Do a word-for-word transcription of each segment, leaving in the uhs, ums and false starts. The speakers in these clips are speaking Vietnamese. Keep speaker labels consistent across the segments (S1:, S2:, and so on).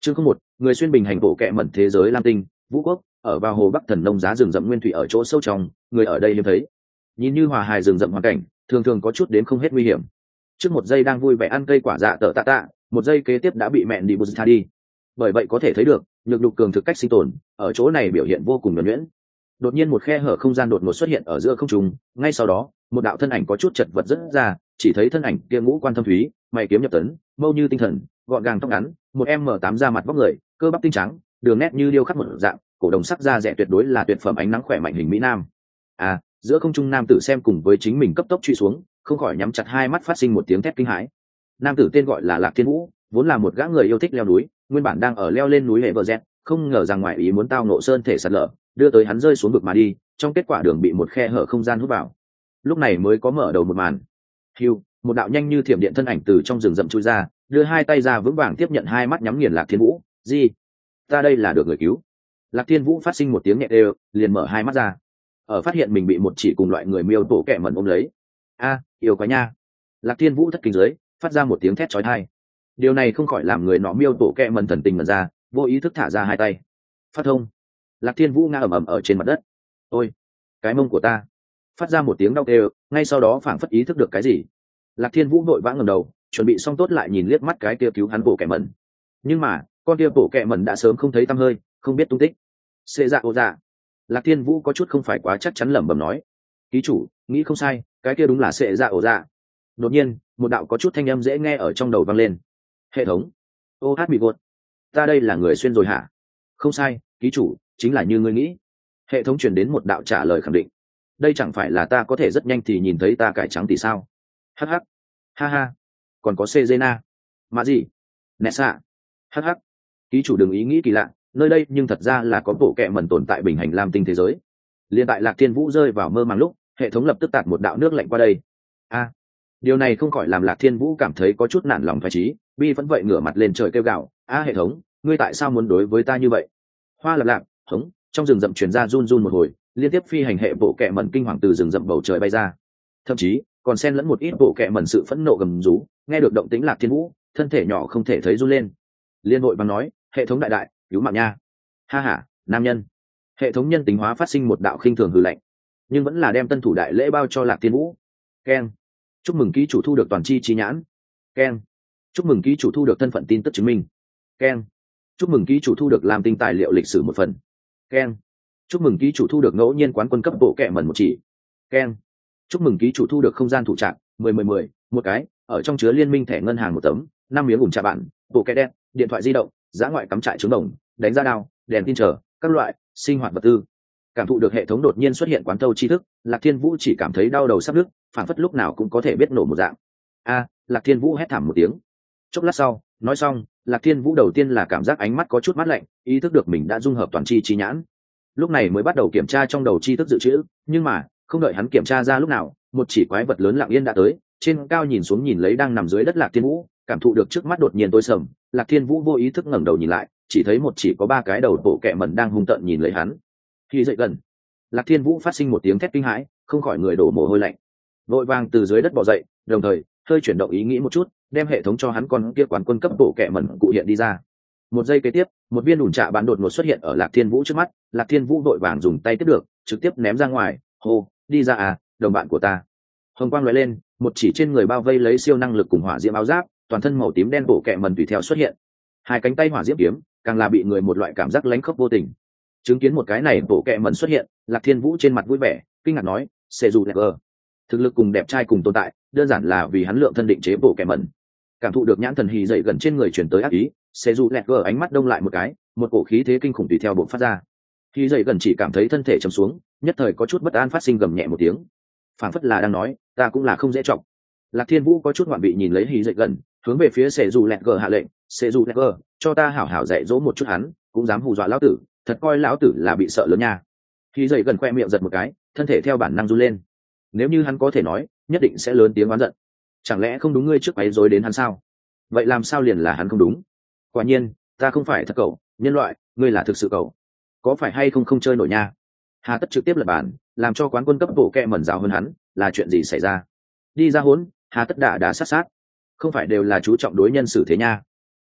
S1: chương không một, người xuyên bình hành bộ kệ mẩn thế giới lam tinh vũ quốc, ở vào hồ bắc thần nông giá rừng rậm nguyên thủy ở chỗ sâu trong, người ở đây hiếm thấy. Nhìn như hòa hài rừng rậm hoàn cảnh, thường thường có chút đến không hết nguy hiểm. Trước một giây đang vui vẻ ăn cây quả dạ tợ tạ tạ, một giây kế tiếp đã bị mẹn đi bút tha đi. Bởi vậy có thể thấy được, nhược đục cường thực cách sinh tồn ở chỗ này biểu hiện vô cùng nhuần nhuyễn. Đột nhiên một khe hở không gian đột ngột xuất hiện ở giữa không trung, ngay sau đó một đạo thân ảnh có chút chật vật rất ra, chỉ thấy thân ảnh kia ngũ quan thâm thúy, mày kiếm nhập tấn, mâu như tinh thần, gọn gàng tóc ngắn, một em m tám da mặt vóc người, cơ bắp tinh trắng, đường nét như điêu khắc một dạng, cổ đồng sắc da rẻ tuyệt đối là tuyệt phẩm ánh nắng khỏe mạnh hình mỹ nam. À, giữa không trung nam tử xem cùng với chính mình cấp tốc truy xuống, không khỏi nhắm chặt hai mắt phát sinh một tiếng thét kinh hãi. Nam tử tên gọi là Lạc Thiên Vũ, vốn là một gã người yêu thích leo núi, nguyên bản đang ở leo lên núi hệ vợ dẹt, không ngờ rằng ngoại ý muốn tao nộ sơn thể sạt lở, đưa tới hắn rơi xuống vực mà đi, trong kết quả đường bị một khe hở không gian hút vào. Lúc này mới có mở đầu một màn. Hưu, một đạo nhanh như thiểm điện thân ảnh từ trong rừng rậm chui ra, đưa hai tay ra vững vàng tiếp nhận hai mắt nhắm nghiền Lạc Thiên Vũ. Gì? Ta đây là được người cứu. Lạc Thiên Vũ phát sinh một tiếng nhẹ đều, liền mở hai mắt ra. Ở phát hiện mình bị một chỉ cùng loại người miêu tổ kẹ mẩn ôm lấy. A, yêu quá nha. Lạc Thiên Vũ thất kinh dưới, phát ra một tiếng thét chói tai. Điều này không khỏi làm người nó miêu tổ kẹ mẩn thần tình mẩn ra, vô ý thức thả ra hai tay. Phát thông. Lạc Thiên Vũ ngã ầm ầm ở trên mặt đất. Ôi, cái mông của ta. Phát ra một tiếng đau kêu, ngay sau đó phảng phất ý thức được cái gì. Lạc Thiên Vũ vội vã ngẩng đầu, chuẩn bị xong tốt lại nhìn liếc mắt cái kia cứu hắn bộ kẹ mẩn. Nhưng mà, con kia bộ kẹ mẩn đã sớm không thấy tăm hơi, không biết tung tích. Xê dạ ô dạ. Lạc Thiên Vũ có chút không phải quá chắc chắn lẩm bẩm nói. Ký chủ, nghĩ không sai, cái kia đúng là xê dạ ô dạ. Đột nhiên, một đạo có chút thanh âm dễ nghe ở trong đầu vang lên. Hệ thống. Ô hát bị vột. Ta đây là người xuyên rồi hả? Không sai, ký chủ, chính là như ngươi nghĩ. Hệ thống truyền đến một đạo trả lời khẳng định. Đây chẳng phải là ta có thể rất nhanh thì nhìn thấy ta cải trắng thì sao? Hắc hắc. Ha ha. Còn có Sejena. Mà gì? Nessa. Hắc hắc. Ký chủ đừng ý nghĩ kỳ lạ, nơi đây nhưng thật ra là có bộ kệ mẩn tồn tại bình hành lam tinh thế giới. Liên tại Lạc Thiên Vũ rơi vào mơ màng lúc, hệ thống lập tức tạt một đạo nước lạnh qua đây. A. Điều này không khỏi làm Lạc Thiên Vũ cảm thấy có chút nản lòng phải trí, bi vẫn vậy ngửa mặt lên trời kêu gào, a hệ thống, ngươi tại sao muốn đối với ta như vậy? Hoa lập lạc, hống, trong rừng rậm truyền ra run run một hồi, liên tiếp phi hành hệ bộ kệ mẩn kinh hoàng từ rừng rậm bầu trời bay ra. Thậm chí, còn xen lẫn một ít bộ kệ mẩn sự phẫn nộ gầm rú, nghe được động tĩnh Lạc Thiên Vũ, thân thể nhỏ không thể thấy run lên. Liên hội bằng nói, hệ thống đại đại, cứu mạng nha. Ha ha, nam nhân. Hệ thống nhân tính hóa phát sinh một đạo khinh thường hư lạnh, nhưng vẫn là đem tân thủ đại lễ bao cho Lạc Thiên Vũ. Keng. Chúc mừng ký chủ thu được toàn chi chi nhãn. Keng. Chúc mừng ký chủ thu được thân phận tin tức chứng minh. Keng. Chúc mừng ký chủ thu được làm tinh tài liệu lịch sử một phần. Keng. Chúc mừng ký chủ thu được ngẫu nhiên quán quân cấp bộ kệ mẩn một chỉ. Keng. Chúc mừng ký chủ thu được không gian thủ trạng mười mười mười một cái, ở trong chứa liên minh thẻ ngân hàng một tấm, năm miếng ủn trà bạn, bộ kệ đen, điện thoại di động, giá ngoại cắm trại trứng đồng, đánh ra đao, đèn tin chờ các loại sinh hoạt vật tư. Cảm thụ được hệ thống đột nhiên xuất hiện quán thâu tri thức, Lạc Thiên Vũ chỉ cảm thấy đau đầu sắp nứt, phản phất lúc nào cũng có thể biết nổ một dạng. A, Lạc Thiên Vũ hét thảm một tiếng. Chốc lát sau, nói xong, Lạc Thiên Vũ đầu tiên là cảm giác ánh mắt có chút mát lạnh, ý thức được mình đã dung hợp toàn chi chi nhãn. Lúc này mới bắt đầu kiểm tra trong đầu tri thức dự trữ, nhưng mà, không đợi hắn kiểm tra ra lúc nào, một chỉ quái vật lớn lặng yên đã tới, trên cao nhìn xuống nhìn lấy đang nằm dưới đất Lạc Thiên Vũ, cảm thụ được trước mắt đột nhiên tối sầm, Lạc Thiên Vũ vô ý thức ngẩng đầu nhìn lại, chỉ thấy một chỉ có ba cái đầu bộ kệ mẩn đang hung tợn nhìn lấy hắn. Khi dậy gần, Lạc Thiên Vũ phát sinh một tiếng thét kinh hãi, không khỏi người đổ mồ hôi lạnh, vội vàng từ dưới đất bò dậy, đồng thời hơi chuyển động ý nghĩ một chút, đem hệ thống cho hắn con kia quán quân cấp bộ kệ mẩn cụ hiện đi ra. Một giây kế tiếp, một viên ủn trạ bán đột ngột xuất hiện ở Lạc Thiên Vũ trước mắt, Lạc Thiên Vũ vội vàng dùng tay tiếp được, trực tiếp ném ra ngoài, hô, đi ra à, đồng bạn của ta. Hồng quang lóe lên, một chỉ trên người bao vây lấy siêu năng lực cùng hỏa diễm áo giáp, toàn thân màu tím đen bộ kệ mẩn tùy theo xuất hiện. Hai cánh tay hỏa diễm kiếm, càng là bị người một loại cảm giác lánh khốc vô tình. Chứng kiến một cái này bộ kệ mẩn xuất hiện, Lạc Thiên Vũ trên mặt vui vẻ, kinh ngạc nói, "Sệ dù Lẹt Gờ, thực lực cùng đẹp trai cùng tồn tại, đơn giản là vì hắn lượng thân định chế bộ kệ mẩn." Cảm thụ được nhãn thần hì dậy gần trên người truyền tới ác ý, Sệ dù Lẹt Gờ ánh mắt đông lại một cái, một cổ khí thế kinh khủng tùy theo bộc phát ra. Hì dậy gần chỉ cảm thấy thân thể trầm xuống, nhất thời có chút bất an phát sinh gầm nhẹ một tiếng. Phảng phất là đang nói, "Ta cũng là không dễ trọng." Lạc Thiên Vũ có chút ngoạn vị nhìn lấy hì dậy gần, hướng về phía Sệ dù Lẹt Gờ hạ lệnh, "Sệ dù Lẹt Gờ, cho ta hảo hảo dạy dỗ một chút hắn, cũng dám hù dọa lão tử, thật coi lão tử là bị sợ lớn nha." Khi dậy gần khoe miệng giật một cái, thân thể theo bản năng run lên. Nếu như hắn có thể nói, nhất định sẽ lớn tiếng oán giận. Chẳng lẽ không đúng ngươi trước quấy rối đến hắn sao? Vậy làm sao liền là hắn không đúng? Quả nhiên, ta không phải thật cậu, nhân loại, ngươi là thực sự cậu. Có phải hay không không chơi nổi nha? Hà tất trực tiếp lật bản, làm cho quán quân cấp bộ kẹ mẩn giáo hơn hắn, là chuyện gì xảy ra? Đi ra hỗn, hà tất đả đả sát sát. Không phải đều là chú trọng đối nhân xử thế nha.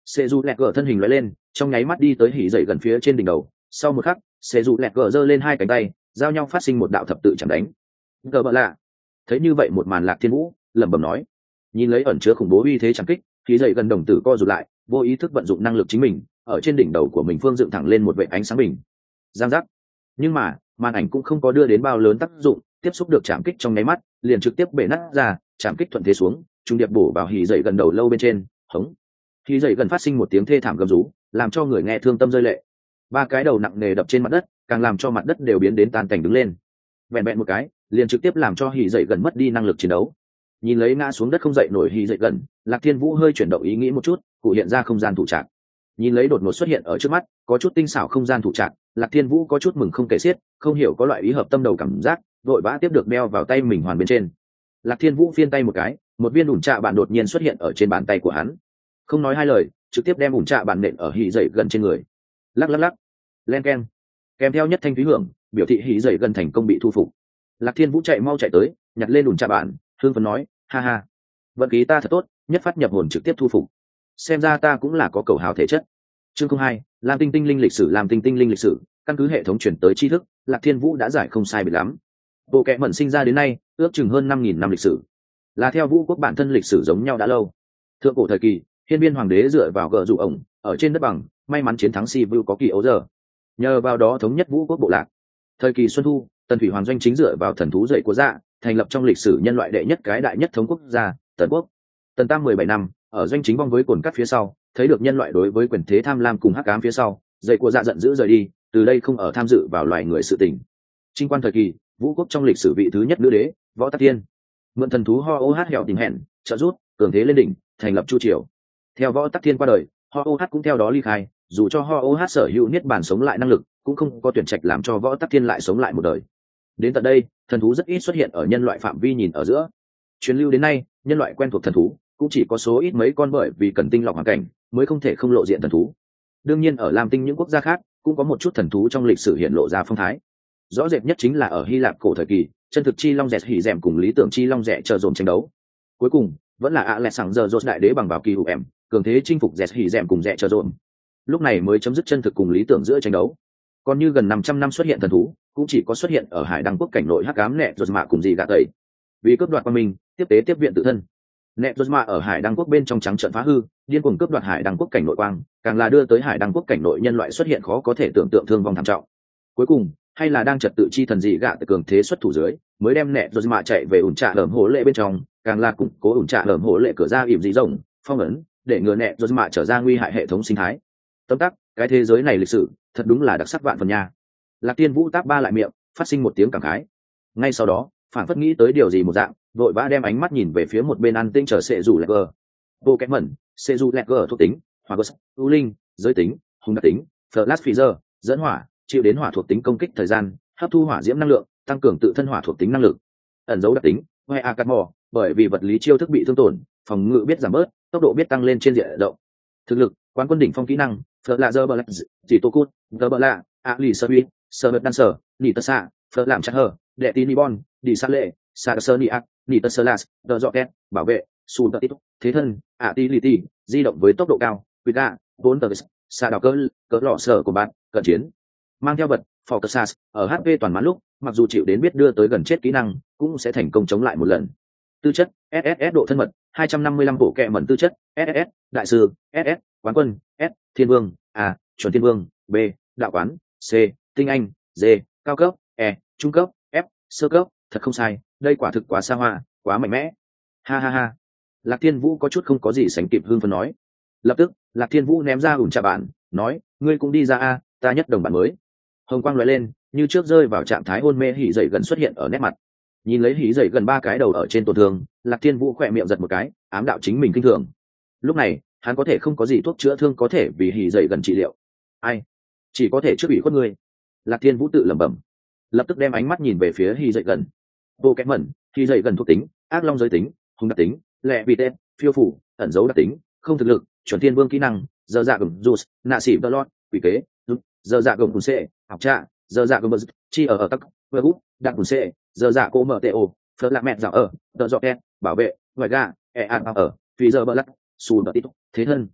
S1: Sệ dù lẹt gờ thân hình lóe lên, trong nháy mắt đi tới hỉ dậy gần phía trên đỉnh đầu. Sau một khắc, Sệ dù lẹt gờ giơ lên hai cánh tay, giao nhau phát sinh một đạo thập tự chẳng đánh. Gờ bợ lạ. Thấy như vậy một màn, Lạc Thiên Vũ lẩm bẩm nói, nhìn lấy ẩn chứa khủng bố uy thế chẳng kích, hỉ dậy gần đồng tử co rụt lại, vô ý thức vận dụng năng lực chính mình, ở trên đỉnh đầu của mình phương dựng thẳng lên một vệt ánh sáng bình. Giang giác. Nhưng mà, màn ảnh cũng không có đưa đến bao lớn tác dụng, tiếp xúc được chạm kích trong nháy mắt, liền trực tiếp bể nát ra, chạm kích thuận thế xuống, trung điệp bổ vào hỉ dậy gần đầu lâu bên trên. Hống. Hỉ dậy gần phát sinh một tiếng thê thảm gầm rú, làm cho người nghe thương tâm rơi lệ. Ba cái đầu nặng nề đập trên mặt đất, càng làm cho mặt đất đều biến đến tan cảnh đứng lên. Vẹn vẹn một cái, liền trực tiếp làm cho hỉ dậy gần mất đi năng lực chiến đấu. Nhìn lấy ngã xuống đất không dậy nổi hỉ dậy gần, Lạc Thiên Vũ hơi chuyển động ý nghĩ một chút, cụ hiện ra không gian thủ trạc. Nhìn lấy đột ngột xuất hiện ở trước mắt, có chút tinh xảo không gian thủ trạc, Lạc Thiên Vũ có chút mừng không kể xiết, không hiểu có loại ý hợp tâm đầu cảm giác, vội vã tiếp được đeo vào tay mình hoàn bên trên. Lạc Thiên Vũ phiên tay một cái, một viên ủn trạ bạn đột nhiên xuất hiện ở trên bàn tay của hắn. Không nói hai lời, trực tiếp đem ủn trạ bạn nện ở hỉ dậy gần trên người. Lắc lắc lắc, len keng, kèm theo nhất thanh thúy hưởng, biểu thị hỉ dậy gần thành công bị thu phục. Lạc Thiên Vũ chạy mau chạy tới, nhặt lên ủn trạ bạn, hương phấn nói, ha ha, vận khí ta thật tốt, nhất phát nhập hồn trực tiếp thu phục. Xem ra ta cũng là có cầu hào thể chất. Chương không hai, Lam Tinh Tinh linh lịch sử. Lam Tinh Tinh linh lịch sử, căn cứ hệ thống truyền tới tri thức, Lạc Thiên Vũ đã giải không sai biệt lắm. Bộ kệ mẩn sinh ra đến nay, ước chừng hơn năm nghìn năm lịch sử, là theo vũ quốc bản thân lịch sử giống nhau đã lâu. Thượng cổ thời kỳ, hiên viên hoàng đế dựa vào gờ dụ ổng, ở trên đất bằng, may mắn chiến thắng Si Vu có kỳ ấu giờ. Nhờ vào đó thống nhất vũ quốc bộ lạc. Thời kỳ xuân thu, Tần Thủy Hoàng doanh chính dựa vào thần thú dậy của dạ, thành lập trong lịch sử nhân loại đệ nhất cái đại nhất thống quốc gia, Tần quốc. Tần Tam mười bảy năm, ở doanh chính vong với cồn cắt phía sau, thấy được nhân loại đối với quyền thế tham lam cùng hắc ám phía sau, dậy của dạ giận dữ rời đi, từ đây không ở tham dự vào loài người sự tình. Trinh quan thời kỳ, vũ quốc trong lịch sử vị thứ nhất nữ đế, Võ Tắc Thiên, mượn thần thú ho ô hát hẹo tình hẹn, trợ rút cường thế lên đỉnh, thành lập chu triều. Theo Võ Tắc Thiên qua đời, ho ô hát cũng theo đó ly khai, dù cho ho ô hát sở hữu niết bàn sống lại năng lực, cũng không có tuyển trạch làm cho Võ Tắc Thiên lại sống lại một đời. Đến tận đây, thần thú rất ít xuất hiện ở nhân loại phạm vi nhìn ở giữa. Truyền lưu đến nay, nhân loại quen thuộc thần thú cũng chỉ có số ít mấy con, bởi vì cần tinh lọc hoàn cảnh mới không thể không lộ diện thần thú. Đương nhiên ở Lam Tinh những quốc gia khác cũng có một chút thần thú trong lịch sử hiện lộ ra phong thái. Rõ rệt nhất chính là ở Hy Lạp cổ thời kỳ, chân thực chi long rẹt hỉ dẻm cùng lý tưởng chi long rẹ chờ dồn tranh đấu. Cuối cùng vẫn là ạ lẹ sẵn giờ dột đại đế bằng vào kỳ hụ em cường thế chinh phục rẹt hỉ dẻm cùng rẹ chờ dồn, lúc này mới chấm dứt chân thực cùng lý tưởng giữa tranh đấu. Còn như gần năm trăm năm xuất hiện thần thú, cũng chỉ có xuất hiện ở Hải Đăng quốc cảnh nội hắc ám nẹ dột mạ cùng gì gạ tẩy, vì cướp đoạt qua mình, tiếp tế tiếp viện tự thân. Nẹ dột mạ ở Hải Đăng quốc bên trong trắng trợn phá hư, điên cuồng cướp đoạt Hải Đăng quốc cảnh nội quang, càng là đưa tới Hải Đăng quốc cảnh nội nhân loại xuất hiện khó có thể tưởng tượng thương vong thảm trọng. Cuối cùng hay là đang trật tự chi thần dị gạ tự cường thế xuất thủ dưới, mới đem nẹ dột mạ chạy về ủn trạ lởm hổ lệ bên trong, càng là củng cố ủn trạ lởm hổ lệ cửa ra ỉm dị rồng phong ấn, để ngừa nẹ dột mạ trở ra nguy hại hệ thống sinh thái. Tóm tắc, cái thế giới này lịch sử thật đúng là đặc sắc vạn phần nha. Lạc Tiên Vũ táp ba lại miệng, phát sinh một tiếng cảm khái. Ngay sau đó, phản phất nghĩ tới điều gì một dạng, vội vã đem ánh mắt nhìn về phía một bên an tinh chờ sệ dù lẹt gờ. Bộ kẽ mẩn, sệ dù lẹt gờ thuộc tính, hỏa gos, ưu linh, giới tính, hung đặc tính, flash freezer, dẫn hỏa, chịu đến hỏa thuộc tính công kích thời gian, hấp thu hỏa diễm năng lượng, tăng cường tự thân hỏa thuộc tính năng lực. Ẩn dấu đặc tính, hoe a cắt mò, bởi vì vật lý chiêu thức bị thương tổn, phòng ngự biết giảm bớt, tốc độ biết tăng lên trên diện rộng. Thực lực, quán quân đỉnh phong kỹ năng, phở lạ dơ bờ lạ, chỉ tô cút, dơ bờ lạ, a lì sơ uy, sơ bật đan sở, nỉ tơ xạ, phở làm chặt hở, đệ tí nibon, đi sát lệ, sa sơ nỉ ác, nỉ tơ sơ las, đờ dọ két, bảo vệ, sùn tơ tít, thế thân, a tí lì tì, di động với tốc độ cao, quýt gà, vốn tờ sa đào cỡ, cỡ lọ sở của bạn, cận chiến. Mang theo vật, Focus ở hát pê toàn mãn lúc, mặc dù chịu đến biết đưa tới gần chết kỹ năng, cũng sẽ thành công chống lại một lần. Tư chất, ét ét ét độ thân mật, hai trăm năm mươi lăm bộ kệ mẩn tư chất, ét ét ét, đại sư, ét ét, quán quân, S, thiên vương, A, chuẩn thiên vương, B, đạo quán, C, tinh anh, D, cao cấp, E, trung cấp, F, sơ cấp, thật không sai, đây quả thực quá xa hoa, quá mạnh mẽ. Ha ha ha. Lạc Thiên Vũ có chút không có gì sánh kịp hưng phấn nói. Lập tức, Lạc Thiên Vũ ném ra ủn trà bạn, nói, ngươi cũng đi ra a, ta nhất đồng bạn mới. Hồng quang lóe lên, như trước rơi vào trạng thái hôn mê hỉ dậy gần xuất hiện ở nét mặt. Nhìn lấy hỉ dậy gần ba cái đầu ở trên tổn thương, Lạc Thiên Vũ khỏe miệng giật một cái, ám đạo chính mình kinh thường. Lúc này, hắn có thể không có gì thuốc chữa thương có thể vì hỉ dậy gần trị liệu. Ai? Chỉ có thể trước ủy khuất ngươi. Lạc Thiên Vũ tự lẩm bẩm, lập tức đem ánh mắt nhìn về phía hỉ dậy gần. Vô kẽ mẩn, hỉ dậy gần thuộc tính, ác long giới tính, hung đặc tính, lệ vị tên, phiêu phủ, ẩn dấu đặc tính, không thực lực, chuẩn thiên vương kỹ năng, giờ dạ gồng juice, nạ xỉ đờ lót, quỷ kế, giờ dạ gồng cùng c, học trạ, giờ dạ gồng bờ chi ở ở tắc, vừa hút, đạn cùng c, giờ dạ cô mở tê ô, phớt lạc mẹ dạo ở, tờ dọ kẹt, bảo vệ, ngoài ga, e an ở, vì giờ bờ lắc, xù bờ tít, thế thân.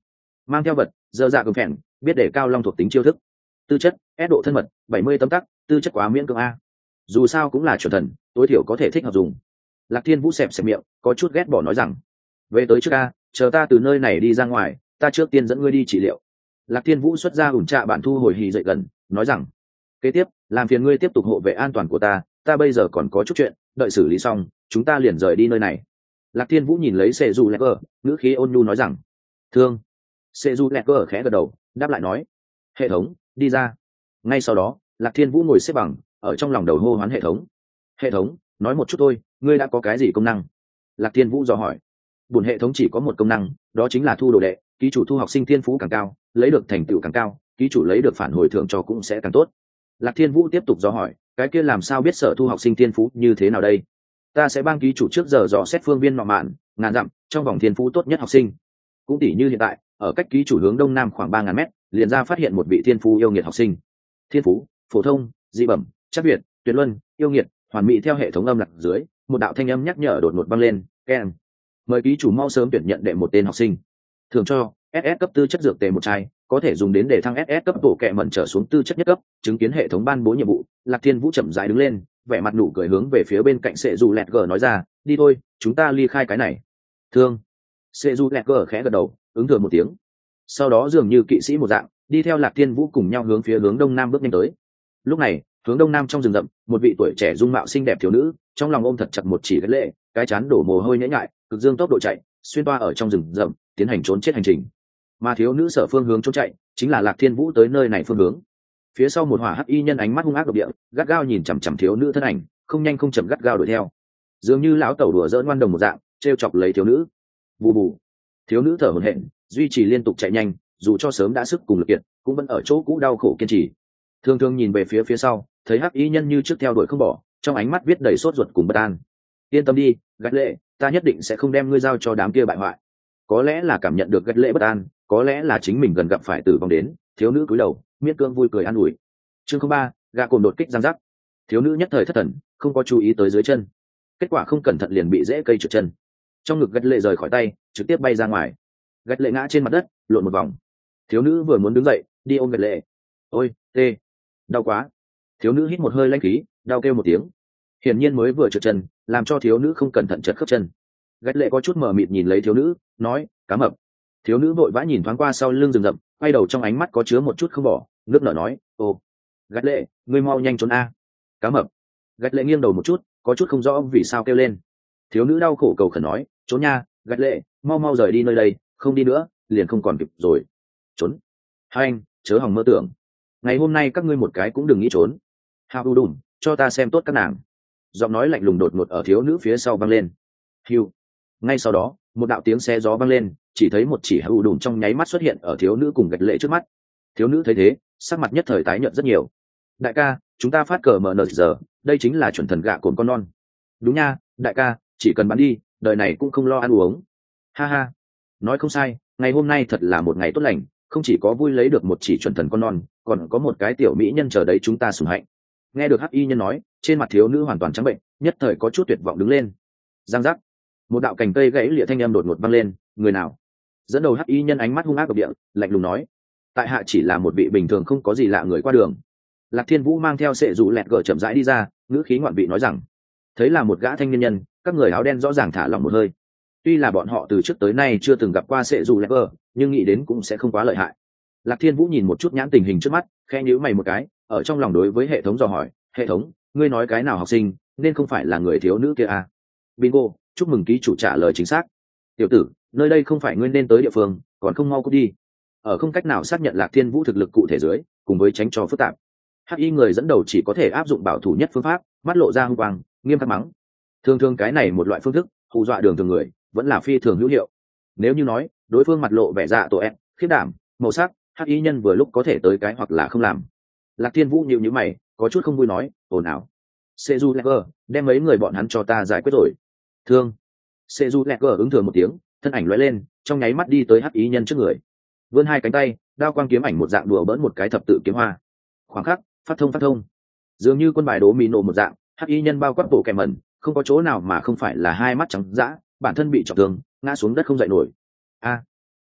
S1: mang theo vật dơ dạ cường phèn biết để cao long thuộc tính chiêu thức. Tư chất ép độ thân mật bảy mươi tấm tắc, tư chất quá miễn cưỡng a, dù sao cũng là chuẩn thần, tối thiểu có thể thích hợp dùng. Lạc Thiên Vũ xẹp xẹp miệng, có chút ghét bỏ nói rằng, về tới trước a, chờ ta từ nơi này đi ra ngoài, ta trước tiên dẫn ngươi đi trị liệu. Lạc Thiên Vũ xuất ra ủn trạ bản thu hồi hì dậy gần, nói rằng, kế tiếp làm phiền ngươi tiếp tục hộ vệ an toàn của ta, ta bây giờ còn có chút chuyện, đợi xử lý xong chúng ta liền rời đi nơi này. Lạc Thiên Vũ nhìn lấy Sệ Du Lẹt Gờ, ngữ khí ôn nhu nói rằng, thương. Sệ Du Lẹt Gờ khẽ gật đầu, đáp lại nói, hệ thống đi ra. Ngay sau đó Lạc Thiên Vũ ngồi xếp bằng ở trong lòng đầu hô hoán hệ thống. Hệ thống nói một chút thôi, ngươi đã có cái gì công năng? Lạc Thiên Vũ dò hỏi. Buồn hệ thống chỉ có một công năng, đó chính là thu đồ đệ, ký chủ thu học sinh thiên phú càng cao, lấy được thành tựu càng cao, ký chủ lấy được phản hồi thưởng cho cũng sẽ càng tốt. Lạc Thiên Vũ tiếp tục dò hỏi, cái kia làm sao biết sở thu học sinh thiên phú như thế nào đây? Ta sẽ ban ký chủ trước giờ dò xét phương viên nọ mạn ngàn dặm trong vòng thiên phú tốt nhất học sinh. Cũng tỷ như hiện tại ở cách ký chủ hướng đông nam khoảng ba ngàn mét liền ra phát hiện một vị thiên phú yêu nghiệt học sinh. Thiên phú phổ thông, dị bẩm, chắc việt, tuyệt luân, yêu nghiệt, hoàn mỹ. Theo hệ thống âm lạc dưới một đạo thanh âm nhắc nhở đột ngột vang lên, keng, mời ký chủ mau sớm tuyển nhận đệ một tên học sinh. Thường cho ét ét cấp tư chất dược tề một chai, có thể dùng đến để thăng ét ét cấp bộ kệ mẩn trở xuống tư chất nhất cấp. Chứng kiến hệ thống ban bố nhiệm vụ, Lạc Thiên Vũ chậm rãi đứng lên, vẻ mặt nụ cười hướng về phía bên cạnh Sệ Du Lẹt Gờ nói ra, đi thôi, chúng ta ly khai cái này. Thương. Sệ Du Lẹt Gờ khẽ gật đầu, ứng thừa một tiếng. Sau đó dường như kỵ sĩ một dạng, đi theo Lạc Thiên Vũ cùng nhau hướng phía hướng đông nam bước nhanh tới. Lúc này hướng đông nam trong rừng rậm, một vị tuổi trẻ dung mạo xinh đẹp thiếu nữ, trong lòng ôm thật chặt một chỉ ghét lệ, cái chán đổ mồ hôi nhễ nhại, cực dương tốc độ chạy xuyên toa ở trong rừng rậm tiến hành trốn chết hành trình. Mà thiếu nữ sở phương hướng trốn chạy chính là Lạc Thiên Vũ tới nơi này phương hướng. Phía sau một hỏa hắc y nhân ánh mắt hung ác độc địa, gắt gao nhìn chằm chằm thiếu nữ thân ảnh, không nhanh không chậm gắt gao đuổi theo, dường như lão tẩu đùa dỡn ngoan đồng một dạng, trêu chọc lấy thiếu nữ. Bù bù. Thiếu nữ thở hổn hển, duy trì liên tục chạy nhanh, dù cho sớm đã sức cùng lực kiệt, cũng vẫn ở chỗ cũ đau khổ kiên trì. Thường thường nhìn về phía phía sau, thấy hắc y nhân như trước theo đuổi không bỏ, trong ánh mắt viết đầy sốt ruột cùng bất an. Yên tâm đi, Gắt Lệ, ta nhất định sẽ không đem ngươi giao cho đám kia bại hoại. Có lẽ là cảm nhận được Gắt Lệ bất an, có lẽ là chính mình gần gặp phải tử vong đến, thiếu nữ cúi đầu, miễn cưỡng vui cười an ủi. Chương không ba, gã cồn đột kích giang giác. Thiếu nữ nhất thời thất thần, không có chú ý tới dưới chân, kết quả không cẩn thận liền bị rễ cây trượt chân, trong ngực Gắt Lệ rời khỏi tay, trực tiếp bay ra ngoài. Gắt Lệ ngã trên mặt đất, lộn một vòng. Thiếu nữ vừa muốn đứng dậy đi ôm Gắt Lệ, ôi tê, đau quá. Thiếu nữ hít một hơi lãnh khí, đau kêu một tiếng, hiển nhiên mới vừa trượt chân, làm cho thiếu nữ không cẩn thận trật khớp chân. Gắt Lệ có chút mờ mịt nhìn lấy thiếu nữ, nói, cá mập. Thiếu nữ vội vã nhìn thoáng qua sau lưng rừng rậm, quay đầu trong ánh mắt có chứa một chút không bỏ, nước nở nói, ô, Gắt Lệ, ngươi mau nhanh trốn a. Cá mập. Gắt Lệ nghiêng đầu một chút, có chút không rõ vì sao kêu lên. Thiếu nữ đau khổ cầu khẩn nói, trốn nha, Gắt Lệ, mau mau rời đi nơi đây, không đi nữa liền không còn kịp rồi. Trốn. Hai anh, chớ hòng mơ tưởng, ngày hôm nay các ngươi một cái cũng đừng nghĩ trốn. Hao u đùm, cho ta xem tốt các nàng. Giọng nói lạnh lùng đột ngột ở thiếu nữ phía sau vang lên. Hiu. Ngay sau đó một đạo tiếng xe gió vang lên, chỉ thấy một chỉ hưu đùn trong nháy mắt xuất hiện ở thiếu nữ cùng Gạch Lệ trước mắt. Thiếu nữ thấy thế, sắc mặt nhất thời tái nhợt rất nhiều. Đại ca, chúng ta phát cờ mở nờ giờ, đây chính là chuẩn thần gạ cồn con non. Đúng nha, đại ca, chỉ cần bắn đi, đời này cũng không lo ăn uống. Ha ha, nói không sai, ngày hôm nay thật là một ngày tốt lành, không chỉ có vui lấy được một chỉ chuẩn thần con non, còn có một cái tiểu mỹ nhân chờ đấy chúng ta sủng hạnh. Nghe được hắc y nhân nói, trên mặt thiếu nữ hoàn toàn trắng bệnh, nhất thời có chút tuyệt vọng đứng lên. Giang giác, một đạo cành cây gãy lịa thanh âm đột ngột vang lên. Người nào? Dẫn đầu hắc y nhân ánh mắt hung ác độc địa, lạnh lùng nói, tại hạ chỉ là một vị bình thường không có gì lạ người qua đường. Lạc Thiên Vũ mang theo Sệ Dụ Lẹt Gờ chậm rãi đi ra, ngữ khí ngoạn vị nói rằng, thấy là một gã thanh niên nhân, các người áo đen rõ ràng thả lỏng một hơi. Tuy là bọn họ từ trước tới nay chưa từng gặp qua Sệ Dụ Lẹt Gờ, nhưng nghĩ đến cũng sẽ không quá lợi hại. Lạc Thiên Vũ nhìn một chút nhãn tình hình trước mắt, khẽ nhíu mày một cái, ở trong lòng đối với hệ thống dò hỏi, hệ thống, ngươi nói cái nào học sinh nên không phải là người thiếu nữ kia à? Bingo, chúc mừng ký chủ trả lời chính xác. Tiểu tử, nơi đây không phải ngươi nên tới địa phương, còn không mau cút đi. Ở không cách nào xác nhận Lạc Thiên Vũ thực lực cụ thể dưới, cùng với tránh cho phức tạp, hắc y người dẫn đầu chỉ có thể áp dụng bảo thủ nhất phương pháp, mắt lộ ra hung quang, nghiêm khắc mắng. Thường thường cái này một loại phương thức hù dọa đường thường người, vẫn là phi thường hữu hiệu. Nếu như nói đối phương mặt lộ vẻ dạ tổ ép, khiếp đảm, màu sắc, hắc y nhân vừa lúc có thể tới cái hoặc là không làm. Lạc Thiên Vũ nhíu nhíu mày, có chút không vui nói, ồn ào. Seju Leger, đem mấy người bọn hắn cho ta giải quyết rồi. Thương. Seju Leger ứng thừa một tiếng, thân ảnh lóe lên, trong nháy mắt đi tới hắc y nhân trước người, vươn hai cánh tay, đao quang kiếm ảnh một dạng đùa bỡn một cái thập tự kiếm hoa. Khoảng khắc, phát thông phát thông, dường như quân bài đố mì nổ một dạng, hắc y nhân bao quát bộ kèm mẩn, không có chỗ nào mà không phải là hai mắt trắng dã, bản thân bị trọng thương, ngã xuống đất không dậy nổi. A.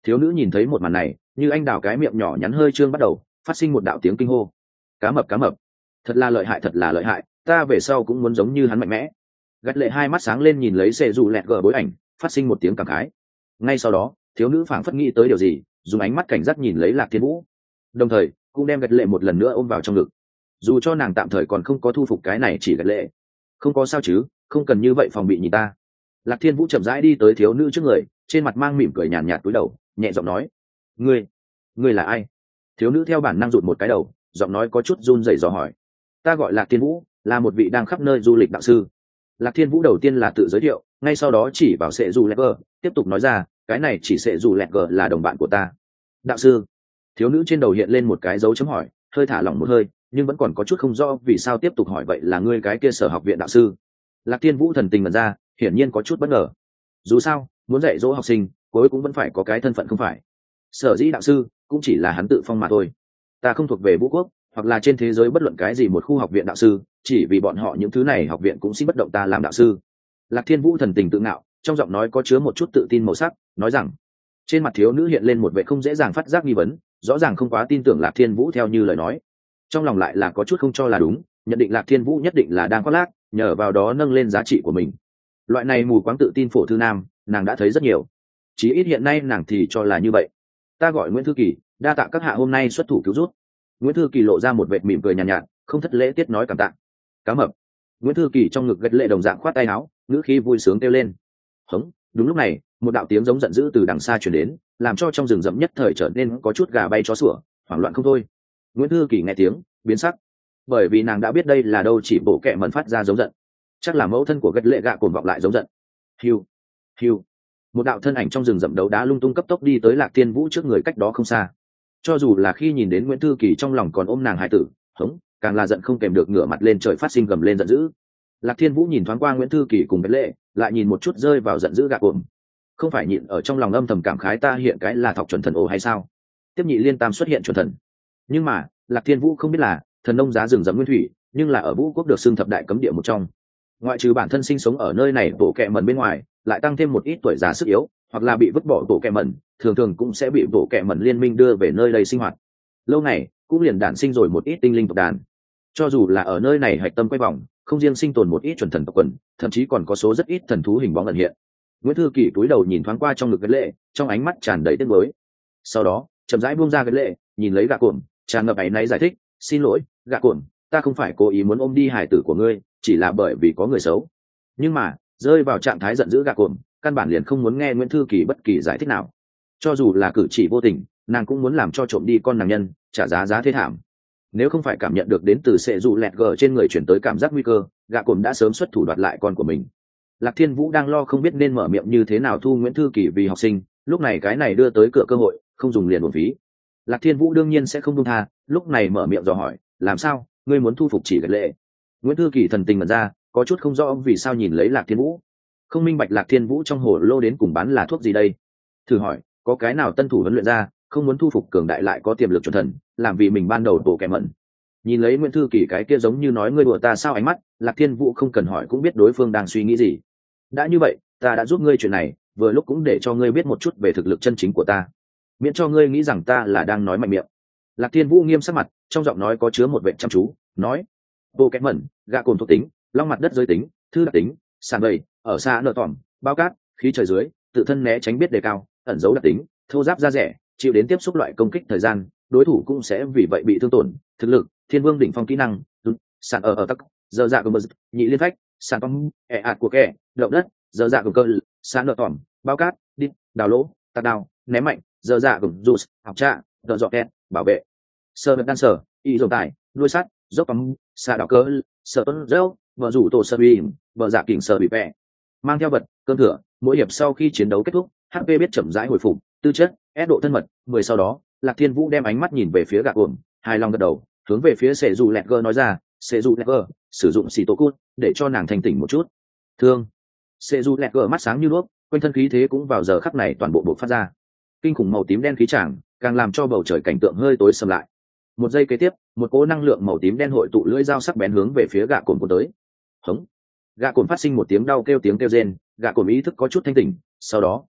S1: Thiếu nữ nhìn thấy một màn này, như anh đào cái miệng nhỏ nhắn hơi trương bắt đầu phát sinh một đạo tiếng kinh hô. Cá mập cá mập, thật là lợi hại, thật là lợi hại, ta về sau cũng muốn giống như hắn mạnh mẽ. Gắt lệ hai mắt sáng lên nhìn lấy sệ dù lẹt gờ bối ảnh, phát sinh một tiếng cảm khái. Ngay sau đó thiếu nữ phảng phất nghĩ tới điều gì, dùng ánh mắt cảnh giác nhìn lấy Lạc Thiên Vũ, đồng thời cũng đem gắt lệ một lần nữa ôm vào trong ngực. Dù cho nàng tạm thời còn không có thu phục cái này chỉ gắt lệ, không có sao chứ, không cần như vậy phòng bị nhìn ta. Lạc Thiên Vũ chậm rãi đi tới thiếu nữ trước người, trên mặt mang mỉm cười nhàn nhạt cúi đầu, nhẹ giọng nói: ngươi ngươi là ai? Thiếu nữ theo bản năng rụt một cái đầu, giọng nói có chút run rẩy dò hỏi. Ta gọi Lạc Thiên Vũ, là một vị đang khắp nơi du lịch đạo sư. Lạc Thiên Vũ đầu tiên là tự giới thiệu, ngay sau đó chỉ vào sệ dù lẹt gờ, tiếp tục nói ra, cái này chỉ sệ dù lẹt gờ là đồng bạn của ta. Đạo sư? Thiếu nữ trên đầu hiện lên một cái dấu chấm hỏi, hơi thả lỏng một hơi, nhưng vẫn còn có chút không rõ vì sao tiếp tục hỏi, vậy là ngươi cái kia sở học viện đạo sư? Lạc Thiên Vũ thần tình mật ra, hiển nhiên có chút bất ngờ. Dù sao muốn dạy dỗ học sinh, cuối cũng vẫn phải có cái thân phận không phải. Sở dĩ đạo sư cũng chỉ là hắn tự phong mà thôi. Ta không thuộc về Vũ quốc hoặc là trên thế giới bất luận cái gì một khu học viện đạo sư, chỉ vì bọn họ những thứ này học viện cũng xin bất động ta làm đạo sư. Lạc Thiên Vũ thần tình tự ngạo, trong giọng nói có chứa một chút tự tin màu sắc, nói rằng. Trên mặt thiếu nữ hiện lên một vẻ không dễ dàng phát giác nghi vấn, rõ ràng không quá tin tưởng Lạc Thiên Vũ theo như lời nói, trong lòng lại là có chút không cho là đúng, nhận định Lạc Thiên Vũ nhất định là đang khoác lác, nhờ vào đó nâng lên giá trị của mình. Loại này mù quáng tự tin phổ thư nam, nàng đã thấy rất nhiều, chí ít hiện nay nàng thì cho là như vậy. Ta gọi Nguyễn Thư Kỳ, đa tạ các hạ hôm nay xuất thủ cứu rút. Nguyễn Thư Kỳ lộ ra một vệt mỉm cười nhàn nhạt, nhạt, không thất lễ tiết nói cảm tạ. Cá mập. Nguyễn Thư Kỳ trong ngực gật lệ đồng dạng khoát tay áo, ngữ khí vui sướng kêu lên. Hống. Đúng lúc này, một đạo tiếng giống giận dữ từ đằng xa truyền đến, làm cho trong rừng rậm nhất thời trở nên có chút gà bay chó sủa, hoảng loạn không thôi. Nguyễn Thư Kỳ nghe tiếng, biến sắc, bởi vì nàng đã biết đây là đâu chỉ bộ kệ mẩn phát ra giống giận, chắc là mẫu thân của gật lệ gạ cồn vọng lại giống giận. Hiu, hiu. Một đạo thân ảnh trong rừng rậm đấu đá lung tung cấp tốc đi tới Lạc Thiên Vũ trước người cách đó không xa. Cho dù là khi nhìn đến Nguyễn Thư Kỳ trong lòng còn ôm nàng hải tử, hống, càng là giận không kèm được, ngửa mặt lên trời phát sinh gầm lên giận dữ. Lạc Thiên Vũ nhìn thoáng qua Nguyễn Thư Kỳ cùng Bách Lệ, lại nhìn một chút rơi vào giận dữ gạ cồn, không phải nhịn ở trong lòng âm thầm cảm khái, ta hiện cái là thọc chuẩn thần ồ hay sao? Tiếp nhị liên tam xuất hiện chuẩn thần. Nhưng mà Lạc Thiên Vũ không biết là thần nông giá rừng rậm nguyên thủy, nhưng là ở Vũ quốc được xưng thập đại cấm địa một trong. Ngoại trừ bản thân sinh sống ở nơi này bộ kệ mẩn bên ngoài, lại tăng thêm một ít tuổi già sức yếu, hoặc là bị vứt bỏ bộ kệ mẩn, thường thường cũng sẽ bị bộ kệ mẩn liên minh đưa về nơi đây sinh hoạt. Lâu ngày cũng liền đản sinh rồi một ít tinh linh tộc đàn. Cho dù là ở nơi này hạch tâm quay vòng, không riêng sinh tồn một ít chuẩn thần tộc quần, thậm chí còn có số rất ít thần thú hình bóng ẩn hiện. Nguyễn Thư Kỳ cúi đầu nhìn thoáng qua trong ngực Gật Lệ, trong ánh mắt tràn đầy tiếc nuối. Sau đó chậm rãi buông ra Gật Lệ, nhìn lấy gạ cồn, tràn ngập áy náy giải thích, xin lỗi gạ cồn, ta không phải cố ý muốn ôm đi hải tử của ngươi, chỉ là bởi vì có người xấu. Nhưng mà rơi vào trạng thái giận dữ gạ cồn, căn bản liền không muốn nghe Nguyễn Thư Kỳ bất kỳ giải thích nào. Cho dù là cử chỉ vô tình, nàng cũng muốn làm cho trộm đi con nàng nhân trả giá giá thế thảm. Nếu không phải cảm nhận được đến từ sệ dù lẹt gờ trên người chuyển tới cảm giác nguy cơ, gạ cồn đã sớm xuất thủ đoạt lại con của mình. Lạc Thiên Vũ đang lo không biết nên mở miệng như thế nào thu Nguyễn Thư Kỳ vì học sinh, lúc này cái này đưa tới cửa cơ hội, không dùng liền uổng phí. Lạc Thiên Vũ đương nhiên sẽ không buông tha, lúc này mở miệng dò hỏi, làm sao, ngươi muốn thu phục chỉ Gật Lệ? Nguyễn Thư Kỳ thần tình mật ra, có chút không rõ vì sao nhìn lấy Lạc Thiên Vũ, không minh bạch Lạc Thiên Vũ trong hồ lô đến cùng bán là thuốc gì đây. Thử hỏi, có cái nào tân thủ huấn luyện ra, không muốn thu phục cường đại lại có tiềm lực chuẩn thần, làm vì mình ban đầu tổ kẻ mẩn. Nhìn lấy Nguyễn Thư Kỳ cái kia giống như nói ngươi đùa ta sao ánh mắt, Lạc Thiên Vũ không cần hỏi cũng biết đối phương đang suy nghĩ gì. Đã như vậy, ta đã giúp ngươi chuyện này, vừa lúc cũng để cho ngươi biết một chút về thực lực chân chính của ta, miễn cho ngươi nghĩ rằng ta là đang nói mạnh miệng. Lạc Thiên Vũ nghiêm sắc mặt, trong giọng nói có chứa một vẻ chăm chú, nói: bộ kẻ mẩn, gạ cồn thuộc tính, long mặt đất giới tính, thư đặc tính, sàn bầy, ở xa nợ tỏm, bao cát, khí trời dưới, tự thân né tránh biết đề cao, ẩn dấu đặc tính, thô giáp da rẻ, chịu đến tiếp xúc loại công kích thời gian, đối thủ cũng sẽ vì vậy bị thương tổn. Thực lực, thiên vương đỉnh phong kỹ năng, sàn ở ở tắc, giờ dạ của mật, nhị liên phách, sàn phong, ẹ ạt của kẻ, động đất, giờ dạ của cơ, sàn nợ tỏm, bao cát, đi, đào lỗ, tạt đào, ném mạnh, giờ dạ của dù, học trạ, đợt dọ kẹt, bảo vệ, sơ đan sở, y dòng tải, nuôi sắt, dốc bóng, xa đảo cơ, sợ tuấn rêu, vợ rủ tổ sơ uy, vợ dạ kỉnh sơ bị vẽ, mang theo vật cơm thừa. Mỗi hiệp sau khi chiến đấu kết thúc, hát pê biết chậm rãi hồi phục, tư chất, ép độ thân mật. Mười sau đó, Lạc Thiên Vũ đem ánh mắt nhìn về phía gạ cồn, hài lòng gật đầu, hướng về phía sệ dù lẹt gơ nói ra, sệ dù lẹt gơ, sử dụng xì tô cút để cho nàng thanh tỉnh một chút. Thương. Sệ dù lẹt gơ mắt sáng như đuốc, quanh thân khí thế cũng vào giờ khắc này toàn bộ bộc phát ra, kinh khủng màu tím đen khí tràng càng làm cho bầu trời cảnh tượng hơi tối sầm lại. Một giây kế tiếp, một cỗ năng lượng màu tím đen hội tụ lưỡi dao sắc bén hướng về phía gạ cồn của tới. Hống. Gạ cồn phát sinh một tiếng đau kêu, tiếng kêu rên, gạ cồn ý thức có chút thanh tỉnh, sau đó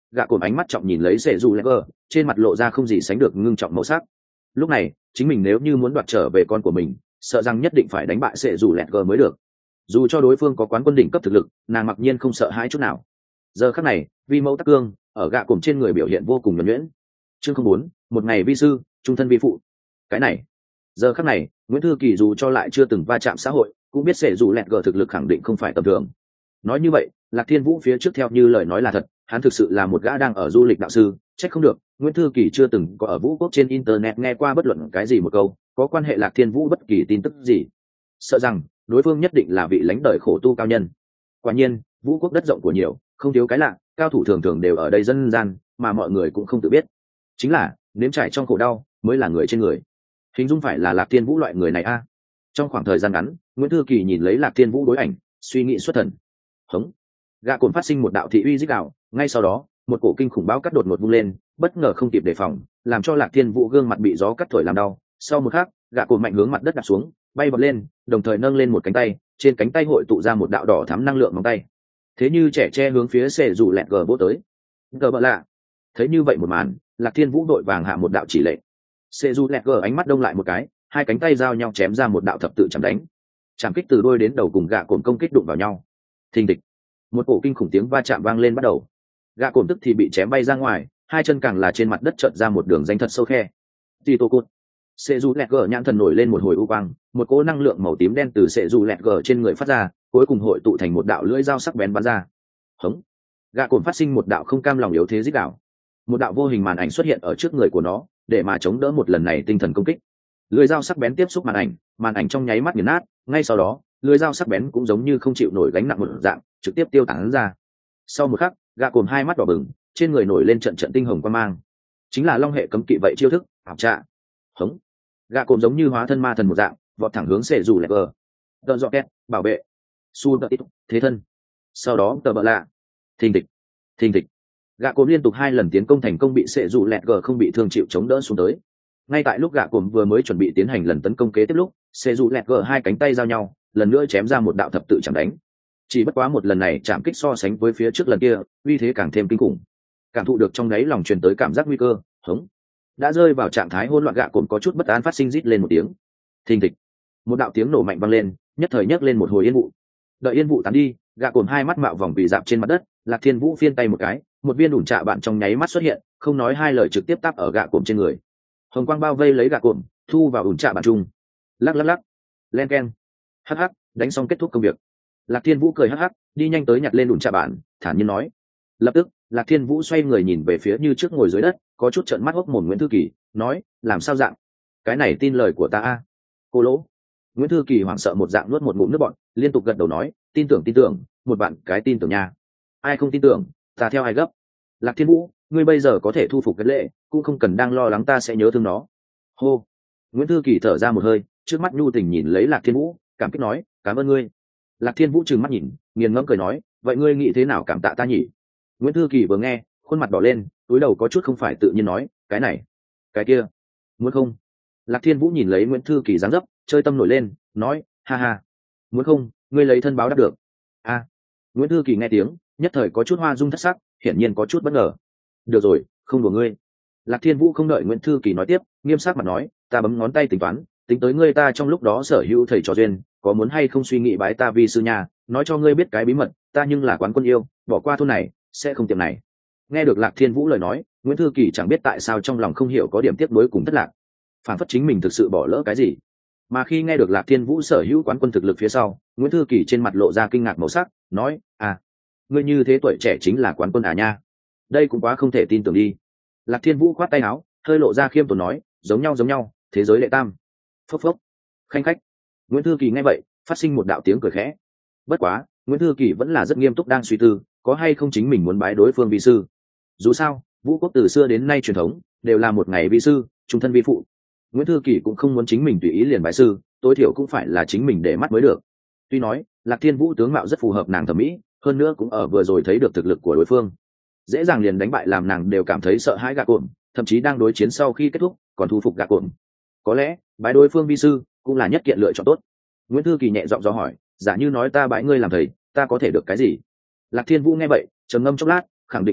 S1: gạ cồn ánh mắt trọng nhìn lấy sệ dù lẹ gờ, trên mặt lộ ra không gì sánh được ngưng trọng màu sắc. Lúc này chính mình nếu như muốn đoạt trở về con của mình, sợ rằng nhất định phải đánh bại sệ dù lẹ gờ mới được. Dù cho đối phương có quán quân đỉnh cấp thực lực, nàng mặc nhiên không sợ hãi chút nào. Giờ khắc này vi mẫu tắc cương ở gạ cồn trên người biểu hiện vô cùng nhuần nhuyễn. Chương không bốn, một ngày vi sư, trung thân vi phụ. Cái này giờ khắc này Nguyễn Thư Kỳ dù cho lại chưa từng va chạm xã hội, cũng biết sệ dù lẹt gờ thực lực khẳng định không phải tầm thường. Nói như vậy Lạc Thiên Vũ phía trước theo như lời nói là thật, hắn thực sự là một gã đang ở du lịch đạo sư. Trách không được Nguyễn Thư Kỳ chưa từng có ở Vũ Quốc trên internet nghe qua bất luận cái gì một câu có quan hệ Lạc Thiên Vũ bất kỳ tin tức gì. Sợ rằng đối phương nhất định là vị lãnh đời khổ tu cao nhân. Quả nhiên Vũ Quốc đất rộng của nhiều, không thiếu cái lạ, cao thủ thường thường đều ở đây dân gian, mà mọi người cũng không tự biết. Chính là nếm trải trong khổ đau mới là người trên người. Hình dung phải là Lạc Thiên Vũ loại người này a. Trong khoảng thời gian ngắn Nguyễn Thư Kỳ nhìn lấy Lạc Thiên Vũ đối ảnh, suy nghĩ xuất thần. Hống. Gạ cồn phát sinh một đạo thị uy rít đạo, ngay sau đó một cổ kinh khủng bão cắt đột ngột vung lên, bất ngờ không kịp đề phòng, làm cho Lạc Thiên Vũ gương mặt bị gió cắt thổi làm đau. Sau một khắc gạ cồn mạnh hướng mặt đất đặt xuống, bay bật lên, đồng thời nâng lên một cánh tay, trên cánh tay hội tụ ra một đạo đỏ thắm năng lượng móng tay, thế như trẻ tre hướng phía sệ dù lẹt gờ vỗ tới. Gờ bợ lạ thấy như vậy một màn, Lạc Thiên Vũ đội vàng hạ một đạo chỉ lệnh. Sệ dù lẹt gờ ánh mắt đông lại một cái, hai cánh tay giao nhau chém ra một đạo thập tự chạm đánh, chạm kích từ đôi đến đầu cùng gạ cồn công kích đụng vào nhau. Thình thịch, một cổ kinh khủng tiếng va chạm vang lên bắt đầu. Gạ cồn tức thì bị chém bay ra ngoài, hai chân càng là trên mặt đất trợn ra một đường danh thật sâu khe. Tito cột. Sệ dù lẹt gờ nhãn thần nổi lên một hồi u quang, một cỗ năng lượng màu tím đen từ sệ dù lẹt gờ trên người phát ra, cuối cùng hội tụ thành một đạo lưỡi dao sắc bén bắn ra. Hống. Gạ cồn phát sinh một đạo không cam lòng yếu thế rít đạo. Một đạo vô hình màn ảnh xuất hiện ở trước người của nó, để mà chống đỡ một lần này tinh thần công kích. Lưỡi dao sắc bén tiếp xúc màn ảnh, màn ảnh trong nháy mắt nghiền nát, ngay sau đó lưỡi dao sắc bén cũng giống như không chịu nổi gánh nặng một dạng, trực tiếp tiêu tán ra. Sau một khắc gạ cồn hai mắt đỏ bừng, trên người nổi lên trận trận tinh hồng quang mang, chính là long hệ cấm kỵ vậy chiêu thức ảo trạ. Hống. Gạ cồn giống như hóa thân ma thần một dạng, vọt thẳng hướng sệ dù lẹt gờ. Đợt dọ két, bảo vệ, su đợt ít, thế thân. Sau đó tờ bợ lạ, thình thịch, thình thịch. Gạ cồn liên tục hai lần tiến công thành công, bị sệ dù lẹt gờ không bị thương chịu chống đỡ xuống tới. Ngay tại lúc gạ cồn vừa mới chuẩn bị tiến hành lần tấn công kế tiếp lúc, sệ dù lẹt gờ hai cánh tay giao nhau, lần nữa chém ra một đạo thập tự chạm đánh. Chỉ bất quá một lần này chạm kích so sánh với phía trước lần kia, uy thế càng thêm kinh khủng. Cảm thụ được trong đáy lòng truyền tới cảm giác nguy cơ. Hống. Đã rơi vào trạng thái hỗn loạn, gạ cồn có chút bất an phát sinh rít lên một tiếng. Thình thịch, một đạo tiếng nổ mạnh vang lên, nhất thời nhấc lên một hồi yên vụ. Đợi yên vụ tán đi, gạ cồn hai mắt mạo vòng bị dạp trên mặt đất. Lạc Thiên Vũ phiên tay một cái, một viên ủn trạ bạn trong nháy mắt xuất hiện, không nói hai lời trực tiếp táp ở gạ cồn trên người. Hồng quang bao vây lấy gạ cồn, thu vào ủn trạ bạn chung. Lắc lắc lắc, len keng, hắc hắc, đánh xong kết thúc công việc. Lạc Thiên Vũ cười hắc hắc, đi nhanh tới nhặt lên ủn trạ bạn, thản nhiên nói. Lập tức Lạc Thiên Vũ xoay người nhìn về phía như trước ngồi dưới đất, có chút trợn mắt hốc mồm Nguyễn Thư Kỳ, nói, làm sao dạng? Cái này tin lời của ta a? Cô lỗ. Nguyễn Thư Kỳ hoảng sợ một dạng nuốt một ngụm nước bọt, liên tục gật đầu nói, tin tưởng tin tưởng, một bạn cái tin tưởng nha. Ai không tin tưởng, ta theo ai gấp. Lạc Thiên Vũ, ngươi bây giờ có thể thu phục cái lệ, cũng không cần đang lo lắng ta sẽ nhớ thương nó. Hô. Nguyễn Thư Kỳ thở ra một hơi, trước mắt nhu tình nhìn lấy Lạc Thiên Vũ, cảm kích nói, cảm ơn ngươi. Lạc Thiên Vũ trừng mắt nhìn, nghiền ngẫm cười nói, vậy ngươi nghĩ thế nào cảm tạ ta nhỉ? Nguyễn Thư Kỳ vừa nghe, khuôn mặt đỏ lên, túi đầu có chút không phải tự nhiên nói, cái này, cái kia, muốn không? Lạc Thiên Vũ nhìn lấy Nguyễn Thư Kỳ dáng dấp, chơi tâm nổi lên, nói, ha ha, muốn không, ngươi lấy thân báo đáp được. A. À. Nguyễn Thư Kỳ nghe tiếng, nhất thời có chút hoa dung thất sắc, hiển nhiên có chút bất ngờ. Được rồi, không đùa ngươi. Lạc Thiên Vũ không đợi Nguyễn Thư Kỳ nói tiếp, nghiêm sắc mặt nói, ta bấm ngón tay tính toán, tính tới ngươi ta trong lúc đó sở hữu thầy trò duyên, có muốn hay không suy nghĩ bái ta vi sư nhà, nói cho ngươi biết cái bí mật, ta nhưng là quán quân yêu, bỏ qua thôn này, sẽ không tiệm này. Nghe được Lạc Thiên Vũ lời nói, Nguyễn Thư Kỳ chẳng biết tại sao trong lòng không hiểu có điểm tiếc nuối cùng thất lạc, phản phất chính mình thực sự bỏ lỡ cái gì. Mà khi nghe được Lạc Thiên Vũ sở hữu quán quân thực lực phía sau, Nguyễn Thư Kỳ trên mặt lộ ra kinh ngạc màu sắc, nói, à, ngươi như thế tuổi trẻ chính là quán quân à nha? Đây cũng quá không thể tin tưởng đi. Lạc Thiên Vũ khoát tay áo, hơi lộ ra khiêm tốn nói, giống nhau giống nhau, thế giới lệ tam. Phốc phốc, khanh khách. Nguyễn Thư Kỳ nghe vậy, phát sinh một đạo tiếng cười khẽ. Bất quá, Nguyễn Thư Kỳ vẫn là rất nghiêm túc đang suy tư, có hay không chính mình muốn bái đối phương vi sư. Dù sao, Vũ Quốc từ xưa đến nay truyền thống đều là một ngày vi sư, trung thân vi phụ. Nguyễn Thư Kỳ cũng không muốn chính mình tùy ý liền bái sư, tối thiểu cũng phải là chính mình để mắt mới được. Tuy nói Lạc Thiên Vũ tướng mạo rất phù hợp nàng thẩm mỹ, hơn nữa cũng ở vừa rồi thấy được thực lực của đối phương, dễ dàng liền đánh bại làm nàng đều cảm thấy sợ hãi gạ cồn, thậm chí đang đối chiến sau khi kết thúc còn thu phục gạ cồn. Có lẽ bái đối phương vi sư cũng là nhất kiện lựa chọn tốt. Nguyễn Thư Kỳ nhẹ giọng do hỏi, giả như nói ta bái ngươi làm thầy, ta có thể được cái gì? Lạc Thiên Vũ nghe vậy trầm ngâm chốc lát, khẳng định nói,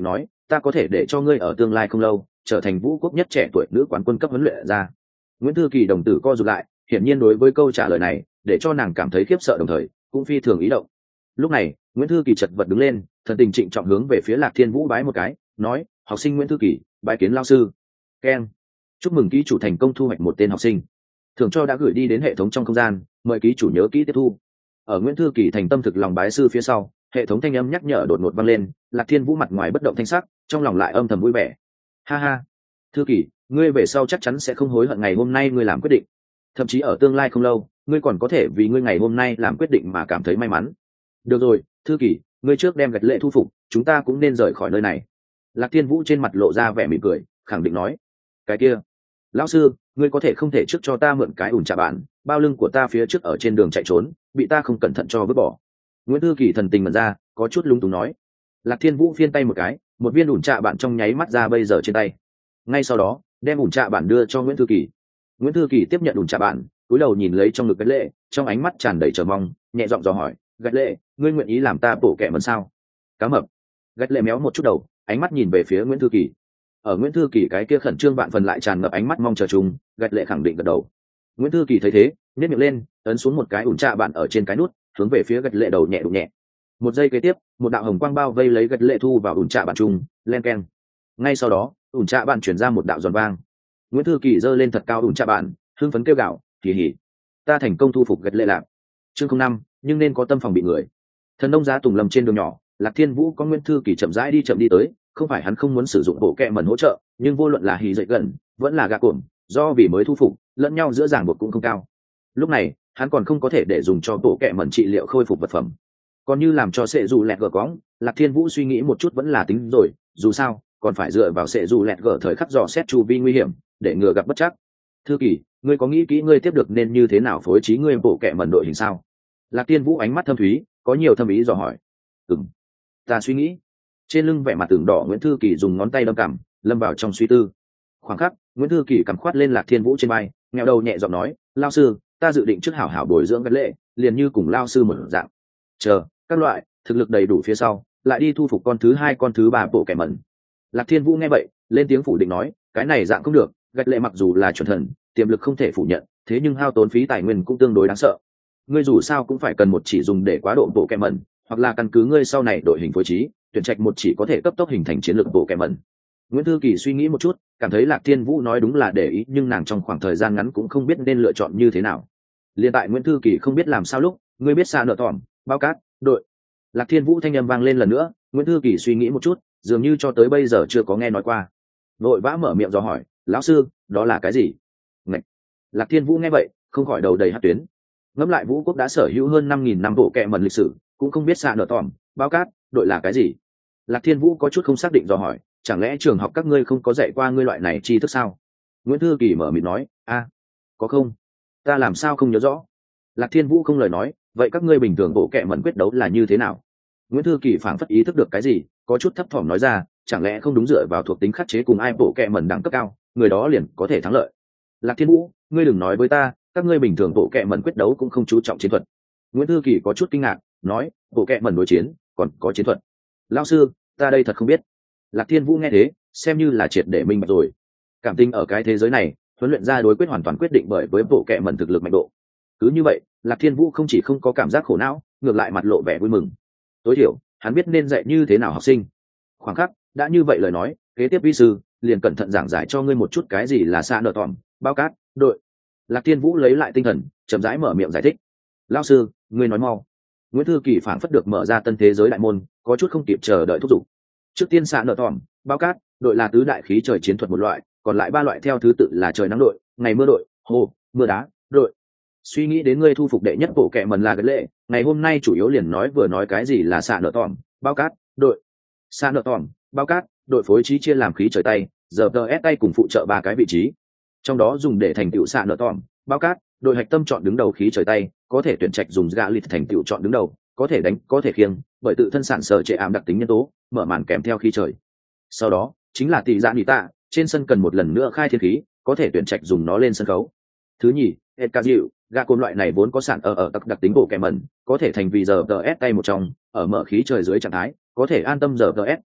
S1: ta có thể để cho ngươi ở tương lai không lâu trở thành vũ quốc nhất trẻ tuổi nữ quán quân cấp huấn luyện ra. Nguyễn Thư Kỳ đồng tử co rụt lại, hiển nhiên đối với câu trả lời này để cho nàng cảm thấy khiếp sợ, đồng thời cũng phi thường ý động. Lúc này Nguyễn Thư Kỳ chật vật đứng lên, thần tình trịnh trọng hướng về phía Lạc Thiên Vũ bái một cái, nói: học sinh Nguyễn Thư Kỳ bái kiến lao sư. Keng, chúc mừng ký chủ thành công thu hoạch một tên học sinh, thưởng cho đã gửi đi đến hệ thống trong không gian, mời ký chủ nhớ kỹ tiếp thu. Ở Nguyễn Thư Kỳ thành tâm thực lòng bái sư phía sau, hệ thống thanh âm nhắc nhở đột ngột vang lên. Lạc Thiên Vũ mặt ngoài bất động thanh sắc, trong lòng lại âm thầm vui vẻ. Ha ha, Thư Kỳ, ngươi về sau chắc chắn sẽ không hối hận ngày hôm nay ngươi làm quyết định, thậm chí ở tương lai không lâu ngươi còn có thể vì ngươi ngày hôm nay làm quyết định mà cảm thấy may mắn. Được rồi, Thư Kỳ, ngươi trước đem gạch lệ thu phục, chúng ta cũng nên rời khỏi nơi này. Lạc Thiên Vũ trên mặt lộ ra vẻ mỉm cười, khẳng định nói: cái kia, lão sư, ngươi có thể không thể trước cho ta mượn cái ủn trà bản, bao lưng của ta phía trước ở trên đường chạy trốn bị ta không cẩn thận cho vứt bỏ. Nguyễn Thư Kỳ thần tình mật ra, có chút lung túng nói. Lạc Thiên Vũ phiên tay một cái, một viên ủn trà bản trong nháy mắt ra bây giờ trên tay. Ngay sau đó đem ủn trà bản đưa cho Nguyễn Thư Kỳ. Nguyễn Thư Kỳ tiếp nhận ủn trà bản, cúi đầu nhìn lấy trong ngực gạch lệ, trong ánh mắt tràn đầy chờ mong, nhẹ giọng dò hỏi: gạch lệ, ngươi nguyện ý làm ta bổ kẹ mần sao? Cá mập. Gạch lệ méo một chút đầu, ánh mắt nhìn về phía Nguyễn Thư Kỳ. Ở Nguyễn Thư Kỳ cái kia khẩn trương vạn phần lại tràn ngập ánh mắt mong chờ chung, gạch lệ khẳng định gật đầu. Nguyễn Thư Kỳ thấy thế, nhếch miệng lên, ấn xuống một cái ủn trà bản ở trên cái nút, hướng về phía gạch lệ đầu nhẹ đụng nhẹ. Một giây kế tiếp, một đạo hồng quang bao vây lấy gạch lệ thu vào ủn trà bản chung, len keng. Ngay sau đó, ủn trà bản chuyển ra một đạo giòn vang. Nguyễn Thư Kỳ giơ lên thật cao ủn trà bản, hưng phấn kêu gào: kỳ hỉ, ta thành công thu phục gạch lệ lạc. Chương không năm, nhưng nên có tâm phòng bị người. Thần nông giá Tùng Lâm trên đường nhỏ, Lạc Thiên Vũ có Nguyễn Thư Kỳ chậm rãi đi chậm đi tới, không phải hắn không muốn sử dụng bộ kẹ mẩn hỗ trợ, nhưng vô luận là hì dậy gần vẫn là gạ cồn, do vì mới thu phục, lẫn nhau giữa ràng buộc cũng không cao. Lúc này hắn còn không có thể để dùng cho bộ kẹ mẩn trị liệu khôi phục vật phẩm, còn như làm cho sệ dù lẹt gờ cóng. Lạc Thiên Vũ suy nghĩ một chút vẫn là tính rồi, dù sao còn phải dựa vào sệ dù lẹt gờ thời khắc dò xét chu vi nguy hiểm để ngừa gặp bất chắc. Thư Kỳ, ngươi có nghĩ kỹ ngươi tiếp được nên như thế nào phối trí ngươi bộ kẹ mẩn đội hình sao? Lạc Thiên Vũ ánh mắt thâm thúy, có nhiều thâm ý dò hỏi. Ừm, ta suy nghĩ. Trên lưng vẻ mặt tưởng đỏ Nguyễn Thư Kỳ dùng ngón tay đâm cằm, lâm vào trong suy tư. Khoảng khắc, Nguyễn Thư Kỳ cầm khoát lên Lạc Thiên Vũ trên vai, nghèo đầu nhẹ giọng nói: lao sư, ta dự định trước hảo hảo bồi dưỡng gạch lệ, liền như cùng lao sư một dạng. Chờ các loại thực lực đầy đủ phía sau, lại đi thu phục con thứ hai con thứ ba bộ kẻ mẩn. Lạc Thiên Vũ nghe vậy, lên tiếng phủ định nói: cái này dạng không được, gạch lệ mặc dù là chuẩn thần, tiềm lực không thể phủ nhận, thế nhưng hao tốn phí tài nguyên cũng tương đối đáng sợ. Ngươi dù sao cũng phải cần một chỉ dùng để quá độ bộ kẻ mẩn, hoặc là căn cứ ngươi sau này đội hình phối trí, tuyển trạch một chỉ có thể cấp tốc hình thành chiến lược bộ kẻ mẩn. Nguyễn Thư Kỳ suy nghĩ một chút, cảm thấy Lạc Thiên Vũ nói đúng là để ý, nhưng nàng trong khoảng thời gian ngắn cũng không biết nên lựa chọn như thế nào. Liên tại Nguyễn Thư Kỳ không biết làm sao lúc, ngươi biết xa nợ tỏm, bao cát, đội. Lạc Thiên Vũ thanh âm vang lên lần nữa. Nguyễn Thư Kỳ suy nghĩ một chút, dường như cho tới bây giờ chưa có nghe nói qua, vội vã mở miệng do hỏi: lão sư, đó là cái gì? Ngạch. Lạc Thiên Vũ nghe vậy, không khỏi đầu đầy hắc tuyến. Ngẫm lại Vũ quốc đã sở hữu hơn năm nghìn năm bộ kệ mẩn lịch sử, cũng không biết xa nợ tỏm, bao cát, đội là cái gì. Lạc Thiên Vũ có chút không xác định do hỏi: chẳng lẽ trường học các ngươi không có dạy qua ngươi loại này tri thức sao? Nguyễn Thư Kỳ mở mịt nói: a, có không? Ta làm sao không nhớ rõ. Lạc Thiên Vũ không lời nói: vậy các ngươi bình thường bộ kệ mẩn quyết đấu là như thế nào? Nguyễn Thư Kỳ phảng phất ý thức được cái gì, có chút thấp thỏm nói ra: chẳng lẽ không đúng dựa vào thuộc tính khắc chế cùng ai bộ kệ mẩn đẳng cấp cao, người đó liền có thể thắng lợi? Lạc Thiên Vũ, ngươi đừng nói với ta, các ngươi bình thường bộ kệ mẩn quyết đấu cũng không chú trọng chiến thuật. Nguyễn Thư Kỳ có chút kinh ngạc, nói: bộ kệ mẩn đối chiến còn có chiến thuật? Lão sư, ta đây thật không biết. Lạc Thiên Vũ nghe thế, xem như là triệt để minh bạch rồi. Cảm tình ở cái thế giới này, huấn luyện ra đối quyết hoàn toàn quyết định bởi với bộ kệ mẩn thực lực mạnh độ. Cứ như vậy, Lạc Thiên Vũ không chỉ không có cảm giác khổ não, ngược lại mặt lộ vẻ vui mừng. Tối thiểu, hắn biết nên dạy như thế nào học sinh. Khoảng khắc, đã như vậy lời nói, kế tiếp vi sư liền cẩn thận giảng giải cho ngươi một chút cái gì là xa nợ tỏm, bao cát, đội. Lạc Thiên Vũ lấy lại tinh thần, chậm rãi mở miệng giải thích. Lão sư, ngươi nói mau. Nguyễn Thư Kỳ phảng phất được mở ra tân thế giới đại môn, có chút không kịp chờ đợi thúc giục. Trước tiên xạ nợ tỏm, bao cát, đội là tứ đại khí trời chiến thuật một loại, còn lại ba loại theo thứ tự là trời nắng đội, ngày mưa đội, hồ, mưa đá, đội. Suy nghĩ đến ngươi thu phục đệ nhất bộ kệ mẩn là cái lệ, ngày hôm nay chủ yếu liền nói vừa nói cái gì là xạ nợ tỏm, bao cát, đội. Xạ nợ tỏm, bao cát, đội phối trí chia làm khí trời tay, giờ tờ ép tay cùng phụ trợ ba cái vị trí. Trong đó dùng để thành tựu xạ nợ tỏm, bao cát, đội hạch tâm chọn đứng đầu khí trời tay, có thể tuyển trạch dùng gạ lịt thành tựu chọn đứng đầu, có thể đánh, có thể khiêng, bởi tự thân sản sở trệ ảm đặc tính nhân tố, mở màn kèm theo khí trời. Sau đó chính là tỷ dạ nỉ tạ, trên sân cần một lần nữa khai thiên khí, có thể tuyển trạch dùng nó lên sân khấu. Thứ nhì, Edkaziu, gạ cồn loại này vốn có sản ở ở đặc đặc tính bộ kèm mẩn, có thể thành vì giờ tờ ép tay một trong, ở mở khí trời dưới trạng thái, có thể an tâm giờ tờ ép,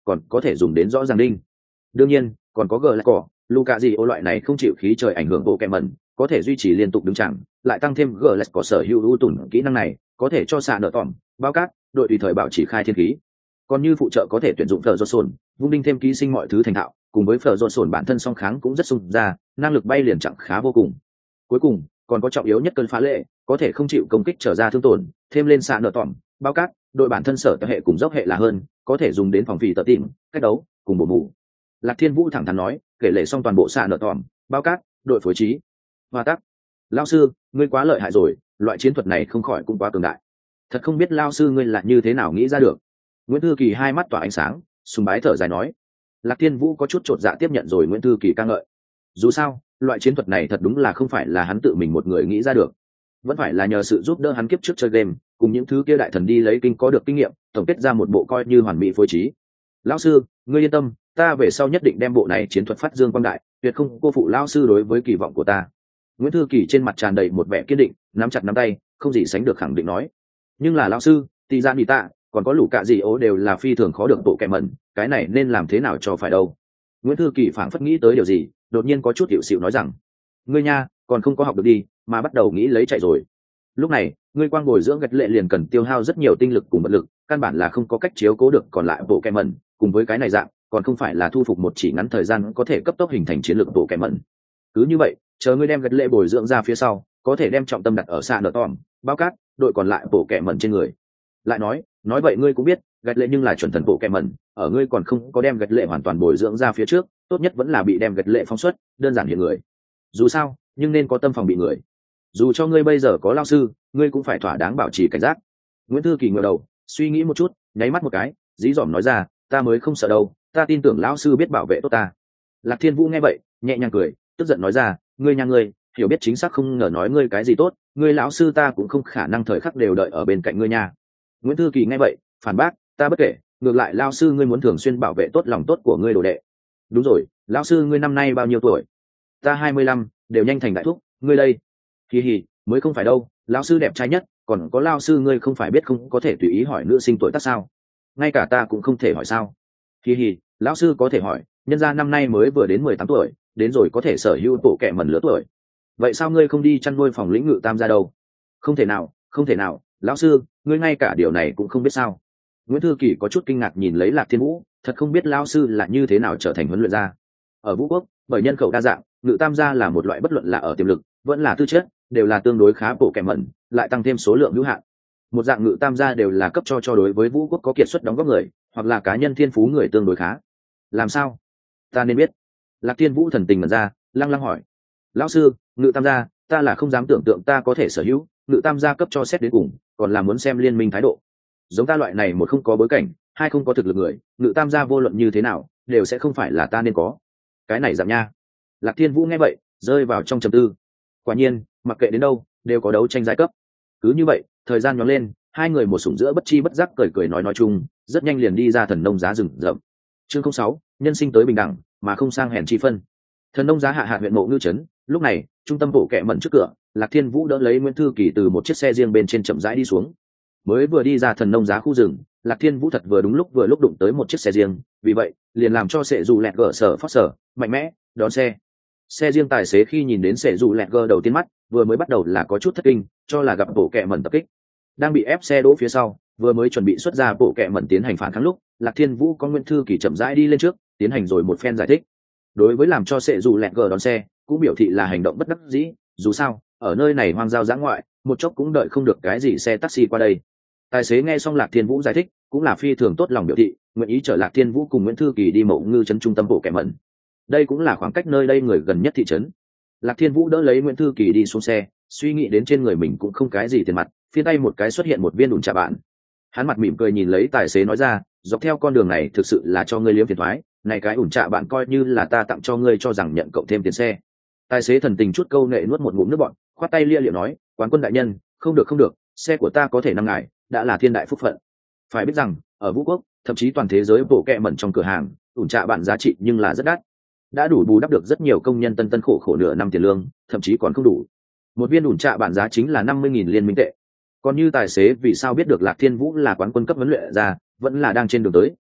S1: còn có thể dùng đến rõ ràng đinh. Đương nhiên còn có gờ lại cỏ Luka gì ô loại này không chịu khí trời ảnh hưởng bộ kẹm mẩn, có thể duy trì liên tục đứng chẳng, lại tăng thêm gờ lại cỏ sở hữu ưu tùn kỹ năng này có thể cho xạ nợ tỏm bao cát đội tùy thời bảo trì khai thiên khí. Còn như phụ trợ có thể tuyển dụng phở rột sồn vung đinh thêm ký sinh mọi thứ thành thạo, cùng với phở rột sồn bản thân song kháng cũng rất sung ra, năng lực bay liền chặng khá vô cùng. Cuối cùng còn có trọng yếu nhất cơn phá lệ, có thể không chịu công kích trở ra thương tổn, thêm lên xạ nợ tỏm bao cát đội bản thân sở hệ cùng dốc hệ là hơn, có thể dùng đến phòng phì tự tìm cách đấu cùng bổ mù. Lạc Thiên Vũ thẳng thắn nói, kể lể xong toàn bộ xạ nợ tỏm bao cát đội phối trí. Hoa tắc, lao sư ngươi quá lợi hại rồi, loại chiến thuật này không khỏi cũng quá cường đại, thật không biết lao sư ngươi là như thế nào nghĩ ra được. Nguyễn Thư Kỳ hai mắt tỏa ánh sáng, sùng bái thở dài nói. Lạc Thiên Vũ có chút chột dạ tiếp nhận rồi Nguyễn Thư Kỳ ca ngợi. Dù sao loại chiến thuật này thật đúng là không phải là hắn tự mình một người nghĩ ra được, vẫn phải là nhờ sự giúp đỡ hắn kiếp trước chơi game cùng những thứ kia đại thần đi lấy kinh có được kinh nghiệm, tổng kết ra một bộ coi như hoàn mỹ phối trí. Lão sư ngươi yên tâm, ta về sau nhất định đem bộ này chiến thuật phát dương quang đại, tuyệt không cô phụ lão sư đối với kỳ vọng của ta. Nguyễn Thư Kỳ trên mặt tràn đầy một vẻ kiên định, nắm chặt nắm tay, không gì sánh được khẳng định nói. Nhưng là lão sư, tỷ gian tạ còn có lũ cạ gì ố đều là phi thường khó được bộ kẹm mẩn, cái này nên làm thế nào cho phải đâu. Nguyễn Thư Kỳ phảng phất nghĩ tới điều gì, đột nhiên có chút hiệu xịu nói rằng, ngươi nha còn không có học được đi mà bắt đầu nghĩ lấy chạy rồi. Lúc này ngươi quang bồi dưỡng gạch lệ liền cần tiêu hao rất nhiều tinh lực cùng vật lực, căn bản là không có cách chiếu cố được còn lại bộ kẹm mẩn, cùng với cái này dạng còn không phải là thu phục một chỉ ngắn thời gian có thể cấp tốc hình thành chiến lược bộ kẹm mẩn. Cứ như vậy chờ ngươi đem gạch lệ bồi dưỡng ra phía sau, có thể đem trọng tâm đặt ở xạ nở tòm bao cát đội còn lại bộ kẹm mẩn trên người. Lại nói nói vậy ngươi cũng biết gạch lệ nhưng là chuẩn thần bộ kẹm mẩn, ở ngươi còn không có đem gạch lệ hoàn toàn bồi dưỡng ra phía trước, tốt nhất vẫn là bị đem gạch lệ phóng xuất, đơn giản hiện người. Dù sao nhưng nên có tâm phòng bị người, dù cho ngươi bây giờ có lao sư, ngươi cũng phải thỏa đáng bảo trì cảnh giác. Nguyễn Thư Kỳ ngửa đầu suy nghĩ một chút, nháy mắt một cái, dí dỏm nói ra, ta mới không sợ đâu, ta tin tưởng lão sư biết bảo vệ tốt ta. Lạc Thiên Vũ nghe vậy nhẹ nhàng cười, tức giận nói ra, ngươi nhà ngươi hiểu biết chính xác không ngờ nói ngươi cái gì tốt, ngươi lão sư ta cũng không khả năng thời khắc đều đợi ở bên cạnh ngươi nha. Nguyễn Thư Kỳ nghe vậy phản bác, ta bất kể, ngược lại lao sư ngươi muốn thường xuyên bảo vệ tốt lòng tốt của ngươi đồ đệ. Đúng rồi, lão sư ngươi năm nay bao nhiêu tuổi? Ta hai mươi lăm, đều nhanh thành đại thúc, ngươi đây? Hì hì, mới không phải đâu, lão sư đẹp trai nhất, còn có lao sư ngươi không phải biết không có thể tùy ý hỏi nữ sinh tuổi tác sao? Ngay cả ta cũng không thể hỏi sao? Hì hì, lão sư có thể hỏi, nhân gia năm nay mới vừa đến mười tám tuổi, đến rồi có thể sở hữu bộ kệ mẩn lứa tuổi. Vậy sao ngươi không đi chăn nuôi phòng lĩnh ngự tam gia đâu? Không thể nào, không thể nào, lão sư, ngươi ngay cả điều này cũng không biết sao? Nguyễn Thư Kỳ có chút kinh ngạc nhìn lấy Lạc Thiên Vũ, thật không biết lão sư là như thế nào trở thành huấn luyện gia. Ở Vũ Quốc, bởi nhân khẩu đa dạng, ngự tam gia là một loại bất luận là ở tiềm lực, vẫn là tư chất, đều là tương đối khá bộ kệ mẩn, lại tăng thêm số lượng hữu hạn. Một dạng ngự tam gia đều là cấp cho cho đối với Vũ Quốc có kiệt xuất đóng góp người, hoặc là cá nhân thiên phú người tương đối khá. Làm sao? Ta nên biết. Lạc Thiên Vũ thần tình mở ra, lăng lăng hỏi. Lão sư, ngự tam gia, ta là không dám tưởng tượng ta có thể sở hữu, ngự tam gia cấp cho xét đến cùng, còn là muốn xem liên minh thái độ. Giống ta loại này một không có bối cảnh, hai không có thực lực người, ngự tam gia vô luận như thế nào, đều sẽ không phải là ta nên có. Cái này giảm nha. Lạc Thiên Vũ nghe vậy, rơi vào trong trầm tư. Quả nhiên, mặc kệ đến đâu, đều có đấu tranh giai cấp. Cứ như vậy, thời gian nhoáng lên, hai người một sủng giữa bất chi bất giác cười cười nói nói chung, rất nhanh liền đi ra thần nông giá rừng rậm. Chương không sáu, nhân sinh tới bình đẳng, mà không sang hèn chi phân. Thần nông giá hạ hạ huyện Mộ Ngư trấn, lúc này, trung tâm bộ kệ mẩn trước cửa, Lạc Thiên Vũ đỡ lấy Nguyễn Thư Kỳ từ một chiếc xe riêng bên trên chậm rãi đi xuống. Mới vừa đi ra thần nông giá khu rừng, Lạc Thiên Vũ thật vừa đúng lúc vừa lúc đụng tới một chiếc xe riêng, vì vậy, liền làm cho sệ dù lẹt gở sở phát sở, mạnh mẽ đón xe. Xe riêng tài xế khi nhìn đến sệ dù lẹt gở đầu tiên mắt, vừa mới bắt đầu là có chút thất kinh, cho là gặp bộ kệ mẩn tập kích. Đang bị ép xe đỗ phía sau, vừa mới chuẩn bị xuất ra bộ kệ mẩn tiến hành phản kháng lúc, Lạc Thiên Vũ có Nguyễn Thư Kỳ chậm rãi đi lên trước, tiến hành rồi một phen giải thích. Đối với làm cho sệ dù lẹt gở đón xe, cũng biểu thị là hành động bất đắc dĩ, dù sao, ở nơi này hoang giao dã ngoại, một chốc cũng đợi không được cái gì xe taxi qua đây. Tài xế nghe xong Lạc Thiên Vũ giải thích, cũng là phi thường tốt lòng biểu thị, nguyện ý chở Lạc Thiên Vũ cùng Nguyễn Thư Kỳ đi Mộ Ngư trấn trung tâm bộ kệ mẩn. Đây cũng là khoảng cách nơi đây người gần nhất thị trấn. Lạc Thiên Vũ đỡ lấy Nguyễn Thư Kỳ đi xuống xe, suy nghĩ đến trên người mình cũng không cái gì tiền mặt, phiên tay một cái xuất hiện một viên đùn trà bạn. Hắn mặt mỉm cười nhìn lấy tài xế nói ra, dọc theo con đường này thực sự là cho ngươi liếm phiền thoái, này cái ủn trà bạn coi như là ta tặng cho ngươi cho rằng nhận cộng thêm tiền xe. Tài xế thần tình chút câu nệ nuốt một ngụm nước bọt, khoát tay lia liệu nói, quán quân đại nhân, không được không được, xe của ta có thể năm ngài, đã là thiên đại phúc phận. Phải biết rằng ở Vũ Quốc, thậm chí toàn thế giới bộ kệ mẩn trong cửa hàng, ủn trà bạn giá trị nhưng là rất đắt, đã đủ bù đắp được rất nhiều công nhân tân tân khổ khổ nửa năm tiền lương, thậm chí còn không đủ. Một viên ủn trà bạn giá chính là năm mươi nghìn liên minh tệ. Còn như tài xế vì sao biết được Lạc Thiên Vũ là quán quân cấp huấn luyện ra, vẫn là đang trên đường tới,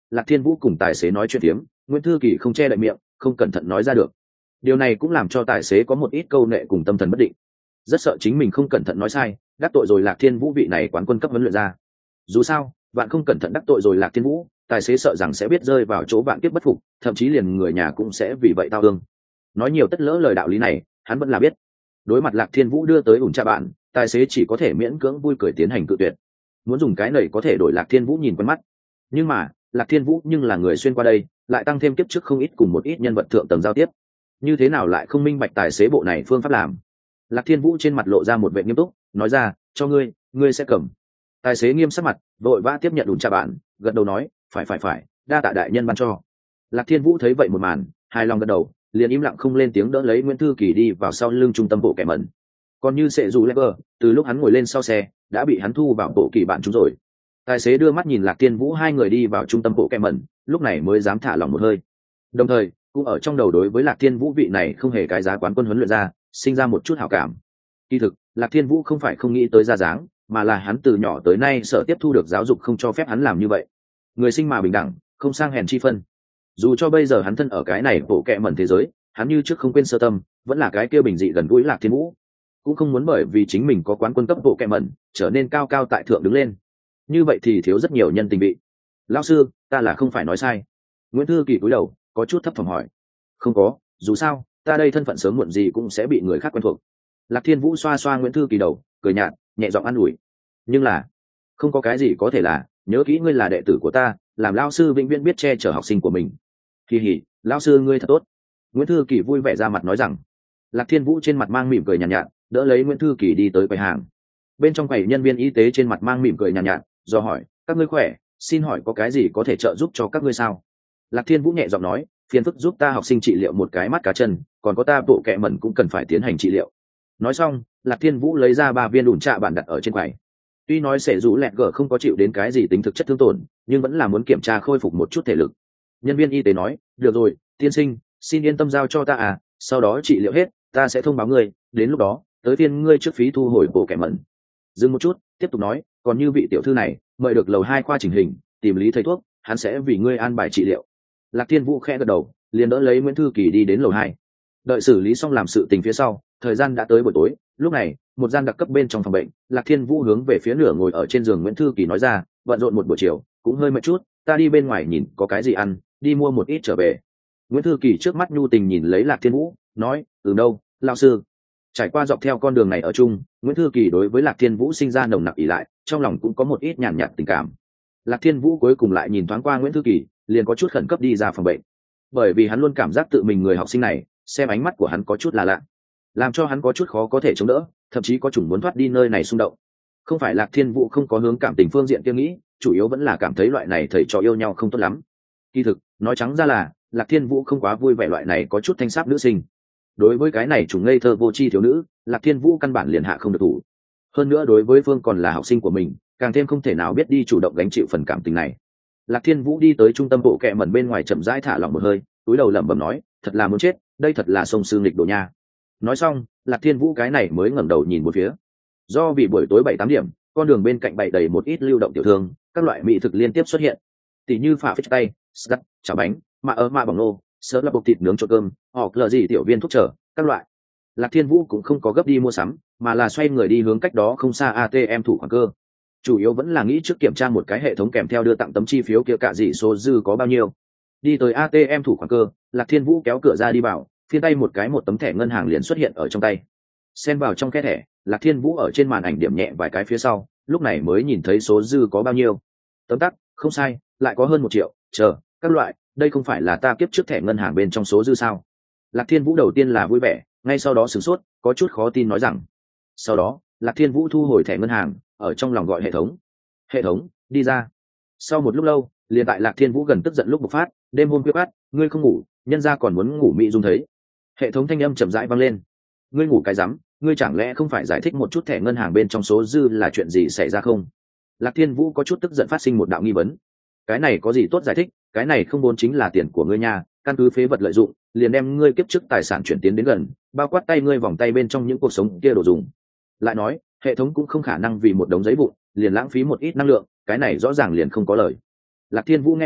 S1: Lạc Thiên Vũ cùng tài xế nói chuyện tiếm, Nguyễn Thư Kỳ không che đậy miệng, không cẩn thận nói ra được. Điều này cũng làm cho tài xế có một ít câu nệ cùng tâm thần bất định, rất sợ chính mình không cẩn thận nói sai, đắc tội rồi Lạc Thiên Vũ vị này quán quân cấp huấn luyện ra. Dù sao, bạn không cẩn thận đắc tội rồi Lạc Thiên Vũ, tài xế sợ rằng sẽ biết rơi vào chỗ bạn tiếp bất phục, thậm chí liền người nhà cũng sẽ vì vậy tao ương. Nói nhiều tất lỡ lời đạo lý này, hắn vẫn là biết. Đối mặt Lạc Thiên Vũ đưa tới ủn trà bạn, tài xế chỉ có thể miễn cưỡng vui cười tiến hành cự tuyệt. Muốn dùng cái này có thể đổi Lạc Thiên Vũ nhìn quen mắt, nhưng mà Lạc Thiên Vũ nhưng là người xuyên qua đây, lại tăng thêm kiếp trước không ít cùng một ít nhân vật thượng tầng giao tiếp, như thế nào lại không minh bạch tài xế bộ này phương pháp làm. Lạc Thiên Vũ trên mặt lộ ra một vẻ nghiêm túc, nói ra, cho ngươi, ngươi sẽ cầm. Tài xế nghiêm sắc mặt, vội vã tiếp nhận ủn trà bạn, gật đầu nói, phải phải phải, đa tạ đại nhân ban cho. Lạc Thiên Vũ thấy vậy một màn, hài lòng gật đầu, liền im lặng không lên tiếng đỡ lấy Nguyễn Thư Kỳ đi vào sau lưng trung tâm bộ kẻ mẩn. Còn như sệ dù Lever, từ lúc hắn ngồi lên sau xe, đã bị hắn thu vào bộ kỳ bạn chúng rồi. Tài xế đưa mắt nhìn Lạc Thiên Vũ hai người đi vào trung tâm bộ kẻ mẩn, lúc này mới dám thả lỏng một hơi. Đồng thời, cũng ở trong đầu đối với Lạc Thiên Vũ vị này không hề cái giá quán quân huấn luyện ra, sinh ra một chút hảo cảm. Kỳ thực, Lạc Thiên Vũ không phải không nghĩ tới ra dáng, mà là hắn từ nhỏ tới nay sợ tiếp thu được giáo dục không cho phép hắn làm như vậy. Người sinh mà bình đẳng, không sang hèn chi phân. Dù cho bây giờ hắn thân ở cái này bộ kệ mẩn thế giới, hắn như trước không quên sơ tâm, vẫn là cái kia bình dị gần gũi Lạc Thiên Vũ, cũng không muốn bởi vì chính mình có quán quân cấp bộ kệ mẩn, trở nên cao cao tại thượng đứng lên. Như vậy thì thiếu rất nhiều nhân tình vị. Lão sư, ta là không phải nói sai. Nguyễn Thư Kỳ cúi đầu, có chút thấp thỏm hỏi. Không có, dù sao, ta đây thân phận sớm muộn gì cũng sẽ bị người khác quen thuộc. Lạc Thiên Vũ xoa xoa Nguyễn Thư Kỳ đầu, cười nhạt, nhẹ giọng an ủi. Nhưng là, không có cái gì có thể là, nhớ kỹ ngươi là đệ tử của ta, làm lão sư vĩnh viễn biết che chở học sinh của mình. Kỳ hỉ, lão sư ngươi thật tốt. Nguyễn Thư Kỳ vui vẻ ra mặt nói rằng. Lạc Thiên Vũ trên mặt mang mỉm cười nhàn nhạt, nhạt, đỡ lấy Nguyễn Thư Kỳ đi tới quầy hàng. Bên trong quầy nhân viên y tế trên mặt mang mỉm cười nhàn nhạt, nhạt, do hỏi, các ngươi khỏe, xin hỏi có cái gì có thể trợ giúp cho các ngươi sao? Lạc Thiên Vũ nhẹ giọng nói, phiền phức giúp ta học sinh trị liệu một cái mắt cá chân, còn có ta bộ kệ mẩn cũng cần phải tiến hành trị liệu. Nói xong, Lạc Thiên Vũ lấy ra ba viên ủn trà bản đặt ở trên quầy. Tuy nói sẽ rủ lẹt gở không có chịu đến cái gì tính thực chất thương tổn, nhưng vẫn là muốn kiểm tra khôi phục một chút thể lực. Nhân viên y tế nói, được rồi, tiên sinh, xin yên tâm giao cho ta à, sau đó trị liệu hết, ta sẽ thông báo ngươi, đến lúc đó, tới phiên ngươi trước phí thu hồi bộ kẻ mẩn. Dừng một chút, tiếp tục nói, còn như vị tiểu thư này, mời được lầu hai khoa chỉnh hình, tìm lý thầy thuốc, hắn sẽ vì ngươi an bài trị liệu. Lạc Thiên Vũ khẽ gật đầu, liền đỡ lấy Nguyễn Thư Kỳ đi đến lầu hai. Đợi xử lý xong làm sự tình phía sau, thời gian đã tới buổi tối, lúc này, một gian đặc cấp bên trong phòng bệnh, Lạc Thiên Vũ hướng về phía nửa ngồi ở trên giường Nguyễn Thư Kỳ nói ra, bận rộn một buổi chiều, cũng hơi mệt chút, ta đi bên ngoài nhìn có cái gì ăn, đi mua một ít trở về. Nguyễn Thư Kỳ trước mắt nhu tình nhìn lấy Lạc Thiên Vũ, nói, từ đâu, lão sư. Trải qua dọc theo con đường này ở chung, Nguyễn Thư Kỳ đối với Lạc Thiên Vũ sinh ra nồng nặc ỷ lại, trong lòng cũng có một ít nhàn nhạt tình cảm. Lạc Thiên Vũ cuối cùng lại nhìn thoáng qua Nguyễn Thư Kỳ, liền có chút khẩn cấp đi ra phòng bệnh, bởi vì hắn luôn cảm giác tự mình người học sinh này, xem ánh mắt của hắn có chút là lạ, làm cho hắn có chút khó có thể chống đỡ, thậm chí có chủng muốn thoát đi nơi này xung động. Không phải Lạc Thiên Vũ không có hướng cảm tình phương diện tiêu nghĩ, chủ yếu vẫn là cảm thấy loại này thầy trò yêu nhau không tốt lắm. Kỳ thực, nói trắng ra là, Lạc Thiên Vũ không quá vui vẻ loại này có chút thanh sáp nữ sinh. Đối với cái này chủng ngây thơ vô tri thiếu nữ, Lạc Thiên Vũ căn bản liền hạ không được thủ. Hơn nữa đối với Phương còn là học sinh của mình, càng thêm không thể nào biết đi chủ động gánh chịu phần cảm tình này. Lạc Thiên Vũ đi tới trung tâm bộ kệ mẩn bên ngoài chậm rãi thả lỏng một hơi, túi đầu lẩm bẩm nói, thật là muốn chết, đây thật là sông sư nghịch đồ nha. Nói xong, Lạc Thiên Vũ cái này mới ngẩng đầu nhìn một phía. Do vì buổi tối bảy tám điểm, con đường bên cạnh bày đầy một ít lưu động tiểu thương, các loại mỹ thực liên tiếp xuất hiện, tỉ như phà phết tay, sắt, chả bánh, mạ ớ mạ bỏng nô, sớ là bột thịt nướng trộn cơm, hoặc là gì tiểu viên thuốc trở, các loại. Lạc Thiên Vũ cũng không có gấp đi mua sắm, mà là xoay người đi hướng cách đó không xa a tê em thủ khoản cơ. Chủ yếu vẫn là nghĩ trước kiểm tra một cái hệ thống kèm theo đưa tặng tấm chi phiếu kia cả gì số dư có bao nhiêu. Đi tới a tê em thủ khoản cơ, Lạc Thiên Vũ kéo cửa ra đi vào, phiên tay một cái một tấm thẻ ngân hàng liền xuất hiện ở trong tay. Xen vào trong khe thẻ, Lạc Thiên Vũ ở trên màn ảnh điểm nhẹ vài cái phía sau, lúc này mới nhìn thấy số dư có bao nhiêu. Tấm tắc, không sai, lại có hơn một triệu, chờ, các loại, đây không phải là ta kiếp trước thẻ ngân hàng bên trong số dư sao? Lạc Thiên Vũ đầu tiên là vui vẻ, ngay sau đó sửng sốt, có chút khó tin nói rằng. Sau đó, Lạc Thiên Vũ thu hồi thẻ ngân hàng, ở trong lòng gọi hệ thống. Hệ thống, đi ra. Sau một lúc lâu, liền tại Lạc Thiên Vũ gần tức giận lúc bộc phát, đêm hôm khuya khát, ngươi không ngủ, nhân gia còn muốn ngủ mị dung thấy. Hệ thống thanh âm chậm rãi vang lên. Ngươi ngủ cái rắm, ngươi chẳng lẽ không phải giải thích một chút thẻ ngân hàng bên trong số dư là chuyện gì xảy ra không? Lạc Thiên Vũ có chút tức giận phát sinh một đạo nghi vấn. Cái này có gì tốt giải thích, cái này không vốn chính là tiền của ngươi nha, căn cứ phế vật lợi dụng, liền đem ngươi kiếp trước tài sản chuyển tiến đến gần, bao quát tay ngươi vòng tay bên trong những cuộc sống kia đồ dùng. Lại nói, hệ thống cũng không khả năng vì một đống giấy vụn, liền lãng phí một ít năng lượng, cái này rõ ràng liền không có lời. Lạc Thiên Vũ nghe vậy,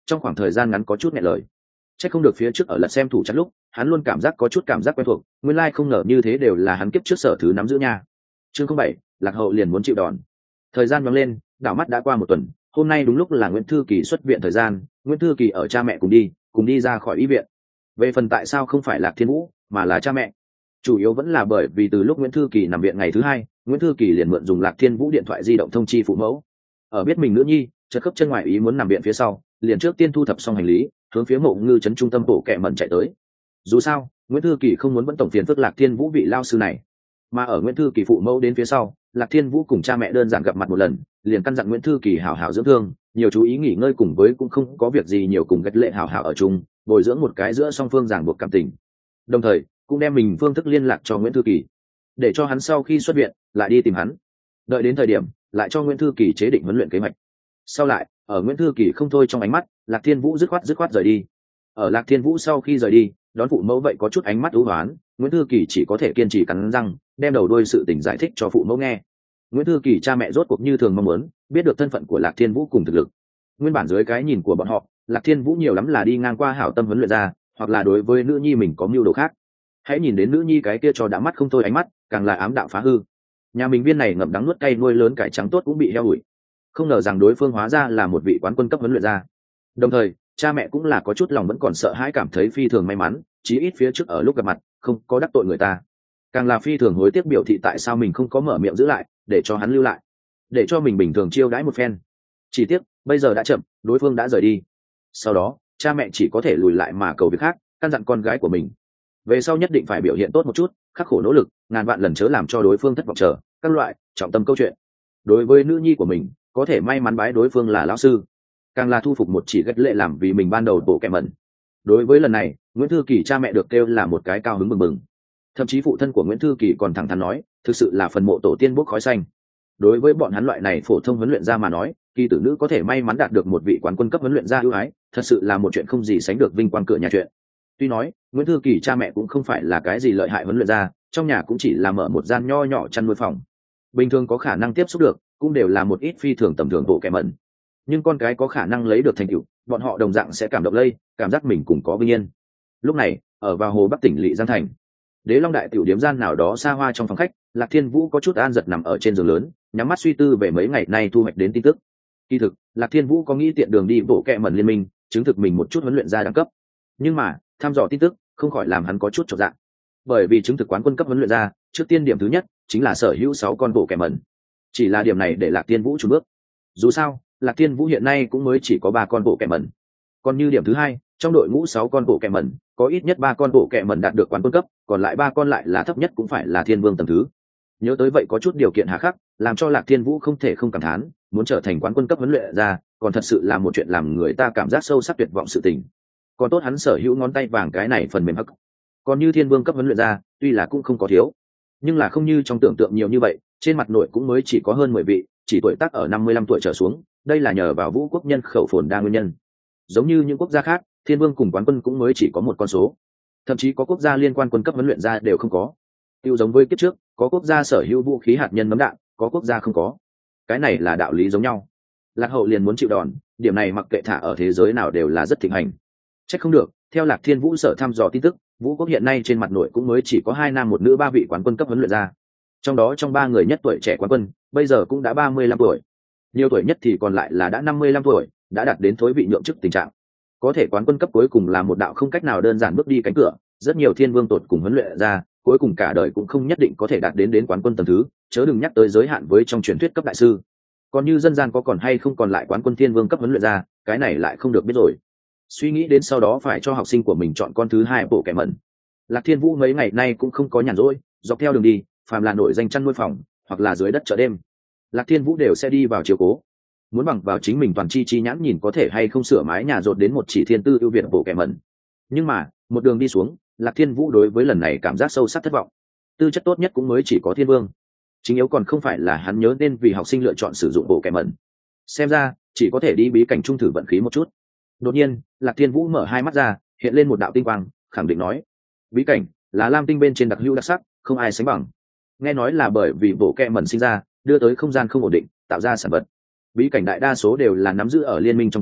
S1: trong khoảng thời gian ngắn có chút nghẹn lời. Chắc không được phía trước ở lật xem thủ chắn lúc hắn luôn cảm giác có chút cảm giác quen thuộc, nguyên lai không ngờ như thế đều là hắn kiếp trước sở thứ nắm giữ nha. Chương không bảy, lạc hậu liền muốn chịu đòn. Thời gian nhoáng lên, đảo mắt đã qua một tuần, hôm nay đúng lúc là Nguyễn Thư Kỳ xuất viện thời gian. Nguyễn Thư Kỳ ở cha mẹ cùng đi cùng đi ra khỏi y viện. Về phần tại sao không phải Lạc Thiên Vũ mà là cha mẹ, chủ yếu vẫn là bởi vì từ lúc Nguyễn Thư Kỳ nằm viện ngày thứ hai, Nguyễn Thư Kỳ liền mượn dùng Lạc Thiên Vũ điện thoại di động thông chi phụ mẫu. Ở biết mình nữ nhi chợt khớp chân ngoài ý muốn nằm viện phía sau, liền trước tiên thu thập xong hành lý, hướng phía Mộ Ngư trấn trung tâm bộ kệ mẩn chạy tới. Dù sao Nguyễn Thư Kỳ không muốn vẫn tổng phiền phức Lạc Thiên Vũ vị lao sư này. Mà ở Nguyễn Thư Kỳ phụ mẫu đến phía sau, Lạc Thiên Vũ cùng cha mẹ đơn giản gặp mặt một lần, liền căn dặn Nguyễn Thư Kỳ hảo hảo dưỡng thương, nhiều chú ý nghỉ ngơi, cùng với cũng không có việc gì nhiều cùng Gật Lệ hảo hảo ở chung, bồi dưỡng một cái giữa song phương ràng buộc cảm tình. Đồng thời cũng đem mình phương thức liên lạc cho Nguyễn Thư Kỳ, để cho hắn sau khi xuất viện lại đi tìm hắn, đợi đến thời điểm lại cho Nguyễn Thư Kỳ chế định huấn luyện kế hoạch. Sau lại ở Nguyễn Thư Kỳ không thôi trong ánh mắt, Lạc Thiên Vũ dứt khoát dứt khoát rời đi. Ở Lạc Thiên Vũ sau khi rời đi, đón phụ mẫu vậy có chút ánh mắt ưu hoán, Nguyễn Thư Kỳ chỉ có thể kiên trì cắn răng đem đầu đuôi sự tình giải thích cho phụ mẫu nghe. Nguyễn Thư Kỳ cha mẹ rốt cuộc như thường mong muốn biết được thân phận của Lạc Thiên Vũ cùng thực lực. Nguyên bản dưới cái nhìn của bọn họ, Lạc Thiên Vũ nhiều lắm là đi ngang qua hảo tâm huấn luyện ra, hoặc là đối với nữ nhi mình có mưu đồ khác. Hãy nhìn đến nữ nhi cái kia cho đã mắt không thôi ánh mắt, càng là ám đạo phá hư. Nhà mình viên này ngậm đắng nuốt cay nuôi lớn cải trắng tốt cũng bị heo hủi. Không ngờ rằng đối phương hóa ra là một vị quán quân cấp huấn luyện ra. Đồng thời cha mẹ cũng là có chút lòng vẫn còn sợ hãi, cảm thấy phi thường may mắn, chí ít phía trước ở lúc gặp mặt không có đắc tội người ta. Càng là phi thường hối tiếc biểu thị tại sao mình không có mở miệng giữ lại, để cho hắn lưu lại, để cho mình bình thường chiêu đãi một phen. Chỉ tiếc bây giờ đã chậm, đối phương đã rời đi. Sau đó cha mẹ chỉ có thể lùi lại mà cầu việc khác, căn dặn con gái của mình về sau nhất định phải biểu hiện tốt một chút, khắc khổ nỗ lực, ngàn vạn lần chớ làm cho đối phương thất vọng, chờ các loại trọng tâm câu chuyện. Đối với nữ nhi của mình, có thể may mắn bái đối phương là lão sư, càng là thu phục một chỉ Gật Lệ làm vì mình ban đầu bộ kệ mẩn. Đối với lần này Nguyễn Thư Kỳ cha mẹ được kêu là một cái cao hứng mừng mừng. Thậm chí phụ thân của Nguyễn Thư Kỳ còn thẳng thắn nói, thực sự là phần mộ tổ tiên bốc khói xanh. Đối với bọn hắn loại này phổ thông huấn luyện gia mà nói, kỳ tử nữ có thể may mắn đạt được một vị quán quân cấp huấn luyện gia ưu ái, thật sự là một chuyện không gì sánh được vinh quang cửa nhà chuyện. Tuy nói Nguyễn Thư Kỳ cha mẹ cũng không phải là cái gì lợi hại huấn luyện gia, trong nhà cũng chỉ là mở một gian nho nhỏ chăn nuôi phòng, bình thường có khả năng tiếp xúc được cũng đều là một ít phi thường tầm thường bộ kệ mẩn. Nhưng con cái có khả năng lấy được thành tựu, bọn họ đồng dạng sẽ cảm động lây, cảm giác mình cũng có vinh yên. Lúc này ở vào Hồ Bắc tỉnh Lỵ Giang thành, Đế Long đại tiểu điếm gian nào đó xa hoa trong phòng khách, Lạc Thiên Vũ có chút an giật nằm ở trên giường lớn, nhắm mắt suy tư về mấy ngày nay thu hoạch đến tin tức. Kỳ thực Lạc Thiên Vũ có nghĩ tiện đường đi bộ kệ mẩn liên minh, chứng thực mình một chút huấn luyện gia đẳng cấp, nhưng mà thăm dò tin tức không khỏi làm hắn có chút chột dạ. Bởi vì chứng thực quán quân cấp huấn luyện gia, trước tiên điểm thứ nhất chính là sở hữu sáu con bộ kệ mẩn. Chỉ là điểm này để Lạc Thiên Vũ chùn bước. Dù sao Lạc Thiên Vũ hiện nay cũng mới chỉ có ba con bộ kệ mẩn. Còn như điểm thứ hai, trong đội ngũ sáu con bộ kệ mẩn, có ít nhất ba con bộ kệ mẩn đạt được quán quân cấp, còn lại ba con lại là thấp nhất cũng phải là thiên vương tầng thứ. Nhớ tới vậy có chút điều kiện hà khắc, làm cho Lạc Thiên Vũ không thể không cảm thán, muốn trở thành quán quân cấp huấn luyện ra, còn thật sự là một chuyện làm người ta cảm giác sâu sắc tuyệt vọng sự tình. Còn tốt hắn sở hữu ngón tay vàng cái này phần mềm hắc. Còn như thiên vương cấp huấn luyện ra, tuy là cũng không có thiếu, nhưng là không như trong tưởng tượng nhiều như vậy, trên mặt nội cũng mới chỉ có hơn mười vị, chỉ tuổi tác ở năm mươi lăm tuổi trở xuống, đây là nhờ vào Vũ quốc nhân khẩu phồn đa nguyên nhân. Giống như những quốc gia khác, thiên vương cùng quán quân cũng mới chỉ có một con số, thậm chí có quốc gia liên quan quân cấp huấn luyện ra đều không có. Tiêu giống với kiếp trước, có quốc gia sở hữu vũ khí hạt nhân nấm đạn, có quốc gia không có. Cái này là đạo lý giống nhau. Lạc hậu liền muốn chịu đòn, điểm này mặc kệ thả ở thế giới nào đều là rất thịnh hành. Chắc không được, theo Lạc Thiên Vũ sở thăm dò tin tức, Vũ quốc hiện nay trên mặt nội cũng mới chỉ có hai nam một nữ ba vị quán quân cấp huấn luyện ra. Trong đó trong ba người nhất tuổi trẻ quán quân, bây giờ cũng đã ba mươi lăm tuổi. Nhiều tuổi nhất thì còn lại là đã năm mươi lăm tuổi, đã đạt đến thối vị nhượng chức tình trạng. Có thể quán quân cấp cuối cùng là một đạo không cách nào đơn giản bước đi cánh cửa, rất nhiều thiên vương tột cùng huấn luyện ra, cuối cùng cả đời cũng không nhất định có thể đạt đến đến quán quân tầng thứ, chớ đừng nhắc tới giới hạn với trong truyền thuyết cấp đại sư. Còn như dân gian có còn hay không còn lại quán quân thiên vương cấp huấn luyện ra, cái này lại không được biết rồi. Suy nghĩ đến sau đó phải cho học sinh của mình chọn con thứ hai bộ kẻ mẩn, Lạc Thiên Vũ mấy ngày nay cũng không có nhàn rỗi, dọc theo đường đi, phàm là nổi danh chăn nuôi phòng hoặc là dưới đất chợ đêm, Lạc Thiên Vũ đều sẽ đi vào chiếu cố, muốn bằng vào chính mình toàn chi chi nhãn nhìn có thể hay không sửa mái nhà rột đến một chỉ thiên tư ưu việt bộ kẻ mẩn. Nhưng mà một đường đi xuống, Lạc Thiên Vũ đối với lần này cảm giác sâu sắc thất vọng. Tư chất tốt nhất cũng mới chỉ có thiên vương, chính yếu còn không phải là hắn nhớ nên vì học sinh lựa chọn sử dụng bộ kẻ mẩn, xem ra chỉ có thể đi bí cảnh trung thử vận khí một chút. Đột nhiên Lạc Thiên Vũ mở hai mắt ra, hiện lên một đạo tinh quang, khẳng định nói, bí cảnh là lam tinh bên trên đặc hữu đặc sắc, không ai sánh bằng. Nghe nói là bởi vì bộ kẻ mẩn sinh ra đưa tới không gian không ổn định, tạo ra sản vật. Bí cảnh đại đa số đều là nắm giữ ở liên minh trong tay,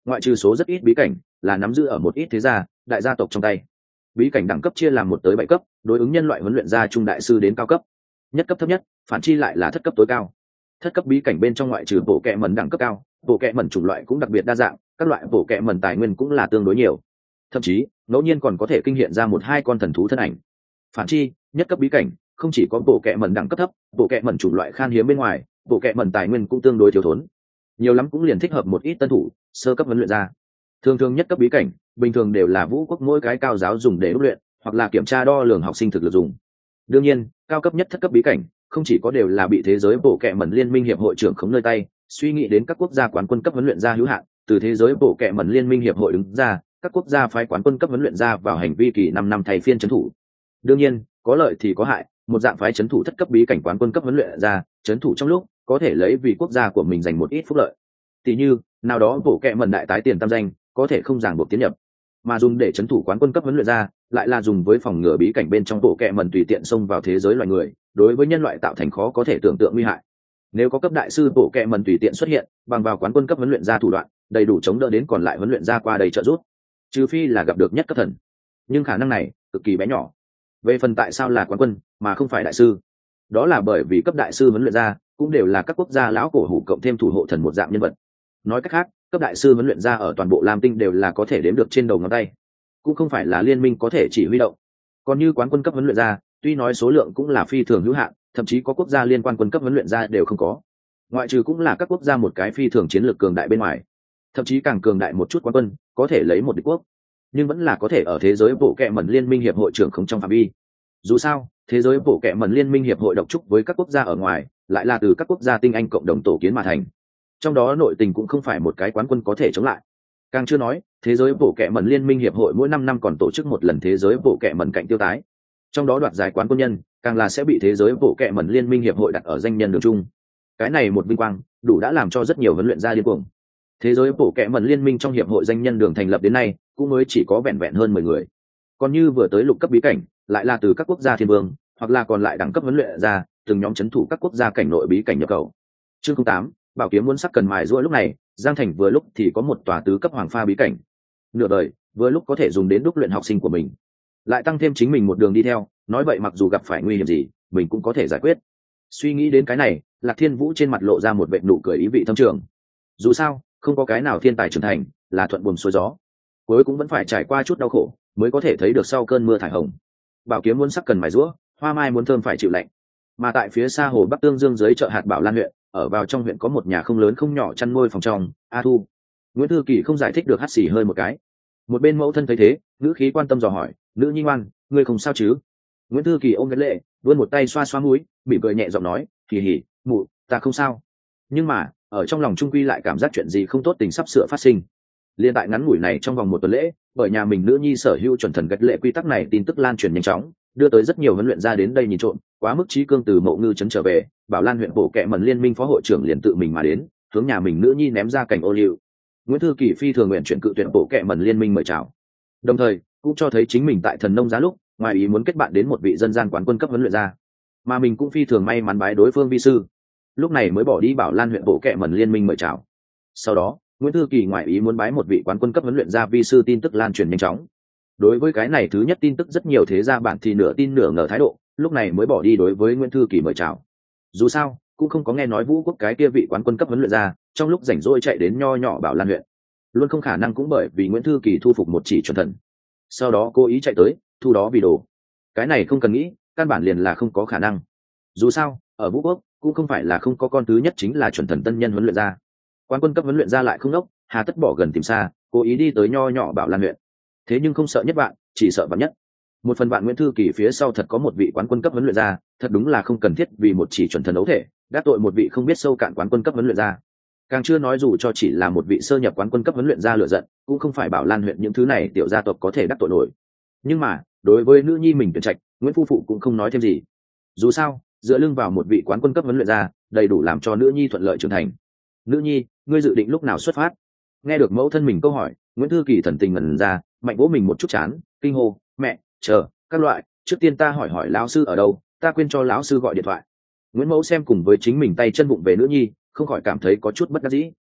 S1: ngoại trừ số rất ít bí cảnh là nắm giữ ở một ít thế gia đại gia tộc trong tay. Bí cảnh đẳng cấp chia làm một tới bảy cấp, đối ứng nhân loại huấn luyện gia trung đại sư đến cao cấp. Nhất cấp thấp nhất, phản chi lại là thất cấp tối cao. Thất cấp bí cảnh bên trong ngoại trừ bộ kệ mẩn đẳng cấp cao, bộ kệ mẩn chủng loại cũng đặc biệt đa dạng, các loại bộ kệ mẩn tài nguyên cũng là tương đối nhiều. Thậm chí, ngẫu nhiên còn có thể kinh hiện ra một hai con thần thú thân ảnh. Phản chi, nhất cấp bí cảnh, không chỉ có bộ kệ mẩn đẳng cấp thấp, bộ kệ mẩn chủng loại khan hiếm bên ngoài, bộ kệ mẩn tài nguyên cũng tương đối thiếu thốn. Nhiều lắm cũng liền thích hợp một ít tân thủ, sơ cấp huấn luyện gia. Thường thường nhất cấp bí cảnh, bình thường đều là vũ quốc mỗi cái cao giáo dùng để đúc luyện, hoặc là kiểm tra đo lường học sinh thực lực dùng. Đương nhiên, cao cấp nhất thất cấp bí cảnh, không chỉ có đều là bị thế giới bộ kệ mẩn liên minh hiệp hội trưởng khống nơi tay, suy nghĩ đến các quốc gia quán quân cấp huấn luyện gia hữu hạn, từ thế giới bộ kệ mẩn liên minh hiệp hội đứng ra, các quốc gia phái quán quân cấp huấn luyện gia vào hành vi kỳ năm năm thay phiên trấn thủ. Đương nhiên, có lợi thì có hại, một dạng phái trấn thủ thất cấp bí cảnh quán quân cấp huấn luyện gia, trấn thủ trong lúc có thể lấy vì quốc gia của mình giành một ít phúc lợi. Tỷ như, nào đó bộ kệ mẩn đại tái tiền tam danh, có thể không ràng buộc tiến nhập, mà dùng để trấn thủ quán quân cấp huấn luyện gia, lại là dùng với phòng ngừa bí cảnh bên trong bộ kệ mẩn tùy tiện xông vào thế giới loài người, đối với nhân loại tạo thành khó có thể tưởng tượng nguy hại. Nếu có cấp đại sư bộ kệ mẩn tùy tiện xuất hiện, bằng vào quán quân cấp huấn luyện gia thủ đoạn, đầy đủ chống đỡ đến còn lại huấn luyện gia qua đây trợ giúp. Trừ phi là gặp được nhất cấp thần, nhưng khả năng này cực kỳ bé nhỏ. Về phần tại sao là quán quân mà không phải đại sư, đó là bởi vì cấp đại sư huấn luyện gia cũng đều là các quốc gia lão cổ hủ cộng thêm thủ hộ thần một dạng nhân vật. Nói cách khác, cấp đại sư huấn luyện gia ở toàn bộ Lam Tinh đều là có thể đếm được trên đầu ngón tay, cũng không phải là liên minh có thể chỉ huy động. Còn như quán quân cấp huấn luyện gia, tuy nói số lượng cũng là phi thường hữu hạn, thậm chí có quốc gia liên quan quân cấp huấn luyện gia đều không có. Ngoại trừ cũng là các quốc gia một cái phi thường chiến lược cường đại bên ngoài, thậm chí càng cường đại một chút quán quân có thể lấy một địch quốc, nhưng vẫn là có thể ở thế giới bộ kệ mẩn liên minh hiệp hội trưởng không trong phạm vi. Dù sao, thế giới bộ kệ mẩn liên minh hiệp hội độc trúc với các quốc gia ở ngoài, lại là từ các quốc gia tinh anh cộng đồng tổ kiến mà thành. Trong đó nội tình cũng không phải một cái quán quân có thể chống lại. Càng chưa nói, thế giới bộ kệ mẩn liên minh hiệp hội mỗi năm năm còn tổ chức một lần thế giới bộ kệ mẩn cạnh tiêu tái. Trong đó đoạt giải quán quân nhân, càng là sẽ bị thế giới bộ kệ mẩn liên minh hiệp hội đặt ở danh nhân đường chung. Cái này một vinh quang, đủ đã làm cho rất nhiều huấn luyện gia điên cuồng. Thế giới bộ kệ mẩn liên minh trong hiệp hội danh nhân đường thành lập đến nay, cũng mới chỉ có vẹn vẹn hơn mười người. Còn như vừa tới lục cấp bí cảnh, lại là từ các quốc gia thiên vương, hoặc là còn lại đẳng cấp huấn luyện ra, từng nhóm chấn thủ các quốc gia cảnh nội bí cảnh nhập khẩu. Chương tám, bảo kiếm muốn sắc cần mài giũa lúc này, Giang Thành vừa lúc thì có một tòa tứ cấp hoàng pha bí cảnh. Nửa đời, vừa lúc có thể dùng đến đúc luyện học sinh của mình. Lại tăng thêm chính mình một đường đi theo, nói vậy mặc dù gặp phải nguy hiểm gì, mình cũng có thể giải quyết. Suy nghĩ đến cái này, Lạc Thiên Vũ trên mặt lộ ra một vệt nụ cười ý vị thâm trường. Dù sao, không có cái nào thiên tài trưởng thành là thuận buồm xuôi gió, cuối cũng vẫn phải trải qua chút đau khổ mới có thể thấy được sau cơn mưa thải hồng. Bảo kiếm muốn sắc cần mài giũa, hoa mai muốn thơm phải chịu lạnh. Mà tại phía xa hồ Bắc Tương Dương dưới chợ hạt Bảo Lan huyện, ở vào trong huyện có một nhà không lớn không nhỏ chăn nuôi phòng trong. A Thu, Nguyễn Thư Kỳ không giải thích được hắt xì hơi một cái. Một bên mẫu thân thấy thế, ngữ khí quan tâm dò hỏi, nữ nhi ngoan, ngươi không sao chứ? Nguyễn Thư Kỳ ôm cái lệ, vươn một tay xoa xoa mũi, mỉm cười nhẹ giọng nói, kỳ hỉ, mụ, ta không sao. Nhưng mà ở trong lòng trung quy lại cảm giác chuyện gì không tốt tình sắp sửa phát sinh. Liên tại ngắn ngủi này trong vòng một tuần lễ, bởi nhà mình nữ nhi sở hữu chuẩn thần gạch lệ quy tắc này tin tức lan truyền nhanh chóng, đưa tới rất nhiều huấn luyện ra đến đây nhìn trộm. Quá mức trí cương từ Mộ Ngư trấn trở về, Bảo Lan huyện bộ kệ mẩn liên minh phó hội trưởng liền tự mình mà đến, hướng nhà mình nữ nhi ném ra cảnh ô liu. Nguyễn Thư Kỳ phi thường nguyện chuyển cự tuyển bộ kệ mẩn liên minh mời chào, đồng thời cũng cho thấy chính mình tại thần nông giá lúc ngoài ý muốn kết bạn đến một vị dân gian quán quân cấp huấn luyện ra, mà mình cũng phi thường may mắn bái đối phương vi sư, lúc này mới bỏ đi Bảo Lan huyện bộ kệ mẩn liên minh mời chào. Sau đó Nguyễn Thư Kỳ ngoại ý muốn bái một vị quán quân cấp huấn luyện gia vi sư tin tức lan truyền nhanh chóng. Đối với cái này thứ nhất tin tức rất nhiều thế gia bản thì nửa tin nửa ngờ thái độ, lúc này mới bỏ đi đối với Nguyễn Thư Kỳ mời chào. Dù sao cũng không có nghe nói Vũ Quốc cái kia vị quán quân cấp huấn luyện gia trong lúc rảnh rỗi chạy đến nho nhỏ Bảo Lan huyện, luôn không khả năng cũng bởi vì Nguyễn Thư Kỳ thu phục một chỉ chuẩn thần, sau đó cố ý chạy tới thu đó vì đồ. Cái này không cần nghĩ, căn bản liền là không có khả năng. Dù sao ở Vũ Quốc cũng không phải là không có con thứ nhất chính là chuẩn thần tân nhân huấn luyện gia. Quán quân cấp huấn luyện ra lại không đốc, hà tất bỏ gần tìm xa, cố ý đi tới nho nhỏ Bảo Lan huyện. Thế nhưng không sợ nhất bạn, chỉ sợ bạn nhất. Một phần bạn Nguyễn Thư Kỳ phía sau thật có một vị quán quân cấp huấn luyện ra, thật đúng là không cần thiết vì một chỉ chuẩn thần đấu thể đắc tội một vị không biết sâu cạn quán quân cấp huấn luyện ra. Càng chưa nói dù cho chỉ là một vị sơ nhập quán quân cấp huấn luyện ra lựa giận, cũng không phải Bảo Lan huyện những thứ này tiểu gia tộc có thể đắc tội nổi. Nhưng mà đối với nữ nhi mình tuyển trạch, Nguyễn phu phụ cũng không nói thêm gì. Dù sao dựa lưng vào một vị quán quân cấp huấn luyện ra, đầy đủ làm cho nữ nhi thuận lợi trưởng thành. Nữ nhi, ngươi dự định lúc nào xuất phát? Nghe được mẫu thân mình câu hỏi, Nguyễn Thư Kỳ thần tình ngẩn ra, mạnh vỗ mình một chút chán, kinh hô, mẹ, chờ, các loại, trước tiên ta hỏi hỏi lão sư ở đâu, ta quên cho lão sư gọi điện thoại. Nguyễn mẫu xem cùng với chính mình tay chân bụng về nữ nhi, không khỏi cảm thấy có chút bất đắc dĩ.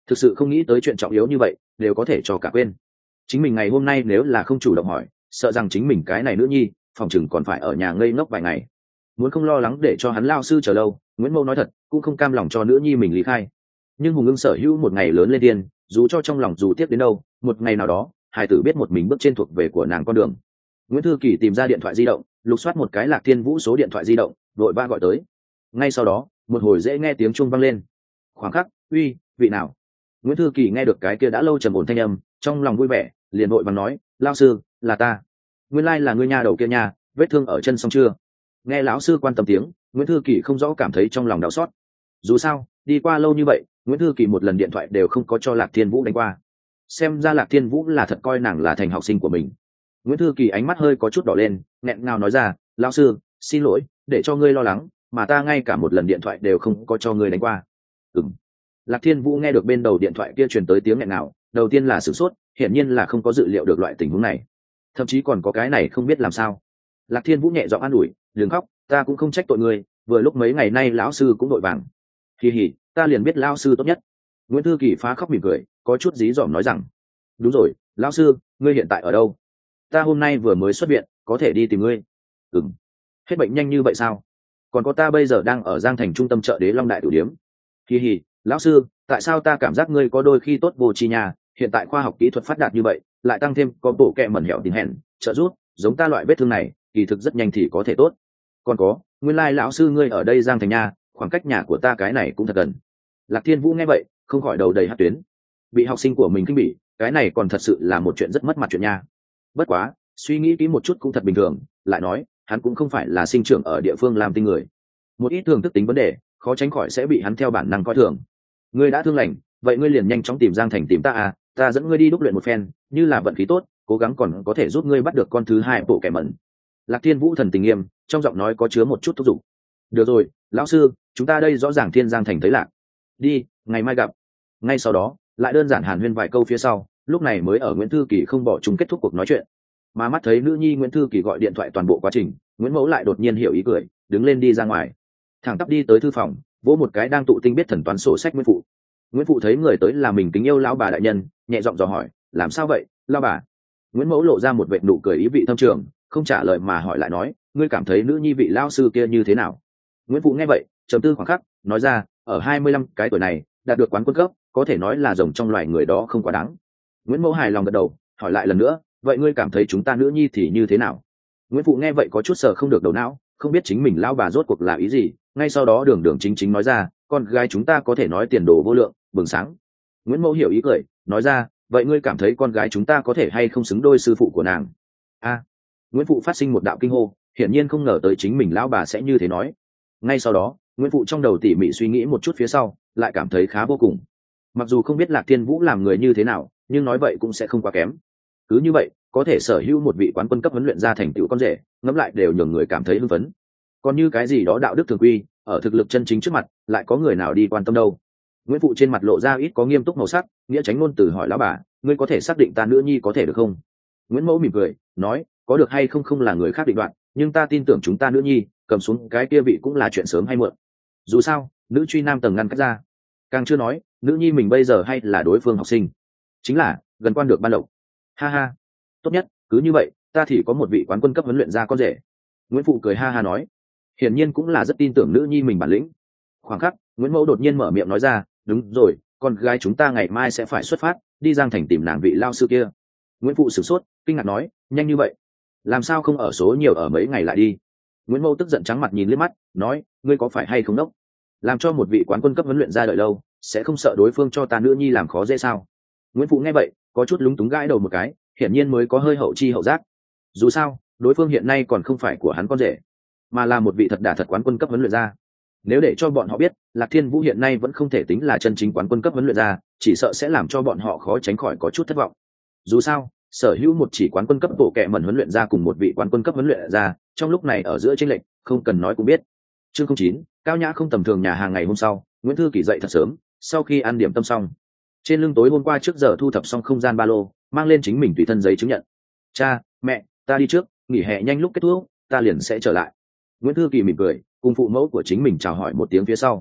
S1: thực sự không nghĩ tới chuyện trọng yếu như vậy đều có thể cho cả quên. Chính mình ngày hôm nay nếu là không chủ động hỏi, sợ rằng chính mình cái này nữ nhi phòng chừng còn phải ở nhà ngây ngốc vài ngày. Muốn không lo lắng để cho hắn lao sư chờ lâu, Nguyễn Mẫu nói thật cũng không cam lòng cho nữ nhi mình lý khai. Nhưng Hùng Ưng sở hữu một ngày lớn lên tiên, dù cho trong lòng dù tiếc đến đâu, một ngày nào đó hải tử biết một mình bước trên thuộc về của nàng con đường. Nguyễn Thư Kỳ tìm ra điện thoại di động, lục soát một cái Lạc Thiên Vũ số điện thoại di động, vội vã gọi tới. Ngay sau đó một hồi dễ nghe tiếng chuông vang lên. Khoảng khắc, uy, vị nào? Nguyễn Thư Kỳ nghe được cái kia đã lâu trầm ổn thanh âm, trong lòng vui vẻ, liền vội vàng nói, lao sư, là ta. Nguyên lai là ngươi nhà đầu kia nhà, vết thương ở chân xong chưa? Nghe lão sư quan tâm tiếng, Nguyễn Thư Kỳ không rõ cảm thấy trong lòng đau xót. Dù sao đi qua lâu như vậy, Nguyễn Thư Kỳ một lần điện thoại đều không có cho Lạc Thiên Vũ đánh qua. Xem ra Lạc Thiên Vũ là thật coi nàng là thành học sinh của mình. Nguyễn Thư Kỳ ánh mắt hơi có chút đỏ lên, nghẹn ngào nói ra, lão sư, xin lỗi để cho ngươi lo lắng, mà ta ngay cả một lần điện thoại đều không có cho ngươi đánh qua. Ừm. Lạc Thiên Vũ nghe được bên đầu điện thoại kia truyền tới tiếng nghẹn ngào, đầu tiên là sửng sốt, hiển nhiên là không có dự liệu được loại tình huống này, thậm chí còn có cái này không biết làm sao. Lạc Thiên Vũ nhẹ giọng an ủi, đừng khóc, ta cũng không trách tội ngươi, vừa lúc mấy ngày nay lão sư cũng đội vàng. Kỳ hỉ, ta liền biết lão sư tốt nhất. Nguyễn Thư Kỳ phá khóc mỉm cười, có chút dí dỏm nói rằng, đúng rồi, lão sư, ngươi hiện tại ở đâu? Ta hôm nay vừa mới xuất viện, có thể đi tìm ngươi. Ừm. Hết bệnh nhanh như vậy sao? Còn có ta bây giờ đang ở Giang Thành trung tâm chợ Đế Long đại tử điếm. Kỳ hỉ, lão sư, tại sao ta cảm giác ngươi có đôi khi tốt vô tri nhà, hiện tại khoa học kỹ thuật phát đạt như vậy, lại tăng thêm có bộ kệ mẩn hẻo tình hèn trợ giúp, giống ta loại vết thương này kỳ thực rất nhanh thì có thể tốt. Còn có, nguyên lai lão sư ngươi ở đây Giang Thành nha, khoảng cách nhà của ta cái này cũng thật gần. Lạc Thiên Vũ nghe vậy không khỏi đầu đầy hát tuyến, bị học sinh của mình kinh bỉ, cái này còn thật sự là một chuyện rất mất mặt chuyện nha. Bất quá suy nghĩ kỹ một chút cũng thật bình thường, lại nói hắn cũng không phải là sinh trưởng ở địa phương làm tinh người, một ít thường thức tính vấn đề khó tránh khỏi sẽ bị hắn theo bản năng coi thường. Ngươi đã thương lành, vậy ngươi liền nhanh chóng tìm Giang Thành tìm ta à, ta dẫn ngươi đi đúc luyện một phen, như là vận khí tốt cố gắng còn có thể giúp ngươi bắt được con thứ hai bộ kẻ mẩn. Lạc Thiên Vũ thần tình nghiêm, trong giọng nói có chứa một chút thúc giục. Được rồi, lão sư, chúng ta đây rõ ràng Thiên Giang Thành thấy lạc, đi, ngày mai gặp. Ngay sau đó lại đơn giản hàn huyên vài câu phía sau, lúc này mới ở Nguyễn Thư Kỳ không bỏ chung kết thúc cuộc nói chuyện. Mà mắt thấy nữ nhi Nguyễn Thư Kỳ gọi điện thoại toàn bộ quá trình, Nguyễn Mẫu lại đột nhiên hiểu ý cười, đứng lên đi ra ngoài, thẳng tắp đi tới thư phòng, vỗ một cái đang tụ tinh biết thần toán sổ sách Nguyễn Phụ. Nguyễn Phụ thấy người tới là mình kính yêu lão bà đại nhân, nhẹ giọng dò hỏi, làm sao vậy lão bà? Nguyễn Mẫu lộ ra một vệt nụ cười ý vị thâm trường, không trả lời mà hỏi lại nói, ngươi cảm thấy nữ nhi vị lão sư kia như thế nào? Nguyễn Phụ nghe vậy trầm tư khoảng khắc, nói ra, ở hai mươi lăm cái tuổi này đạt được quán quân cấp, có thể nói là rồng trong loài người đó không quá đáng. Nguyễn Mẫu hài lòng gật đầu, hỏi lại lần nữa, vậy ngươi cảm thấy chúng ta nữ nhi thì như thế nào? Nguyễn Phụ nghe vậy có chút sờ không được đầu não, không biết chính mình lão bà rốt cuộc là ý gì, ngay sau đó đường đường chính chính nói ra, con gái chúng ta có thể nói tiền đồ vô lượng, bừng sáng. Nguyễn Mẫu hiểu ý cười, nói ra, vậy ngươi cảm thấy con gái chúng ta có thể hay không xứng đôi sư phụ của nàng? A. Nguyễn Phụ phát sinh một đạo kinh hô, hiển nhiên không ngờ tới chính mình lão bà sẽ như thế nói. Ngay sau đó Nguyễn Phụ trong đầu tỉ mỉ suy nghĩ một chút phía sau, lại cảm thấy khá vô cùng. Mặc dù không biết Lạc Thiên Vũ làm người như thế nào, nhưng nói vậy cũng sẽ không quá kém. Cứ như vậy có thể sở hữu một vị quán quân cấp huấn luyện ra thành tựu con rể, ngẫm lại đều nhường người cảm thấy hưng phấn. Còn như cái gì đó đạo đức thường quy, ở thực lực chân chính trước mặt lại có người nào đi quan tâm đâu. Nguyễn Phụ trên mặt lộ ra ít có nghiêm túc màu sắc, nghĩa tránh ngôn từ hỏi lão bà, ngươi có thể xác định ta nữ nhi có thể được không? Nguyễn Mẫu mỉm cười nói, có được hay không không là người khác định đoạt, nhưng ta tin tưởng chúng ta nữ nhi cầm xuống cái kia vị cũng là chuyện sớm hay muộn. Dù sao nữ truy nam tầng ngăn cách ra, càng chưa nói nữ nhi mình bây giờ hay là đối phương học sinh, chính là gần quan được ban lộc. Ha ha, tốt nhất cứ như vậy, ta thì có một vị quán quân cấp huấn luyện ra con rể. Nguyễn Phụ cười ha ha nói, hiển nhiên cũng là rất tin tưởng nữ nhi mình bản lĩnh. Khoảng khắc Nguyễn Mẫu đột nhiên mở miệng nói ra, đúng rồi, con gái chúng ta ngày mai sẽ phải xuất phát đi Giang Thành tìm nàng vị lao sư kia. Nguyễn Phụ sửng sốt kinh ngạc nói, nhanh như vậy, làm sao không ở số nhiều ở mấy ngày lại đi? Nguyễn Mẫu tức giận trắng mặt nhìn liếc mắt, nói, ngươi có phải hay không đốc, làm cho một vị quán quân cấp huấn luyện ra đợi lâu, sẽ không sợ đối phương cho ta nữ nhi làm khó dễ sao? Nguyễn Phụ nghe vậy có chút lúng túng gãi đầu một cái, hiển nhiên mới có hơi hậu chi hậu giác. Dù sao đối phương hiện nay còn không phải của hắn con rể, mà là một vị thật đả thật quán quân cấp huấn luyện ra. Nếu để cho bọn họ biết Lạc Thiên Vũ hiện nay vẫn không thể tính là chân chính quán quân cấp huấn luyện ra, chỉ sợ sẽ làm cho bọn họ khó tránh khỏi có chút thất vọng. Dù sao sở hữu một chỉ quán quân cấp bộ kệ mẩn huấn luyện ra cùng một vị quán quân cấp huấn luyện ra, trong lúc này ở giữa chênh lệch không cần nói cũng biết. Chương không chín, cao nhã không tầm thường. Nhà hàng ngày hôm sau, Nguyễn Thư Kỳ dậy thật sớm, sau khi ăn điểm tâm xong, trên lưng tối hôm qua trước giờ thu thập xong không gian ba lô, mang lên chính mình tùy thân giấy chứng nhận. Cha mẹ, ta đi trước, nghỉ hè nhanh lúc kết thúc ta liền sẽ trở lại. Nguyễn Thư Kỳ mỉm cười, cùng phụ mẫu của chính mình chào hỏi một tiếng phía sau,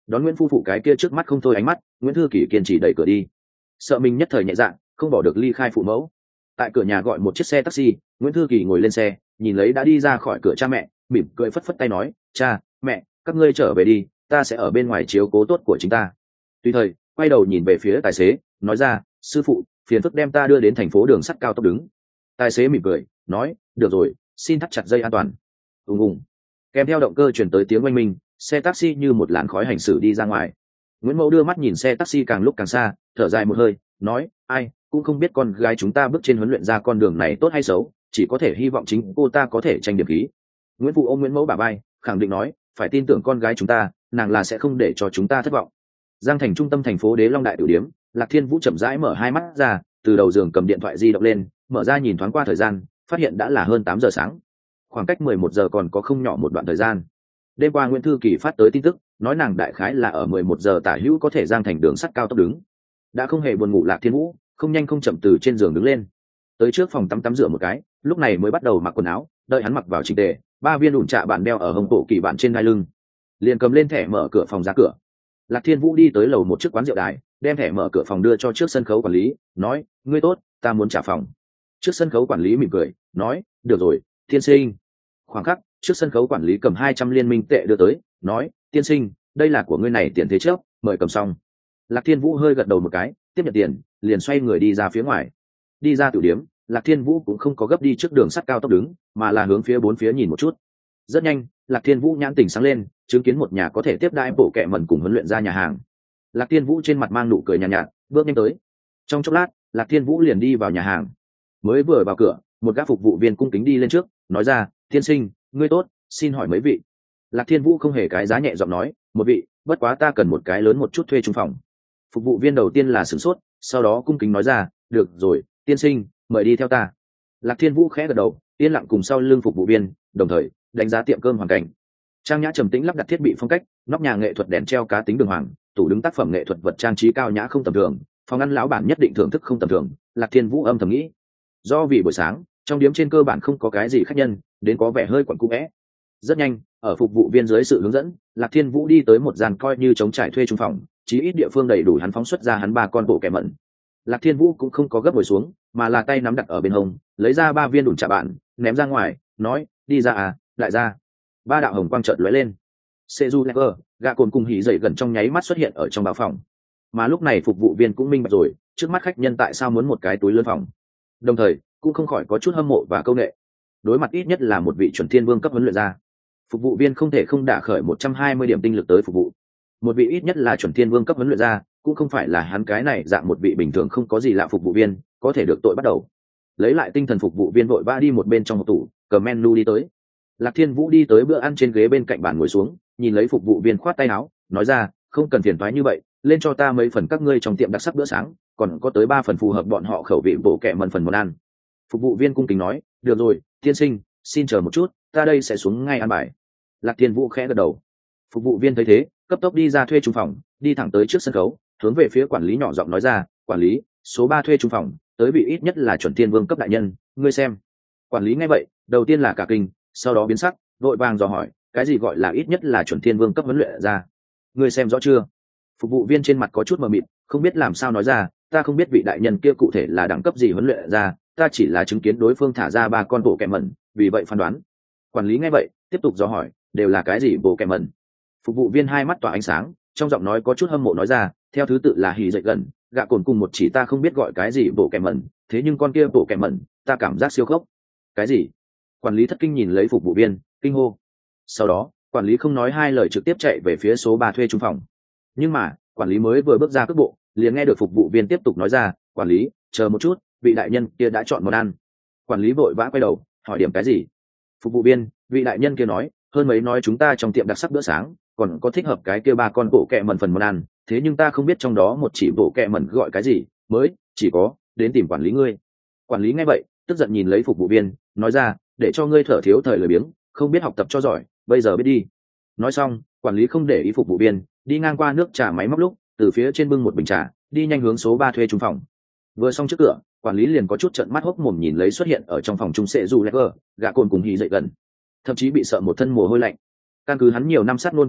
S1: Đón Nguyễn phu phụ cái kia trước mắt không thôi ánh mắt, Nguyễn Thư Kỳ kiên trì đẩy cửa đi, sợ mình nhất thời nhẹ dạ không bỏ được ly khai phụ mẫu. Tại cửa nhà gọi một chiếc xe taxi, Nguyễn Thư Kỳ ngồi lên xe, nhìn lấy đã đi ra khỏi cửa cha mẹ, mỉm cười phất phất tay nói, cha mẹ, các ngươi trở về đi, ta sẽ ở bên ngoài chiếu cố tốt của chính ta. Tùy thời quay đầu nhìn về phía tài xế, nói ra, sư phụ, phiền phức đem ta đưa đến thành phố đường sắt cao tốc đứng. Tài xế mỉm cười nói, được rồi, xin thắt chặt dây an toàn. ùng ùng kèm theo động cơ chuyển tới tiếng oanh minh, xe taxi như một làn khói hành xử đi ra ngoài. Nguyễn Mẫu đưa mắt nhìn xe taxi càng lúc càng xa, thở dài một hơi, nói, ai cũng không biết con gái chúng ta bước trên huấn luyện ra con đường này tốt hay xấu, chỉ có thể hy vọng chính cô ta có thể tranh điểm khí. Nguyễn Phụ ôm Nguyễn Mẫu bả vai, khẳng định nói, phải tin tưởng con gái chúng ta, nàng là sẽ không để cho chúng ta thất vọng. Giang Thành trung tâm thành phố Đế Long đại tử điếm, Lạc Thiên Vũ chậm rãi mở hai mắt ra, từ đầu giường cầm điện thoại di động lên, mở ra nhìn thoáng qua thời gian, phát hiện đã là hơn tám giờ sáng, khoảng cách mười một giờ còn có không nhỏ một đoạn thời gian. Đêm qua Nguyễn Thư Kỳ phát tới tin tức, nói nàng đại khái là ở mười một giờ tả hữu có thể Giang Thành đường sắt cao tốc đứng. Đã không hề buồn ngủ Lạc Thiên Vũ, không nhanh không chậm từ trên giường đứng lên, tới trước phòng tắm tắm rửa một cái, lúc này mới bắt đầu mặc quần áo, đợi hắn mặc vào chỉnh tề, ba viên ủn trạ bạn đeo ở hông cổ kỳ bạn trên hai lưng, liền cầm lên thẻ mở cửa phòng ra cửa. Lạc Thiên Vũ đi tới lầu một chiếc quán rượu đài, đem thẻ mở cửa phòng đưa cho trước sân khấu quản lý, nói, ngươi tốt, ta muốn trả phòng. Trước sân khấu quản lý mỉm cười, nói, được rồi, tiên sinh. Khoảng khắc, trước sân khấu quản lý cầm hai trăm liên minh tệ đưa tới, nói, tiên sinh, đây là của ngươi này tiền thế trước, mời cầm xong. Lạc Thiên Vũ hơi gật đầu một cái, tiếp nhận tiền, liền xoay người đi ra phía ngoài. Đi ra tiểu điếm, Lạc Thiên Vũ cũng không có gấp đi trước đường sắt cao tốc đứng, mà là hướng phía bốn phía nhìn một chút. Rất nhanh, Lạc Thiên Vũ nhãn tỉnh sáng lên, chứng kiến một nhà có thể tiếp đãi bộ kệ mẩn cùng huấn luyện ra nhà hàng. Lạc Thiên Vũ trên mặt mang nụ cười nhàn nhạt, nhạt, bước nhanh tới. Trong chốc lát, Lạc Thiên Vũ liền đi vào nhà hàng. Mới vừa vào cửa, một gã phục vụ viên cung kính đi lên trước, nói ra, tiên sinh, ngươi tốt, xin hỏi mấy vị. Lạc Thiên Vũ không hề cái giá, nhẹ giọng nói, một vị, bất quá ta cần một cái lớn một chút thuê chung phòng. Phục vụ viên đầu tiên là sửng sốt, sau đó cung kính nói ra, được rồi, tiên sinh, mời đi theo ta. Lạc Thiên Vũ khẽ gật đầu, yên lặng cùng sau lưng phục vụ viên, đồng thời đánh giá tiệm cơm hoàn cảnh. Trang nhã trầm tĩnh lắp đặt thiết bị phong cách, nóc nhà nghệ thuật đèn treo cá tính đường hoàng, tủ đứng tác phẩm nghệ thuật vật trang trí cao nhã không tầm thường, phòng ăn lão bản nhất định thưởng thức không tầm thường. Lạc Thiên Vũ âm thầm nghĩ, do vì buổi sáng trong điếm trên cơ bản không có cái gì khách nhân, đến có vẻ hơi quẩn cũ vẽ. Rất nhanh, ở phục vụ viên dưới sự hướng dẫn, Lạc Thiên Vũ đi tới một gian coi như chống trải thuê chung phòng, chí ít địa phương đầy đủ hắn phóng xuất ra hắn ba con bộ kẻ mẩn. Lạc Thiên Vũ cũng không có gấp ngồi xuống, mà là tay nắm đặt ở bên hông, lấy ra ba viên đùn trà bạn, ném ra ngoài, nói, đi ra à, lại ra. Ba đạo hồng quang chợt lóe lên. Seju Lever, gã cồn cùng hỉ dậy gần trong nháy mắt xuất hiện ở trong bao phòng. Mà lúc này phục vụ viên cũng minh bạch rồi, trước mắt khách nhân tại sao muốn một cái túi lớn phòng. Đồng thời, cũng không khỏi có chút hâm mộ và câu nệ. Đối mặt ít nhất là một vị chuẩn thiên vương cấp huấn luyện gia, phục vụ viên không thể không đả khởi một trăm hai mươi điểm tinh lực tới phục vụ. Một vị ít nhất là chuẩn thiên vương cấp huấn luyện gia, cũng không phải là hắn cái này dạng một vị bình thường không có gì lạ phục vụ viên có thể được tội bắt đầu. Lấy lại tinh thần, phục vụ viên vội vã đi một bên trong hộp tủ, cầm menu đi tới. Lạc Thiên Vũ đi tới bữa ăn trên ghế bên cạnh bàn ngồi xuống, nhìn lấy phục vụ viên khoát tay áo, nói ra, không cần phiền toái như vậy, lên cho ta mấy phần các ngươi trong tiệm đặc sắc bữa sáng, còn có tới ba phần phù hợp bọn họ khẩu vị bổ kẹ mần phần món ăn. Phục vụ viên cung kính nói, được rồi, tiên sinh, xin chờ một chút, ta đây sẽ xuống ngay ăn bài. Lạc Thiên Vũ khẽ gật đầu. Phục vụ viên thấy thế, cấp tốc đi ra thuê chung phòng, đi thẳng tới trước sân khấu, hướng về phía quản lý nhỏ giọng nói ra, quản lý, số ba thuê chung phòng, tới vị ít nhất là chuẩn thiên vương cấp đại nhân, ngươi xem. Quản lý nghe vậy, đầu tiên là cả kinh, sau đó biến sắc, vội vàng dò hỏi, cái gì gọi là ít nhất là chuẩn thiên vương cấp huấn luyện ra? Ngươi xem rõ chưa? Phục vụ viên trên mặt có chút mờ mịt, không biết làm sao nói ra, ta không biết vị đại nhân kia cụ thể là đẳng cấp gì huấn luyện ra, ta chỉ là chứng kiến đối phương thả ra ba con bộ kẹm mẩn, vì vậy phán đoán. Quản lý nghe vậy, tiếp tục dò hỏi, đều là cái gì bộ kẹm mẩn? Phục vụ viên hai mắt tỏa ánh sáng, trong giọng nói có chút hâm mộ nói ra, theo thứ tự là hỉ dậy gần, gạ cồn cùng một chỉ ta không biết gọi cái gì bộ kẹm mẩn, thế nhưng con kia bộ kẹm mẩn, ta cảm giác siêu khốc. Cái gì? Quản lý thất kinh nhìn lấy phục vụ viên, kinh hô. Sau đó, quản lý không nói hai lời trực tiếp chạy về phía số ba thuê chung phòng. Nhưng mà, quản lý mới vừa bước ra cước bộ, liền nghe được phục vụ viên tiếp tục nói ra, quản lý, chờ một chút, vị đại nhân kia đã chọn món ăn. Quản lý vội vã quay đầu, hỏi điểm cái gì? Phục vụ viên, vị đại nhân kia nói, hơn mấy nói chúng ta trong tiệm đặc sắc bữa sáng, còn có thích hợp cái kia ba con bộ kẹ mẩn phần món ăn, thế nhưng ta không biết trong đó một chỉ bộ kẹ mẩn gọi cái gì, mới chỉ có đến tìm quản lý ngươi. Quản lý nghe vậy, tức giận nhìn lấy phục vụ viên, nói ra, để cho ngươi thở thiếu thời lười biếng, không biết học tập cho giỏi, bây giờ biết đi. Nói xong, quản lý không để ý phục vụ viên, đi ngang qua nước trà máy móc lúc, từ phía trên bưng một bình trà, đi nhanh hướng số ba thuê chung phòng. Vừa xong trước cửa, quản lý liền có chút trợn mắt hốc mồm nhìn lấy xuất hiện ở trong phòng trung sệ du lever, gạ cồn cùng hì dậy gần, thậm chí bị sợ một thân mồ hôi lạnh. Căn cứ hắn nhiều năm sát luôn quan sát,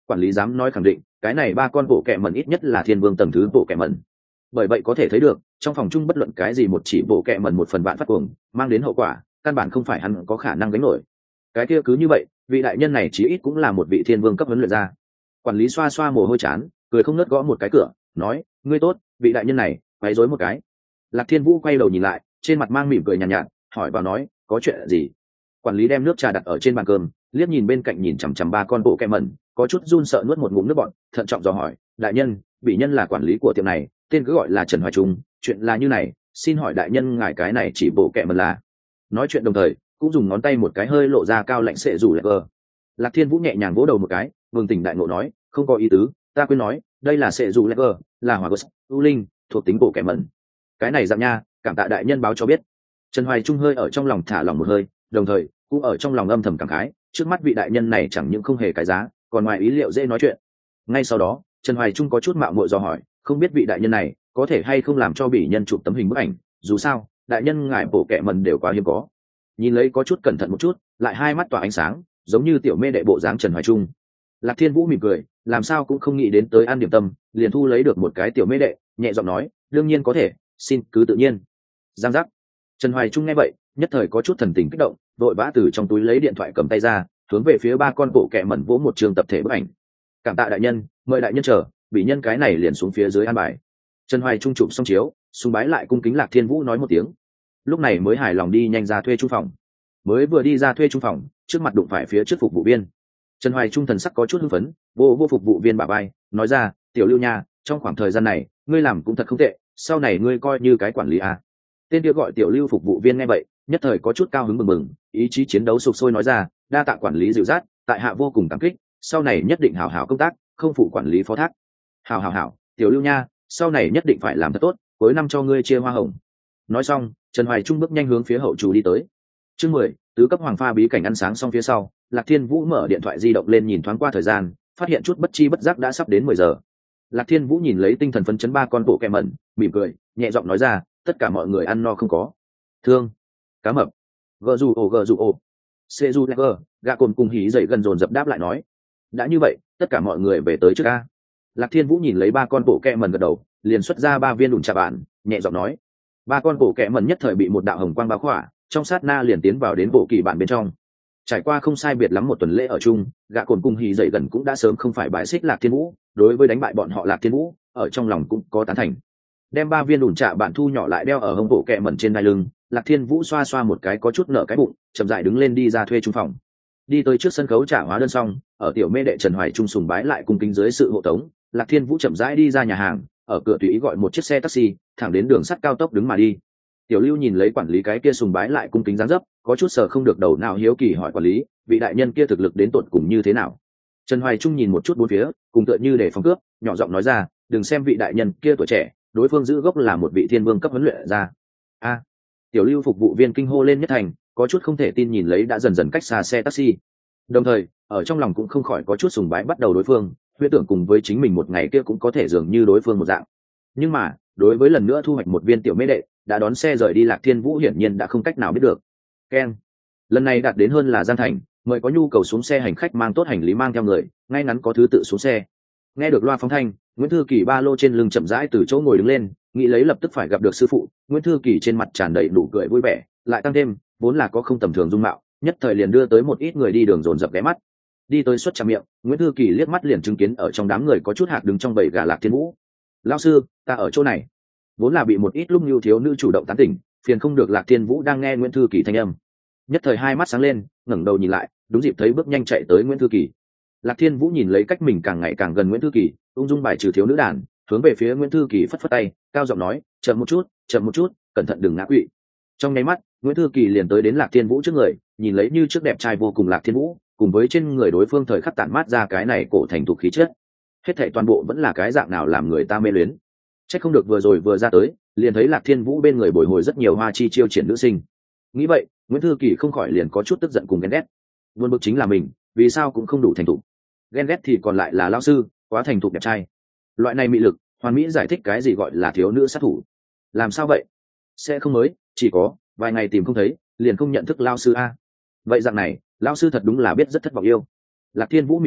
S1: quản lý dám nói khẳng định cái này ba con bộ kẹ mẩn ít nhất là thiên vương tầng thứ bộ kẹ mẩn. Bởi vậy có thể thấy được trong phòng chung bất luận cái gì một chỉ bộ kẹ mẩn một phần vạn phát cuồng mang đến hậu quả căn bản không phải hắn có khả năng gánh nổi. Cái kia cứ như vậy vị đại nhân này chí ít cũng là một vị thiên vương cấp huấn luyện gia. Quản lý xoa xoa mồ hôi chán cười không ngớt gõ một cái cửa nói ngươi tốt vị đại nhân này quấy rối một cái. Lạc Thiên Vũ quay đầu nhìn lại trên mặt mang mỉm cười nhàn nhạt, nhạt hỏi vào nói có chuyện gì. Quản lý đem nước trà đặt ở trên bàn cơm liếc nhìn bên cạnh nhìn chằm chằm ba con bộ kẹ mẩn có chút run sợ nuốt một ngụm nước bọt thận trọng dò hỏi đại nhân bị nhân là quản lý của tiệm này tên cứ gọi là Trần Hoài Trung chuyện là như này xin hỏi đại nhân ngài cái này chỉ bộ kẹ mẩn là. Nói chuyện đồng thời cũng dùng ngón tay một cái hơi lộ ra cao lạnh sệ rủ lẹ vờ. Lạc Thiên Vũ nhẹ nhàng vỗ đầu một cái vương tỉnh đại ngộ nói không có ý tứ ta quên nói đây là sệ rủ lẹ vờ là hỏa gớt u linh thuộc tính bộ kẹ mẩn. Cái này dạng nha cảm tạ đại nhân báo cho biết. Trần Hoài Trung hơi ở trong lòng thả lòng một hơi đồng thời cũng ở trong lòng âm thầm cảm khái trước mắt vị đại nhân này chẳng những không hề cái giá còn ngoài ý liệu dễ nói chuyện. Ngay sau đó Trần Hoài Trung có chút mạo muội do hỏi không biết vị đại nhân này có thể hay không làm cho bỉ nhân chụp tấm hình bức ảnh dù sao đại nhân ngài bộ kẹ mẩn đều quá hiếm có. Nhìn lấy có chút cẩn thận một chút lại hai mắt tỏa ánh sáng giống như tiểu mê đệ bộ dáng Trần Hoài Trung. Lạc Thiên Vũ mỉm cười làm sao cũng không nghĩ đến tới ăn điểm tâm liền thu lấy được một cái tiểu mê đệ nhẹ giọng nói đương nhiên có thể xin cứ tự nhiên. Giang giác. Trần Hoài Trung nghe vậy nhất thời có chút thần tình kích động vội vã từ trong túi lấy điện thoại cầm tay ra hướng về phía ba con bộ kẹ mẩn vỗ một trường tập thể bức ảnh. Cảm tạ đại nhân mời đại nhân chờ bị nhân cái này liền xuống phía dưới an bài. Trần Hoài Trung chụp xong chiếu sùng bái lại cung kính Lạc Thiên Vũ nói một tiếng lúc này mới hài lòng đi nhanh ra thuê trung phòng. Mới vừa đi ra thuê trung phòng trước mặt đụng phải phía trước phục vụ viên. Trần Hoài Trung thần sắc có chút hưng phấn vô vô phục vụ viên bà bay nói ra tiểu Lưu nha trong khoảng thời gian này ngươi làm cũng thật không tệ sau này ngươi coi như cái quản lý à. Tên kia gọi tiểu Lưu phục vụ viên nghe vậy nhất thời có chút cao hứng mừng mừng ý chí chiến đấu sục sôi nói ra đa tạ quản lý dịu dắt tại hạ vô cùng cảm kích sau này nhất định hảo hảo công tác không phụ quản lý phó thác. Hảo hảo hảo tiểu Lưu nha sau này nhất định phải làm thật tốt cuối năm cho ngươi chia hoa hồng. Nói xong Trần Hoài Trung bước nhanh hướng phía hậu trù đi tới. Chương mười tứ cấp hoàng pha bí cảnh ăn sáng xong phía sau Lạc Thiên Vũ mở điện thoại di động lên nhìn thoáng qua thời gian phát hiện chút bất chi bất giác đã sắp đến mười giờ. Lạc Thiên Vũ nhìn lấy tinh thần phấn chấn ba con bộ kẹ mẩn mỉm cười nhẹ giọng nói ra tất cả mọi người ăn no không có thương cá mập gờ dù ồ gờ dù ồ xê du gờ gạ cồn cùng hí dậy gần dồn dập đáp lại nói đã như vậy tất cả mọi người về tới trước ca. Lạc Thiên Vũ nhìn lấy ba con bộ kẹ mẩn gật đầu liền xuất ra ba viên đùn trà bản nhẹ giọng nói. Ba con bộ kẹ mẩn nhất thời bị một đạo hồng quang bao khỏa trong sát na liền tiến vào đến bộ kỳ bản bên trong. Trải qua không sai biệt lắm một tuần lễ ở chung gạ cồn cùng hí dậy gần cũng đã sớm không phải bãi xích Lạc Thiên Vũ đối với đánh bại bọn họ Lạc Thiên Vũ ở trong lòng cũng có tán thành. Đem ba viên đùn trà bản thu nhỏ lại đeo ở hông bộ kẹ mẩn trên đai lưng Lạc Thiên Vũ xoa xoa một cái có chút nở cái bụng chậm dại đứng lên đi ra thuê trung phòng. Đi tới trước sân khấu trả hóa đơn xong ở tiểu mê đệ Trần Hoài Trung sùng bái lại cung kính dưới sự hộ tống Lạc Thiên Vũ chậm rãi đi ra nhà hàng ở cửa tùy ý gọi một chiếc xe taxi thẳng đến đường sắt cao tốc đứng mà đi. Tiểu Lưu nhìn lấy quản lý cái kia sùng bái lại cung kính dáng dấp có chút sờ không được đầu nào hiếu kỳ hỏi quản lý vị đại nhân kia thực lực đến tột cùng như thế nào. Trần Hoài Trung nhìn một chút bốn phía cùng tựa như để phòng cướp nhỏ giọng nói ra đừng xem vị đại nhân kia tuổi trẻ đối phương giữ gốc là một vị thiên vương cấp huấn luyện ra. A. Tiểu Lưu phục vụ viên kinh hô lên nhất thành có chút không thể tin nhìn lấy đã dần dần cách xa xe taxi đồng thời ở trong lòng cũng không khỏi có chút sùng bái bắt đầu đối phương huyết tưởng cùng với chính mình một ngày kia cũng có thể dường như đối phương một dạng. Nhưng mà đối với lần nữa thu hoạch một viên tiểu mê đệ đã đón xe rời đi Lạc Thiên Vũ hiển nhiên đã không cách nào biết được. Ken lần này đạt đến hơn là Giang Thành mời có nhu cầu xuống xe hành khách mang tốt hành lý mang theo người ngay ngắn có thứ tự xuống xe. Nghe được loa phóng thanh Nguyễn Thư Kỳ ba lô trên lưng chậm rãi từ chỗ ngồi đứng lên nghĩ lấy lập tức phải gặp được sư phụ. Nguyễn Thư Kỳ trên mặt tràn đầy đủ cười vui vẻ lại tăng thêm vốn là có không tầm thường dung mạo nhất thời liền đưa tới một ít người đi đường dồn dập ghé mắt. Đi tới suất chạm miệng Nguyễn Thư Kỳ liếc mắt liền chứng kiến ở trong đám người có chút hạt đứng trong bầy gà Lạc Thiên Vũ. Lão sư ta ở chỗ này. Vốn là bị một ít lúc nhu thiếu nữ chủ động tán tỉnh phiền không được Lạc Thiên Vũ đang nghe Nguyễn Thư Kỳ thanh âm nhất thời hai mắt sáng lên ngẩng đầu nhìn lại đúng dịp thấy bước nhanh chạy tới Nguyễn Thư Kỳ. Lạc Thiên Vũ nhìn lấy cách mình càng ngày càng gần Nguyễn Thư Kỳ ung dung bài trừ thiếu nữ đàn hướng về phía Nguyễn Thư Kỳ phất phất tay cao giọng nói chậm một chút chậm một chút cẩn thận đừng ngã quỵ. Trong nháy mắt Nguyễn Thư Kỳ liền tới đến Lạc Thiên Vũ trước người nhìn lấy như trước đẹp trai vô cùng Lạc Thiên Vũ cùng với trên người đối phương thời khắc tản mát ra cái này cổ thành thục khí chất hết thảy toàn bộ vẫn là cái dạng nào làm người ta mê luyến. Chắc không được vừa rồi vừa ra tới liền thấy Lạc Thiên Vũ bên người bồi hồi rất nhiều hoa chi chiêu triển nữ sinh. Nghĩ vậy Nguyễn Thư Kỳ không khỏi liền có chút tức giận cùng ghen ghét buồn bực chính là mình vì sao cũng không đủ thành thục ghen ghét thì còn lại là lão sư quá thành thục đẹp trai. Loại này mị lực hoàn mỹ giải thích cái gì gọi là thiếu nữ sát thủ. Làm sao vậy sẽ không mới chỉ có vài ngày tìm không thấy liền không nhận thức lao sư a vậy dạng này lao sư thật đúng là biết rất thất vọng yêu. Lạc Thiên Vũ mỉm cười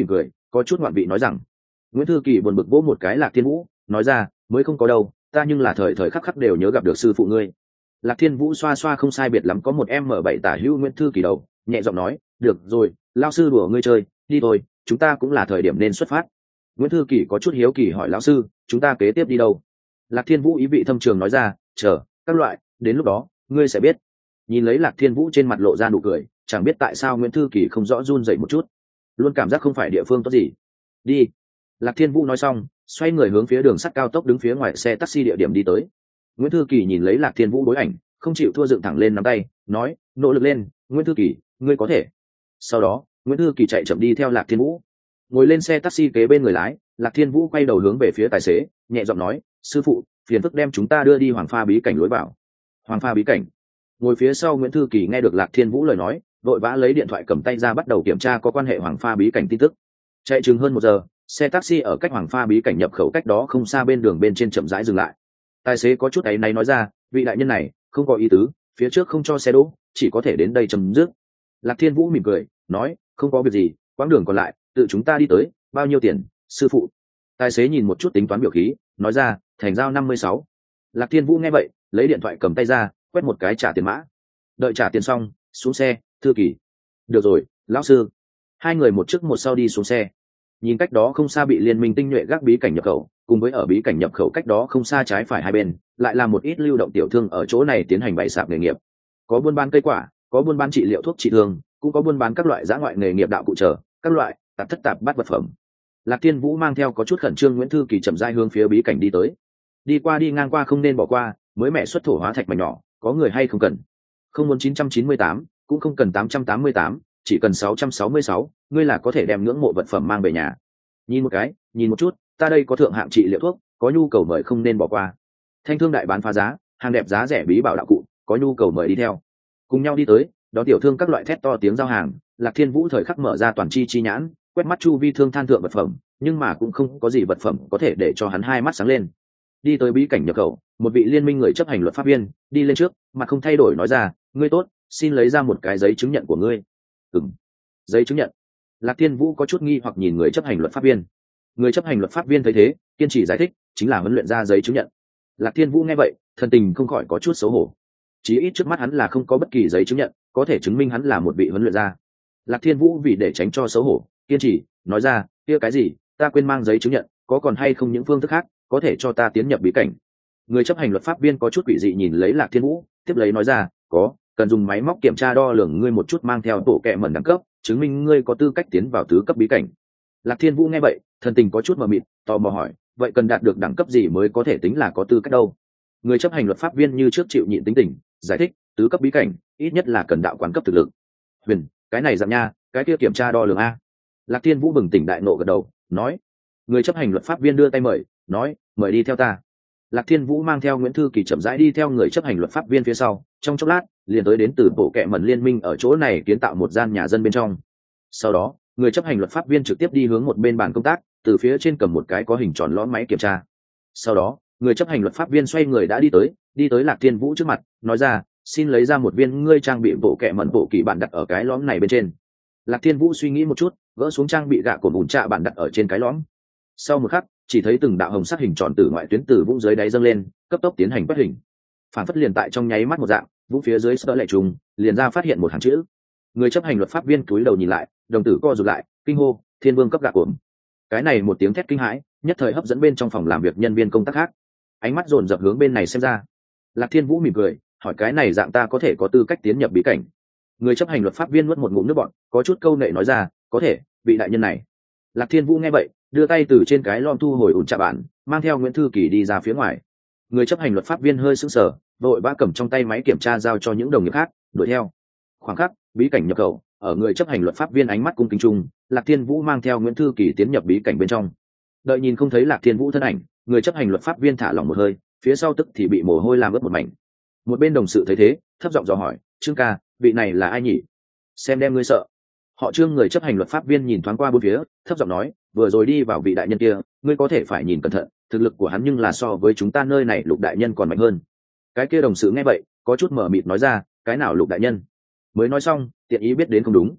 S1: có chút ngoạn vị nói rằng. Nguyễn Thư Kỳ buồn bực vỗ một cái Lạc Thiên Vũ, nói ra, mới không có đâu, ta nhưng là thời thời khắc khắc đều nhớ gặp được sư phụ ngươi. Lạc Thiên Vũ xoa xoa không sai biệt lắm có một em m bảy tả hữu Nguyễn Thư Kỳ đầu, nhẹ giọng nói, được rồi, lao sư đùa ngươi chơi, đi thôi, chúng ta cũng là thời điểm nên xuất phát. Nguyễn Thư Kỳ có chút hiếu kỳ hỏi lão sư, chúng ta kế tiếp đi đâu? Lạc Thiên Vũ ý vị thâm trường nói ra, chờ, các loại, đến lúc đó, ngươi sẽ biết. Nhìn lấy Lạc Thiên Vũ trên mặt lộ ra nụ cười, chẳng biết tại sao Nguyễn Thư Kỳ không rõ run dậy một chút, luôn cảm giác không phải địa phương tốt gì. Đi. Lạc Thiên Vũ nói xong, xoay người hướng phía đường sắt cao tốc đứng phía ngoài xe taxi địa điểm đi tới. Nguyễn Thư Kỳ nhìn lấy Lạc Thiên Vũ đối ảnh, không chịu thua dựng thẳng lên nắm tay, nói, nỗ lực lên, Nguyễn Thư Kỳ, ngươi có thể. Sau đó, Nguyễn Thư Kỳ chạy chậm đi theo Lạc Thiên Vũ. Ngồi lên xe taxi kế bên người lái, Lạc Thiên Vũ quay đầu hướng về phía tài xế, nhẹ giọng nói, sư phụ, phiền phức đem chúng ta đưa đi Hoàng Pha bí cảnh lối vào. Hoàng Pha bí cảnh. Ngồi phía sau Nguyễn Thư Kỳ nghe được Lạc Thiên Vũ lời nói, vội vã lấy điện thoại cầm tay ra bắt đầu kiểm tra có quan hệ Hoàng Pha bí cảnh tin tức. Chạy chừng hơn một giờ, xe taxi ở cách Hoàng Pha bí cảnh nhập khẩu cách đó không xa bên đường bên trên chậm rãi dừng lại. Tài xế có chút áy náy nói ra, vị đại nhân này không có ý tứ, phía trước không cho xe đỗ, chỉ có thể đến đây chấm dứt. Lạc Thiên Vũ mỉm cười, nói, không có việc gì, quãng đường còn lại tự chúng ta đi tới, bao nhiêu tiền, sư phụ? Tài xế nhìn một chút tính toán biểu khí, nói ra, thành giao năm mươi sáu. Lạc Thiên Vũ nghe vậy, lấy điện thoại cầm tay ra, quét một cái trả tiền mã. Đợi trả tiền xong, xuống xe, Thư Kỳ. Được rồi, lão sư. Hai người một trước một sau đi xuống xe. Nhìn cách đó không xa bị liên minh tinh nhuệ gác bí cảnh nhập khẩu, cùng với ở bí cảnh nhập khẩu cách đó không xa trái phải hai bên, lại là một ít lưu động tiểu thương ở chỗ này tiến hành bày sạp nghề nghiệp. Có buôn bán cây quả, có buôn bán trị liệu thuốc trị thương, cũng có buôn bán các loại dã ngoại nghề nghiệp đạo cụ trở, các loại tạp thất tạp bát vật phẩm. Lạc Thiên Vũ mang theo có chút khẩn trương Nguyễn Thư Kỳ chậm rãi hướng phía bí cảnh đi tới. Đi qua đi ngang qua không nên bỏ qua, mới mẹ xuất thổ hóa thạch mảnh nhỏ, có người hay không cần? Không muốn chín trăm chín mươi tám, cũng không cần tám trăm tám mươi tám, chỉ cần sáu trăm sáu mươi sáu, ngươi là có thể đem ngưỡng mộ vật phẩm mang về nhà. Nhìn một cái, nhìn một chút, ta đây có thượng hạng trị liệu thuốc, có nhu cầu mời không nên bỏ qua. Thanh thương đại bán phá giá, hàng đẹp giá rẻ bí bảo đạo cụ, có nhu cầu mời đi theo. Cùng nhau đi tới, đó tiểu thương các loại thét to tiếng giao hàng, Lạc Thiên Vũ thời khắc mở ra toàn chi chi nhãn, quét mắt chu vi thương than thượng vật phẩm, nhưng mà cũng không có gì vật phẩm có thể để cho hắn hai mắt sáng lên. Đi tới bí cảnh nhập khẩu, một vị liên minh người chấp hành luật pháp viên đi lên trước, mà không thay đổi nói ra, ngươi tốt, xin lấy ra một cái giấy chứng nhận của ngươi. Ừm, giấy chứng nhận. Lạc Thiên Vũ có chút nghi hoặc nhìn người chấp hành luật pháp viên. Người chấp hành luật pháp viên thấy thế, kiên trì giải thích, chính là huấn luyện ra giấy chứng nhận. Lạc Thiên Vũ nghe vậy, thần tình không khỏi có chút xấu hổ. Chí ít trước mắt hắn là không có bất kỳ giấy chứng nhận có thể chứng minh hắn là một vị huấn luyện gia. Lạc Thiên Vũ vì để tránh cho xấu hổ, kiên trì nói ra, kia cái gì, ta quên mang giấy chứng nhận, có còn hay không những phương thức khác có thể cho ta tiến nhập bí cảnh? Người chấp hành luật pháp viên có chút quỷ dị nhìn lấy Lạc Thiên Vũ, tiếp lấy nói ra, có, cần dùng máy móc kiểm tra đo lường ngươi một chút mang theo tổ kệ mẩn đẳng cấp, chứng minh ngươi có tư cách tiến vào tứ cấp bí cảnh. Lạc Thiên Vũ nghe vậy, thần tình có chút mờ mịt, tò mò hỏi, vậy cần đạt được đẳng cấp gì mới có thể tính là có tư cách đâu? Người chấp hành luật pháp viên như trước chịu nhịn tính tình, giải thích, tứ cấp bí cảnh ít nhất là cần đạo quán cấp thực lực. Huyền, cái này dạng nha, cái kia kiểm tra đo lường a. Lạc Thiên Vũ bừng tỉnh đại nộ gật đầu, nói. Người chấp hành luật pháp viên đưa tay mời, nói, mời đi theo ta. Lạc Thiên Vũ mang theo Nguyễn Thư Kỳ chậm rãi đi theo người chấp hành luật pháp viên phía sau, trong chốc lát liền tới đến từ bộ kệ mẩn liên minh ở chỗ này kiến tạo một gian nhà dân bên trong. Sau đó, người chấp hành luật pháp viên trực tiếp đi hướng một bên bàn công tác, từ phía trên cầm một cái có hình tròn lõm máy kiểm tra. Sau đó, người chấp hành luật pháp viên xoay người đã đi tới, đi tới Lạc Thiên Vũ trước mặt, nói ra, xin lấy ra một viên ngươi trang bị bộ kệ mẩn bộ kỳ bản đặt ở cái lõm này bên trên. Lạc Thiên Vũ suy nghĩ một chút, gỡ xuống trang bị gạ cồn ủn trạ bản đặt ở trên cái lõm. Sau một khắc, chỉ thấy từng đạo hồng sắc hình tròn từ ngoại tuyến từ vũng dưới đáy dâng lên, cấp tốc tiến hành quét hình. Phản phất liền tại trong nháy mắt một dạng, vũng phía dưới sỡ lệ trùng, liền ra phát hiện một hàng chữ. Người chấp hành luật pháp viên cúi đầu nhìn lại, đồng tử co rụt lại, kinh hô, thiên vương cấp gạ cồn. Cái này một tiếng thét kinh hãi, nhất thời hấp dẫn bên trong phòng làm việc nhân viên công tác khác. Ánh mắt dồn dập hướng bên này xem ra. Lạc Thiên Vũ mỉm cười, hỏi cái này dạng ta có thể có tư cách tiến nhập bí cảnh? Người chấp hành luật pháp viên nuốt một ngụm nước bọt, có chút câu nệ nói ra, có thể, vị đại nhân này. Lạc Thiên Vũ nghe vậy, đưa tay từ trên cái lon thu hồi ủn trà bản, mang theo Nguyễn Thư Kỳ đi ra phía ngoài. Người chấp hành luật pháp viên hơi sững sờ, vội vã cầm trong tay máy kiểm tra giao cho những đồng nghiệp khác, đuổi theo. Khoảng khắc, bí cảnh nhập khẩu, ở người chấp hành luật pháp viên ánh mắt cung kính trung, Lạc Thiên Vũ mang theo Nguyễn Thư Kỳ tiến nhập bí cảnh bên trong. Đợi nhìn không thấy Lạc Thiên Vũ thân ảnh, người chấp hành luật pháp viên thả lỏng một hơi, phía sau tức thì bị mồ hôi làm ướt một mảnh. Một bên đồng sự thấy thế, thấp giọng dò hỏi, Trương ca, vị này là ai nhỉ? Xem đem ngươi sợ. Họ Trương người chấp hành luật pháp viên nhìn thoáng qua bốn phía, thấp giọng nói, vừa rồi đi vào vị đại nhân kia, ngươi có thể phải nhìn cẩn thận, thực lực của hắn nhưng là so với chúng ta nơi này Lục đại nhân còn mạnh hơn. Cái kia đồng sự nghe vậy, có chút mở mịt nói ra, cái nào Lục đại nhân? Mới nói xong, tiện ý biết đến không đúng.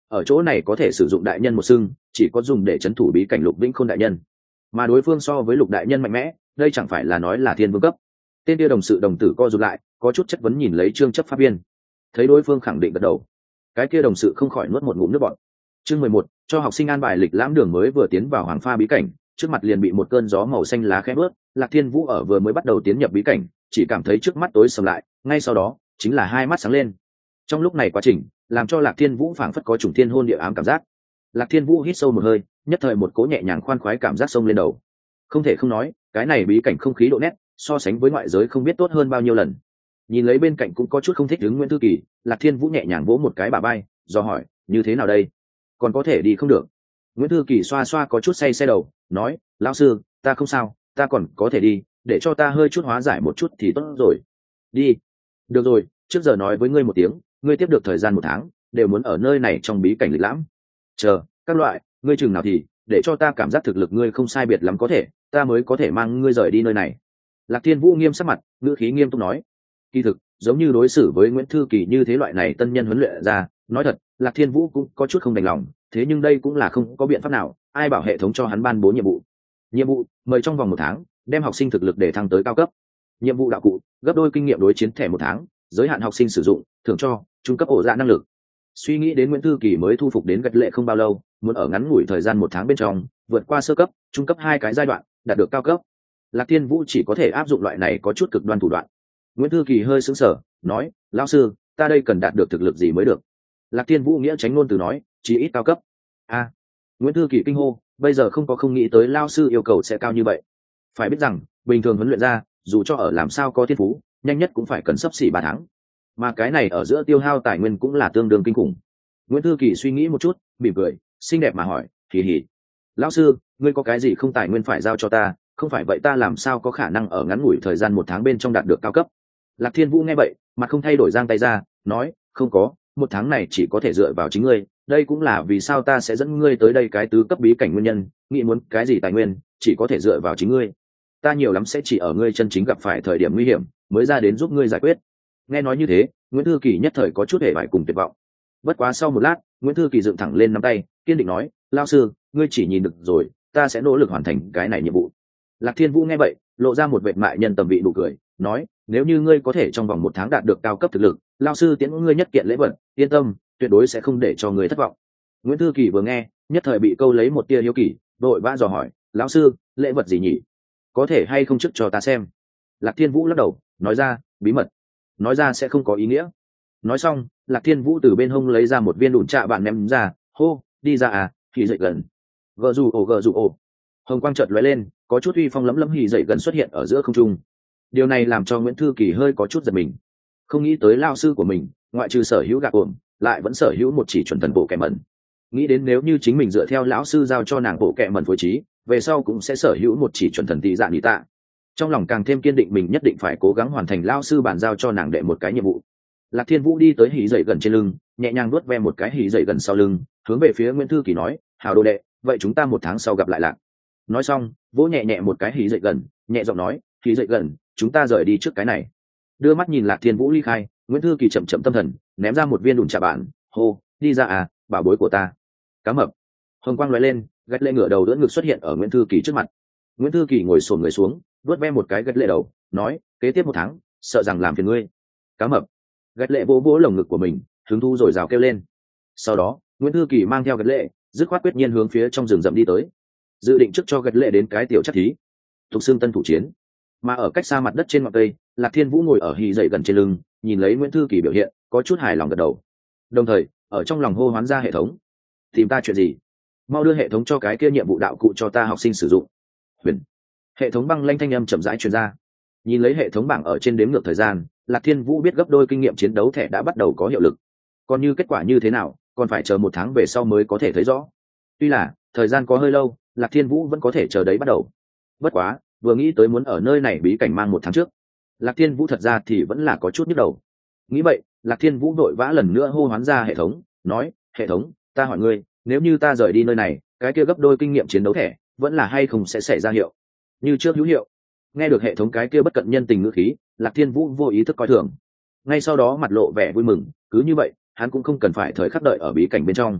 S1: ở chỗ này có thể sử dụng đại nhân một xưng, chỉ có dùng để trấn thủ bí cảnh Lục Vĩnh Khôn đại nhân, mà đối phương so với Lục đại nhân mạnh mẽ, đây chẳng phải là nói là thiên vương cấp. Tên kia đồng sự đồng tử co rụt lại, có chút chất vấn nhìn lấy Trương chấp pháp viên. Thấy đối phương khẳng định gật đầu, cái kia đồng sự không khỏi nuốt một ngụm nước bọt. Chương mười một, cho học sinh an bài lịch lãm đường mới vừa tiến vào Hoàng Pha bí cảnh, trước mặt liền bị một cơn gió màu xanh lá khẽ bước. Lạc Thiên Vũ ở vừa mới bắt đầu tiến nhập bí cảnh, chỉ cảm thấy trước mắt tối sầm lại, ngay sau đó chính là hai mắt sáng lên. Trong lúc này quá trình, làm cho Lạc Thiên Vũ phảng phất có trùng thiên hôn địa ám cảm giác. Lạc Thiên Vũ hít sâu một hơi, nhất thời một cỗ nhẹ nhàng khoan khoái cảm giác xông lên đầu. Không thể không nói, cái này bí cảnh không khí độ nét, so sánh với ngoại giới không biết tốt hơn bao nhiêu lần. Nhìn lấy bên cạnh cũng có chút không thích đứng Nguyễn Thư Kỳ, Lạc Thiên Vũ nhẹ nhàng vỗ một cái bả vai, do hỏi, như thế nào đây? Còn có thể đi không được? Nguyễn Thư Kỳ xoa xoa có chút say xe đầu, nói, lão sư, ta không sao, ta còn có thể đi, để cho ta hơi chút hóa giải một chút thì tốt rồi. Đi. Được rồi, trước giờ nói với ngươi một tiếng, ngươi tiếp được thời gian một tháng, đều muốn ở nơi này trong bí cảnh lịch lãm. Chờ, các loại, ngươi chừng nào thì, để cho ta cảm giác thực lực ngươi không sai biệt lắm có thể, ta mới có thể mang ngươi rời đi nơi này. Lạc Thiên Vũ nghiêm sắc mặt, ngữ khí nghiêm túc nói. Kỳ thực, giống như đối xử với Nguyễn Thư Kỳ như thế loại này tân nhân huấn luyện ra, nói thật, Lạc Thiên Vũ cũng có chút không đành lòng, thế nhưng đây cũng là không có biện pháp nào, ai bảo hệ thống cho hắn ban bố nhiệm vụ. Nhiệm vụ, mời trong vòng một tháng, đem học sinh thực lực để thăng tới cao cấp. Nhiệm vụ đạo cụ, gấp đôi kinh nghiệm đối chiến thẻ một tháng, giới hạn học sinh sử dụng, thưởng cho trung cấp ổ dạ năng lực. Suy nghĩ đến Nguyễn Thư Kỳ mới thu phục đến Gật Lệ không bao lâu, muốn ở ngắn ngủi thời gian một tháng bên trong vượt qua sơ cấp, trung cấp hai cái giai đoạn, đạt được cao cấp. Lạc Thiên Vũ chỉ có thể áp dụng loại này có chút cực đoan thủ đoạn. Nguyễn Thư Kỳ hơi sững sờ, nói, lão sư, ta đây cần đạt được thực lực gì mới được? Lạc Thiên Vũ nghĩa tránh ngôn từ nói, chỉ ít cao cấp. A, à, Nguyễn Thư Kỳ kinh hô, bây giờ không có không nghĩ tới lao sư yêu cầu sẽ cao như vậy. Phải biết rằng, bình thường huấn luyện ra, dù cho ở làm sao có thiên phú, nhanh nhất cũng phải cần sấp xỉ ba tháng, mà cái này ở giữa tiêu hao tài nguyên cũng là tương đương kinh khủng. Nguyễn Thư Kỳ suy nghĩ một chút, mỉm cười, xinh đẹp mà hỏi, hì hì, lão sư, ngươi có cái gì không tài nguyên phải giao cho ta, không phải vậy ta làm sao có khả năng ở ngắn ngủi thời gian một tháng bên trong đạt được cao cấp? Lạc Thiên Vũ nghe vậy, mặt không thay đổi giang tay ra, nói, không có, một tháng này chỉ có thể dựa vào chính ngươi, đây cũng là vì sao ta sẽ dẫn ngươi tới đây cái tứ cấp bí cảnh nguyên nhân, nghĩ muốn cái gì tài nguyên, chỉ có thể dựa vào chính ngươi. Ta nhiều lắm sẽ chỉ ở ngươi chân chính gặp phải thời điểm nguy hiểm, mới ra đến giúp ngươi giải quyết. Nghe nói như thế, Nguyễn Thư Kỳ nhất thời có chút hề bại cùng tuyệt vọng. Bất quá sau một lát, Nguyễn Thư Kỳ dựng thẳng lên nắm tay, kiên định nói, lao sư, ngươi chỉ nhìn được rồi, ta sẽ nỗ lực hoàn thành cái này nhiệm vụ. Lạc Thiên Vũ nghe vậy, lộ ra một vệt mại nhân tầm vị nụ cười, nói, nếu như ngươi có thể trong vòng một tháng đạt được cao cấp thực lực, lao sư tiễn ngươi nhất kiện lễ vật, yên tâm, tuyệt đối sẽ không để cho ngươi thất vọng. Nguyễn Thư Kỳ vừa nghe, nhất thời bị câu lấy một tia hiếu kỳ, vội vã dò hỏi, lão sư, lễ vật gì nhỉ? Có thể hay không trước cho ta xem? Lạc Thiên Vũ lắc đầu, nói ra, bí mật. Nói ra sẽ không có ý nghĩa. Nói xong, Lạc Thiên Vũ từ bên hông lấy ra một viên đụn trạ bạn ném ra, hô, đi ra à, thì dậy gần. Gờ dù ồ gờ dù ồ. Hồng quang chợt lóe lên, có chút uy phong lấm lấm hì dậy gần xuất hiện ở giữa không trung. Điều này làm cho Nguyễn Thư Kỳ hơi có chút giật mình. Không nghĩ tới lao sư của mình, ngoại trừ sở hữu gạc ổn, lại vẫn sở hữu một chỉ chuẩn thần bộ kẻ mẩn. Nghĩ đến nếu như chính mình dựa theo lão sư giao cho nàng bộ kẻ mẩn phối trí, về sau cũng sẽ sở hữu một chỉ chuẩn thần tỷ dạ nị tạ. Trong lòng càng thêm kiên định mình nhất định phải cố gắng hoàn thành lao sư bàn giao cho nàng đệ một cái nhiệm vụ. Lạc Thiên Vũ đi tới hỉ dậy gần trên lưng, nhẹ nhàng vuốt ve một cái hỉ dậy gần sau lưng, hướng về phía Nguyễn Thư Kỳ nói, hào đồ đệ, vậy chúng ta một tháng sau gặp lại lạc. Nói xong, vỗ nhẹ nhẹ một cái hỉ dậy gần, nhẹ giọng nói, hỉ dậy gần, chúng ta rời đi trước cái này. Đưa mắt nhìn Lạc Thiên Vũ ly khai, Nguyễn Thư Kỳ chậm chậm tâm thần, ném ra một viên đùn trà bạn, hô, đi ra à, bảo bối của ta. Cá mập. Hồng quang lóe lên, gạch lệ ngửa đầu đỡ ngực xuất hiện ở Nguyễn Thư Kỳ trước mặt. Nguyễn Thư Kỳ ngồi xổm người xuống, vuốt ve một cái gạch lệ đầu, nói, kế tiếp một tháng, sợ rằng làm phiền ngươi. Cá mập. Gạch lệ vỗ vỗ lồng ngực của mình, hứng thu rồi rào kêu lên. Sau đó, Nguyễn Thư Kỳ mang theo gạch lệ, dứt khoát quyết nhiên hướng phía trong rừng rậm đi tới, dự định trước cho gạch lệ đến cái tiểu chất thí, thuộc xương tân thủ chiến. Mà ở cách xa mặt đất trên ngọn cây, Lạc Thiên Vũ ngồi ở hì dậy gần trên lưng, nhìn lấy Nguyễn Thư Kỳ biểu hiện, có chút hài lòng gật đầu. Đồng thời, ở trong lòng hô hoán ra hệ thống, tìm ta chuyện gì? Mau đưa hệ thống cho cái kia nhiệm vụ đạo cụ cho ta học sinh sử dụng. Huyền. Hệ thống băng lanh thanh âm chậm rãi truyền ra. Nhìn lấy hệ thống bảng ở trên đếm ngược thời gian, Lạc Thiên Vũ biết gấp đôi kinh nghiệm chiến đấu thẻ đã bắt đầu có hiệu lực. Còn như kết quả như thế nào, còn phải chờ một tháng về sau mới có thể thấy rõ. Tuy là thời gian có hơi lâu, Lạc Thiên Vũ vẫn có thể chờ đấy bắt đầu. Bất quá, vừa nghĩ tới muốn ở nơi này bí cảnh mang một tháng trước, Lạc Thiên Vũ thật ra thì vẫn là có chút nhức đầu. Nghĩ vậy, Lạc Thiên Vũ vội vã lần nữa hô hoán ra hệ thống, nói, hệ thống, ta hỏi ngươi, nếu như ta rời đi nơi này, cái kia gấp đôi kinh nghiệm chiến đấu thẻ, vẫn là hay không sẽ xảy ra hiệu như trước hữu hiệu? Nghe được hệ thống cái kia bất cận nhân tình ngữ khí, Lạc Thiên Vũ vô ý thức coi thường. Ngay sau đó mặt lộ vẻ vui mừng, cứ như vậy, hắn cũng không cần phải thời khắc đợi ở bí cảnh bên trong.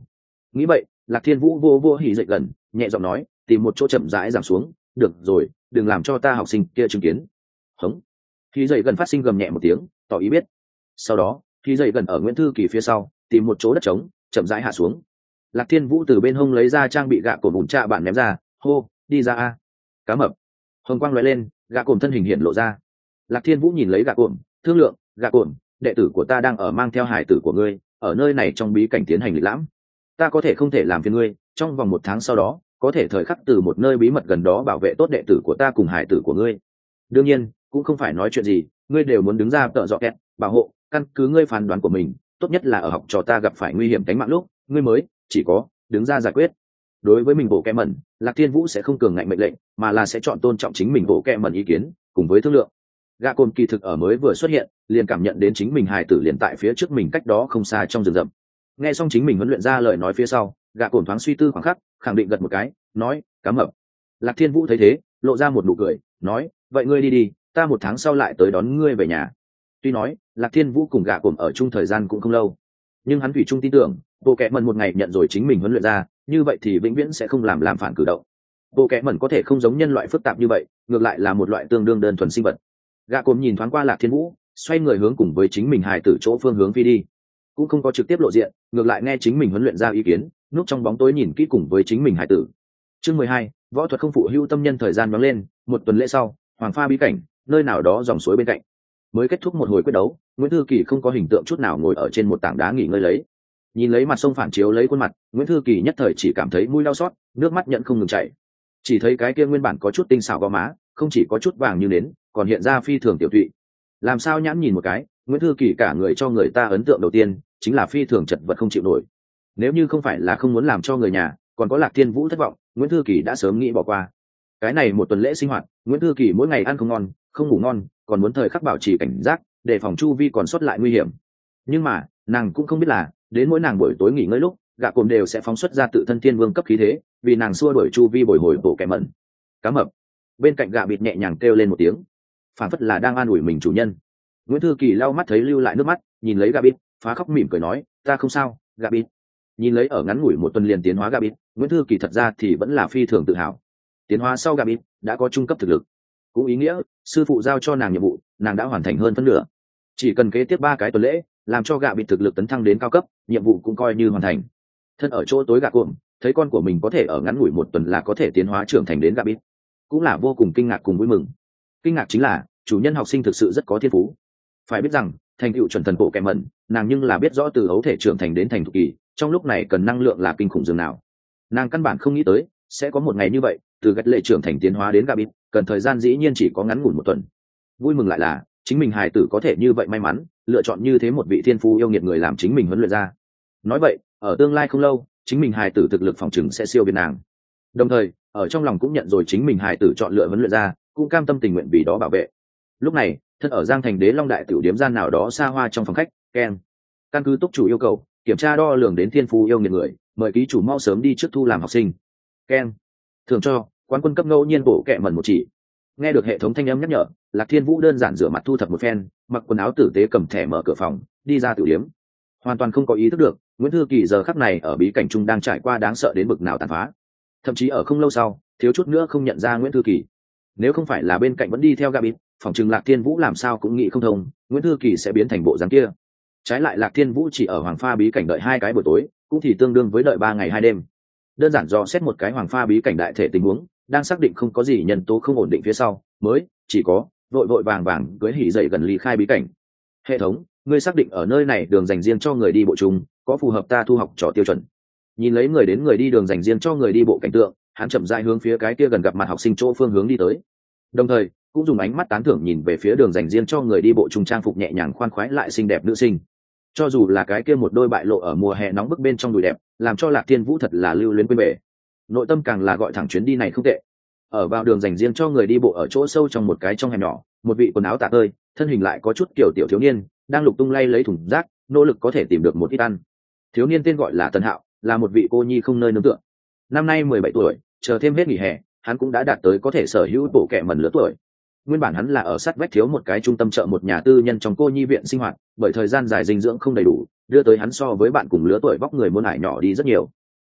S1: nghĩ vậy, Lạc Thiên Vũ vô vô hỉ dậy gần, nhẹ giọng nói, tìm một chỗ chậm rãi giảm xuống, được rồi, đừng làm cho ta học sinh kia chứng kiến. Hống. Hỉ dậy gần phát sinh gầm nhẹ một tiếng, tỏ ý biết. Sau đó, Hỉ dậy gần ở Nguyễn Thư Kỳ phía sau, tìm một chỗ đất trống, chậm rãi hạ xuống. Lạc Thiên Vũ từ bên hông lấy ra trang bị gạ cổ bùn trạ bạn ném ra, hô, đi ra a. Cá mập. Hồng quang lóe lên, gạ cồn thân hình hiện lộ ra. Lạc Thiên Vũ nhìn lấy gạ cồn, thương lượng, gạ cồn, đệ tử của ta đang ở mang theo hải tử của ngươi, ở nơi này trong bí cảnh tiến hành lịch lãm. Ta có thể không thể làm phiền ngươi, trong vòng một tháng sau đó, có thể thời khắc từ một nơi bí mật gần đó bảo vệ tốt đệ tử của ta cùng hải tử của ngươi. Đương nhiên, cũng không phải nói chuyện gì, ngươi đều muốn đứng ra tợ dọ kẹt, bảo hộ, căn cứ ngươi phán đoán của mình, tốt nhất là ở học trò ta gặp phải nguy hiểm tính mạng lúc, ngươi mới chỉ có đứng ra giải quyết. Đối với mình bộ kẹ mẩn, Lạc Thiên Vũ sẽ không cường ngạnh mệnh lệnh, mà là sẽ chọn tôn trọng chính mình bộ kẹ mẩn ý kiến, cùng với thương lượng. Gạ cồn kỳ thực ở mới vừa xuất hiện, liền cảm nhận đến chính mình hài tử liền tại phía trước mình cách đó không xa trong rừng rậm. Nghe xong chính mình huấn luyện ra lời nói phía sau, gạ cồn thoáng suy tư khoảng khắc, khẳng định gật một cái, nói, cá mập. Lạc Thiên Vũ thấy thế, lộ ra một nụ cười, nói, vậy ngươi đi đi, ta một tháng sau lại tới đón ngươi về nhà. Tuy nói, Lạc Thiên Vũ cùng gạ cồn ở chung thời gian cũng không lâu, nhưng hắn thủy chung tin tưởng, bộ kẹ mẩn một ngày nhận rồi chính mình huấn luyện ra, như vậy thì vĩnh viễn sẽ không làm làm phản cử động. Bộ kẹ mẩn có thể không giống nhân loại phức tạp như vậy, ngược lại là một loại tương đương đơn thuần sinh vật. Gạ cồn nhìn thoáng qua Lạc Thiên Vũ, xoay người hướng cùng với chính mình hài tử chỗ phương hướng phi đi, cũng không có trực tiếp lộ diện, ngược lại nghe chính mình huấn luyện ra ý kiến, núp trong bóng tối nhìn kỹ cùng với chính mình hài tử. Chương mười hai, võ thuật không phụ hữu tâm nhân. Thời gian nhoáng lên, một tuần lễ sau, Hoàng Pha bí cảnh, nơi nào đó dòng suối bên cạnh. Mới kết thúc một hồi quyết đấu, Nguyễn Thư Kỳ không có hình tượng chút nào ngồi ở trên một tảng đá nghỉ ngơi lấy. Nhìn lấy mặt sông phản chiếu lấy khuôn mặt, Nguyễn Thư Kỳ nhất thời chỉ cảm thấy mũi đau xót, nước mắt nhận không ngừng chảy. Chỉ thấy cái kia nguyên bản có chút tinh xảo gò má, không chỉ có chút vàng như nến, còn hiện ra phi thường tiểu thụy. Làm sao nhãn nhìn một cái, Nguyễn Thư Kỳ cả người cho người ta ấn tượng đầu tiên chính là phi thường chật vật không chịu nổi. Nếu như không phải là không muốn làm cho người nhà, còn có Lạc Thiên Vũ thất vọng, Nguyễn Thư Kỳ đã sớm nghĩ bỏ qua. Cái này một tuần lễ sinh hoạt, Nguyễn Thư Kỳ mỗi ngày ăn không ngon, không ngủ ngon, còn muốn thời khắc bảo trì cảnh giác, để phòng chu vi còn sót lại nguy hiểm. Nhưng mà, nàng cũng không biết là, đến mỗi nàng buổi tối nghỉ ngơi lúc, gạ cồn đều sẽ phóng xuất ra tự thân thiên vương cấp khí thế, vì nàng xua đuổi chu vi bồi hồi bộ kẻ mẩn. Cá mập. Bên cạnh gạ bịt nhẹ nhàng kêu lên một tiếng, phản phất là đang an ủi mình chủ nhân. Nguyễn Thư Kỳ lau mắt thấy lưu lại nước mắt, nhìn lấy gạ bịt, phá khóc mỉm cười nói, ta không sao, gạ bịt. Nhìn lấy ở ngắn ngủi một tuần liền tiến hóa gạ bịt, Nguyễn Thư Kỳ thật ra thì vẫn là phi thường tự hào. Tiến hóa sau gạ bịt đã có trung cấp thực lực, cũng ý nghĩa sư phụ giao cho nàng nhiệm vụ, nàng đã hoàn thành hơn phân nửa. Chỉ cần kế tiếp ba cái tuần lễ, làm cho gạ bịt thực lực tấn thăng đến cao cấp, nhiệm vụ cũng coi như hoàn thành. Thân ở chỗ tối gạ cuộn, thấy con của mình có thể ở ngắn ngủi một tuần là có thể tiến hóa trưởng thành đến gạ bịt, cũng là vô cùng kinh ngạc cùng vui mừng. Kinh ngạc chính là chủ nhân học sinh thực sự rất có thiên phú. Phải biết rằng thành tựu chuẩn thần bộ kẻ mẩn, nàng nhưng là biết rõ từ ấu thể trưởng thành đến thành thục kỳ, trong lúc này cần năng lượng là kinh khủng dường nào. Nàng căn bản không nghĩ tới sẽ có một ngày như vậy, từ gạch lệ trưởng thành tiến hóa đến gạ bịt, cần thời gian dĩ nhiên chỉ có ngắn ngủi một tuần. Vui mừng lại là chính mình hài tử có thể như vậy may mắn lựa chọn như thế một vị thiên phú yêu nghiệt người làm chính mình huấn luyện ra. Nói vậy, ở tương lai không lâu, chính mình hài tử thực lực phòng chừng sẽ siêu việt nàng. Đồng thời, ở trong lòng cũng nhận rồi chính mình hài tử chọn lựa huấn luyện ra, cũng cam tâm tình nguyện vì đó bảo vệ. Lúc này, thân ở Giang Thành Đế Long đại tiểu điếm gian nào đó xa hoa trong phòng khách, Ken. Căn cứ túc chủ yêu cầu, kiểm tra đo lường đến thiên phú yêu nghiệt người, mời ký chủ mau sớm đi trước thu làm học sinh. Ken. Thường cho, quán quân cấp ngẫu nhiên bổ kẹ mẩn một chỉ. Nghe được hệ thống thanh âm nhắc nhở, Lạc Thiên Vũ đơn giản rửa mặt thu thập một phen, mặc quần áo tử tế cầm thẻ mở cửa phòng, đi ra tiểu điếm. Hoàn toàn không có ý thức được, Nguyễn Thư Kỳ giờ khắc này ở bí cảnh trung đang trải qua đáng sợ đến bực nào tàn phá. Thậm chí ở không lâu sau, thiếu chút nữa không nhận ra Nguyễn Thư Kỳ. Nếu không phải là bên cạnh vẫn đi theo Gabit, phòng trừng Lạc Thiên Vũ làm sao cũng nghĩ không thông, Nguyễn Thư Kỳ sẽ biến thành bộ dáng kia. Trái lại Lạc Thiên Vũ chỉ ở Hoàng Pha bí cảnh đợi hai cái buổi tối, cũng thì tương đương với đợi ba ngày hai đêm. Đơn giản do xét một cái Hoàng Pha bí cảnh đại thể tình huống, đang xác định không có gì nhân tố không ổn định phía sau, mới chỉ có vội vội vàng vàng cưới hỉ dậy gần ly khai bí cảnh. Hệ thống, ngươi xác định ở nơi này đường dành riêng cho người đi bộ chung, có phù hợp ta thu học trò tiêu chuẩn. Nhìn lấy người đến người đi đường dành riêng cho người đi bộ cảnh tượng, hắn chậm rãi hướng phía cái kia gần gặp mặt học sinh chỗ phương hướng đi tới. Đồng thời, cũng dùng ánh mắt tán thưởng nhìn về phía đường dành riêng cho người đi bộ chung trang phục nhẹ nhàng khoan khoái lại xinh đẹp nữ sinh. Cho dù là cái kia một đôi bại lộ ở mùa hè nóng bức bên trong đùi đẹp, làm cho Lạc Thiên Vũ thật là lưu luyến quên bể. Nội tâm càng là gọi thẳng chuyến đi này không tệ. Ở vào đường dành riêng cho người đi bộ ở chỗ sâu trong một cái trong hẻm nhỏ, một vị quần áo tả tơi, thân hình lại có chút kiểu tiểu thiếu niên, đang lục tung lay lấy thùng rác, nỗ lực có thể tìm được một ít ăn. Thiếu niên tên gọi là Tần Hạo, là một vị cô nhi không nơi nương tựa. Năm nay mười bảy tuổi, chờ thêm hết nghỉ hè, hắn cũng đã đạt tới có thể sở hữu bộ kệ mẩn lứa tuổi. Nguyên bản hắn là ở sát vách thiếu một cái trung tâm chợ một nhà tư nhân trong cô nhi viện sinh hoạt, bởi thời gian dài dinh dưỡng không đầy đủ, đưa tới hắn so với bạn cùng lứa tuổi vóc người muôn ải nhỏ đi rất nhiều.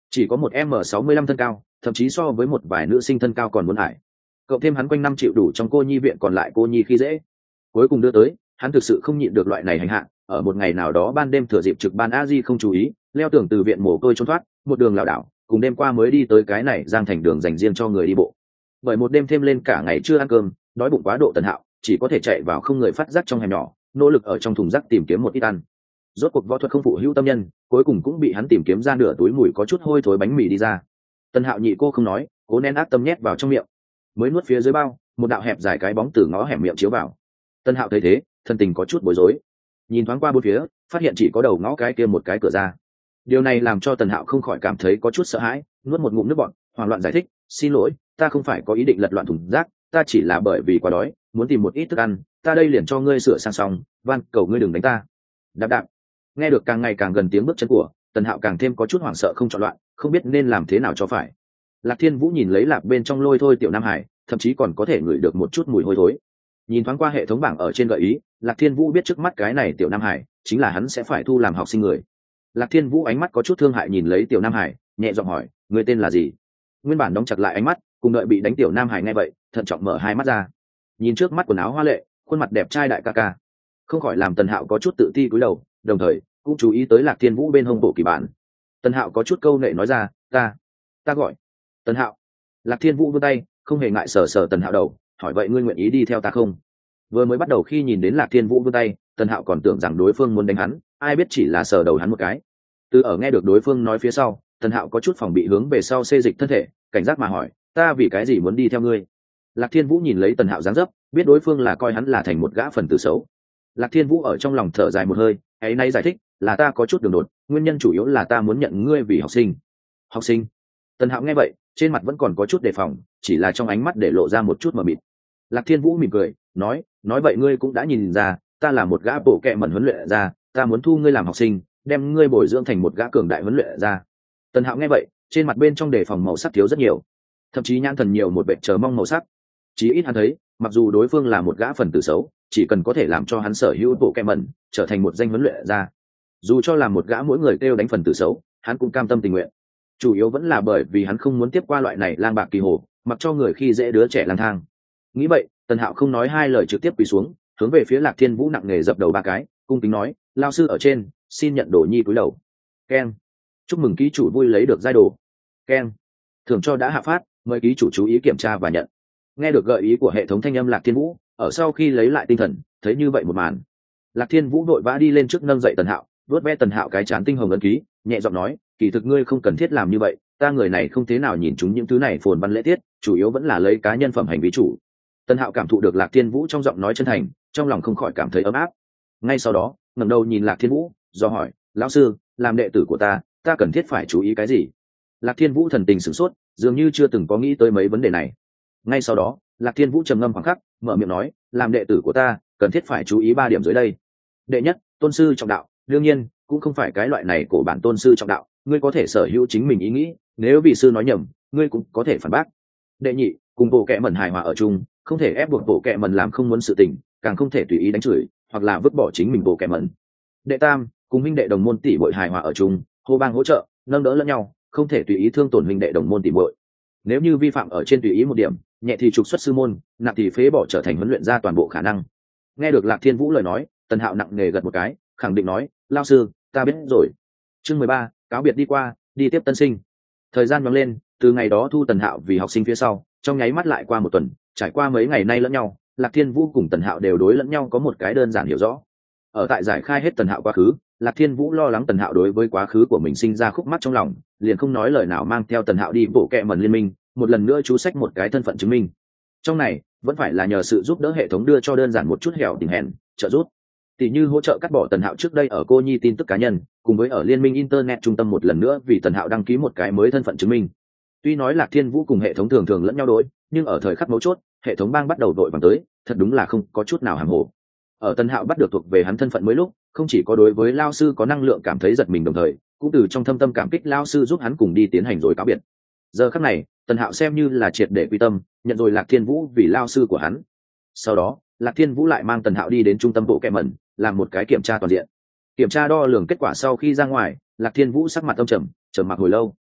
S1: chỉ có một m sáu mươi lăm thân cao, thậm chí so với một vài nữ sinh thân cao còn muốn hải. Cộng thêm hắn quanh năm chịu đủ trong cô nhi viện còn lại cô nhi khi dễ, cuối cùng đưa tới hắn thực sự không nhịn được loại này hành hạ. Ở một ngày nào đó ban đêm thừa dịp trực ban a di không chú ý, leo tường từ viện mồ côi trốn thoát, một đường lảo đảo cùng đêm qua mới đi tới cái này giang thành đường dành riêng cho người đi bộ. Bởi một đêm thêm lên cả ngày chưa ăn cơm, đói bụng quá độ, Tần Hạo chỉ có thể chạy vào không người phát giác trong hẻm nhỏ, nỗ lực ở trong thùng rác tìm kiếm một ít ăn. Rốt cuộc võ thuật không phụ hữu tâm nhân, cuối cùng cũng bị hắn tìm kiếm ra nửa túi mùi có chút hôi thối bánh mì đi ra. Tần Hạo nhị cô không nói, cố nén ác tâm nhét vào trong miệng, mới nuốt phía dưới bao, một đạo hẹp dài cái bóng từ ngõ hẻm miệng chiếu vào. Tần Hạo thấy thế, thân tình có chút bối rối, nhìn thoáng qua bốn phía, phát hiện chỉ có đầu ngõ cái kia một cái cửa ra. Điều này làm cho Tần Hạo không khỏi cảm thấy có chút sợ hãi, nuốt một ngụm nước bọt, hoảng loạn giải thích, xin lỗi, ta không phải có ý định lật loạn thùng rác, ta chỉ là bởi vì quá đói, muốn tìm một ít thức ăn, ta đây liền cho ngươi sửa sang xong, van cầu ngươi đừng đánh ta. Đạp đạp. Nghe được càng ngày càng gần tiếng bước chân của Tần Hạo, càng thêm có chút hoảng sợ không chọn loạn, không biết nên làm thế nào cho phải. Lạc Thiên Vũ nhìn lấy lạc bên trong lôi thôi tiểu Nam Hải, thậm chí còn có thể ngửi được một chút mùi hôi thối. Nhìn thoáng qua hệ thống bảng ở trên gợi ý, Lạc Thiên Vũ biết trước mắt cái này tiểu Nam Hải chính là hắn sẽ phải thu làm học sinh người. Lạc Thiên Vũ ánh mắt có chút thương hại nhìn lấy tiểu Nam Hải, nhẹ giọng hỏi, người tên là gì? Nguyên bản đóng chặt lại ánh mắt, cùng đợi bị đánh tiểu Nam Hải nghe vậy, thận trọng mở hai mắt ra, nhìn trước mắt quần áo hoa lệ, khuôn mặt đẹp trai đại ca ca, không khỏi làm Tần Hạo có chút tự ti cúi đầu, đồng thời cũng chú ý tới Lạc Thiên Vũ bên hông bộ kỳ bản. Tần Hạo có chút câu nệ nói ra, ta ta gọi Tần Hạo. Lạc Thiên Vũ vươn tay, không hề ngại sờ sờ Tần Hạo đầu, hỏi vậy ngươi nguyện ý đi theo ta không? Vừa mới bắt đầu khi nhìn đến Lạc Thiên Vũ vươn tay, Tần Hạo còn tưởng rằng đối phương muốn đánh hắn, ai biết chỉ là sờ đầu hắn một cái. Từ ở nghe được đối phương nói phía sau, Tần Hạo có chút phòng bị hướng về sau xê dịch thân thể, cảnh giác mà hỏi, ta vì cái gì muốn đi theo ngươi? Lạc Thiên Vũ nhìn lấy Tần Hạo dáng dấp, biết đối phương là coi hắn là thành một gã phần tử xấu. Lạc Thiên Vũ ở trong lòng thở dài một hơi, ấy nay giải thích, là ta có chút đường đột, nguyên nhân chủ yếu là ta muốn nhận ngươi vì học sinh. Học sinh? Tần Hạo nghe vậy, trên mặt vẫn còn có chút đề phòng, chỉ là trong ánh mắt để lộ ra một chút mờ mịt. Lạc Thiên Vũ mỉm cười, nói, nói vậy ngươi cũng đã nhìn ra, ta là một gã bộ kệ mẩn huấn luyện ra, ta muốn thu ngươi làm học sinh, đem ngươi bồi dưỡng thành một gã cường đại huấn luyện ra. Tần Hạo nghe vậy, trên mặt bên trong đề phòng màu sắc thiếu rất nhiều, thậm chí nhãn thần nhiều một vẻ chờ mong màu sắc. Chí ít hắn thấy, mặc dù đối phương là một gã phần tử xấu, chỉ cần có thể làm cho hắn sở hữu bộ kệ mẩn trở thành một danh huấn luyện ra, dù cho là một gã mỗi người kêu đánh phần tử xấu, hắn cũng cam tâm tình nguyện. Chủ yếu vẫn là bởi vì hắn không muốn tiếp qua loại này lang bạc kỳ hồ, mặc cho người khi dễ đứa trẻ lang thang. Nghĩ vậy, Tần Hạo không nói hai lời trực tiếp quỳ xuống, hướng về phía Lạc Thiên Vũ nặng nề dập đầu ba cái, cung kính nói, lao sư ở trên, xin nhận đồ nhi cúi đầu. Keng. Chúc mừng ký chủ vui lấy được giai đồ. Keng. Thưởng cho đã hạ phát, mời ký chủ chú ý kiểm tra và nhận. Nghe được gợi ý của hệ thống thanh âm Lạc Thiên Vũ, ở sau khi lấy lại tinh thần, thấy như vậy một màn, Lạc Thiên Vũ vội vã đi lên trước nâng dậy Tần Hạo, vuốt ve Tần Hạo cái trán tinh hồng ấn ký, nhẹ giọng nói, kỳ thực ngươi không cần thiết làm như vậy, ta người này không thế nào nhìn chúng những thứ này phồn văn lễ tiết, chủ yếu vẫn là lấy cá nhân phẩm hành vi chủ. Tần Hạo cảm thụ được Lạc Thiên Vũ trong giọng nói chân thành, trong lòng không khỏi cảm thấy ấm áp. Ngay sau đó, ngẩng đầu nhìn Lạc Thiên Vũ, do hỏi, lão sư, làm đệ tử của ta, ta cần thiết phải chú ý cái gì? Lạc Thiên Vũ thần tình sửng sốt, dường như chưa từng có nghĩ tới mấy vấn đề này. Ngay sau đó, Lạc Thiên Vũ trầm ngâm khoảng khắc, mở miệng nói, làm đệ tử của ta, cần thiết phải chú ý ba điểm dưới đây. Đệ nhất, tôn sư trọng đạo, đương nhiên, cũng không phải cái loại này của bản tôn sư trọng đạo, ngươi có thể sở hữu chính mình ý nghĩ, nếu vị sư nói nhầm, ngươi cũng có thể phản bác. Đệ nhị, cùng bộ kệ mẩn hài hòa ở chung, không thể ép buộc bộ kệ mẩn làm không muốn sự tình, càng không thể tùy ý đánh chửi, hoặc là vứt bỏ chính mình bộ kệ mẩn. Đệ tam, cùng huynh đệ đồng môn tỷ muội hài hòa ở chung, hô bang hỗ trợ, nâng đỡ lẫn nhau, không thể tùy ý thương tổn huynh đệ đồng môn tỷ muội. Nếu như vi phạm ở trên tùy ý một điểm, nhẹ thì trục xuất sư môn, nặng thì phế bỏ trở thành huấn luyện ra toàn bộ khả năng. Nghe được Lạc Thiên Vũ lời nói, Tần Hạo nặng nề gật một cái, khẳng định nói, lao sư, ta biết rồi. Chương mười ba, cáo biệt đi qua, đi tiếp tân sinh. Thời gian nhoáng lên, từ ngày đó thu Tần Hạo vì học sinh phía sau, trong nháy mắt lại qua một tuần, trải qua mấy ngày nay lẫn nhau, Lạc Thiên Vũ cùng Tần Hạo đều đối lẫn nhau có một cái đơn giản hiểu rõ. Ở tại giải khai hết Tần Hạo quá khứ, Lạc Thiên Vũ lo lắng Tần Hạo đối với quá khứ của mình sinh ra khúc mắc trong lòng, liền không nói lời nào mang theo Tần Hạo đi bộ kệ mẩn liên minh, một lần nữa chú sách một cái thân phận chứng minh. Trong này, vẫn phải là nhờ sự giúp đỡ hệ thống đưa cho đơn giản một chút hẻo tình hèn, trợ giúp. Tỷ như hỗ trợ cắt bỏ Tần Hạo trước đây ở cô nhi tin tức cá nhân, cùng với ở liên minh internet trung tâm một lần nữa vì Tần Hạo đăng ký một cái mới thân phận chứng minh. Tuy nói Lạc Thiên Vũ cùng hệ thống thường thường lẫn nhau đối, nhưng ở thời khắc mấu chốt, hệ thống bang bắt đầu đội vàng tới, thật đúng là không có chút nào hàm hồ. Ở Tần Hạo bắt được thuộc về hắn thân phận mới lúc, không chỉ có đối với lao sư có năng lượng cảm thấy giật mình, đồng thời cũng từ trong thâm tâm cảm kích lao sư giúp hắn cùng đi tiến hành rồi cáo biệt. Giờ khắc này, Tần Hạo xem như là triệt để quy tâm, nhận rồi Lạc Thiên Vũ vì lao sư của hắn. Sau đó, Lạc Thiên Vũ lại mang Tần Hạo đi đến trung tâm bộ kệ mẩn, làm một cái kiểm tra toàn diện. Kiểm tra đo lường kết quả sau khi ra ngoài, Lạc Thiên Vũ sắc mặt âm trầm, trầm mặc hồi lâu.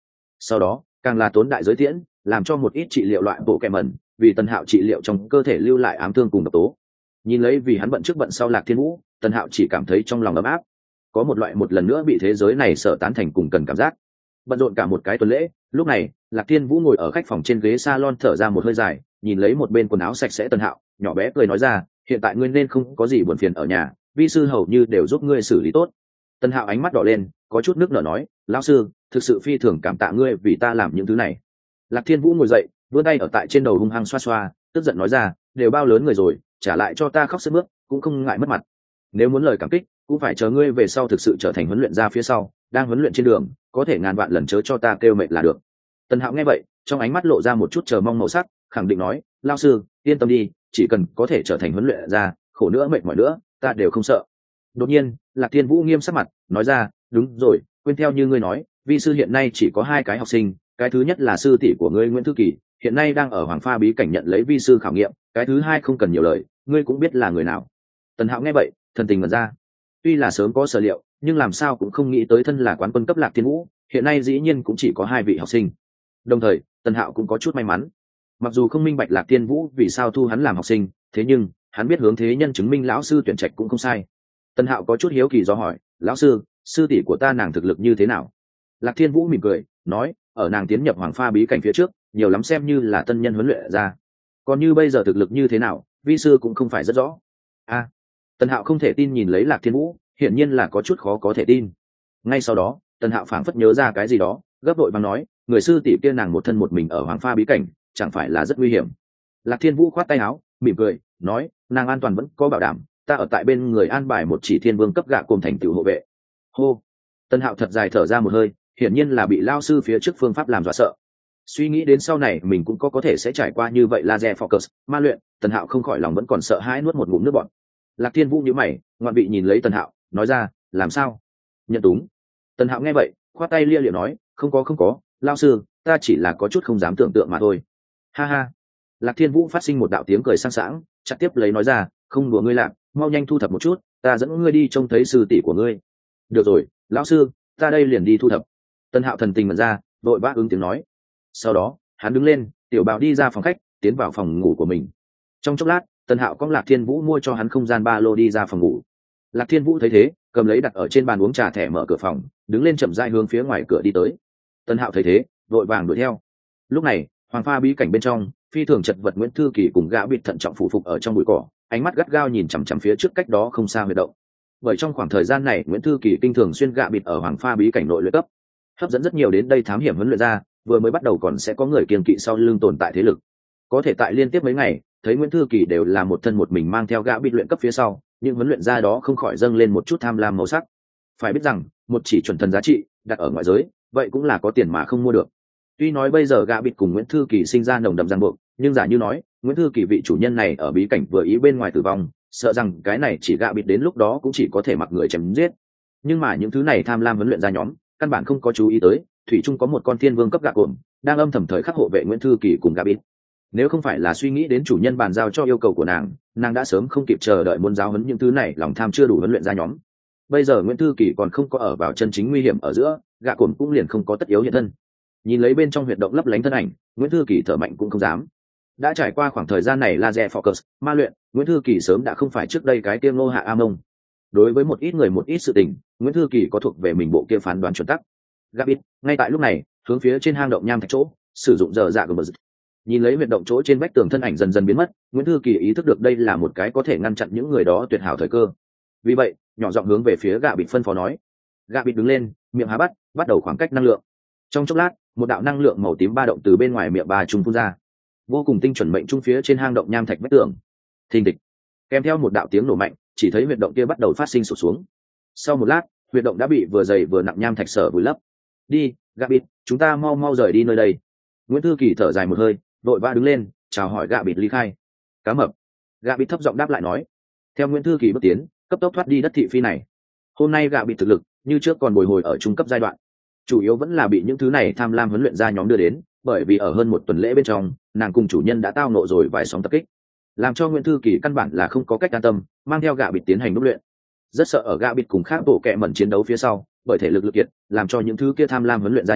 S1: sau đó càng là tốn đại giới tiễn làm cho một ít trị liệu loại bộ kẹ mẩn vì Tần Hạo trị liệu trong cơ thể lưu lại ám thương cùng độc tố. Nhìn lấy vì hắn bận trước bận sau Lạc Thiên Vũ, Tần Hạo chỉ cảm thấy trong lòng ấm áp, có một loại một lần nữa bị thế giới này sợ tán thành cùng cần cảm giác. Bận rộn cả một cái tuần lễ, lúc này Lạc Thiên Vũ ngồi ở khách phòng trên ghế salon thở ra một hơi dài, nhìn lấy một bên quần áo sạch sẽ Tần Hạo, nhỏ bé cười nói ra, hiện tại ngươi nên không có gì buồn phiền ở nhà, vi sư hầu như đều giúp ngươi xử lý tốt. Tần Hạo ánh mắt đỏ lên, có chút nước nở nói, lão sư, thực sự phi thường cảm tạ ngươi vì ta làm những thứ này. Lạc Thiên Vũ ngồi dậy, vươn tay ở tại trên đầu hung hăng xoa xoa, tức giận nói ra, đều bao lớn người rồi, trả lại cho ta khóc sướt mướt, cũng không ngại mất mặt. Nếu muốn lời cảm kích, cũng phải chờ ngươi về sau thực sự trở thành huấn luyện gia phía sau, đang huấn luyện trên đường, có thể ngàn vạn lần chớ cho ta kêu mệt là được. Tần Hạo nghe vậy, trong ánh mắt lộ ra một chút chờ mong màu sắc, khẳng định nói, lão sư, yên tâm đi, chỉ cần có thể trở thành huấn luyện gia, khổ nữa mệt mỏi nữa, ta đều không sợ. Đột nhiên, Lạc Thiên Vũ nghiêm sắc mặt, nói ra, đúng rồi, quên theo như ngươi nói, vi sư hiện nay chỉ có hai cái học sinh, cái thứ nhất là sư tỷ của ngươi Nguyễn Thư Kỳ, hiện nay đang ở Hoàng Pha bí cảnh nhận lấy vi sư khảo nghiệm, cái thứ hai không cần nhiều lời, ngươi cũng biết là người nào. Tần Hạo nghe vậy, thần tình ngẩn ra. Tuy là sớm có sở liệu, nhưng làm sao cũng không nghĩ tới thân là quán quân cấp Lạc Thiên Vũ, hiện nay dĩ nhiên cũng chỉ có hai vị học sinh. Đồng thời, Tần Hạo cũng có chút may mắn. Mặc dù không minh bạch Lạc Thiên Vũ vì sao thu hắn làm học sinh, thế nhưng hắn biết hướng thế nhân chứng minh lão sư tuyển trạch cũng không sai. Tần Hạo có chút hiếu kỳ do hỏi, lão sư, sư tỷ của ta nàng thực lực như thế nào? Lạc Thiên Vũ mỉm cười, nói, ở nàng tiến nhập Hoàng Pha bí cảnh phía trước, nhiều lắm xem như là tân nhân huấn luyện ra. Còn như bây giờ thực lực như thế nào, vi sư cũng không phải rất rõ. A, à, Tần Hạo không thể tin nhìn lấy Lạc Thiên Vũ, hiển nhiên là có chút khó có thể tin. Ngay sau đó, Tần Hạo phảng phất nhớ ra cái gì đó, gấp đội vàng nói, người sư tỷ kia nàng một thân một mình ở Hoàng Pha bí cảnh, chẳng phải là rất nguy hiểm. Lạc Thiên Vũ khoát tay áo, mỉm cười, nói, nàng an toàn vẫn có bảo đảm, ta ở tại bên người an bài một chỉ thiên vương cấp gạ cùng thành tựu hộ vệ. Hô. Tần Hạo thật dài thở ra một hơi, hiển nhiên là bị lao sư phía trước phương pháp làm dọa sợ. Suy nghĩ đến sau này mình cũng có có thể sẽ trải qua như vậy laser focus ma luyện, Tần Hạo không khỏi lòng vẫn còn sợ hãi nuốt một ngụm nước bọt. Lạc Thiên Vũ nhíu mày, ngoạn vị nhìn lấy Tần Hạo, nói ra, làm sao? Nhận túng. Tần Hạo nghe vậy, khoát tay lia lịa nói, không có không có, lao sư, ta chỉ là có chút không dám tưởng tượng mà thôi. Ha ha. Lạc Thiên Vũ phát sinh một đạo tiếng cười sang sảng, chặt tiếp lấy nói ra, không đùa ngươi Lạc, mau nhanh thu thập một chút, ta dẫn ngươi đi trông thấy sư tỷ của ngươi. Được rồi, lão sư, ta đây liền đi thu thập. Tần Hạo thần tình mật ra, vội vã ứng tiếng nói. Sau đó, hắn đứng lên, tiểu bào đi ra phòng khách, tiến vào phòng ngủ của mình. Trong chốc lát, Tần Hạo cõng Lạc Thiên Vũ mua cho hắn không gian ba lô đi ra phòng ngủ. Lạc Thiên Vũ thấy thế, cầm lấy đặt ở trên bàn uống trà thẻ mở cửa phòng, đứng lên chậm rãi hướng phía ngoài cửa đi tới. Tần Hạo thấy thế, vội vàng đuổi theo. Lúc này, Hoàng Pha bí cảnh bên trong, phi thường chật vật Nguyễn Thư Kỳ cùng gã bịt thận trọng phủ phục ở trong bụi cỏ, ánh mắt gắt gao nhìn chằm chằm phía trước cách đó không xa huyệt động. Bởi trong khoảng thời gian này Nguyễn Thư Kỳ kinh thường xuyên gạ bịt ở Hoàng Pha bí cảnh nội luyện cấp, hấp dẫn rất nhiều đến đây thám hiểm huấn luyện ra, vừa mới bắt đầu còn sẽ có người kiêng kỵ sau lưng tồn tại thế lực. Có thể tại liên tiếp mấy ngày, thấy Nguyễn Thư Kỳ đều là một thân một mình mang theo gã bịt luyện cấp phía sau, nhưng huấn luyện ra đó không khỏi dâng lên một chút tham lam màu sắc. Phải biết rằng, một chỉ chuẩn thần giá trị đặt ở ngoại giới, vậy cũng là có tiền mà không mua được. Tuy nói bây giờ gã bịt cùng Nguyễn Thư Kỳ sinh ra nồng đậm ràng buộc, nhưng giả như nói, Nguyễn Thư Kỳ vị chủ nhân này ở bí cảnh vừa ý bên ngoài tử vong, sợ rằng cái này chỉ gạ bịt đến lúc đó cũng chỉ có thể mặc người chém giết. Nhưng mà những thứ này tham lam huấn luyện ra nhóm, căn bản không có chú ý tới, thủy chung có một con thiên vương cấp gạ cồn đang âm thầm thời khắc hộ vệ Nguyễn Thư Kỳ cùng gạ bịt. Nếu không phải là suy nghĩ đến chủ nhân bàn giao cho yêu cầu của nàng, nàng đã sớm không kịp chờ đợi muốn giáo huấn những thứ này lòng tham chưa đủ huấn luyện ra nhóm. Bây giờ Nguyễn Thư Kỳ còn không có ở vào chân chính nguy hiểm ở giữa, gạ cồn cũng liền không có tất yếu hiện thân. Nhìn lấy bên trong huyệt động lấp lánh thân ảnh, Nguyễn Thư Kỳ thở mạnh cũng không dám. Đã trải qua khoảng thời gian này laser focus ma luyện, Nguyễn Thư Kỳ sớm đã không phải trước đây cái tiêm ngô hạ a mông. Đối với một ít người một ít sự tình, Nguyễn Thư Kỳ có thuộc về mình bộ kia phán đoán chuẩn tắc. Gabit ngay tại lúc này hướng phía trên hang động nham thạch chỗ sử dụng giờ dạ của bờ. Nhìn lấy huyệt động chỗ trên vách tường thân ảnh dần dần biến mất, Nguyễn Thư Kỳ ý thức được đây là một cái có thể ngăn chặn những người đó tuyệt hảo thời cơ. Vì vậy nhỏ giọng hướng về phía Gabit phân phó nói. Gabit đứng lên, miệng há bắt, bắt đầu khoảng cách năng lượng. Trong chốc lát, một đạo năng lượng màu tím ba động từ bên ngoài miệng bà trung phun ra, vô cùng tinh chuẩn mệnh trung phía trên hang động nham thạch vách tường. Thình thịch, kèm theo một đạo tiếng nổ mạnh, chỉ thấy huyệt động kia bắt đầu phát sinh sụt xuống. Sau một lát, huyệt động đã bị vừa dày vừa nặng nham thạch sở vùi lấp. Đi, Gabit, chúng ta mau mau rời đi nơi đây. Nguyễn Thư Kỳ thở dài một hơi, vội vã đứng lên, chào hỏi Gabit ly khai. Cá mập. Gabit thấp giọng đáp lại nói. Theo Nguyễn Thư Kỳ bước tiến, cấp tốc thoát đi đất thị phi này. Hôm nay Gabit thực lực như trước còn bồi hồi ở trung cấp giai đoạn, chủ yếu vẫn là bị những thứ này tham lam huấn luyện ra nhóm đưa đến, bởi vì ở hơn một tuần lễ bên trong, nàng cùng chủ nhân đã tao nộ rồi vài sóng tập kích, làm cho Nguyễn Thư Kỳ căn bản là không có cách an tâm, mang theo gạ bịt tiến hành đúc luyện. Rất sợ ở gạ bịt cùng khác bộ kệ mẩn chiến đấu phía sau, bởi thể lực lực kiệt, làm cho những thứ kia tham lam huấn luyện ra nhóm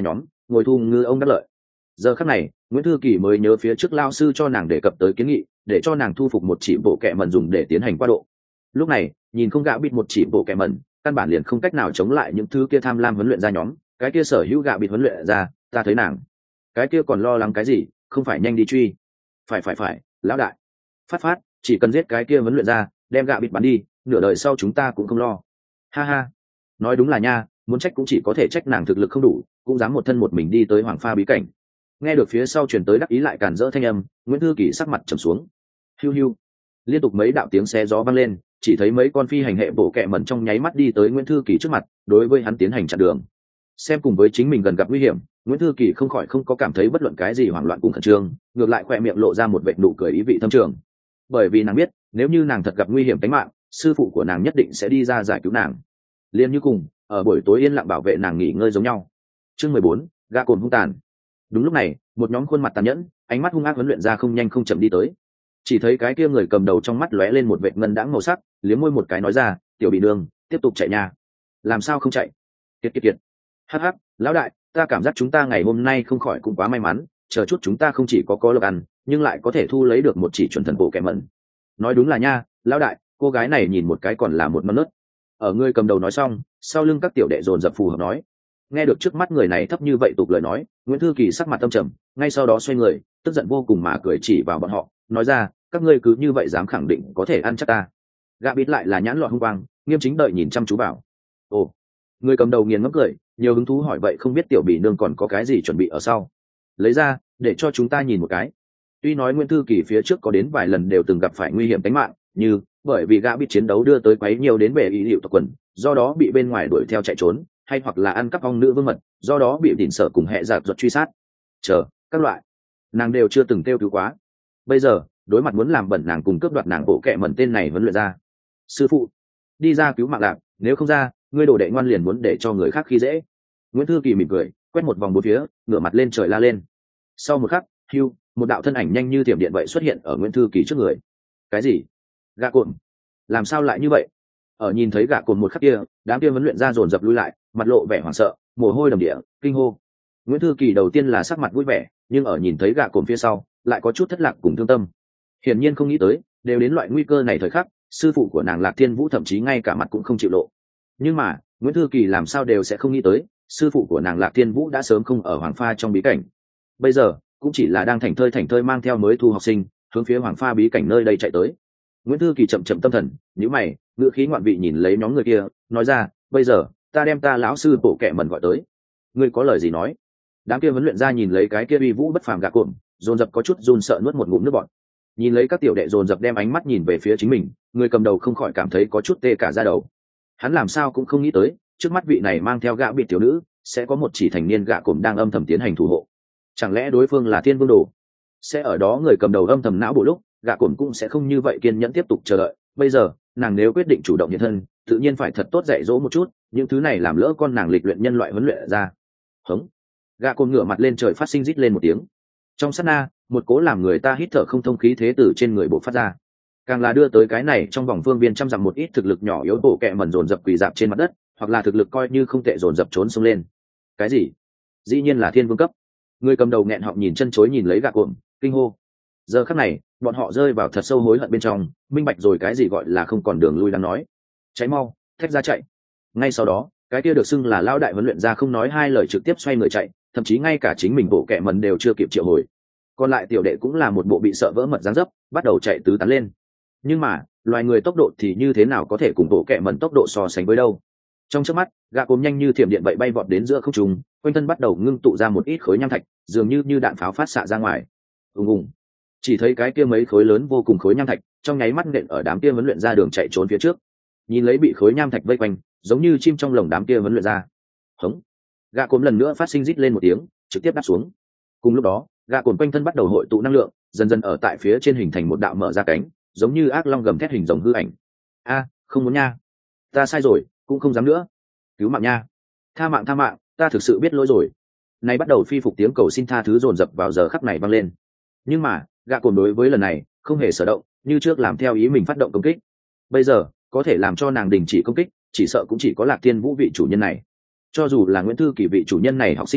S1: ngồi thu ngư ông đắc lợi. Giờ khắc này Nguyễn Thư Kỳ mới nhớ phía trước lao sư cho nàng đề cập tới kiến nghị để cho nàng thu phục một chỉ bộ kẹ mẩn dùng để tiến hành qua độ. Lúc này nhìn không gạ bịt một chỉ bộ kẹ mẩn, căn bản liền không cách nào chống lại những thứ kia tham lam huấn luyện ra nhóm, cái kia sở hữu gạ bịt huấn luyện ra, ta thấy nàng cái kia còn lo lắng cái gì, không phải nhanh đi truy. Phải phải phải, lão đại. Phát phát, chỉ cần giết cái kia huấn luyện ra, đem gạ bịt bắn đi, nửa đời sau chúng ta cũng không lo. Ha ha, nói đúng là nha, muốn trách cũng chỉ có thể trách nàng thực lực không đủ, cũng dám một thân một mình đi tới Hoàng Pha bí cảnh. Nghe được phía sau truyền tới đắc ý lại càn rỡ thanh âm, Nguyễn Thư Kỳ sắc mặt trầm xuống. Hiu hiu, liên tục mấy đạo tiếng xé gió vang lên, chỉ thấy mấy con phi hành hệ bộ kẹ mẩn trong nháy mắt đi tới Nguyễn Thư Kỳ trước mặt, đối với hắn tiến hành chặn đường. Xem cùng với chính mình gần gặp nguy hiểm, Nguyễn Thư Kỳ không khỏi không có cảm thấy bất luận cái gì hoảng loạn cùng khẩn trương, ngược lại khỏe miệng lộ ra một vệt nụ cười ý vị thâm trường. Bởi vì nàng biết, nếu như nàng thật gặp nguy hiểm tính mạng, sư phụ của nàng nhất định sẽ đi ra giải cứu nàng. Liên như cùng, ở buổi tối yên lặng bảo vệ nàng nghỉ ngơi giống nhau. Chương mười bốn, gã cồn hung tàn. Đúng lúc này, một nhóm khuôn mặt tàn nhẫn, ánh mắt hung ác huấn luyện ra không nhanh không chậm đi tới. Chỉ thấy cái kia người cầm đầu trong mắt lóe lên một vệt ngân đãng màu sắc, liếm môi một cái nói ra, "Tiểu bị đường, tiếp tục chạy nha." "Làm sao không chạy?" "Kiệt kiệt kiệt." "Hắc hắc, lão đại, ta cảm giác chúng ta ngày hôm nay không khỏi cũng quá may mắn, chờ chút chúng ta không chỉ có có lộc ăn, nhưng lại có thể thu lấy được một chỉ chuẩn thần bộ kẻ mẩn." "Nói đúng là nha, lão đại, cô gái này nhìn một cái còn là một non nớt." Ở người cầm đầu nói xong, sau lưng các tiểu đệ dồn dập phù hợp nói. Nghe được trước mắt người này thấp như vậy tục lời nói, Nguyễn Thư Kỳ sắc mặt tâm trầm, ngay sau đó xoay người, tức giận vô cùng mà cười chỉ vào bọn họ, nói ra, các ngươi cứ như vậy dám khẳng định có thể ăn chắc ta. Gã bịt lại là nhãn lọt hung quang, nghiêm chính đợi nhìn chăm chú vào. Ồ, người cầm đầu nghiền ngẫm cười, nhiều hứng thú hỏi vậy không biết tiểu bỉ nương còn có cái gì chuẩn bị ở sau. Lấy ra, để cho chúng ta nhìn một cái. Tuy nói Nguyễn Thư Kỳ phía trước có đến vài lần đều từng gặp phải nguy hiểm tính mạng, như bởi vì gã bịt chiến đấu đưa tới quấy nhiều đến bể ý liệu tộc quần, do đó bị bên ngoài đuổi theo chạy trốn, hay hoặc là ăn cắp ong nữ vương mật, do đó bị đỉnh sở cùng hệ giặc giật truy sát. Chờ, các loại, nàng đều chưa từng kêu cứu quá. Bây giờ, đối mặt muốn làm bẩn nàng cùng cướp đoạt nàng bộ kệ mẩn tên này vẫn luyện ra. Sư phụ, đi ra cứu mạng lạc, nếu không ra, ngươi đồ đệ ngoan liền muốn để cho người khác khi dễ. Nguyễn Thư Kỳ mỉm cười, quét một vòng bốn phía, ngửa mặt lên trời la lên. Sau một khắc, hưu, một đạo thân ảnh nhanh như thiểm điện vậy xuất hiện ở Nguyễn Thư Kỳ trước người. Cái gì? Gạ cồn? Làm sao lại như vậy? Ở nhìn thấy gạ cồn một khắc kia, đám kia vấn luyện ra dồn dập lui lại, mặt lộ vẻ hoảng sợ, mồ hôi đầm địa, kinh hô. Nguyễn Thư Kỳ đầu tiên là sắc mặt vui vẻ, nhưng ở nhìn thấy gạ cồn phía sau, lại có chút thất lạc cùng thương tâm. Hiển nhiên không nghĩ tới, đều đến loại nguy cơ này thời khắc, sư phụ của nàng Lạc Thiên Vũ thậm chí ngay cả mặt cũng không chịu lộ. Nhưng mà, Nguyễn Thư Kỳ làm sao đều sẽ không nghĩ tới, sư phụ của nàng Lạc Thiên Vũ đã sớm không ở Hoàng Pha trong bí cảnh. Bây giờ, cũng chỉ là đang thảnh thơi thảnh thơi mang theo mới thu học sinh, hướng phía Hoàng Pha bí cảnh nơi đây chạy tới. Nguyễn Thư Kỳ chậm chậm tâm thần, nhíu mày, ngữ khí ngoạn vị nhìn lấy nhóm người kia, nói ra, bây giờ, ta đem ta lão sư bộ kệ mẩn gọi tới. Ngươi có lời gì nói? Đám kia huấn luyện ra nhìn lấy cái kia uy vũ bất phàm gạ cộm, dồn dập có chút run sợ nuốt một ngụm nước bọt. Nhìn lấy các tiểu đệ dồn dập đem ánh mắt nhìn về phía chính mình, người cầm đầu không khỏi cảm thấy có chút tê cả da đầu. Hắn làm sao cũng không nghĩ tới, trước mắt vị này mang theo gã bịt tiểu nữ, sẽ có một chỉ thành niên gạ cộm đang âm thầm tiến hành thủ hộ. Chẳng lẽ đối phương là Thiên Vương Đồ? Sẽ ở đó người cầm đầu âm thầm não bộ lúc, gạ cộm cũng sẽ không như vậy kiên nhẫn tiếp tục chờ đợi. Bây giờ, nàng nếu quyết định chủ động hiện thân, tự nhiên phải thật tốt dạy dỗ một chút, những thứ này làm lỡ con nàng lịch luyện nhân loại huấn luyện ra. Hống! Gạ cộm ngửa mặt lên trời phát sinh rít lên một tiếng. Trong sát na, một cố làm người ta hít thở không thông khí thế từ trên người bộ phát ra, càng là đưa tới cái này trong vòng phương viên trăm dặm một ít thực lực nhỏ yếu bộ kẹ mẩn dồn dập quỳ dạp trên mặt đất, hoặc là thực lực coi như không tệ dồn dập trốn xông lên. Cái gì? Dĩ nhiên là thiên vương cấp. Người cầm đầu nghẹn họng nhìn chân chối nhìn lấy gạ cộm, kinh hô. Giờ khắc này, bọn họ rơi vào thật sâu hối hận bên trong, minh bạch rồi cái gì gọi là không còn đường lui đang nói. Cháy mau, thách ra chạy. Ngay sau đó, cái kia được xưng là lão đại huấn luyện ra không nói hai lời trực tiếp xoay người chạy, thậm chí ngay cả chính mình bộ kẹ mẩn đều chưa kịp triệu hồi. Còn lại tiểu đệ cũng là một bộ bị sợ vỡ mật dáng dấp, bắt đầu chạy tứ tán lên. Nhưng mà, loài người tốc độ thì như thế nào có thể cùng bộ kẹ mẩn tốc độ so sánh với đâu? Trong chớp mắt, gạ cốm nhanh như thiểm điện vậy bay vọt đến giữa không trung, quanh thân bắt đầu ngưng tụ ra một ít khối nham thạch, dường như như đạn pháo phát xạ ra ngoài. Ùng ùng. Chỉ thấy cái kia mấy khối lớn vô cùng khối nham thạch, trong nháy mắt nện ở đám kia huấn luyện ra đường chạy trốn phía trước. Nhìn lấy bị khối nham thạch vây quanh, giống như chim trong lồng đám kia huấn luyện ra. Hống. Gạ cốm lần nữa phát sinh rít lên một tiếng, trực tiếp đáp xuống. Cùng lúc đó, gạ cồn quanh thân bắt đầu hội tụ năng lượng, dần dần ở tại phía trên hình thành một đạo mở ra cánh, giống như ác long gầm thét hình rồng hư ảnh. A, không muốn nha, ta sai rồi, cũng không dám nữa, cứu mạng nha, tha mạng tha mạng, ta thực sự biết lỗi rồi. Này bắt đầu phi phục tiếng cầu xin tha thứ dồn dập vào giờ khắc này vang lên. Nhưng mà, gạ cồn đối với lần này không hề sở động, như trước làm theo ý mình phát động công kích. Bây giờ, có thể làm cho nàng đình chỉ công kích, chỉ sợ cũng chỉ có Lạc Thiên Vũ vị chủ nhân này. Cho dù là Nguyễn Thư Kỳ vị chủ nhân này học sinh mệnh lệnh,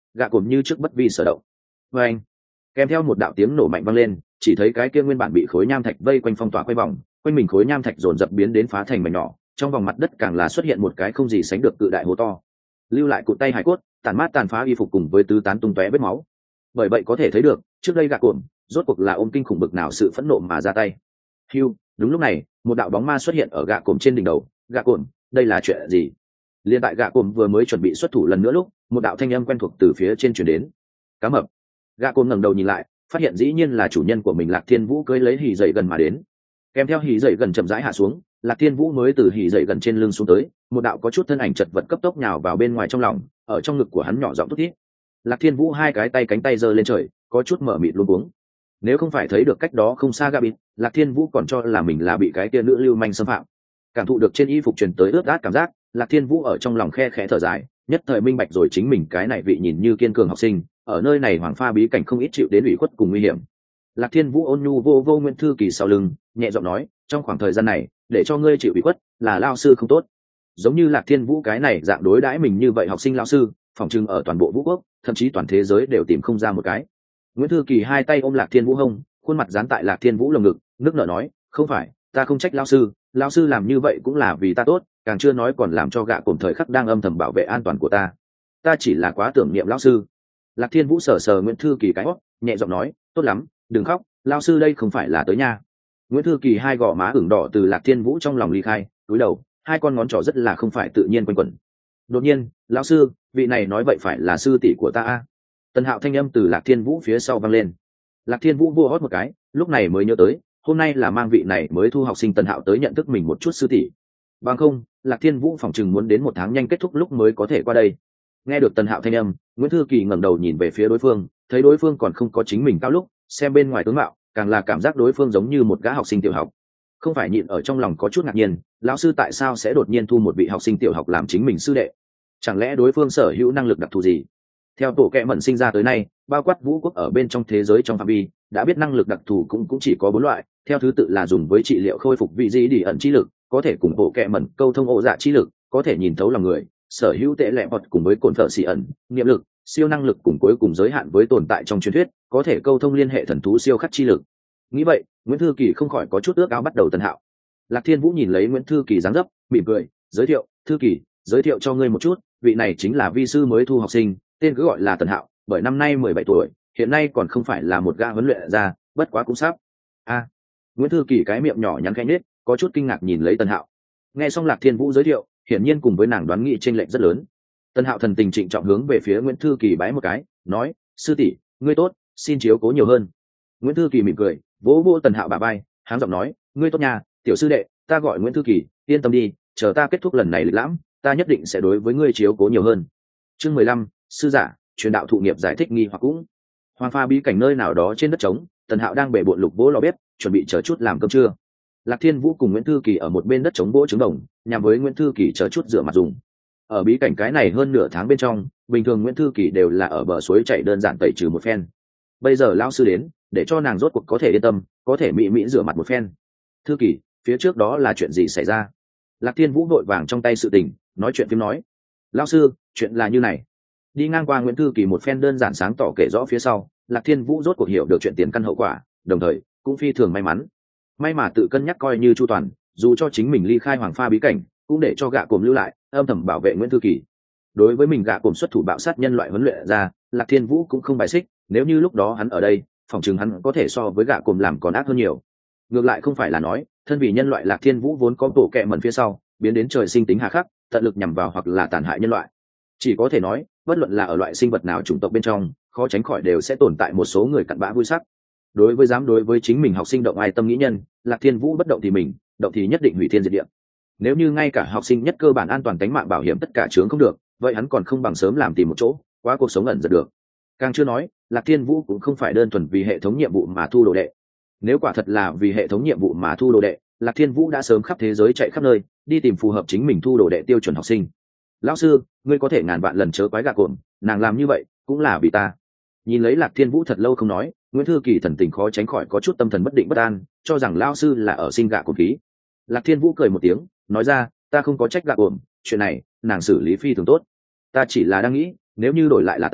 S1: gạ cồn như trước bất vi sở động. Và anh kèm theo một đạo tiếng nổ mạnh vang lên, chỉ thấy cái kia nguyên bản bị khối nham thạch vây quanh phong tỏa quay vòng, quanh mình khối nham thạch dồn dập biến đến phá thành mảnh nhỏ, trong vòng mặt đất càng là xuất hiện một cái không gì sánh được cự đại hố to, lưu lại cụt tay hải cốt, tàn mát tàn phá y phục cùng với tứ tán tung tóe vết máu. Bởi vậy có thể thấy được, trước đây gạ cồn rốt cuộc là ôm kinh khủng bực nào sự phẫn nộ mà ra tay. Hưu, đúng lúc này, một đạo bóng ma xuất hiện ở gạ cồn trên đỉnh đầu. Gạ cồn, đây là chuyện gì? Liên tại gạ cồn vừa mới chuẩn bị xuất thủ lần nữa lúc, một đạo thanh âm quen thuộc từ phía trên truyền đến. Cá mập. Gạ cồn ngẩng đầu nhìn lại, phát hiện dĩ nhiên là chủ nhân của mình Lạc Thiên Vũ cưỡi lấy hỉ dậy gần mà đến. Kèm theo hỉ dậy gần chậm rãi hạ xuống, Lạc Thiên Vũ mới từ hỉ dậy gần trên lưng xuống tới, một đạo có chút thân ảnh chật vật cấp tốc nhào vào bên ngoài trong lòng, ở trong ngực của hắn nhỏ giọng thút thít. Lạc Thiên Vũ hai cái tay cánh tay giơ lên trời, có chút mở mịt luống cuống. Nếu không phải thấy được cách đó không xa Gabit, Lạc Thiên Vũ còn cho là mình là bị cái kia nữ lưu manh xâm phạm. Cảm thụ được trên y phục truyền tới ướt át cảm giác, Lạc Thiên Vũ ở trong lòng khe khẽ thở dài, nhất thời minh bạch rồi chính mình cái này vị nhìn như kiên cường học sinh, ở nơi này hoàng pha bí cảnh không ít chịu đến ủy khuất cùng nguy hiểm. Lạc Thiên Vũ ôn nhu vô vô Nguyễn Thư Kỳ sau lưng, nhẹ giọng nói, trong khoảng thời gian này, để cho ngươi chịu ủy khuất, là lao sư không tốt. Giống như Lạc Thiên Vũ cái này dạng đối đãi mình như vậy học sinh lao sư, phỏng chừng ở toàn bộ vũ quốc, thậm chí toàn thế giới đều tìm không ra một cái. Nguyễn Thư Kỳ hai tay ôm Lạc Thiên Vũ hông, khuôn mặt dán tại Lạc Thiên Vũ lồng ngực, nước nở nói, không phải, ta không trách lao sư, lao sư làm như vậy cũng là vì ta tốt, càng chưa nói còn làm cho gạ cồn thời khắc đang âm thầm bảo vệ an toàn của ta. Ta chỉ là quá tưởng niệm lao sư. Lạc Thiên Vũ sờ sờ Nguyễn Thư Kỳ cái hót, nhẹ giọng nói, tốt lắm, đừng khóc, lao sư đây không phải là tới nha. Nguyễn Thư Kỳ hai gò má ửng đỏ từ Lạc Thiên Vũ trong lòng ly khai, cúi đầu, hai con ngón trỏ rất là không phải tự nhiên quanh quẩn. Đột nhiên, lão sư, vị này nói vậy phải là sư tỷ của ta a? Tần Hạo thanh âm từ Lạc Thiên Vũ phía sau vang lên. Lạc Thiên Vũ vua hót một cái, lúc này mới nhớ tới, hôm nay là mang vị này mới thu học sinh Tần Hạo tới nhận thức mình một chút sư tỷ. Bằng không, Lạc Thiên Vũ phỏng chừng muốn đến một tháng nhanh kết thúc lúc mới có thể qua đây. Nghe được Tần Hạo thanh âm, Nguyễn Thư Kỳ ngẩng đầu nhìn về phía đối phương, thấy đối phương còn không có chính mình cao lúc, xem bên ngoài tướng mạo, càng là cảm giác đối phương giống như một gã học sinh tiểu học. Không phải nhịn ở trong lòng có chút ngạc nhiên, lão sư tại sao sẽ đột nhiên thu một vị học sinh tiểu học làm chính mình sư đệ? Chẳng lẽ đối phương sở hữu năng lực đặc thù gì? Theo tổ kệ mẩn sinh ra tới nay, bao quát vũ quốc ở bên trong thế giới trong phạm vi, đã biết năng lực đặc thù cũng cũng chỉ có bốn loại, theo thứ tự là dùng với trị liệu khôi phục vị di đi ẩn trí lực, có thể cùng bộ kệ mẩn câu thông ổ dạ trí lực, có thể nhìn thấu lòng người, sở hữu tệ lệ hoặc cùng với cồn phở xì ẩn, niệm lực, siêu năng lực cùng cuối cùng giới hạn với tồn tại trong truyền thuyết, có thể câu thông liên hệ thần thú siêu khắc chi lực. Nghĩ vậy, Nguyễn Thư Kỳ không khỏi có chút ước ao bắt đầu Tần Hạo. Lạc Thiên Vũ nhìn lấy Nguyễn Thư Kỳ dáng dấp, mỉm cười, giới thiệu, Thư Kỳ, giới thiệu cho ngươi một chút, vị này chính là vi sư mới thu học sinh, tên cứ gọi là Tần Hạo, bởi năm nay mười bảy tuổi, hiện nay còn không phải là một gã huấn luyện ra, bất quá cũng sắp. A. Nguyễn Thư Kỳ cái miệng nhỏ nhắn khẽ nhếch, có chút kinh ngạc nhìn lấy Tần Hạo. Nghe xong Lạc Thiên Vũ giới thiệu, hiển nhiên cùng với nàng đoán nghĩ chênh lệch rất lớn. Tần Hạo thần tình trịnh trọng hướng về phía Nguyễn Thư Kỳ bái một cái, nói, sư tỷ, ngươi tốt, xin chiếu cố nhiều hơn. Nguyễn Thư Kỳ mỉm cười, vỗ vỗ Tần Hạo bả vai, háng giọng nói, ngươi tốt nha, tiểu sư đệ, ta gọi Nguyễn Thư Kỳ, yên tâm đi, chờ ta kết thúc lần này lịch lãm, ta nhất định sẽ đối với ngươi chiếu cố nhiều hơn. Chương mười lăm, sư giả, truyền đạo thụ nghiệp giải thích nghi hoặc cũng. Hoàng pha bí cảnh nơi nào đó trên đất trống, Tần Hạo đang bể bộn lục vỗ lò bếp, chuẩn bị chờ chút làm cơm trưa. Lạc Thiên Vũ cùng Nguyễn Thư Kỳ ở một bên đất trống vỗ trứng đồng, nhằm với Nguyễn Thư Kỳ chờ chút rửa mặt dùng. Ở bí cảnh cái này hơn nửa tháng bên trong, bình thường Nguyễn Thư Kỳ đều là ở bờ suối chảy đơn giản tẩy trừ một phen. Bây giờ lão sư đến, để cho nàng rốt cuộc có thể yên tâm, có thể mỹ mỹ rửa mặt một phen. Thư Kỳ, phía trước đó là chuyện gì xảy ra? Lạc Thiên Vũ vội vàng trong tay sự tình, nói chuyện phím nói. Lão sư, chuyện là như này. Đi ngang qua Nguyễn Thư Kỳ một phen đơn giản sáng tỏ kể rõ phía sau, Lạc Thiên Vũ rốt cuộc hiểu được chuyện tiền căn hậu quả, đồng thời cũng phi thường may mắn. May mà tự cân nhắc coi như chu toàn, dù cho chính mình ly khai hoàng pha bí cảnh, cũng để cho gạ cồm lưu lại, âm thầm bảo vệ Nguyễn Thư Kỳ. Đối với mình gạ cồm xuất thủ bạo sát nhân loại huấn luyện ra, Lạc Thiên Vũ cũng không bài xích, nếu như lúc đó hắn ở đây, phỏng chừng hắn có thể so với gạ cồm làm còn ác hơn nhiều. Ngược lại không phải là nói, thân vì nhân loại Lạc Thiên Vũ vốn có tổ kẹ mẩn phía sau, biến đến trời sinh tính hà khắc, tận lực nhằm vào hoặc là tàn hại nhân loại. Chỉ có thể nói, bất luận là ở loại sinh vật nào chủng tộc bên trong, khó tránh khỏi đều sẽ tồn tại một số người cặn bã vui sắc. Đối với dám đối với chính mình học sinh động ai tâm nghĩ nhân, Lạc Thiên Vũ bất động thì mình, động thì nhất định hủy thiên diệt địa. Nếu như ngay cả học sinh nhất cơ bản an toàn tính mạng bảo hiểm tất cả chướng không được, vậy hắn còn không bằng sớm làm tìm một chỗ, qua cuộc sống ẩn giật được. Càng chưa nói, Lạc Thiên Vũ cũng không phải đơn thuần vì hệ thống nhiệm vụ mà thu đồ đệ. Nếu quả thật là vì hệ thống nhiệm vụ mà thu đồ đệ, Lạc Thiên Vũ đã sớm khắp thế giới chạy khắp nơi, đi tìm phù hợp chính mình thu đồ đệ tiêu chuẩn học sinh. Lão sư, ngươi có thể ngàn vạn lần chớ quái gạ cồn, nàng làm như vậy cũng là vì ta. Nhìn lấy Lạc Thiên Vũ thật lâu không nói, Nguyễn Thư Kỳ thần tình khó tránh khỏi có chút tâm thần bất định bất an, cho rằng lão sư là ở sinh gạ cồn khí. Lạc Thiên Vũ cười một tiếng, nói ra, ta không có trách gạ cồn, chuyện này nàng xử lý phi thường tốt. Ta chỉ là đang nghĩ, nếu như đổi lại là ta,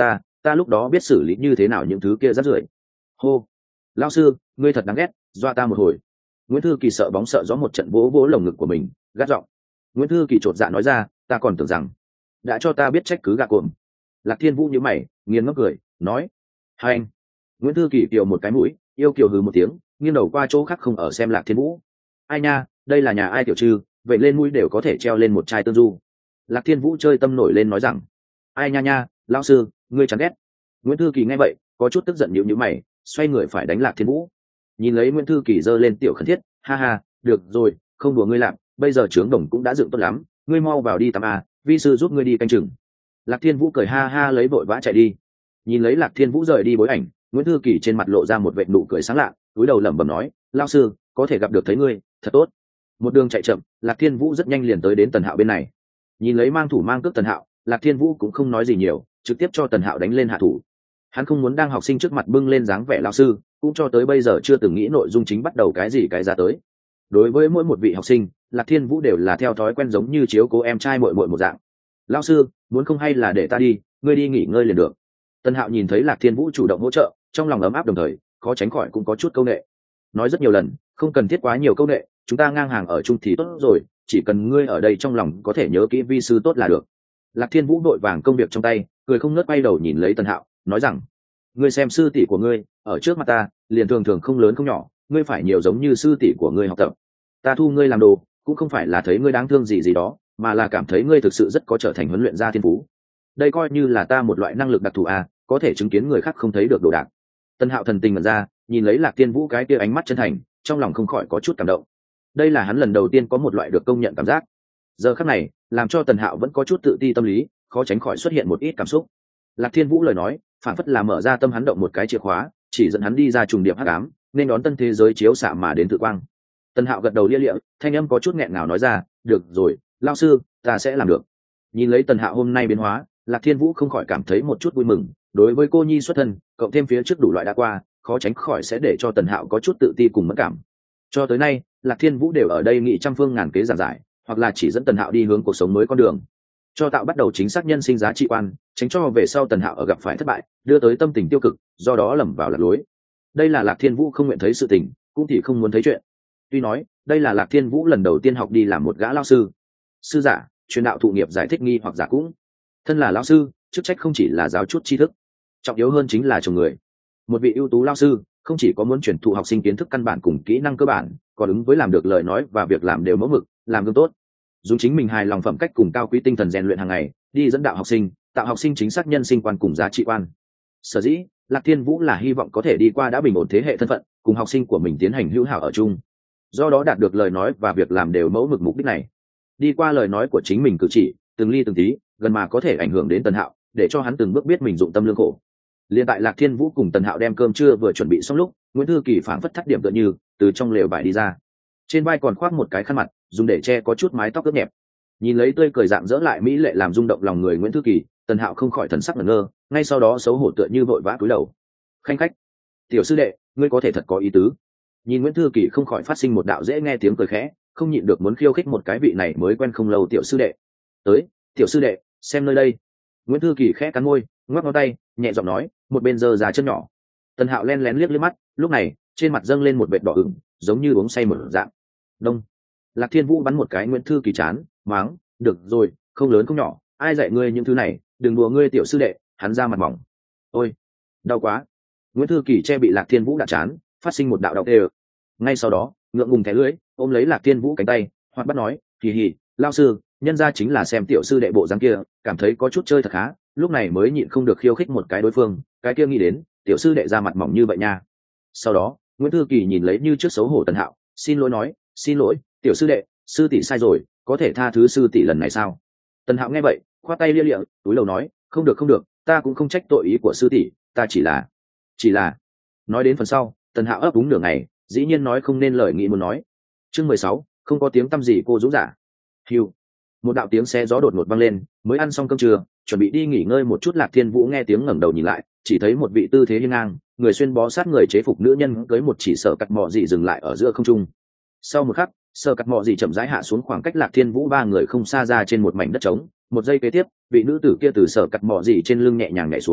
S1: ta lúc đó biết xử lý như thế nào những thứ kia rác rưởi. Hô, lao sư, ngươi thật đáng ghét, doa ta một hồi. Nguyễn Thư Kỳ sợ bóng sợ gió một trận vỗ vỗ lồng ngực của mình, gắt giọng. Nguyễn Thư Kỳ chột dạ nói ra, ta còn tưởng rằng đã cho ta biết trách cứ gạ cồn. Lạc Thiên Vũ nhíu mày, nghiền ngốc cười, nói, hai anh. Nguyễn Thư Kỳ kiều một cái mũi, yêu kiều hừ một tiếng, nghiêng đầu qua chỗ khác không ở xem Lạc Thiên Vũ. Ai nha, đây là nhà ai tiểu trư, vậy lên mũi đều có thể treo lên một chai tương du. Lạc Thiên Vũ chơi tâm nổi lên nói rằng, ai nha nha, lão sư, ngươi chán ghét. Nguyễn Thư Kỳ nghe vậy, có chút tức giận nhíu nhíu mày, xoay người phải đánh Lạc Thiên Vũ. Nhìn lấy Nguyễn Thư Kỳ giơ lên tiểu khẩn thiết, ha ha, được rồi, không đùa ngươi làm, bây giờ trướng đồng cũng đã dựng tốt lắm, ngươi mau vào đi tắm à, vi sư giúp ngươi đi canh chừng. Lạc Thiên Vũ cười ha ha lấy vội vã chạy đi. Nhìn lấy Lạc Thiên Vũ rời đi bối ảnh, Nguyễn Thư Kỳ trên mặt lộ ra một vệt nụ cười sáng lạ, cúi đầu lẩm bẩm nói, lão sư, có thể gặp được thấy ngươi, thật tốt. Một đường chạy chậm, Lạc Thiên Vũ rất nhanh liền tới đến Tần Hạo bên này. Nhìn lấy mang thủ mang cước Tần Hạo, Lạc Thiên Vũ cũng không nói gì nhiều, trực tiếp cho Tần Hạo đánh lên hạ thủ. Hắn không muốn đang học sinh trước mặt bưng lên dáng vẻ lão sư, cũng cho tới bây giờ chưa từng nghĩ nội dung chính bắt đầu cái gì cái ra tới. Đối với mỗi một vị học sinh, Lạc Thiên Vũ đều là theo thói quen giống như chiếu cố em trai muội muội một dạng. Lão sư, muốn không hay là để ta đi, ngươi đi nghỉ ngơi liền được. Tần Hạo nhìn thấy Lạc Thiên Vũ chủ động hỗ trợ, trong lòng ấm áp đồng thời, khó tránh khỏi cũng có chút câu nệ. Nói rất nhiều lần, không cần thiết quá nhiều câu nệ, chúng ta ngang hàng ở chung thì tốt rồi, chỉ cần ngươi ở đây trong lòng có thể nhớ kỹ vi sư tốt là được. Lạc Thiên Vũ đội vàng công việc trong tay, cười không ngớt quay đầu nhìn lấy Tần Hạo, nói rằng, ngươi xem sư tỷ của ngươi, ở trước mặt ta, liền thường thường không lớn không nhỏ, ngươi phải nhiều giống như sư tỷ của ngươi học tập. Ta thu ngươi làm đồ, cũng không phải là thấy ngươi đáng thương gì gì đó, mà là cảm thấy ngươi thực sự rất có trở thành huấn luyện gia thiên phú. Đây coi như là ta một loại năng lực đặc thù à, có thể chứng kiến người khác không thấy được đồ đạc. Tân Hạo thần tình mật ra, nhìn lấy Lạc Thiên Vũ cái kia ánh mắt chân thành, trong lòng không khỏi có chút cảm động. Đây là hắn lần đầu tiên có một loại được công nhận cảm giác. Giờ khắc này, làm cho Tần Hạo vẫn có chút tự ti tâm lý, khó tránh khỏi xuất hiện một ít cảm xúc. Lạc Thiên Vũ lời nói, phản phất là mở ra tâm hắn động một cái chìa khóa, chỉ dẫn hắn đi ra trùng điệp hắc ám, nên đón tân thế giới chiếu xạ mà đến tự quang. Tần Hạo gật đầu lia lịa, thanh âm có chút nghẹn ngào nói ra, "Được rồi, lão sư, ta sẽ làm được." Nhìn lấy Tần Hạo hôm nay biến hóa, Lạc Thiên Vũ không khỏi cảm thấy một chút vui mừng, đối với cô nhi xuất thân, cộng thêm phía trước đủ loại đã qua, khó tránh khỏi sẽ để cho Tần Hạo có chút tự ti cùng mất cảm. Cho tới nay, Lạc Thiên Vũ đều ở đây nghị trăm phương ngàn kế giảng giải, hoặc là chỉ dẫn Tần Hạo đi hướng cuộc sống mới con đường, cho tạo bắt đầu chính xác nhân sinh giá trị quan, tránh cho về sau Tần Hạo ở gặp phải thất bại, đưa tới tâm tình tiêu cực, do đó lầm vào lạc lối. Đây là Lạc Thiên Vũ không nguyện thấy sự tình, cũng thì không muốn thấy chuyện. Tuy nói, đây là Lạc Thiên Vũ lần đầu tiên học đi làm một gã lão sư. Sư giả, truyền đạo thụ nghiệp giải thích nghi hoặc giả cũng. Thân là lão sư, chức trách không chỉ là giáo chút tri thức, trọng yếu hơn chính là trồng người. Một vị ưu tú lão sư, không chỉ có muốn truyền thụ học sinh kiến thức căn bản cùng kỹ năng cơ bản, còn ứng với làm được lời nói và việc làm đều mẫu mực, làm gương tốt. Dùng chính mình hài lòng phẩm cách cùng cao quý tinh thần rèn luyện hàng ngày, đi dẫn đạo học sinh, tạo học sinh chính xác nhân sinh quan cùng giá trị quan. Sở dĩ, Lạc Thiên Vũ là hy vọng có thể đi qua đã bình ổn thế hệ thân phận, cùng học sinh của mình tiến hành hữu hảo ở chung. Do đó đạt được lời nói và việc làm đều mẫu mực mục đích này. Đi qua lời nói của chính mình cử chỉ, từng ly từng tí, gần mà có thể ảnh hưởng đến Tần Hạo, để cho hắn từng bước biết mình dụng tâm lương khổ. Liên tại Lạc Thiên Vũ cùng Tần Hạo đem cơm trưa vừa chuẩn bị xong lúc, Nguyễn Thư Kỳ phảng phất thắt điểm tựa như từ trong lều vải đi ra. Trên vai còn khoác một cái khăn mặt, dùng để che có chút mái tóc ướt nhẹp. Nhìn lấy tươi cười dạng dỡ lại mỹ lệ làm rung động lòng người Nguyễn Thư Kỳ, Tần Hạo không khỏi thần sắc ngẩn ngơ, ngay sau đó xấu hổ tựa như vội vã cúi đầu. Khanh khách, tiểu sư đệ, ngươi có thể thật có ý tứ. Nhìn Nguyễn Thư Kỳ không khỏi phát sinh một đạo dễ nghe tiếng cười khẽ, không nhịn được muốn khiêu khích một cái vị này mới quen không lâu tiểu sư đệ. Tới, tiểu sư đệ, xem nơi đây. Nguyễn Thư Kỳ khẽ cắn môi, ngoắc ngón tay, nhẹ giọng nói, một bên giơ ra chân nhỏ. Tần Hạo len lén liếc liếc mắt, lúc này trên mặt dâng lên một vệt đỏ ửng, giống như uống say một dạng. Đông. Lạc Thiên Vũ bắn một cái Nguyễn Thư Kỳ chán, máng, được rồi, không lớn không nhỏ, ai dạy ngươi những thứ này, đừng đùa ngươi tiểu sư đệ, hắn ra mặt mỏng. Ôi, đau quá. Nguyễn Thư Kỳ che bị Lạc Thiên Vũ đạn chán, phát sinh một đạo đau tê. Ngay sau đó, ngượng ngùng thẻ lưỡi, ôm lấy Lạc Thiên Vũ cánh tay, hoặc bắt nói, kỳ hỉ, lao sư, nhân ra chính là xem tiểu sư đệ bộ dáng kia, cảm thấy có chút chơi thật khá, lúc này mới nhịn không được khiêu khích một cái đối phương, cái kia nghĩ đến, tiểu sư đệ ra mặt mỏng như vậy nha. Sau đó, Nguyễn Thư Kỳ nhìn lấy như trước xấu hổ Tần Hạo, xin lỗi nói, xin lỗi, tiểu sư đệ, sư tỷ sai rồi, có thể tha thứ sư tỷ lần này sao? Tần Hạo nghe vậy, khoát tay lia lịa, túi lầu nói, không được không được, ta cũng không trách tội ý của sư tỷ, ta chỉ là, chỉ là. Nói đến phần sau, Tần Hạo ấp úng nửa ngày, dĩ nhiên nói không nên lời nghĩ muốn nói. Chương mười sáu, không có tiếng tăm gì cô dũng giả. Hiu. Một đạo tiếng xe gió đột ngột vang lên, mới ăn xong cơm trưa, chuẩn bị đi nghỉ ngơi một chút Lạc Thiên Vũ nghe tiếng ngẩng đầu nhìn lại, chỉ thấy một vị tư thế hiên ngang, người xuyên bó sát người chế phục nữ nhân cưới một chỉ sở cắt mọ dị dừng lại ở giữa không trung. Sau một khắc, sở cắt mọ dị chậm rãi hạ xuống khoảng cách Lạc Thiên Vũ ba người không xa ra trên một mảnh đất trống, một giây kế tiếp, vị nữ tử kia từ sở cắt mọ dị trên lưng nhẹ nhàng nhảy xuống,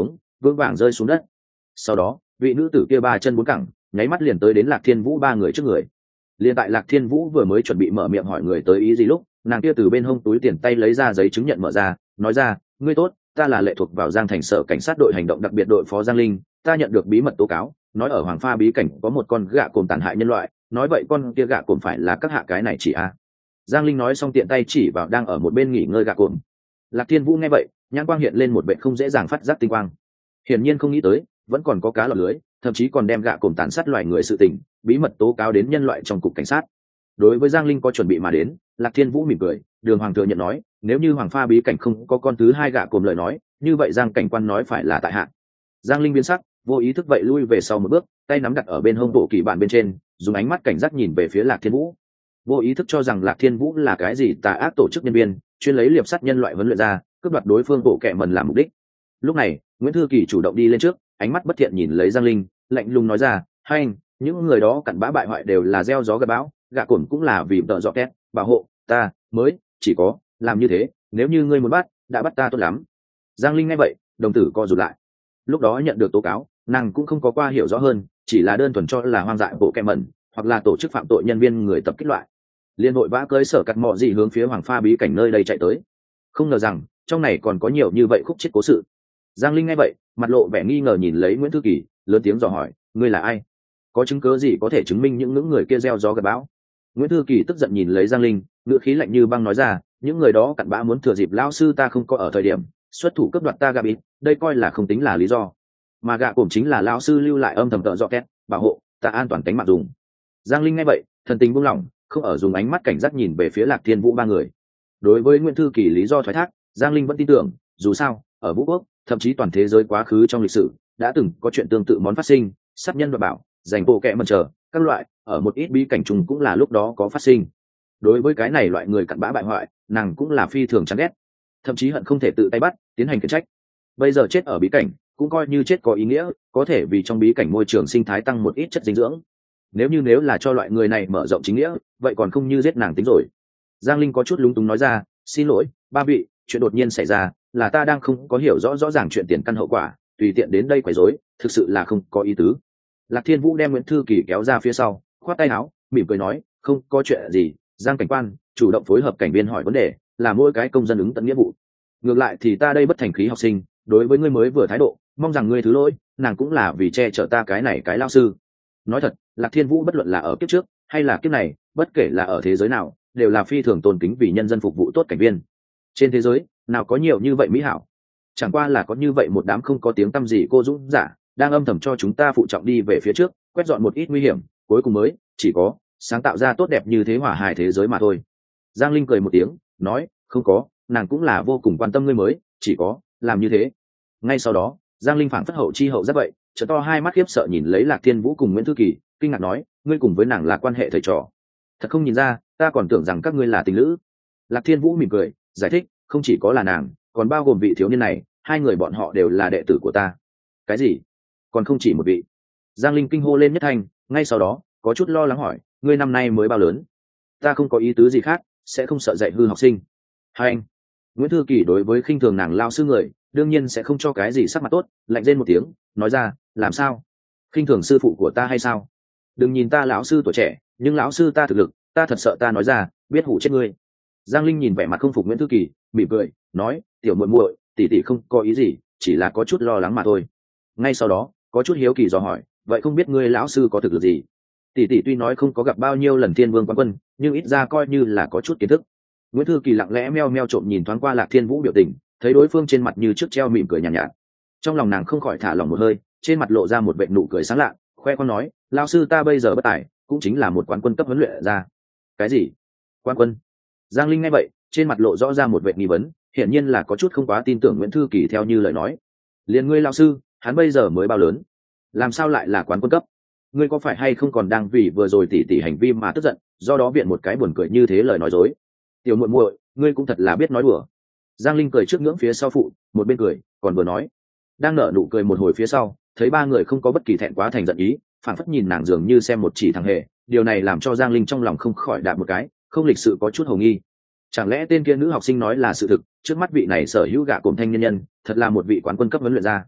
S1: vững vàng rơi xuống đất. Sau đó vị nữ tử kia ba chân bốn cẳng nháy mắt liền tới đến Lạc Thiên Vũ ba người trước người. Liên tại Lạc Thiên Vũ vừa mới chuẩn bị mở miệng hỏi người tới ý gì lúc nàng kia từ bên hông túi tiền tay lấy ra giấy chứng nhận mở ra, nói ra: ngươi tốt, ta là lệ thuộc vào Giang Thành sở cảnh sát đội hành động đặc biệt đội phó Giang Linh, ta nhận được bí mật tố cáo, nói ở Hoàng Pha bí cảnh có một con gạ cồm tàn hại nhân loại, nói vậy con kia gạ cồm phải là các hạ cái này chỉ a. Giang Linh nói xong tiện tay chỉ vào đang ở một bên nghỉ ngơi gạ cồm. Lạc Thiên Vũ nghe vậy, nhãn quang hiện lên một vẻ không dễ dàng phát giác tinh quang. Hiển nhiên không nghĩ tới, vẫn còn có cá lọt lưới, thậm chí còn đem gạ cồm tàn sát loài người sự tình, bí mật tố cáo đến nhân loại trong cục cảnh sát. Đối với Giang Linh có chuẩn bị mà đến, Lạc Thiên Vũ mỉm cười, Đường Hoàng thừa nhận nói, nếu như Hoàng Pha bí cảnh không có con thứ hai gạ cồm lời nói, như vậy Giang cảnh quan nói phải là tại hạ. Giang Linh biến sắc, vô ý thức vậy lui về sau một bước, tay nắm đặt ở bên hông bộ kỳ bản bên trên, dùng ánh mắt cảnh giác nhìn về phía Lạc Thiên Vũ. Vô ý thức cho rằng Lạc Thiên Vũ là cái gì tà ác tổ chức nhân viên, chuyên lấy liệp sắt nhân loại huấn luyện ra, cướp đoạt đối phương bộ kệ mần làm mục đích. Lúc này, Nguyễn Thư Kỳ chủ động đi lên trước, ánh mắt bất thiện nhìn lấy Giang Linh, lạnh lùng nói ra: "Hay anh, những người đó cặn bã bại hoại đều là gieo gió gặt bão, gạ cồn cũng là vì tợ dọ két, bảo hộ ta mới chỉ có làm như thế, nếu như ngươi muốn bắt, đã bắt ta tốt lắm." Giang Linh nghe vậy, đồng tử co rụt lại. Lúc đó nhận được tố cáo, nàng cũng không có qua hiểu rõ hơn, chỉ là đơn thuần cho là hoang dại bộ kệ mẩn, hoặc là tổ chức phạm tội nhân viên người tập kích loại. Liên hội vã cưới sở cắt mọ gì hướng phía Hoàng Pha bí cảnh nơi đây chạy tới. Không ngờ rằng trong này còn có nhiều như vậy khúc chết cố sự. Giang Linh nghe vậy, mặt lộ vẻ nghi ngờ nhìn lấy Nguyễn Thư Kỳ, lớn tiếng dò hỏi: ngươi là ai? Có chứng cứ gì có thể chứng minh những những người kia gieo gió gặt bão? Nguyễn Thư Kỳ tức giận nhìn lấy Giang Linh, ngữ khí lạnh như băng nói ra: những người đó cặn bã muốn thừa dịp lão sư ta không có ở thời điểm xuất thủ cướp đoạt ta gạ bịt, đây coi là không tính là lý do, mà gạ cổm chính là lão sư lưu lại âm thầm tợ dọ két, bảo hộ ta an toàn tính mạng dùng. Giang Linh nghe vậy, thần tình buông lỏng, không ở dùng ánh mắt cảnh giác nhìn về phía Lạc Thiên Vũ ba người. Đối với Nguyễn Thư Kỳ lý do thoái thác, Giang Linh vẫn tin tưởng, dù sao ở Vũ Quốc, thậm chí toàn thế giới quá khứ trong lịch sử đã từng có chuyện tương tự món phát sinh, sát nhân và bảo giành bộ kệ mần chờ các loại ở một ít bí cảnh trùng cũng là lúc đó có phát sinh. Đối với cái này loại người cặn bã bại hoại, nàng cũng là phi thường chán ghét, thậm chí hận không thể tự tay bắt tiến hành khiển trách. Bây giờ chết ở bí cảnh cũng coi như chết có ý nghĩa, có thể vì trong bí cảnh môi trường sinh thái tăng một ít chất dinh dưỡng. Nếu như nếu là cho loại người này mở rộng chính nghĩa, vậy còn không như giết nàng tính rồi. Giang Linh có chút lúng túng nói ra: xin lỗi ba vị, chuyện đột nhiên xảy ra, là ta đang không có hiểu rõ rõ ràng chuyện tiền căn hậu quả, tùy tiện đến đây quấy rối, thực sự là không có ý tứ. Lạc Thiên Vũ đem Nguyễn Thư Kỳ kéo ra phía sau, khoát tay áo, mỉm cười nói: không có chuyện gì, Giang cảnh quan chủ động phối hợp cảnh viên hỏi vấn đề, là mỗi cái công dân ứng tận nghĩa vụ. Ngược lại thì ta đây bất thành khí học sinh, đối với ngươi mới vừa thái độ, mong rằng ngươi thứ lỗi, nàng cũng là vì che chở ta cái này cái lao sư. Nói thật, Lạc Thiên Vũ bất luận là ở kiếp trước hay là kiếp này, bất kể là ở thế giới nào, đều là phi thường tôn kính vì nhân dân phục vụ tốt cảnh viên. Trên thế giới nào có nhiều như vậy mỹ hảo, chẳng qua là có như vậy một đám không có tiếng tăm gì cô dũng giả đang âm thầm cho chúng ta phụ trọng đi về phía trước, quét dọn một ít nguy hiểm, cuối cùng mới chỉ có sáng tạo ra tốt đẹp như thế hòa hài thế giới mà thôi. Giang Linh cười một tiếng, nói: không có, nàng cũng là vô cùng quan tâm ngươi mới chỉ có làm như thế. Ngay sau đó, Giang Linh phảng phất hậu chi hậu rất vậy, trợ to hai mắt khiếp sợ nhìn lấy Lạc Thiên Vũ cùng Nguyễn Thư Kỳ, kinh ngạc nói: ngươi cùng với nàng là quan hệ thầy trò? Thật không nhìn ra, ta còn tưởng rằng các ngươi là tình lữ. Lạc Thiên Vũ mỉm cười, giải thích: không chỉ có là nàng, còn bao gồm vị thiếu niên này, hai người bọn họ đều là đệ tử của ta. Cái gì? Còn không chỉ một vị? Giang Linh kinh hô lên nhất thanh, ngay sau đó có chút lo lắng hỏi: ngươi năm nay mới bao lớn? Ta không có ý tứ gì khác, sẽ không sợ dạy hư học sinh. Hai anh. Nguyễn Thư Kỳ đối với khinh thường nàng lao sư người, đương nhiên sẽ không cho cái gì sắc mặt tốt, lạnh rên một tiếng, nói ra: làm sao? Khinh thường sư phụ của ta hay sao? Đừng nhìn ta lão sư tuổi trẻ, nhưng lão sư ta thực lực, ta thật sợ ta nói ra biết hủ chết ngươi. Giang Linh nhìn vẻ mặt không phục Nguyễn Thư Kỳ, mỉm cười nói: tiểu muội muội, tỷ tỷ không có ý gì, chỉ là có chút lo lắng mà thôi. Ngay sau đó có chút hiếu kỳ dò hỏi: vậy không biết ngươi lão sư có thực lực gì? Tỷ tỷ tuy nói không có gặp bao nhiêu lần Thiên Vương quán quân, nhưng ít ra coi như là có chút kiến thức. Nguyễn Thư Kỳ lặng lẽ meo meo trộm nhìn thoáng qua Lạc Thiên Vũ biểu tình, thấy đối phương trên mặt như trước treo mỉm cười nhàn nhạt, nhạt, trong lòng nàng không khỏi thả lỏng một hơi, trên mặt lộ ra một vệt nụ cười sáng lạ, khoe con nói: lão sư ta bây giờ bất tài, cũng chính là một quán quân cấp huấn luyện ra. Cái gì? Quán quân? Giang Linh nghe vậy, trên mặt lộ rõ ra một vệt nghi vấn, hiển nhiên là có chút không quá tin tưởng Nguyễn Thư Kỳ theo như lời nói. Liền ngươi lão sư, hắn bây giờ mới bao lớn, làm sao lại là quán quân cấp? Ngươi có phải hay không còn đang vì vừa rồi tỷ tỷ hành vi mà tức giận, do đó viện một cái buồn cười như thế lời nói dối? Tiểu muội muội, ngươi cũng thật là biết nói đùa. Giang Linh cười trước ngưỡng phía sau phụ, một bên cười còn vừa nói. Đang nở nụ cười một hồi phía sau, thấy ba người không có bất kỳ thẹn quá thành giận ý, phản phất nhìn nàng dường như xem một chỉ thằng hề, điều này làm cho Giang Linh trong lòng không khỏi đạp một cái, không lịch sự có chút hồ nghi. Chẳng lẽ tên kia nữ học sinh nói là sự thực, trước mắt vị này sở hữu gạ cồm thanh nhân nhân, thật là một vị quán quân cấp huấn luyện ra?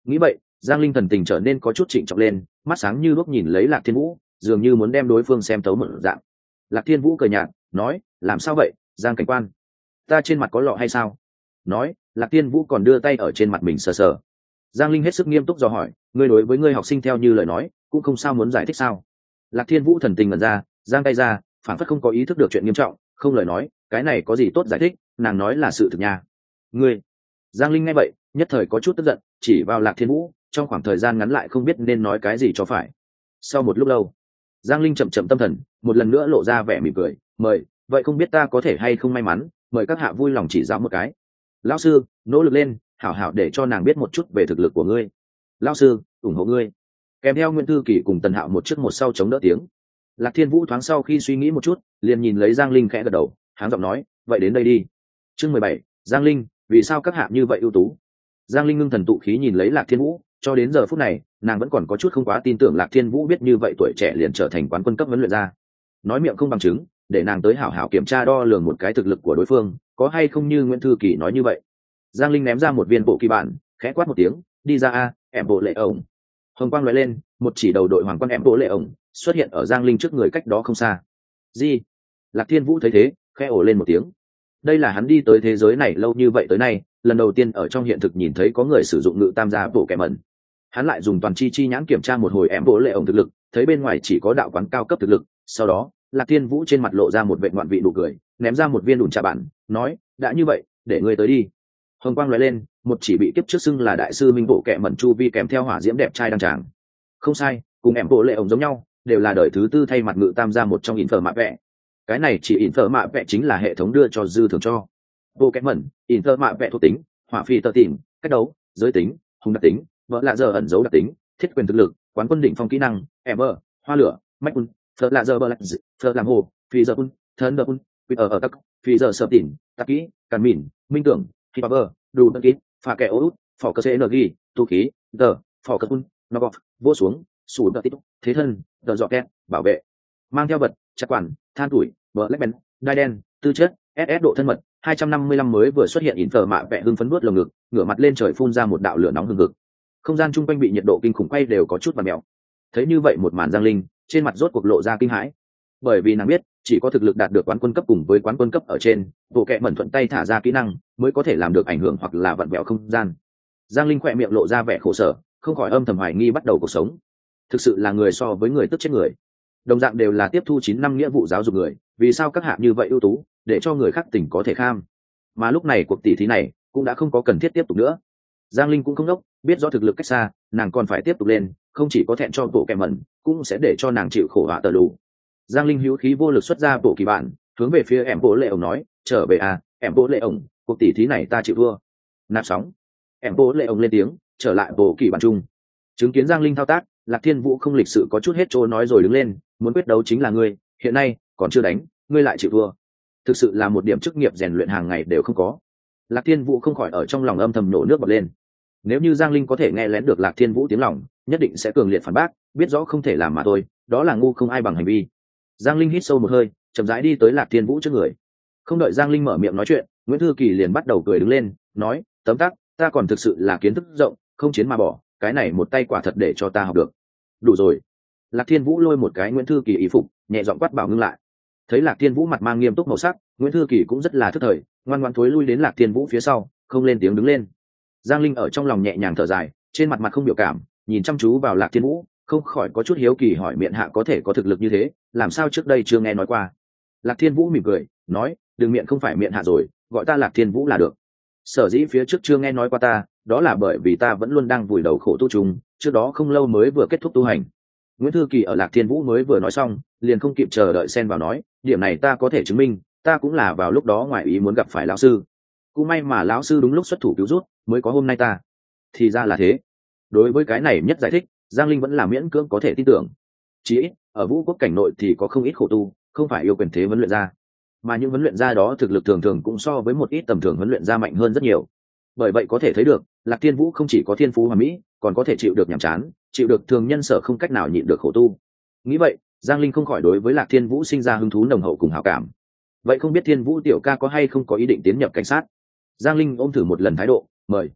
S1: Nghĩ vậy, Giang Linh thần tình trở nên có chút trịnh trọng lên, mắt sáng như lúc nhìn lấy Lạc Thiên Vũ, dường như muốn đem đối phương xem tấu một dạng. Lạc Thiên Vũ cười nhạt nói, làm sao vậy Giang cảnh quan, ta trên mặt có lọ hay sao? Nói, Lạc Thiên Vũ còn đưa tay ở trên mặt mình sờ sờ. Giang Linh hết sức nghiêm túc dò hỏi, ngươi đối với ngươi học sinh theo như lời nói cũng không sao, muốn giải thích sao? Lạc Thiên Vũ thần tình ngẩn ra, giang tay ra, phản phất không có ý thức được chuyện nghiêm trọng, không lời nói, cái này có gì tốt giải thích, nàng nói là sự thực nha. Ngươi. Giang Linh nghe vậy nhất thời có chút tức giận, chỉ vào Lạc Thiên Vũ, trong khoảng thời gian ngắn lại không biết nên nói cái gì cho phải. Sau một lúc lâu, Giang Linh chậm chậm tâm thần, một lần nữa lộ ra vẻ mỉm cười, mời, vậy không biết ta có thể hay không may mắn, mời các hạ vui lòng chỉ giáo một cái. Lão sư, nỗ lực lên, hảo hảo để cho nàng biết một chút về thực lực của ngươi. Lão sư, ủng hộ ngươi. Kèm theo Nguyễn Thư Kỳ cùng Tần Hạo một trước một sau chống đỡ tiếng. Lạc Thiên Vũ thoáng sau khi suy nghĩ một chút, liền nhìn lấy Giang Linh khẽ gật đầu, háng giọng nói, vậy đến đây đi. Chương mười bảy, Giang Linh, vì sao các hạ như vậy ưu tú? Giang Linh ngưng thần tụ khí nhìn lấy Lạc Thiên Vũ, cho đến giờ phút này, nàng vẫn còn có chút không quá tin tưởng Lạc Thiên Vũ biết như vậy tuổi trẻ liền trở thành quán quân cấp huấn luyện ra. Nói miệng không bằng chứng, để nàng tới hảo hảo kiểm tra đo lường một cái thực lực của đối phương, có hay không như Nguyễn Thư Kỳ nói như vậy. Giang Linh ném ra một viên bộ kỳ bản, khẽ quát một tiếng, đi ra a, em bộ lệ ổng. Hồng quang lóe lên, một chỉ đầu đội hoàng quan em bộ lệ ổng xuất hiện ở Giang Linh trước người cách đó không xa. Gì? Lạc Thiên Vũ thấy thế, khẽ ồ lên một tiếng. Đây là hắn đi tới thế giới này lâu như vậy tới nay, lần đầu tiên ở trong hiện thực nhìn thấy có người sử dụng ngự tam gia bộ kẻ mẩn. Hắn lại dùng toàn chi chi nhãn kiểm tra một hồi em bộ lệ ổng thực lực, thấy bên ngoài chỉ có đạo quán cao cấp thực lực. Sau đó, Lạc Thiên Vũ trên mặt lộ ra một vệ ngoạn vị nụ cười, ném ra một viên đùn trà bản, nói, đã như vậy, để ngươi tới đi. Hồng quang lóe lên, một chỉ bị kiếp trước xưng là đại sư minh bộ kẻ mẩn chu vi kèm theo hỏa diễm đẹp trai đăng tràng. Không sai, cùng em bộ lệ ổng giống nhau, đều là đời thứ tư thay mặt ngự tam gia một trong ỉn phở mạ vẽ. Cái này chỉ ỉn phở mạ vẽ chính là hệ thống đưa cho dư thường cho. Bộ kẻ mẩn, ỉn phở mạ vẽ thuộc tính, hỏa phi tơ tìm, cách đấu, giới tính, hùng đặc tính, vợ lạ giờ ẩn dấu đặc tính, thiết quyền thực lực, quán quân đỉnh phong kỹ năng, em ơ, hoa lửa, mách un, phở lạ giờ bờ lạch, phở làm hồ, phi giờ un, thân đờ un, quýt ở ở các, phi giờ sợ tỉn, tạp kỹ, càn mìn, minh tưởng, khi bờ, đủ bất kín, phà kẻ ô út, phỏ cơ cng, tu khí, tờ, phỏ cơ un, knock off, vô xuống, sủ đợt tích, thế thân, tờ dọ két, bảo vệ, mang theo vật, chặt quản, than tuổi, bờ lách bén, đai đen, tư chất, ét ét độ thân mật, hai trăm năm mươi lăm mới vừa xuất hiện ỉn phở mạ vẽ hưng phấn vuốt lồng ngực, ngửa mặt lên trời phun ra một đạo lửa nóng hừng hực. Không gian chung quanh bị nhiệt độ kinh khủng quay đều có chút vặn mèo. Thấy như vậy một màn, Giang Linh trên mặt rốt cuộc lộ ra kinh hãi, bởi vì nàng biết chỉ có thực lực đạt được quán quân cấp cùng với quán quân cấp ở trên, bộ kệ mẩn thuận tay thả ra kỹ năng mới có thể làm được ảnh hưởng hoặc là vặn vẹo không gian. Giang Linh khỏe miệng lộ ra vẻ khổ sở, không khỏi âm thầm hoài nghi bắt đầu cuộc sống. Thực sự là người so với người tức chết người. Đồng dạng đều là tiếp thu chín năm nghĩa vụ giáo dục người, vì sao các hạ như vậy ưu tú, để cho người khác tỉnh có thể kham. Mà lúc này cuộc tỷ thí này cũng đã không có cần thiết tiếp tục nữa. Giang Linh cũng không đốc, biết rõ thực lực cách xa, nàng còn phải tiếp tục lên, không chỉ có thẹn cho bộ kẻ mẩn, cũng sẽ để cho nàng chịu khổ họa tờ lù. Giang Linh hữu khí vô lực xuất ra bộ kỳ bản, hướng về phía em bố lệ ổng nói, trở về à, em bố lệ ổng, cuộc tỷ thí này ta chịu thua. Nạp sóng. Em bố lệ ổng lên tiếng, trở lại bộ kỳ bản chung. Chứng kiến Giang Linh thao tác, Lạc Thiên Vũ không lịch sự có chút hết chỗ nói rồi đứng lên, muốn quyết đấu chính là ngươi, hiện nay còn chưa đánh, ngươi lại chịu thua. Thực sự là một điểm chức nghiệp rèn luyện hàng ngày đều không có. Lạc Thiên Vũ không khỏi ở trong lòng âm thầm nổ nước bọt lên. Nếu như Giang Linh có thể nghe lén được Lạc Thiên Vũ tiếng lòng, nhất định sẽ cường liệt phản bác, biết rõ không thể làm mà thôi, đó là ngu không ai bằng hành vi. Giang Linh hít sâu một hơi, chậm rãi đi tới Lạc Thiên Vũ trước người. Không đợi Giang Linh mở miệng nói chuyện, Nguyễn Thư Kỳ liền bắt đầu cười đứng lên, nói, tấm tắc, ta còn thực sự là kiến thức rộng, không chiến mà bỏ, cái này một tay quả thật để cho ta học được. Đủ rồi. Lạc Thiên Vũ lôi một cái Nguyễn Thư Kỳ ý phục, nhẹ giọng quát bảo ngưng lại. Thấy Lạc Thiên Vũ mặt mang nghiêm túc màu sắc, Nguyễn Thư Kỳ cũng rất là thức thời, ngoan ngoãn thối lui đến Lạc Thiên Vũ phía sau, không lên tiếng đứng lên. Giang Linh ở trong lòng nhẹ nhàng thở dài, trên mặt mặt không biểu cảm, nhìn chăm chú vào Lạc Thiên Vũ, không khỏi có chút hiếu kỳ hỏi miệng hạ có thể có thực lực như thế, làm sao trước đây chưa nghe nói qua. Lạc Thiên Vũ mỉm cười, nói, đừng miệng không phải miệng hạ rồi, gọi ta Lạc Thiên Vũ là được. Sở dĩ phía trước chưa nghe nói qua ta, đó là bởi vì ta vẫn luôn đang vùi đầu khổ tu trùng, trước đó không lâu mới vừa kết thúc tu hành. Nguyễn Thư Kỳ ở Lạc Thiên Vũ mới vừa nói xong, liền không kịp chờ đợi xen vào nói, điểm này ta có thể chứng minh, ta cũng là vào lúc đó ngoài ý muốn gặp phải lão sư. Cũng may mà lão sư đúng lúc xuất thủ cứu rút, mới có hôm nay ta. Thì ra là thế. Đối với cái này nhất giải thích, Giang Linh vẫn là miễn cưỡng có thể tin tưởng. Chỉ ít, ở Vũ Quốc cảnh nội thì có không ít khổ tu, không phải yêu quyền thế huấn luyện gia, mà những huấn luyện gia đó thực lực thường thường cũng so với một ít tầm thường huấn luyện gia mạnh hơn rất nhiều. Bởi vậy có thể thấy được, Lạc Thiên Vũ không chỉ có thiên phú hoàn mỹ, còn có thể chịu được nhàm chán, chịu được thường nhân sở không cách nào nhịn được khổ tu. Nghĩ vậy, Giang Linh không khỏi đối với Lạc Thiên Vũ sinh ra hứng thú nồng hậu cùng hảo cảm. Vậy không biết Thiên Vũ tiểu ca có hay không có ý định tiến nhập cảnh sát? Giang Linh ôm thử một lần thái độ, mời.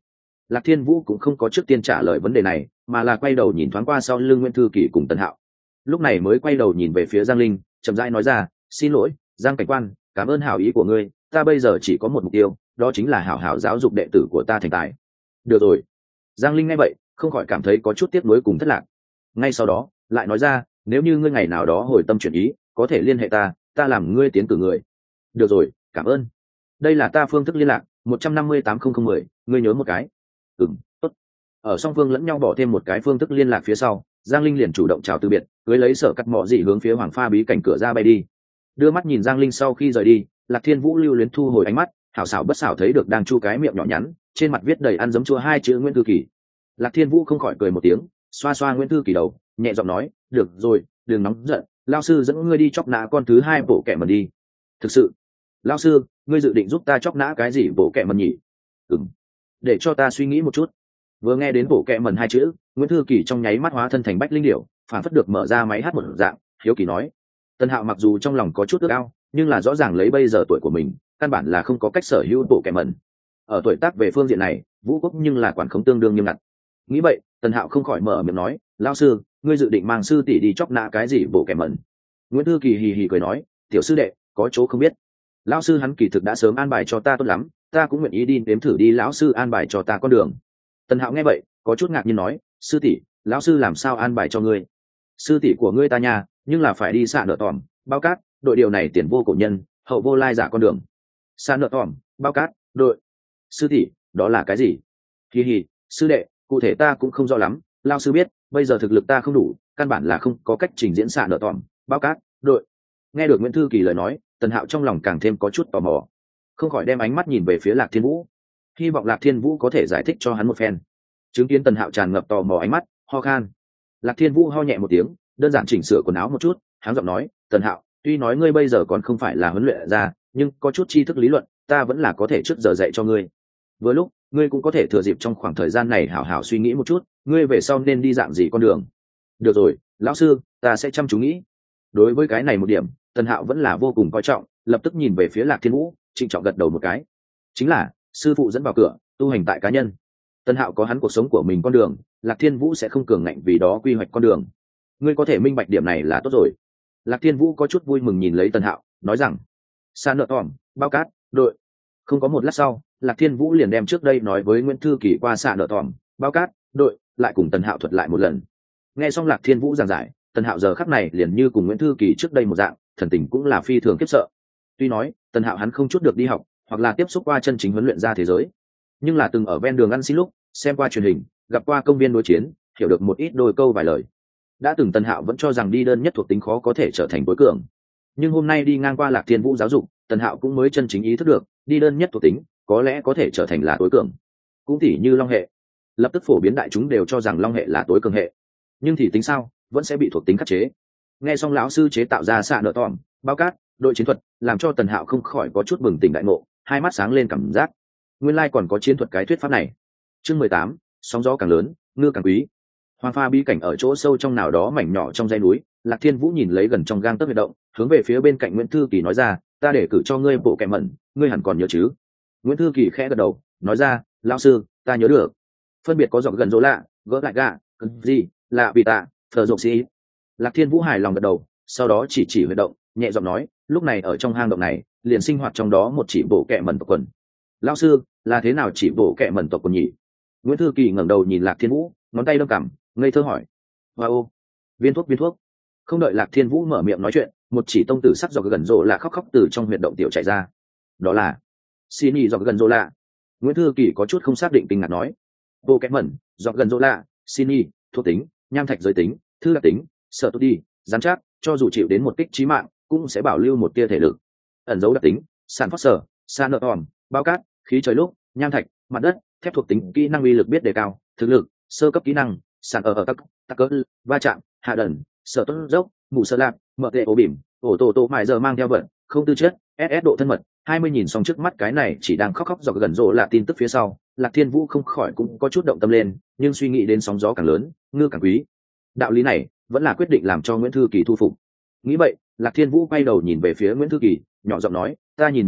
S1: Lạc Thiên Vũ cũng không có trước tiên trả lời vấn đề này, mà là quay đầu nhìn thoáng qua sau lưng Nguyễn Thư Kỳ cùng Tần Hạo. Lúc này mới quay đầu nhìn về phía Giang Linh, chậm rãi nói ra, xin lỗi Giang cảnh quan, cảm ơn hảo ý của ngươi, ta bây giờ chỉ có một mục tiêu, đó chính là hảo hảo giáo dục đệ tử của ta thành tài. Được rồi. Giang Linh nghe vậy không khỏi cảm thấy có chút tiếc nuối cùng thất lạc. Ngay sau đó lại nói ra, nếu như ngươi ngày nào đó hồi tâm chuyển ý, có thể liên hệ ta, ta làm ngươi tiến cử người. Được rồi, cảm ơn. Đây là ta phương thức liên lạc, một trăm năm mươi tám không không mười, ngươi nhớ một cái. Ừm, tốt. Ở song phương lẫn nhau bỏ thêm một cái phương thức liên lạc phía sau, Giang Linh liền chủ động chào từ biệt, cưới lấy Sở Cắt Mọ Dị hướng phía Hoàng Pha bí cảnh cửa ra bay đi. Đưa mắt nhìn Giang Linh sau khi rời đi, Lạc Thiên Vũ lưu luyến thu hồi ánh mắt, hảo xảo bất xảo thấy được đang chu cái miệng nhỏ nhắn, trên mặt viết đầy ăn giấm chua hai chữ Nguyễn Thư Kỳ. Lạc Thiên Vũ không khỏi cười một tiếng, xoa xoa Nguyễn Thư Kỳ đầu, nhẹ giọng nói, được rồi, đừng nóng giận, lao sư dẫn ngươi đi chọc nã con thứ hai bộ kẻ mần đi. Thực sự, lao sư, ngươi dự định giúp ta chọc nã cái gì bộ kẻ mần nhỉ? Ừm, để cho ta suy nghĩ một chút. Vừa nghe đến bộ kẻ mần hai chữ, Nguyễn Thư Kỳ trong nháy mắt hóa thân thành bách linh điểu, phản phất được mở ra máy hát một dạng, hiếu kỳ nói. Tân Hạo mặc dù trong lòng có chút ước ao, nhưng là rõ ràng lấy bây giờ tuổi của mình, căn bản là không có cách sở hữu bộ kẻ mần. Ở tuổi tác về phương diện này, Vũ Quốc nhưng là quản khống tương đương nghiêm ngặt. Nghĩ vậy, Tần Hạo không khỏi mở miệng nói, lão sư, ngươi dự định mang sư tỷ đi chọc nã cái gì bộ kẻ mẩn? Nguyễn Thư Kỳ hì hì cười nói, tiểu sư đệ, có chỗ không biết. Lão sư hắn kỳ thực đã sớm an bài cho ta tốt lắm, ta cũng nguyện ý đi nếm thử đi lão sư an bài cho ta con đường. Tần Hạo nghe vậy, có chút ngạc nhiên nói, sư tỷ, lão sư làm sao an bài cho ngươi? Sư tỷ của ngươi ta nhà, nhưng là phải đi xạ nợ tòm, bao cát, đội điều này tiền vô cổ nhân, hậu vô lai giả con đường. Xạ nợ tòm, bao cát, đội. Sư tỷ, đó là cái gì? Hì hì, sư đệ, cụ thể ta cũng không rõ lắm, lao sư biết bây giờ thực lực ta không đủ, căn bản là không có cách trình diễn xạ nợ tòm, bao cát, đội. Nghe được Nguyễn Thư Kỳ lời nói, Tần Hạo trong lòng càng thêm có chút tò mò, không khỏi đem ánh mắt nhìn về phía Lạc Thiên Vũ, hy vọng Lạc Thiên Vũ có thể giải thích cho hắn một phen. Chứng kiến Tần Hạo tràn ngập tò mò ánh mắt, ho khan. Lạc Thiên Vũ ho nhẹ một tiếng, đơn giản chỉnh sửa quần áo một chút, háng giọng nói, Tần Hạo, tuy nói ngươi bây giờ còn không phải là huấn luyện ra, nhưng có chút tri thức lý luận, ta vẫn là có thể trước giờ dạy cho ngươi. Vừa lúc ngươi cũng có thể thừa dịp trong khoảng thời gian này hảo hảo suy nghĩ một chút, ngươi về sau nên đi dạng gì con đường. Được rồi, lão sư, ta sẽ chăm chú nghĩ. Đối với cái này một điểm, Tần Hạo vẫn là vô cùng coi trọng, lập tức nhìn về phía Lạc Thiên Vũ, trịnh trọng gật đầu một cái. Chính là sư phụ dẫn vào cửa, tu hành tại cá nhân. Tần Hạo có hắn cuộc sống của mình con đường, Lạc Thiên Vũ sẽ không cường ngạnh vì đó quy hoạch con đường. Ngươi có thể minh bạch điểm này là tốt rồi. Lạc Thiên Vũ có chút vui mừng nhìn lấy Tần Hạo, nói rằng, sa nợ tòm, bao cát, đội. Không có một lát sau, Lạc Thiên Vũ liền đem trước đây nói với Nguyễn Thư Kỳ qua xạ nợ tòm, bao cát, đội, lại cùng Tần Hạo thuật lại một lần. Nghe xong Lạc Thiên Vũ giảng giải, Tần Hạo giờ khắc này liền như cùng Nguyễn Thư Kỳ trước đây một dạng, thần tình cũng là phi thường khiếp sợ. Tuy nói, Tần Hạo hắn không chút được đi học, hoặc là tiếp xúc qua chân chính huấn luyện ra thế giới, nhưng là từng ở ven đường ăn xin lúc, xem qua truyền hình, gặp qua công viên đối chiến, hiểu được một ít đôi câu vài lời. Đã từng Tần Hạo vẫn cho rằng đi đơn nhất thuộc tính khó có thể trở thành tối cường, nhưng hôm nay đi ngang qua Lạc Thiên Vũ giáo dục, Tần Hạo cũng mới chân chính ý thức được, đi đơn nhất thuộc tính có lẽ có thể trở thành là tối cường. Cũng tỉ như long hệ, lập tức phổ biến đại chúng đều cho rằng long hệ là tối cường hệ, nhưng thì tính sao, vẫn sẽ bị thuộc tính khắc chế. Nghe xong lão sư chế tạo ra xạ nợ tòm, bao cát, đội chiến thuật, làm cho Tần Hạo không khỏi có chút bừng tỉnh đại ngộ, hai mắt sáng lên cảm giác, nguyên lai còn có chiến thuật cái thuyết pháp này. Chương mười tám, sóng gió càng lớn, ngư càng quý. Hoàng Pha bí cảnh ở chỗ sâu trong nào đó mảnh nhỏ trong dãy núi, Lạc Thiên Vũ nhìn lấy gần trong gang tấc huyệt động, hướng về phía bên cạnh Nguyễn Thư Kỳ nói ra, ta để cử cho ngươi bộ kệ mẩn, ngươi hẳn còn nhớ chứ? Nguyễn Thư Kỳ khẽ gật đầu, nói ra, lão sư, ta nhớ được. Phân biệt có giọng gần rỗ lạ, gỡ lại gạ, gì, lạ bị tạ, thờ rộng xí. Lạc Thiên Vũ hài lòng gật đầu, sau đó chỉ chỉ huyệt động, nhẹ giọng nói, lúc này ở trong hang động này, liền sinh hoạt trong đó một chỉ bộ kệ mẩn tộc quần. Lão sư, là thế nào chỉ bộ kệ mẩn tộc quần nhỉ? Nguyễn Thư Kỳ ngẩng đầu nhìn Lạc Thiên Vũ, ngón tay đâm cằm, ngây thơ hỏi. Wow, viên thuốc viên thuốc. Không đợi Lạc Thiên Vũ mở miệng nói chuyện, một chỉ tông tử sắc giọt gần rộ lạ khóc khóc từ trong huyệt động tiểu chạy ra. Đó là xin y giọt gần rộ lạ. Nguyễn Thư Kỳ có chút không xác định kinh ngạc nói. Bộ kẽ mẩn, giọt gần rộ lạ, xin y, thuộc tính, nham thạch giới tính, thư đặc tính, sợ tốt đi, dám chắc, cho dù chịu đến một kích chí mạng, cũng sẽ bảo lưu một tia thể lực. Ẩn dấu đặc tính, sản phát sở, sa nợ tòm, bao cát, khí trời lúc, nham thạch, mặt đất, thép thuộc tính, kỹ năng uy lực biết đề cao, thực lực, sơ cấp kỹ năng, sản ở ở tắc, tắc cỡ, va chạm, hạ đần, sợ tốt dốc, mù sơ lạc, mở tệ ổ bìm, ổ tổ tổ mài giờ mang theo vận, không tư chất, ét ét độ thân mật, hai mươi nhìn xong trước mắt cái này chỉ đang khóc khóc dọc gần rộ là tin tức phía sau, Lạc Thiên Vũ không khỏi cũng có chút động tâm lên, nhưng suy nghĩ đến sóng gió càng lớn, ngư càng quý. Đạo lý này vẫn là quyết định làm cho Nguyễn Thư Kỳ thu phục. Nghĩ vậy, Lạc Thiên Vũ quay đầu nhìn về phía Nguyễn Thư Kỳ, nhỏ giọng nói, ta nhìn một chút,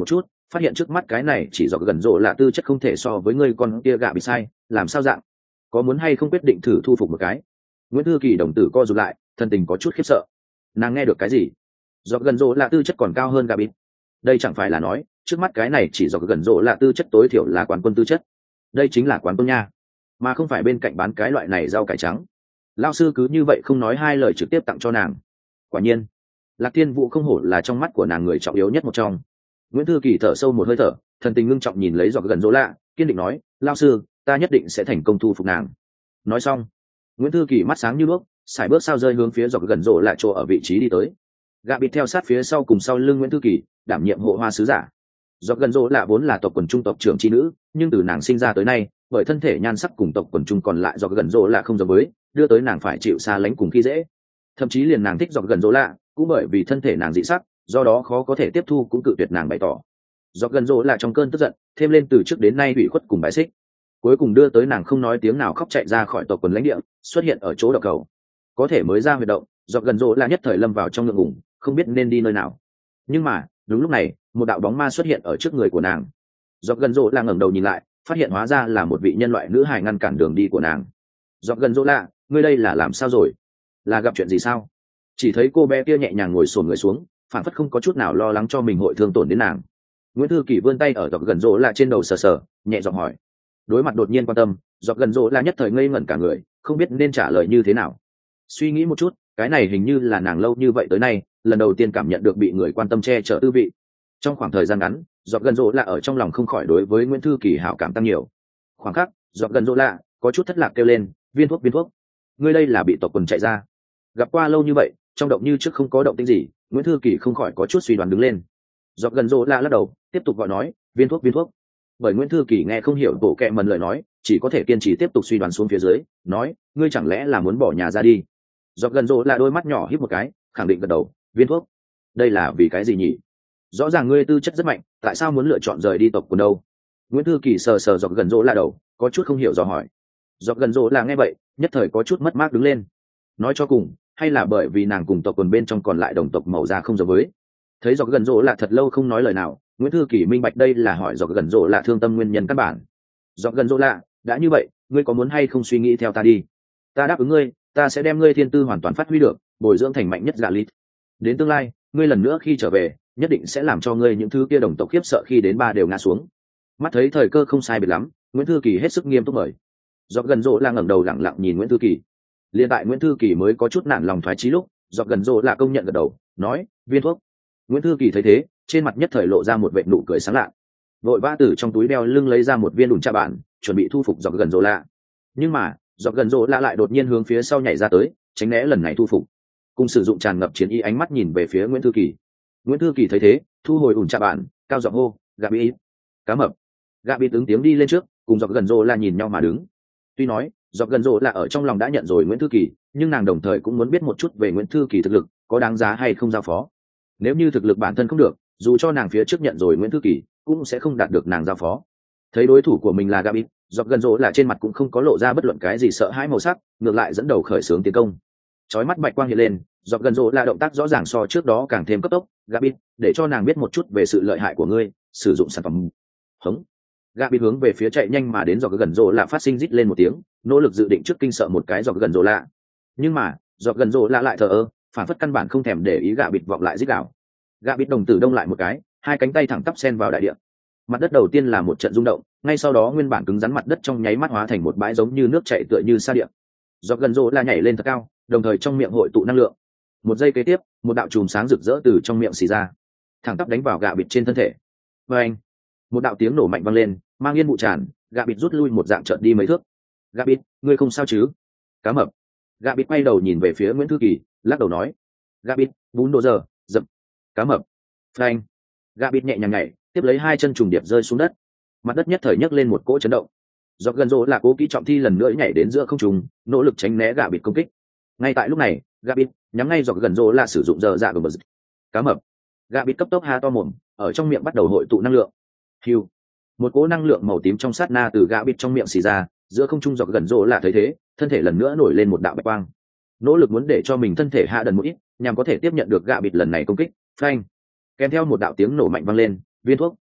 S1: phát hiện trước mắt cái này chỉ do gần rộ là tư chất không thể so với ngươi con kia gạ bị sai, làm sao dạng, có muốn hay không quyết định thử thu phục một cái. Nguyễn Thư Kỳ đồng tử co rụt lại, thân tình có chút khiếp sợ. Nàng nghe được cái gì? Do gần rộ là tư chất còn cao hơn gạ bị. Đây chẳng phải là nói trước mắt cái này chỉ do gần rộ là tư chất tối thiểu là quán quân tư chất. Đây chính là quán quân nha, mà không phải bên cạnh bán cái loại này rau cải trắng. Lão sư cứ như vậy không nói hai lời trực tiếp tặng cho nàng. Quả nhiên Lạc Thiên Vũ không hổ là trong mắt của nàng người trọng yếu nhất một trong. Nguyễn Thư Kỳ thở sâu một hơi thở, thần tình ngưng trọng nhìn lấy Dọc Gần Dỗ Lạ, kiên định nói, lão sư, ta nhất định sẽ thành công thu phục nàng. Nói xong, Nguyễn Thư Kỳ mắt sáng như đuốc, sải bước sao rơi hướng phía Dọc Gần Dỗ Lạ chỗ ở vị trí đi tới. Gạ bịt theo sát phía sau cùng sau lưng Nguyễn Thư Kỳ, đảm nhiệm hộ hoa sứ giả. Dọc Gần Dỗ Lạ vốn là tộc quần trung tộc trưởng chi nữ, nhưng từ nàng sinh ra tới nay, bởi thân thể nhan sắc cùng tộc quần trung còn lại Dọc Gần Dỗ Lạ không giống với, đưa tới nàng phải chịu xa lánh cùng khi dễ. Thậm chí liền nàng thích Dọc Gần Dỗ Lạ, cũng bởi vì thân thể nàng dị sắc, do đó khó có thể tiếp thu cũng cự tuyệt nàng bày tỏ. Dọc Gần Dỗ Lạ trong cơn tức giận, thêm lên từ trước đến nay hủy khuất cùng bài xích, cuối cùng đưa tới nàng không nói tiếng nào khóc chạy ra khỏi tộc quần lãnh địa, xuất hiện ở chỗ đậu cầu. Có thể mới ra huy động, Dọc Gần Dỗ Lạ nhất thời lâm vào trong ngượng ngùng, không biết nên đi nơi nào. Nhưng mà đúng lúc này, một đạo bóng ma xuất hiện ở trước người của nàng. Dọc Gần Dỗ Lạ ngẩng đầu nhìn lại, phát hiện hóa ra là một vị nhân loại nữ hài ngăn cản đường đi của nàng. Dọc Gần Dỗ Lạ, ngươi đây là làm sao rồi? Là gặp chuyện gì sao? Chỉ thấy cô bé kia nhẹ nhàng ngồi xổm người xuống, phản phất không có chút nào lo lắng cho mình hội thương tổn đến nàng. Nguyễn Thư Kỳ vươn tay ở Dọc Gần Dỗ Lạ trên đầu sờ sờ, nhẹ giọng hỏi. Đối mặt đột nhiên quan tâm, Dọc Gần Dỗ Lạ nhất thời ngây ngẩn cả người, không biết nên trả lời như thế nào. Suy nghĩ một chút, cái này hình như là nàng lâu như vậy tới nay lần đầu tiên cảm nhận được bị người quan tâm che chở tư vị. Trong khoảng thời gian ngắn, Dọc Gần Dỗ Lạ ở trong lòng không khỏi đối với Nguyễn Thư Kỳ hảo cảm tăng nhiều. Khoảng khắc, Dọc Gần Dỗ Lạ có chút thất lạc kêu lên, viên thuốc viên thuốc, ngươi đây là bị tộc quần chạy ra. Gặp qua lâu như vậy, trong động như trước không có động tĩnh gì, Nguyễn Thư Kỳ không khỏi có chút suy đoán đứng lên. Dọc Gần Dỗ Lạ lắc đầu, tiếp tục gọi nói, viên thuốc viên thuốc. Bởi Nguyễn Thư Kỳ nghe không hiểu bộ kệ mần lời nói, chỉ có thể kiên trì tiếp tục suy đoán xuống phía dưới, nói, ngươi chẳng lẽ là muốn bỏ nhà ra đi? Dọc Gần Dỗ Lạ đôi mắt nhỏ híp một cái, khẳng định gật đầu, viên thuốc. Đây là vì cái gì nhỉ? Rõ ràng ngươi tư chất rất mạnh, tại sao muốn lựa chọn rời đi tộc quần đâu? Nguyễn Thư Kỳ sờ sờ Dọc Gần Dỗ Lạ đầu, có chút không hiểu dò hỏi. Dọc Gần Dỗ Lạ nghe vậy, nhất thời có chút mất mát đứng lên. Nói cho cùng, hay là bởi vì nàng cùng tộc quần bên trong còn lại đồng tộc màu da không giống với. Thấy Dọc Gần Dỗ Lạ thật lâu không nói lời nào, Nguyễn Thư Kỳ minh bạch đây là hỏi Dọc Gần Dỗ Lạ thương tâm nguyên nhân căn bản. Dọc Gần Dỗ Lạ, đã như vậy, ngươi có muốn hay không suy nghĩ theo ta đi? Ta đáp ứng ngươi, ta sẽ đem ngươi thiên tư hoàn toàn phát huy được, bồi dưỡng thành mạnh nhất Gà Lít. Đến tương lai, ngươi lần nữa khi trở về, nhất định sẽ làm cho ngươi những thứ kia đồng tộc khiếp sợ khi đến ba đều ngã xuống. Mắt thấy thời cơ không sai biệt lắm, Nguyễn Thư Kỳ hết sức nghiêm túc mời. Dọc Gần Dỗ Lạ ngẩng đầu lặng lặng nhìn Nguyễn Thư Kỳ. Liên tại Nguyễn Thư Kỳ mới có chút nản lòng thoái chí lúc, Dọc Gần Dỗ Lạ công nhận gật đầu, nói, viên thuốc. Nguyễn Thư Kỳ thấy thế, trên mặt nhất thời lộ ra một vệt nụ cười sáng lạ. Vội vã từ trong túi đeo lưng lấy ra một viên đùn trà bản, chuẩn bị thu phục Dọc Gần Dỗ Lạ. Nhưng mà, Dọc Gần Dỗ Lạ lại đột nhiên hướng phía sau nhảy ra tới, tránh né lần này thu phục. Cùng sử dụng tràn ngập chiến ý ánh mắt nhìn về phía Nguyễn Thư Kỳ. Nguyễn Thư Kỳ thấy thế, thu hồi ủn trà bản, cao giọng hô, gạ bị, cá mập. Gạ bị ứng tiếng đi lên trước, cùng Dọc Gần Dỗ Lạ nhìn nhau mà đứng. Tuy nói, Dọc Gần Dỗ Lạ ở trong lòng đã nhận rồi Nguyễn Thư Kỳ, nhưng nàng đồng thời cũng muốn biết một chút về Nguyễn Thư Kỳ thực lực, có đáng giá hay không giao phó. Nếu như thực lực bản thân không được, dù cho nàng phía trước nhận rồi Nguyễn Thư Kỳ, cũng sẽ không đạt được nàng giao phó. Thấy đối thủ của mình là Gạ bị, Dọc Gần Dỗ Lạ trên mặt cũng không có lộ ra bất luận cái gì sợ hãi màu sắc, ngược lại dẫn đầu khởi xướng tiến công. Chói mắt bạch quang hiện lên, Dọc Gần Dỗ Lạ động tác rõ ràng so trước đó càng thêm cấp tốc, Gạ bị, để cho nàng biết một chút về sự lợi hại của ngươi, sử dụng sản phẩm. Hống. Gạ bị hướng về phía chạy nhanh mà đến Dọc Gần Dỗ Lạ phát sinh rít lên một tiếng, nỗ lực dự định trước kinh sợ một cái Dọc Gần Dỗ Lạ. Nhưng mà, Dọc Gần Dỗ Lạ lại thờ ơ, phản phất căn bản không thèm để ý Gạ bị vọng lại rít gào. Gạ bị đồng tử đông lại một cái, hai cánh tay thẳng tắp sen vào đại địa. Mặt đất đầu tiên là một trận rung động, ngay sau đó nguyên bản cứng rắn mặt đất trong nháy mắt hóa thành một bãi giống như nước chảy tựa như sa địa. Dọc Gần Dỗ Lạ nhảy lên thật cao, đồng thời trong miệng hội tụ năng lượng. Một giây kế tiếp, một đạo chùm sáng rực rỡ từ trong miệng xì ra, thẳng tắp đánh vào Gạ bịt trên thân thể. Và anh, một đạo tiếng nổ mạnh vang lên, mang yên vụ tràn, Gạ bịt rút lui một dạng trợn đi mấy thước. Gạ bịt, ngươi không sao chứ? Cá mập. Gạ bịt quay đầu nhìn về phía Nguyễn Thư Kỳ, lắc đầu nói, Gạ bịt, bún đồ giờ, dậm. Cá mập. Phanh. Gạ bịt nhẹ nhàng nhảy, tiếp lấy hai chân trùng điệp rơi xuống đất. Mặt đất nhất thời nhấc lên một cỗ chấn động. Dọc Gần Dỗ Lạ cố kỹ trọng thi lần nữa nhảy đến giữa không trung, nỗ lực tránh né Gạ bịt công kích. Ngay tại lúc này, Gạ bịt nhắm ngay Dọc Gần Dỗ Lạ sử dụng giờ dạ của bờ. Cá mập. Gạ bịt cấp tốc há to mồm, ở trong miệng bắt đầu hội tụ năng lượng. Hưu. Một cỗ năng lượng màu tím trong sát na từ Gạ bịt trong miệng xì ra, giữa không trung Dọc Gần Dỗ Lạ thấy thế, thân thể lần nữa nổi lên một đạo bạch quang. Nỗ lực muốn để cho mình thân thể hạ đần một ít, nhằm có thể tiếp nhận được Gạ bịt lần này công kích. Phanh. Kèm theo một đạo tiếng nổ mạnh vang lên, viên thuốc.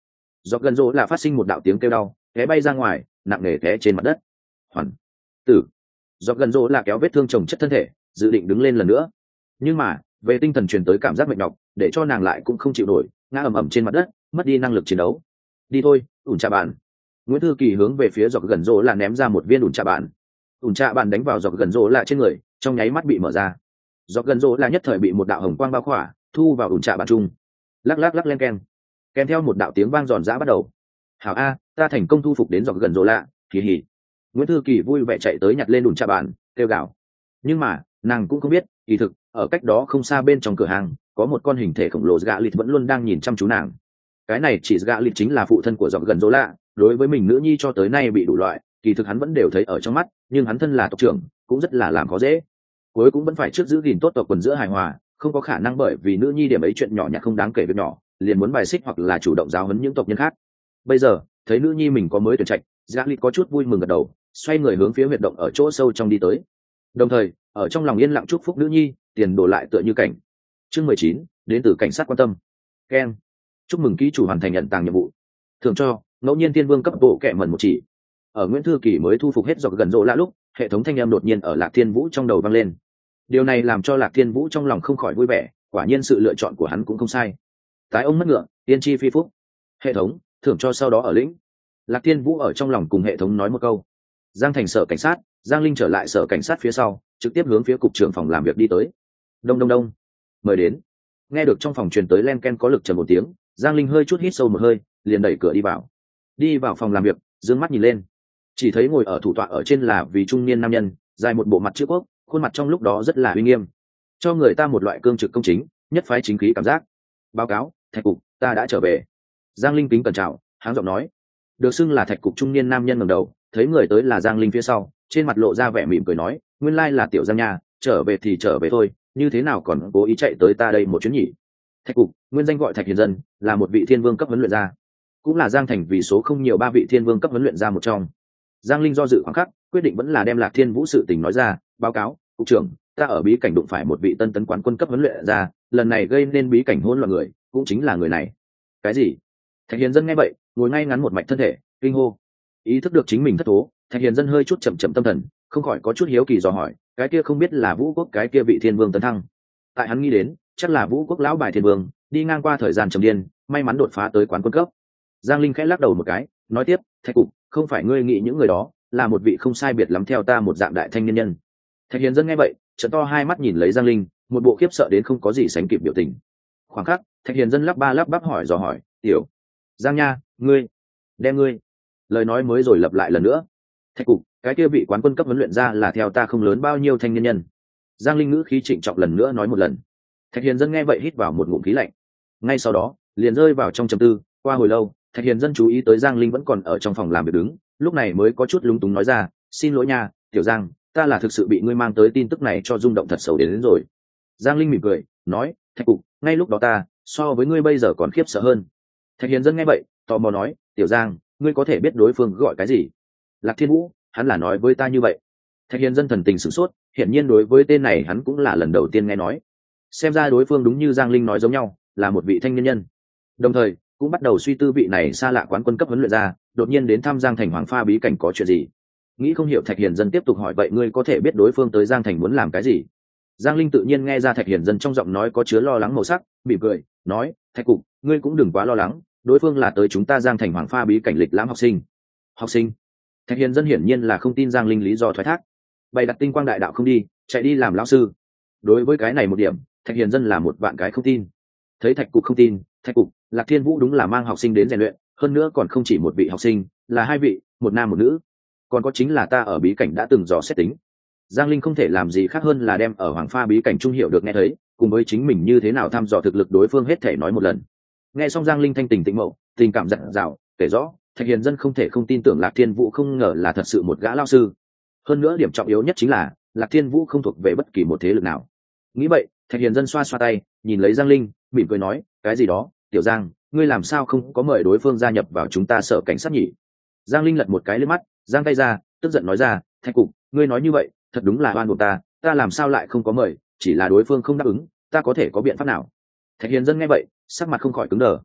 S1: Do gần rỗ là phát sinh một đạo tiếng kêu đau, té bay ra ngoài, nặng nề té trên mặt đất. Hoàn tử. Do gần rỗ là kéo vết thương chồng chất thân thể, dự định đứng lên lần nữa. Nhưng mà, về tinh thần truyền tới cảm giác mệt nhọc, để cho nàng lại cũng không chịu nổi, ngã ầm ầm trên mặt đất, mất đi năng lực chiến đấu. Đi thôi, ủn trà bàn. Nguyễn Thư Kỳ hướng về phía dọc gần rỗ là ném ra một viên ủn trà bàn. Ủn trà bàn đánh vào dọc gần rỗ là trên người, trong nháy mắt bị mở ra. Dọc gần rỗ là nhất thời bị một đạo hồng quang bao khỏa, thu vào ủn trà bàn chung. Lắc lắc lắc lên keng, kèm theo một đạo tiếng vang giòn giã bắt đầu. Hảo a, ta thành công thu phục đến dọc gần rỗ lạ, kỳ hỉ. Nguyễn Thư Kỳ vui vẻ chạy tới nhặt lên ủn trà bàn, kêu gào. Nhưng mà nàng cũng không biết, kỳ thực ở cách đó không xa bên trong cửa hàng có một con hình thể khổng lồ gạ lịt vẫn luôn đang nhìn chăm chú nàng. Cái này chỉ gạ lịt chính là phụ thân của dọc gần rỗ lạ, đối với mình nữ nhi cho tới nay bị đủ loại, kỳ thực hắn vẫn đều thấy ở trong mắt, nhưng hắn thân là tộc trưởng cũng rất là làm khó dễ, cuối cũng vẫn phải trước giữ gìn tốt tộc quần giữa hài hòa, không có khả năng bởi vì nữ nhi điểm ấy chuyện nhỏ nhặt không đáng kể việc nhỏ liền muốn bài xích hoặc là chủ động giáo huấn những tộc nhân khác. Bây giờ thấy nữ nhi mình có mới tuyển trạch, gạ lịt có chút vui mừng gật đầu, xoay người hướng phía huyệt động ở chỗ sâu trong đi tới, đồng thời ở trong lòng yên lặng chúc phúc nữ nhi tiền đổ lại tựa như cảnh. Chương mười chín, đến từ cảnh sát quan tâm. Ken, chúc mừng ký chủ hoàn thành nhận tàng nhiệm vụ. Thưởng cho ngẫu nhiên tiên vương cấp bộ kệ mẩn một chỉ. Ở Nguyễn Thư Kỳ mới thu phục hết dọc gần rỗ lạ lúc, hệ thống thanh âm đột nhiên ở Lạc Thiên Vũ trong đầu vang lên. Điều này làm cho Lạc Thiên Vũ trong lòng không khỏi vui vẻ, quả nhiên sự lựa chọn của hắn cũng không sai. Tái ông mất ngựa, tiên tri phi phúc. Hệ thống thưởng cho sau đó ở lĩnh. Lạc Thiên Vũ ở trong lòng cùng hệ thống nói một câu. Giang thành sở cảnh sát, Giang Linh trở lại sở cảnh sát phía sau, trực tiếp hướng phía cục trưởng phòng làm việc đi tới. Đông đông đông, mời đến. Nghe được trong phòng truyền tới len ken có lực trầm một tiếng, Giang Linh hơi chút hít sâu một hơi, liền đẩy cửa đi vào. Đi vào phòng làm việc, dương mắt nhìn lên, chỉ thấy ngồi ở thủ tọa ở trên là vì trung niên nam nhân, dài một bộ mặt chữ quốc, khuôn mặt trong lúc đó rất là uy nghiêm, cho người ta một loại cương trực công chính, nhất phái chính khí cảm giác. Báo cáo, Thạch cục, ta đã trở về. Giang Linh kính cẩn chào, háng giọng nói. Được xưng là Thạch cục trung niên nam nhân ngẩng đầu, thấy người tới là Giang Linh phía sau, trên mặt lộ ra vẻ mỉm cười nói, nguyên lai là tiểu Giang nha, trở về thì trở về thôi, như thế nào còn cố ý chạy tới ta đây một chuyến nhỉ? Thạch cục, nguyên danh gọi Thạch Hiền Dân, là một vị thiên vương cấp huấn luyện gia, cũng là Giang thành vì số không nhiều ba vị thiên vương cấp huấn luyện gia một trong. Giang Linh do dự khoảng khắc, quyết định vẫn là đem Lạc Thiên Vũ sự tình nói ra. Báo cáo cục trưởng, ta ở bí cảnh đụng phải một vị tân tấn quán quân cấp huấn luyện gia, lần này gây nên bí cảnh hỗn loạn người cũng chính là người này. Cái gì? Thạch Hiền Dân nghe vậy, ngồi ngay ngắn một mạch thân thể, kinh hô. Ý thức được chính mình thất thố, Thạch Hiền Dân hơi chút chậm chậm tâm thần, không khỏi có chút hiếu kỳ dò hỏi, cái kia không biết là Vũ Quốc cái kia vị thiên vương tấn thăng? Tại hắn nghĩ đến, chắc là Vũ Quốc lão bài thiên vương, đi ngang qua thời gian trầm điên, may mắn đột phá tới quán quân cấp. Giang Linh khẽ lắc đầu một cái, nói tiếp, Thạch cục, không phải ngươi nghĩ những người đó, là một vị không sai biệt lắm theo ta một dạng đại thanh niên nhân. Thạch Hiền Dân nghe vậy, trợn to hai mắt nhìn lấy Giang Linh, một bộ khiếp sợ đến không có gì sánh kịp biểu tình. Khoảng khắc, Thạch Hiền Dân lắp ba lắp bắp hỏi dò hỏi, tiểu Giang nha, ngươi, đem ngươi. Lời nói mới rồi lặp lại lần nữa. Thạch cục, cái kia vị quán quân cấp huấn luyện ra là theo ta không lớn bao nhiêu thanh niên nhân. Giang Linh ngữ khí trịnh trọng lần nữa nói một lần. Thạch Hiền Dân nghe vậy hít vào một ngụm khí lạnh, ngay sau đó liền rơi vào trong trầm tư. Qua hồi lâu, Thạch Hiền Dân chú ý tới Giang Linh vẫn còn ở trong phòng làm việc đứng, lúc này mới có chút lúng túng nói ra, xin lỗi nha, tiểu Giang, ta là thực sự bị ngươi mang tới tin tức này cho rung động thật xấu đến, đến rồi. Giang Linh mỉm cười nói, Thạch cục, ngay lúc đó ta so với ngươi bây giờ còn khiếp sợ hơn. Thạch Hiền Dân nghe vậy, tò mò nói, tiểu Giang, ngươi có thể biết đối phương gọi cái gì? Lạc Thiên Vũ, hắn là nói với ta như vậy. Thạch Hiền Dân thần tình sửng sốt, hiển nhiên đối với tên này hắn cũng là lần đầu tiên nghe nói. Xem ra đối phương đúng như Giang Linh nói giống nhau, là một vị thanh niên nhân. Đồng thời cũng bắt đầu suy tư vị này xa lạ quán quân cấp huấn luyện ra, đột nhiên đến thăm Giang thành Hoàng Pha bí cảnh có chuyện gì. Nghĩ không hiểu, Thạch Hiền Dân tiếp tục hỏi, vậy ngươi có thể biết đối phương tới Giang thành muốn làm cái gì? Giang Linh tự nhiên nghe ra Thạch Hiền Dân trong giọng nói có chứa lo lắng màu sắc, mỉm cười nói, Thạch cục, ngươi cũng đừng quá lo lắng, đối phương là tới chúng ta Giang thành Hoàng Pha bí cảnh lịch lãm học sinh. Học sinh? Thạch Hiền Dân hiển nhiên là không tin Giang Linh lý do thoái thác, bày đặt tinh quang đại đạo không đi, chạy đi làm lão sư. Đối với cái này một điểm, Thạch Hiền Dân là một vạn cái không tin. Thấy Thạch cục không tin, Thạch cục, Lạc Thiên Vũ đúng là mang học sinh đến rèn luyện, hơn nữa còn không chỉ một vị học sinh, là hai vị, một nam một nữ. Còn có chính là ta ở bí cảnh đã từng dò xét tính. Giang Linh không thể làm gì khác hơn là đem ở Hoàng Pha bí cảnh trung hiểu được nghe thấy, cùng với chính mình như thế nào thăm dò thực lực đối phương hết thể nói một lần. Nghe xong Giang Linh thanh tình tĩnh mậu, tình cảm dặn dào, kể rõ, Thạch Hiền Dân không thể không tin tưởng Lạc Thiên Vũ không ngờ là thật sự một gã lao sư. Hơn nữa điểm trọng yếu nhất chính là Lạc Thiên Vũ không thuộc về bất kỳ một thế lực nào. Nghĩ vậy, Thạch Hiền Dân xoa xoa tay, nhìn lấy Giang Linh, mỉm cười nói, cái gì đó, tiểu Giang, ngươi làm sao không có mời đối phương gia nhập vào chúng ta sở cảnh sát nhỉ? Giang Linh lật một cái lên mắt, giang tay ra, tức giận nói ra, Thạch cục, ngươi nói như vậy, thật đúng là oan buộc ta, ta làm sao lại không có mời, chỉ là đối phương không đáp ứng, ta có thể có biện pháp nào? Thạch Hiền Dân nghe vậy, sắc mặt không khỏi cứng đờ.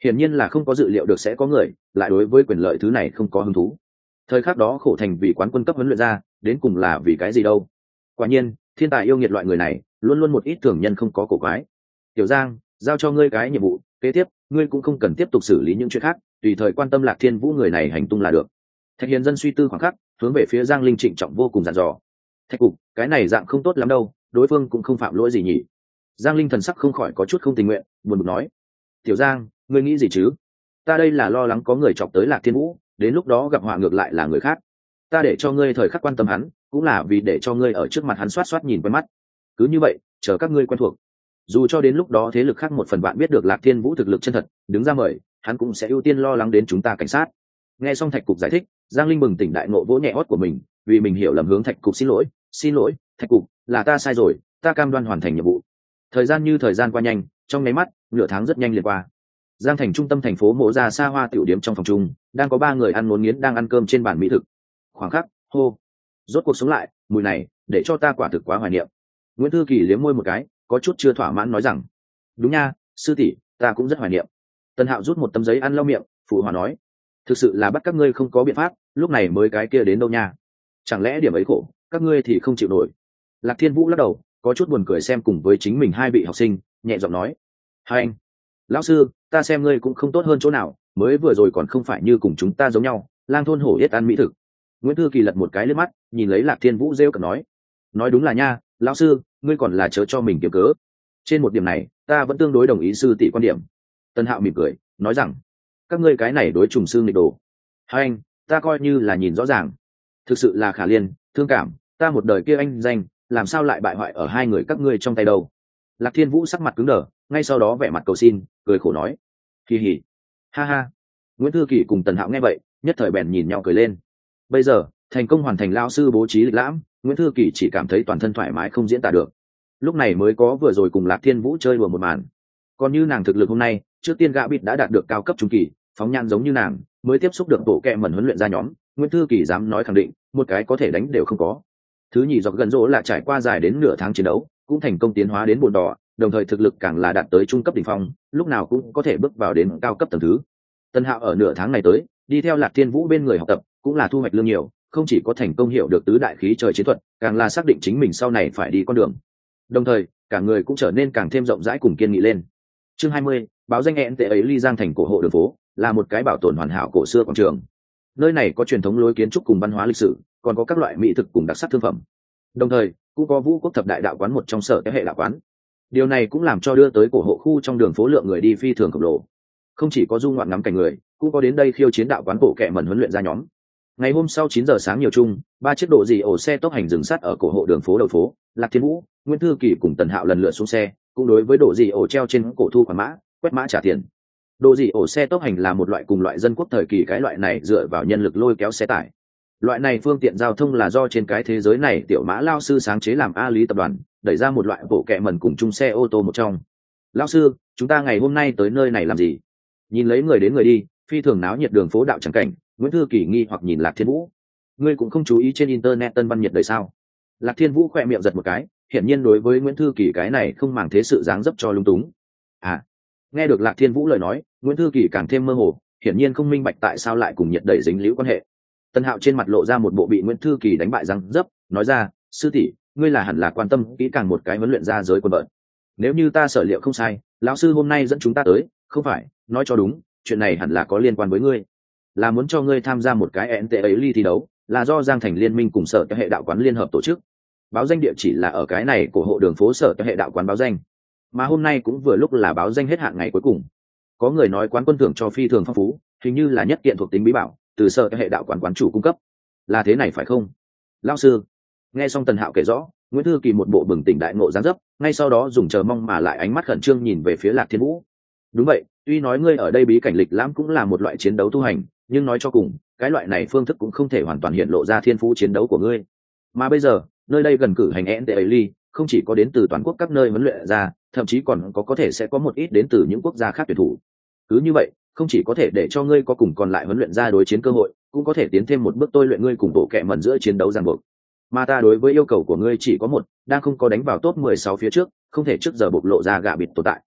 S1: hiển nhiên là không có dự liệu được sẽ có người lại đối với quyền lợi thứ này không có hứng thú. Thời khắc đó khổ thành vì quán quân cấp huấn luyện ra, đến cùng là vì cái gì đâu. Quả nhiên thiên tài yêu nghiệt loại người này luôn luôn một ít thường nhân không có cổ quái. Tiểu Giang, giao cho ngươi cái nhiệm vụ kế tiếp, ngươi cũng không cần tiếp tục xử lý những chuyện khác, tùy thời quan tâm Lạc Thiên Vũ người này hành tung là được. Thạch Hiền Dân suy tư khoảng khắc, hướng về phía Giang Linh trịnh trọng vô cùng dặn dò. Thạch cục, cái này dạng không tốt lắm đâu, đối phương cũng không phạm lỗi gì nhỉ. Giang Linh thần sắc không khỏi có chút không tình nguyện, buồn bực nói: Tiểu Giang, ngươi nghĩ gì chứ? Ta đây là lo lắng có người chọc tới Lạc Thiên Vũ, đến lúc đó gặp họa ngược lại là người khác. Ta để cho ngươi thời khắc quan tâm hắn, cũng là vì để cho ngươi ở trước mặt hắn xoát xoát nhìn quen mắt. Cứ như vậy, chờ các ngươi quen thuộc. Dù cho đến lúc đó thế lực khác một phần bạn biết được Lạc Thiên Vũ thực lực chân thật, đứng ra mời, hắn cũng sẽ ưu tiên lo lắng đến chúng ta cảnh sát. Nghe xong Thạch cục giải thích, Giang Linh bừng tỉnh đại ngộ, vỗ nhẹ hót của mình, vì mình hiểu lầm hướng Thạch cục xin lỗi, xin lỗi, Thạch cục, là ta sai rồi, ta cam đoan hoàn thành nhiệm vụ. Thời gian như thời gian qua nhanh, trong nháy mắt, nửa tháng rất nhanh liền qua. Giang Thành trung tâm thành phố Mộ Gia xa hoa tiểu điếm trong phòng chung, đang có ba người ăn ngốn nghiến đang ăn cơm trên bàn mỹ thực. Khoảng khắc, hô, rốt cuộc sống lại, mùi này, để cho ta quả thực quá hoài niệm. Nguyễn Thư Kỳ liếm môi một cái, có chút chưa thỏa mãn nói rằng: Đúng nha, sư tỷ, ta cũng rất hoài niệm. Tân Hạo rút một tấm giấy ăn lau miệng, phụ hòa nói: Thực sự là bắt các ngươi không có biện pháp, lúc này mới cái kia đến đâu nha. Chẳng lẽ điểm ấy khổ, các ngươi thì không chịu nổi? Lạc Thiên Vũ lắc đầu, có chút buồn cười xem cùng với chính mình hai vị học sinh, nhẹ giọng nói: Hai anh, lão sư, ta xem ngươi cũng không tốt hơn chỗ nào, mới vừa rồi còn không phải như cùng chúng ta giống nhau, lang thôn hổ yết ăn mỹ thực. Nguyễn Thư Kỳ lật một cái lên mắt, nhìn lấy Lạc Thiên Vũ rêu cợt nói: Nói đúng là nha, lão sư, ngươi còn là chớ cho mình kiếm cớ. Trên một điểm này, ta vẫn tương đối đồng ý sư tỷ quan điểm. Tân Hạo mỉm cười, nói rằng: Các ngươi cái này đối trùng sư nghịch đồ. Hai anh, ta coi như là nhìn rõ ràng. Thực sự là khả liên, thương cảm, ta một đời kia anh danh, làm sao lại bại hoại ở hai người các ngươi trong tay đâu. Lạc Thiên Vũ sắc mặt cứng đờ, ngay sau đó vẻ mặt cầu xin, cười khổ nói: Kỳ hỉ, ha ha. Nguyễn Thư Kỳ cùng Tần Hạo nghe vậy, nhất thời bèn nhìn nhau cười lên. Bây giờ thành công hoàn thành lao sư bố trí lịch lãm, Nguyễn Thư Kỳ chỉ cảm thấy toàn thân thoải mái không diễn tả được. Lúc này mới có vừa rồi cùng Lạc Thiên Vũ chơi đùa một màn. Còn như nàng thực lực hôm nay, trước tiên gã bịt đã đạt được cao cấp trung kỳ, phóng nhan giống như nàng, mới tiếp xúc được bộ kệ mẩn huấn luyện ra nhóm, Nguyễn Thư Kỳ dám nói khẳng định, một cái có thể đánh đều không có. Thứ nhì dọc gần rỗ là trải qua dài đến nửa tháng chiến đấu, cũng thành công tiến hóa đến bồn đỏ, đồng thời thực lực càng là đạt tới trung cấp đỉnh phong, lúc nào cũng có thể bước vào đến cao cấp tầng thứ. Tân Hạo ở nửa tháng này tới, đi theo Lạc Thiên Vũ bên người học tập, cũng là thu hoạch lương nhiều, không chỉ có thành công hiểu được tứ đại khí trời chiến thuật, càng là xác định chính mình sau này phải đi con đường. Đồng thời, cả người cũng trở nên càng thêm rộng rãi cùng kiên nghị lên. Chương hai mươi, báo danh hẹn tệ ấy ly Giang Thành cổ hộ đường phố, là một cái bảo tồn hoàn hảo cổ xưa quảng trường. Nơi này có truyền thống lối kiến trúc cùng văn hóa lịch sử, còn có các loại mỹ thực cùng đặc sắc thương phẩm. Đồng thời, cũng có Vũ Quốc thập đại đạo quán một trong sở thế hệ đạo quán. Điều này cũng làm cho đưa tới cổ hộ khu trong đường phố lượng người đi phi thường khổng lồ. Không chỉ có du ngoạn ngắm cảnh người, cũng có đến đây khiêu chiến đạo quán bộ kệ mẩn huấn luyện ra nhóm. Ngày hôm sau chín giờ sáng nhiều chung, ba chiếc độ dị ổ xe tốc hành dừng sát ở cổ hộ đường phố đầu phố. Lạc Thiên Vũ, Nguyễn Thư Kỳ cùng Tần Hạo lần lượt xuống xe, cũng đối với độ dị ổ treo trên cổ thu khoản mã, quét mã trả tiền. Độ dị ổ xe tốc hành là một loại cùng loại dân quốc thời kỳ cái loại này dựa vào nhân lực lôi kéo xe tải. Loại này phương tiện giao thông là do trên cái thế giới này tiểu mã lao sư sáng chế làm A Lý tập đoàn, đẩy ra một loại bộ kệ mẩn cùng chung xe ô tô một trong. Lao sư, chúng ta ngày hôm nay tới nơi này làm gì? Nhìn lấy người đến người đi, phi thường náo nhiệt đường phố đạo trắng cảnh, Nguyễn Thư Kỳ nghi hoặc nhìn Lạc Thiên Vũ. Ngươi cũng không chú ý trên internet tân văn nhiệt đời sao? Lạc Thiên Vũ khỏe miệng giật một cái, hiển nhiên đối với Nguyễn Thư Kỳ cái này không màng thế sự dáng dấp cho lung túng. À, nghe được Lạc Thiên Vũ lời nói, Nguyễn Thư Kỳ càng thêm mơ hồ, hiển nhiên không minh bạch tại sao lại cùng nhiệt đẩy dính liễu quan hệ. Tân Hạo trên mặt lộ ra một bộ bị Nguyễn Thư Kỳ đánh bại răng dấp, nói ra: sư tỷ, ngươi là hẳn là quan tâm kỹ càng một cái huấn luyện ra giới quân bợn. Nếu như ta sở liệu không sai, lão sư hôm nay dẫn chúng ta tới, không phải, nói cho đúng, chuyện này hẳn là có liên quan với ngươi, là muốn cho ngươi tham gia một cái en tê ấy ly thi đấu, là do Giang Thành liên minh cùng sở hệ đạo quán liên hợp tổ chức. Báo danh địa chỉ là ở cái này của hộ đường phố sở hệ đạo quán báo danh, mà hôm nay cũng vừa lúc là báo danh hết hạn ngày cuối cùng. Có người nói quán quân thưởng cho phi thường phong phú, hình như là nhất kiện thuộc tính bí bảo, từ sở hệ đạo quán quán chủ cung cấp. Là thế này phải không, lão sư? Nghe xong Tần Hạo kể rõ, Nguyễn Thư Kỳ một bộ bừng tỉnh đại ngộ dáng dấp, ngay sau đó dùng chờ mong mà lại ánh mắt khẩn trương nhìn về phía Lạc Thiên Vũ. Đúng vậy, tuy nói ngươi ở đây bí cảnh lịch lãm cũng là một loại chiến đấu tu hành, nhưng nói cho cùng, cái loại này phương thức cũng không thể hoàn toàn hiện lộ ra thiên phú chiến đấu của ngươi. Mà bây giờ, nơi đây gần cử hành en tê ấy ly, không chỉ có đến từ toàn quốc các nơi huấn luyện ra, thậm chí còn có có thể sẽ có một ít đến từ những quốc gia khác tuyển thủ. Cứ như vậy, không chỉ có thể để cho ngươi có cùng còn lại huấn luyện ra đối chiến cơ hội, cũng có thể tiến thêm một bước tôi luyện ngươi cùng bộ kệ mẩn giữa chiến đấu ràng buộc. Mà ta đối với yêu cầu của ngươi chỉ có một, đang không có đánh vào top mười sáu phía trước, không thể trước giờ bộc lộ ra gạ bịt tồn tại.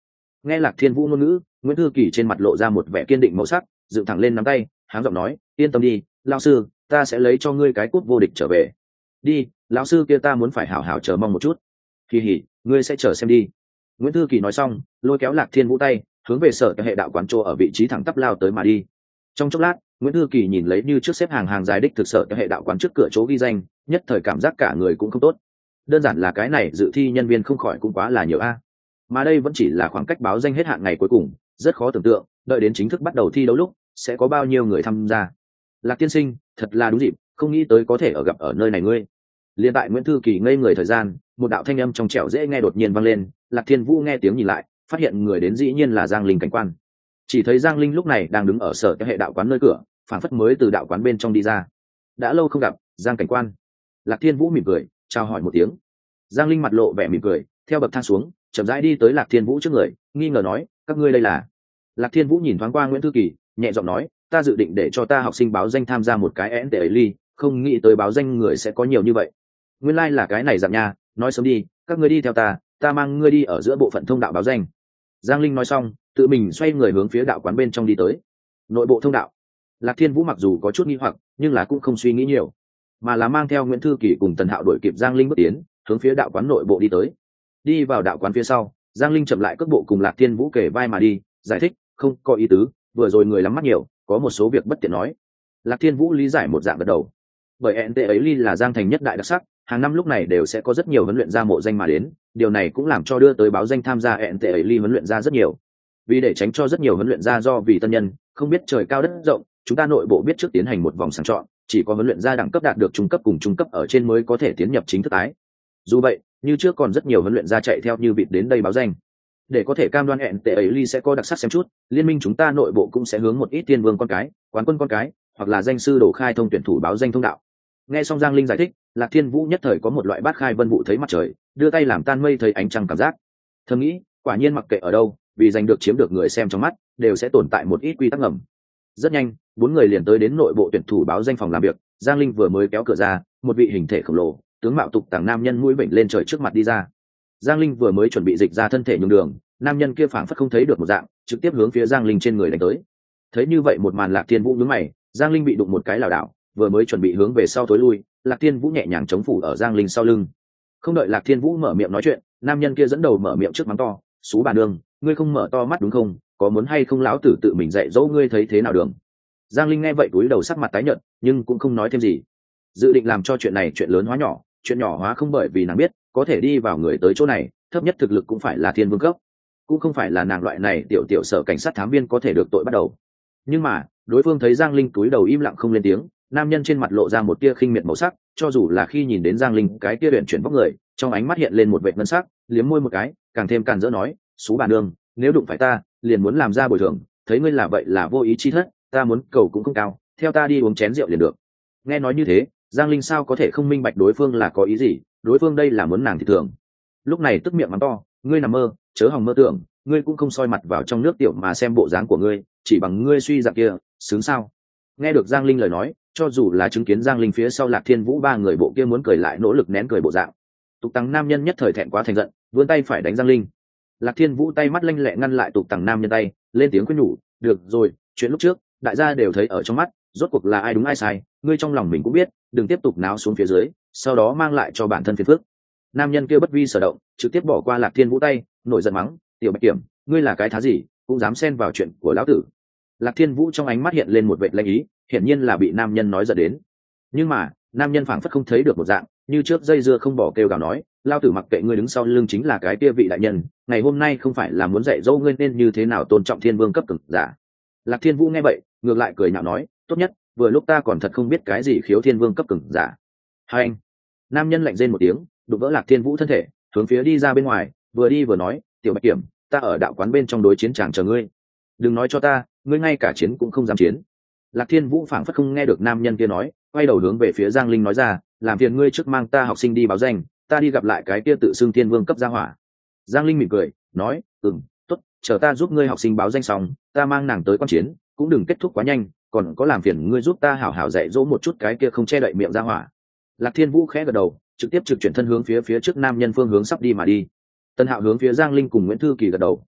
S1: Nghe Lạc Thiên Vũ ngôn ngữ, Nguyễn Thư Kỳ trên mặt lộ ra một vẻ kiên định màu sắc, dựng thẳng lên nắm tay, háng giọng nói, yên tâm đi lão sư, ta sẽ lấy cho ngươi cái cúp vô địch trở về. Đi, lão sư kia ta muốn phải hảo hảo chờ mong một chút. Kỳ hỉ, ngươi sẽ chờ xem đi. Nguyễn Thư Kỳ nói xong, lôi kéo Lạc Thiên Vũ tay, hướng về sở hệ đạo quán chỗ ở vị trí thẳng tắp lao tới mà đi. Trong chốc lát, Nguyễn Thư Kỳ nhìn lấy như trước xếp hàng hàng dài đích thực sở hệ đạo quán trước cửa chỗ ghi danh, nhất thời cảm giác cả người cũng không tốt. Đơn giản là cái này dự thi nhân viên không khỏi cũng quá là nhiều a. Mà đây vẫn chỉ là khoảng cách báo danh hết hạn ngày cuối cùng, rất khó tưởng tượng, đợi đến chính thức bắt đầu thi đấu lúc, sẽ có bao nhiêu người tham gia. Lạc tiên sinh, thật là đúng dịp, không nghĩ tới có thể ở gặp ở nơi này ngươi. Liên tại Nguyễn Thư Kỳ ngây người thời gian, một đạo thanh âm trong trẻo dễ nghe đột nhiên vang lên, Lạc Thiên Vũ nghe tiếng nhìn lại, phát hiện người đến dĩ nhiên là Giang Linh cảnh quan. Chỉ thấy Giang Linh lúc này đang đứng ở sở hệ đạo quán nơi cửa, phản phất mới từ đạo quán bên trong đi ra. Đã lâu không gặp, Giang cảnh quan. Lạc Thiên Vũ mỉm cười, chào hỏi một tiếng. Giang Linh mặt lộ vẻ mỉm cười, theo bậc thang xuống, chậm rãi đi tới Lạc Thiên Vũ trước người, nghi ngờ nói, các ngươi đây là? Lạc Thiên Vũ nhìn thoáng qua Nguyễn Thư Kỳ, nhẹ giọng nói, ta dự định để cho ta học sinh báo danh tham gia một cái en tê ấy ly, không nghĩ tới báo danh người sẽ có nhiều như vậy. Nguyên lai like là cái này dạng nha, nói sớm đi, các ngươi đi theo ta, ta mang ngươi đi ở giữa bộ phận thông đạo báo danh. Giang Linh nói xong, tự mình xoay người hướng phía đạo quán bên trong đi tới. Nội bộ thông đạo. Lạc Thiên Vũ mặc dù có chút nghi hoặc, nhưng là cũng không suy nghĩ nhiều, mà là mang theo Nguyễn Thư Kỳ cùng Tần Hạo đuổi kịp Giang Linh bước tiến, hướng phía đạo quán nội bộ đi tới. Đi vào đạo quán phía sau, Giang Linh chậm lại cước bộ cùng Lạc Thiên Vũ kề vai mà đi, giải thích, không có ý tứ, vừa rồi người lắm mắt nhiều, có một số việc bất tiện nói. Lạc Thiên Vũ lý giải một dạng gật đầu. Bởi en tê ấy ly là Giang thành nhất đại đặc sắc, hàng năm lúc này đều sẽ có rất nhiều huấn luyện gia mộ danh mà đến, điều này cũng làm cho đưa tới báo danh tham gia en tê ấy ly huấn luyện gia rất nhiều. Vì để tránh cho rất nhiều huấn luyện gia do vì tân nhân không biết trời cao đất rộng, chúng ta nội bộ biết trước tiến hành một vòng sàng chọn, chỉ có huấn luyện gia đẳng cấp đạt được trung cấp cùng trung cấp ở trên mới có thể tiến nhập chính thức tái. Dù vậy, như trước còn rất nhiều huấn luyện gia chạy theo như vịt đến đây báo danh. Để có thể cam đoan en tê ấy ly sẽ có đặc sắc xem chút, liên minh chúng ta nội bộ cũng sẽ hướng một ít tiên vương con cái, quán quân con cái, hoặc là danh sư đổ khai thông tuyển thủ báo danh thông đạo. Nghe xong Giang Linh giải thích, Lạc Thiên Vũ nhất thời có một loại bát khai vân vụ thấy mặt trời, đưa tay làm tan mây thấy ánh trăng cảm giác. Thầm nghĩ, quả nhiên mặc kệ ở đâu, vì giành được chiếm được người xem trong mắt, đều sẽ tồn tại một ít quy tắc ngầm. Rất nhanh, bốn người liền tới đến nội bộ tuyển thủ báo danh phòng làm việc. Giang Linh vừa mới kéo cửa ra, một vị hình thể khổng lồ, tướng mạo tục tàng nam nhân mũi bệnh lên trời trước mặt đi ra. Giang Linh vừa mới chuẩn bị dịch ra thân thể nhường đường, nam nhân kia phảng phất không thấy được một dạng, trực tiếp hướng phía Giang Linh trên người đánh tới. Thấy như vậy một màn, Lạc Thiên Vũ nhướng mày, Giang Linh bị đụng một cái lảo đảo, vừa mới chuẩn bị hướng về sau tối lui, Lạc Thiên Vũ nhẹ nhàng chống phủ ở Giang Linh sau lưng. Không đợi Lạc Thiên Vũ mở miệng nói chuyện, nam nhân kia dẫn đầu mở miệng trước mắng to, "Xú bà nương, ngươi không mở to mắt đúng không? Có muốn hay không lão tử tự mình dạy dỗ ngươi thấy thế nào đường?" Giang Linh nghe vậy cúi đầu sắc mặt tái nhợt, nhưng cũng không nói thêm gì. Dự định làm cho chuyện này chuyện lớn hóa nhỏ, chuyện nhỏ hóa không, bởi vì nàng biết, có thể đi vào người tới chỗ này, thấp nhất thực lực cũng phải là thiên vương cấp, cũng không phải là nàng loại này tiểu tiểu sở cảnh sát thám viên có thể được tội bắt đầu. Nhưng mà, đối phương thấy Giang Linh cúi đầu im lặng không lên tiếng, nam nhân trên mặt lộ ra một tia khinh miệt màu sắc, cho dù là khi nhìn đến Giang Linh cái tia luyện chuyển vóc người, trong ánh mắt hiện lên một vệt ngân sắc, liếm môi một cái, càng thêm càn rỡ nói, "Xú bà nương, nếu đụng phải ta, liền muốn làm ra bồi thường, thấy ngươi là vậy là vô ý chi thất, ta muốn cầu cũng không cao, theo ta đi uống chén rượu liền được." Nghe nói như thế, Giang Linh sao có thể không minh bạch đối phương là có ý gì, đối phương đây là muốn nàng thì thường. Lúc này tức miệng mắng to, "Ngươi nằm mơ, chớ hòng mơ tưởng, ngươi cũng không soi mặt vào trong nước tiểu mà xem bộ dáng của ngươi, chỉ bằng ngươi suy dạng kia, sướng sao?" Nghe được Giang Linh lời nói, cho dù là chứng kiến Giang Linh phía sau Lạc Thiên Vũ ba người bộ kia muốn cười lại nỗ lực nén cười bộ dạng. Tục Tằng nam nhân nhất thời thẹn quá thành giận, vươn tay phải đánh Giang Linh. Lạc Thiên Vũ tay mắt lanh lẹ ngăn lại Tục Tằng nam nhân tay, lên tiếng khuyên nhủ, "Được rồi, chuyện lúc trước, đại gia đều thấy ở trong mắt, rốt cuộc là ai đúng ai sai, ngươi trong lòng mình cũng biết, đừng tiếp tục náo xuống phía dưới, sau đó mang lại cho bản thân phiền phức." Nam nhân kia bất vi sở động, trực tiếp bỏ qua Lạc Thiên Vũ tay, nổi giận mắng, "Tiểu Bạch Kiểm, ngươi là cái thá gì, cũng dám xen vào chuyện của lão tử?" Lạc Thiên Vũ trong ánh mắt hiện lên một vệt lanh ý, hiển nhiên là bị nam nhân nói giận đến. Nhưng mà, nam nhân phảng phất không thấy được một dạng, như trước dây dưa không bỏ kêu gào nói, "Lão tử mặc kệ ngươi đứng sau lưng chính là cái kia vị đại nhân, ngày hôm nay không phải là muốn dạy dỗ ngươi nên như thế nào tôn trọng thiên vương cấp cường giả." Lạc Thiên Vũ nghe vậy, ngược lại cười nhạo nói, "Tốt nhất, vừa lúc ta còn thật không biết cái gì khiếu thiên vương cấp cường giả." Hai anh. Nam nhân lạnh rên một tiếng, đụng vỡ Lạc Thiên Vũ thân thể, hướng phía đi ra bên ngoài, vừa đi vừa nói, "Tiểu Bạch Kiểm, ta ở đạo quán bên trong đối chiến tràng chờ ngươi. Đừng nói cho ta, ngươi ngay cả chiến cũng không dám chiến." Lạc Thiên Vũ phảng phất không nghe được nam nhân kia nói, quay đầu hướng về phía Giang Linh nói ra, "Làm phiền ngươi trước mang ta học sinh đi báo danh, ta đi gặp lại cái kia tự xưng thiên vương cấp gia hỏa." Giang Linh mỉm cười, nói, "Ừm, tốt, chờ ta giúp ngươi học sinh báo danh xong, ta mang nàng tới quan chiến, cũng đừng kết thúc quá nhanh, còn có làm phiền ngươi giúp ta hảo hảo dạy dỗ một chút cái kia không che đậy miệng gia hỏa." Lạc Thiên Vũ khẽ gật đầu, trực tiếp trực chuyển thân hướng phía phía trước nam nhân phương hướng sắp đi mà đi. Tân Hạo hướng phía Giang Linh cùng Nguyễn Thư Kỳ gật đầu,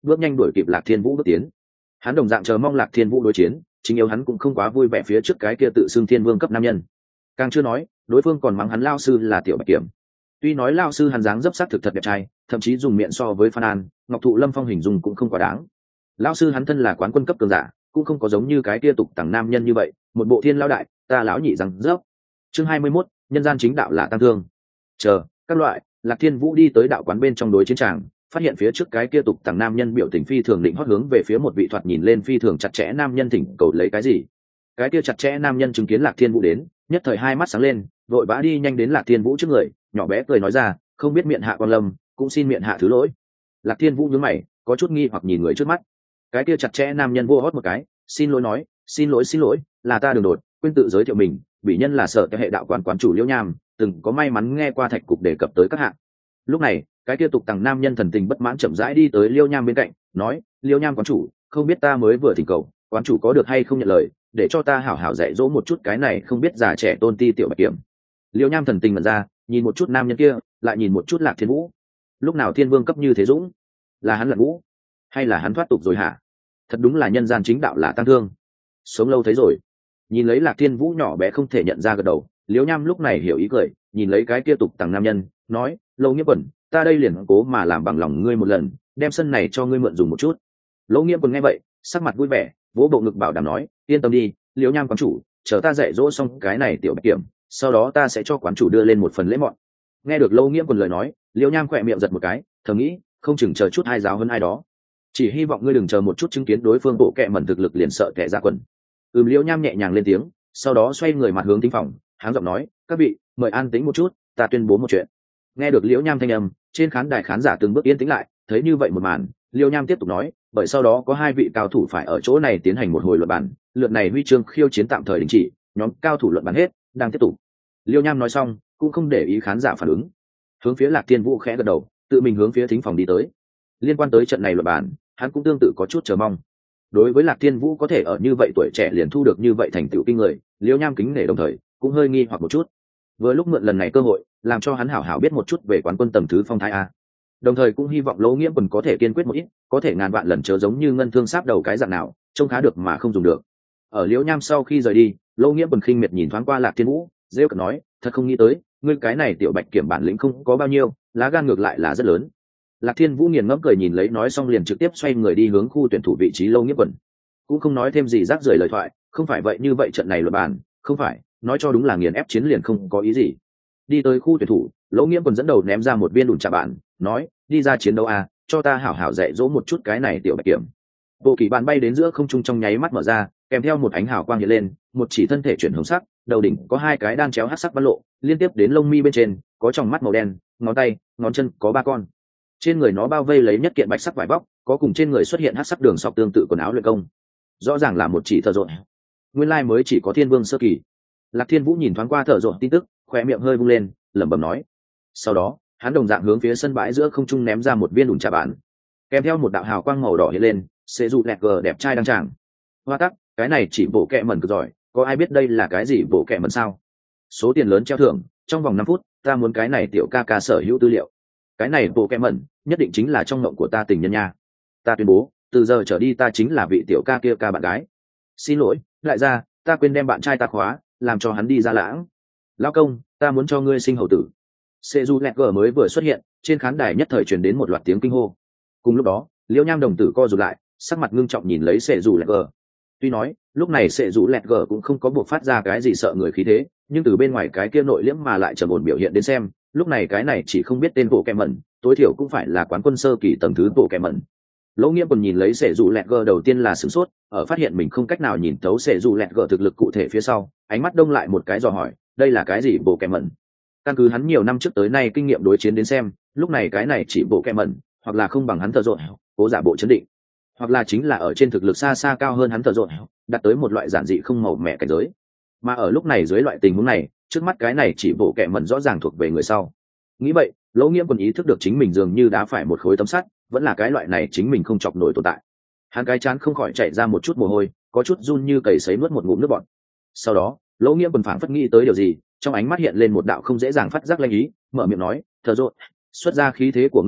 S1: bước nhanh đuổi kịp Lạc Thiên Vũ bước tiến. Hắn đồng dạng chờ mong Lạc Thiên Vũ đối chiến, chính yếu hắn cũng không quá vui vẻ phía trước cái kia tự xưng thiên vương cấp nam nhân. Càng chưa nói, đối phương còn mắng hắn lao sư là tiểu bạch kiểm. Tuy nói lao sư hắn dáng dấp sắc thực thật đẹp trai, thậm chí dùng miệng so với Phan An, Ngọc Thụ Lâm Phong hình dung cũng không quá đáng. Lao sư hắn thân là quán quân cấp cường giả, cũng không có giống như cái kia tục tằng nam nhân như vậy, một bộ thiên lao đại, ta lão nhị rằng dốc. Chương hai mươi mốt, nhân gian chính đạo là tăng thương. Chờ, các loại, Lạc Thiên Vũ đi tới đạo quán bên trong đối chiến tràng, phát hiện phía trước cái kia tục tằng nam nhân biểu tình phi thường định hót hướng về phía một vị thoạt nhìn lên phi thường chặt chẽ nam nhân thỉnh cầu lấy cái gì. Cái kia chặt chẽ nam nhân chứng kiến Lạc Thiên Vũ đến, nhất thời hai mắt sáng lên, vội vã đi nhanh đến Lạc Thiên Vũ trước người, nhỏ bé cười nói ra, không biết miệng hạ quan lâm, cũng xin miệng hạ thứ lỗi. Lạc Thiên Vũ nhướng mày, có chút nghi hoặc nhìn người trước mắt. Cái kia chặt chẽ nam nhân vô hót một cái, xin lỗi nói, xin lỗi xin lỗi, là ta đường đột, quên tự giới thiệu mình, bị nhân là sở hệ đạo quán quán chủ Liễu Nham, từng có may mắn nghe qua thạch cục đề cập tới các hạng. Lúc này, cái kia tục tằng nam nhân thần tình bất mãn chậm rãi đi tới Liễu Nham bên cạnh, nói, Liễu Nham quán chủ, không biết ta mới vừa thỉnh cầu, quán chủ có được hay không nhận lời, để cho ta hảo hảo dạy dỗ một chút cái này không biết già trẻ tôn ti tiểu bạch kiểm. Liễu Nham thần tình mật ra, nhìn một chút nam nhân kia, lại nhìn một chút Lạc Thiên Vũ. Lúc nào thiên vương cấp như thế dũng, là hắn là Vũ, hay là hắn thoát tục rồi hả? Thật đúng là nhân gian chính đạo là tăng thương. Sống lâu thấy rồi. Nhìn lấy Lạc Thiên Vũ nhỏ bé không thể nhận ra gật đầu, Liễu Nham lúc này hiểu ý cười, nhìn lấy cái kia tục tằng nam nhân, nói, Lâu Nghĩa Quẩn, ta đây liền cố mà làm bằng lòng ngươi một lần, đem sân này cho ngươi mượn dùng một chút. Lâu Nghĩa Quẩn nghe vậy, sắc mặt vui vẻ, vỗ bộ ngực bảo đảm nói, yên tâm đi, Liễu Nham quán chủ, chờ ta dạy dỗ xong cái này tiểu bạch kiểm, sau đó ta sẽ cho quán chủ đưa lên một phần lễ mọn. Nghe được Lâu Nghĩa Quẩn lời nói, Liễu Nham khỏe miệng giật một cái, thầm nghĩ, không chừng chờ chút hai giáo hơn ai đó. Chỉ hy vọng ngươi đừng chờ một chút chứng kiến đối phương bộ kệ mẩn thực lực liền sợ kẻ ra quần. Ừm, Liễu Nham nhẹ nhàng lên tiếng, sau đó xoay người mặt hướng thính phòng, háng giọng nói, các vị, mời an tĩnh một chút, ta tuyên bố một chuyện. Nghe được Liễu Nham thanh âm, trên khán đài khán giả từng bước yên tĩnh lại, thấy như vậy một màn, Liễu Nham tiếp tục nói, bởi sau đó có hai vị cao thủ phải ở chỗ này tiến hành một hồi luận bàn, lượt này huy chương khiêu chiến tạm thời đình chỉ, nhóm cao thủ luận bàn hết, đang tiếp tục. Liễu Nham nói xong, cũng không để ý khán giả phản ứng, hướng phía Lạc Thiên Vũ khẽ gật đầu, tự mình hướng phía thính phòng đi tới. Liên quan tới trận này luận bàn, hắn cũng tương tự có chút chờ mong. Đối với Lạc Thiên Vũ có thể ở như vậy tuổi trẻ liền thu được như vậy thành tựu kinh người, Liễu Nham kính nể đồng thời cũng hơi nghi hoặc một chút. Vừa lúc mượn lần này cơ hội, làm cho hắn hảo hảo biết một chút về quán quân tầng thứ phong thái a. Đồng thời cũng hy vọng Lỗ Nghĩa Quần có thể kiên quyết một ít, có thể ngàn vạn lần chớ giống như ngân thương sáp đầu cái dạng nào, trông khá được mà không dùng được. Ở Liễu Nham sau khi rời đi, Lỗ Nghĩa Quần khinh miệt nhìn thoáng qua Lạc Thiên Vũ, rêu cợt nói, thật không nghĩ tới, ngươi cái này tiểu bạch kiểm bản lĩnh không có bao nhiêu, lá gan ngược lại là rất lớn. Lạc Thiên Vũ nghiền ngẫm cười nhìn lấy, nói xong liền trực tiếp xoay người đi hướng khu tuyển thủ vị trí Lâu Nghĩa Quần, cũng không nói thêm gì rác rưởi lời thoại, không phải vậy như vậy trận này luật bàn, không phải, nói cho đúng là nghiền ép chiến liền không có ý gì. Đi tới khu tuyển thủ, Lỗ Nghĩa Quần dẫn đầu ném ra một viên đùn trà bạn, nói, đi ra chiến đấu à, cho ta hảo hảo dạy dỗ một chút cái này tiểu bạch kiểm. Bộ kỳ bàn bay đến giữa không trung trong nháy mắt mở ra, kèm theo một ánh hào quang hiện lên, một chỉ thân thể chuyển hướng sắc, đầu đỉnh có hai cái đan chéo hắc sắc bắn lộ, liên tiếp đến lông mi bên trên, có tròng mắt màu đen, ngón tay, ngón chân có ba con. Trên người nó bao vây lấy nhất kiện bạch sắc vải vóc, có cùng trên người xuất hiện hắc sắc đường sọc tương tự quần áo luyện công. Rõ ràng là một chỉ thợ rộn. Nguyên lai mới chỉ có thiên vương sơ kỳ. Lạc Thiên Vũ nhìn thoáng qua thợ rộn tin tức, khóe miệng hơi vung lên, lẩm bẩm nói. Sau đó, hắn đồng dạng hướng phía sân bãi giữa không trung ném ra một viên đùn trà bản, kèm theo một đạo hào quang màu đỏ hiện lên, sẽ dụ lẹt gờ đẹp trai đăng tràng. Hoa tắc, cái này chỉ bộ kẹ mẩn cực giỏi, có ai biết đây là cái gì bộ kẹ mẩn sao? Số tiền lớn treo thưởng, trong vòng năm phút, ta muốn cái này tiểu ca ca sở hữu tư liệu. Cái này bộ kẹ mẩn, nhất định chính là trong ngộng của ta tình nhân nha. Ta tuyên bố, từ giờ trở đi ta chính là vị tiểu ca kia ca bạn gái. Xin lỗi, lại ra, ta quên đem bạn trai ta khóa, làm cho hắn đi ra lãng. Lão công, ta muốn cho ngươi sinh hậu tử. Sê Du Lẹt Gờ mới vừa xuất hiện, trên khán đài nhất thời truyền đến một loạt tiếng kinh hô. Cùng lúc đó, Liễu Nham đồng tử co rụt lại, sắc mặt ngưng trọng nhìn lấy Sê Du Lẹt Gờ. Tuy nói, lúc này Sê Du Lẹt Gờ cũng không có buộc phát ra cái gì sợ người khí thế, nhưng từ bên ngoài cái kia nội liễm mà lại trầm ổn biểu hiện đến xem, lúc này cái này chỉ không biết tên bộ kẹ mẩn, tối thiểu cũng phải là quán quân sơ kỳ tầng thứ bộ kẹ mẩn. Lỗ Nghĩa còn nhìn lấy Sệ Dụ Lẹt Gờ đầu tiên là sửng sốt, ở phát hiện mình không cách nào nhìn thấu Sệ Dụ Lẹt Gờ thực lực cụ thể phía sau, ánh mắt đông lại một cái dò hỏi, đây là cái gì bộ kẹ mẩn? Căn cứ hắn nhiều năm trước tới nay kinh nghiệm đối chiến đến xem, lúc này cái này chỉ bộ kẹ mẩn, hoặc là không bằng hắn thờ rộn, cố giả bộ chấn định, hoặc là chính là ở trên thực lực xa xa cao hơn hắn thờ rộn, đạt tới một loại giản dị không màu mẹ cảnh giới. Mà ở lúc này dưới loại tình huống này, trước mắt cái này chỉ bộ kẹ mẩn rõ ràng thuộc về người sau. Nghĩ vậy, Lỗ Nghĩa còn ý thức được chính mình dường như đá phải một khối tấm sắt, vẫn là cái loại này chính mình không chọc nổi tồn tại. Hắn cái chán không khỏi chảy ra một chút mồ hôi, có chút run như cầy sấy nuốt một ngụm nước bọt. Sau đó, Lỗ Nghĩa còn phảng phất nghĩ tới điều gì, trong ánh mắt hiện lên một đạo không dễ dàng phát giác lanh ý, mở miệng nói, "Thờ rộn, xuất ra khí thế của ngươi tới,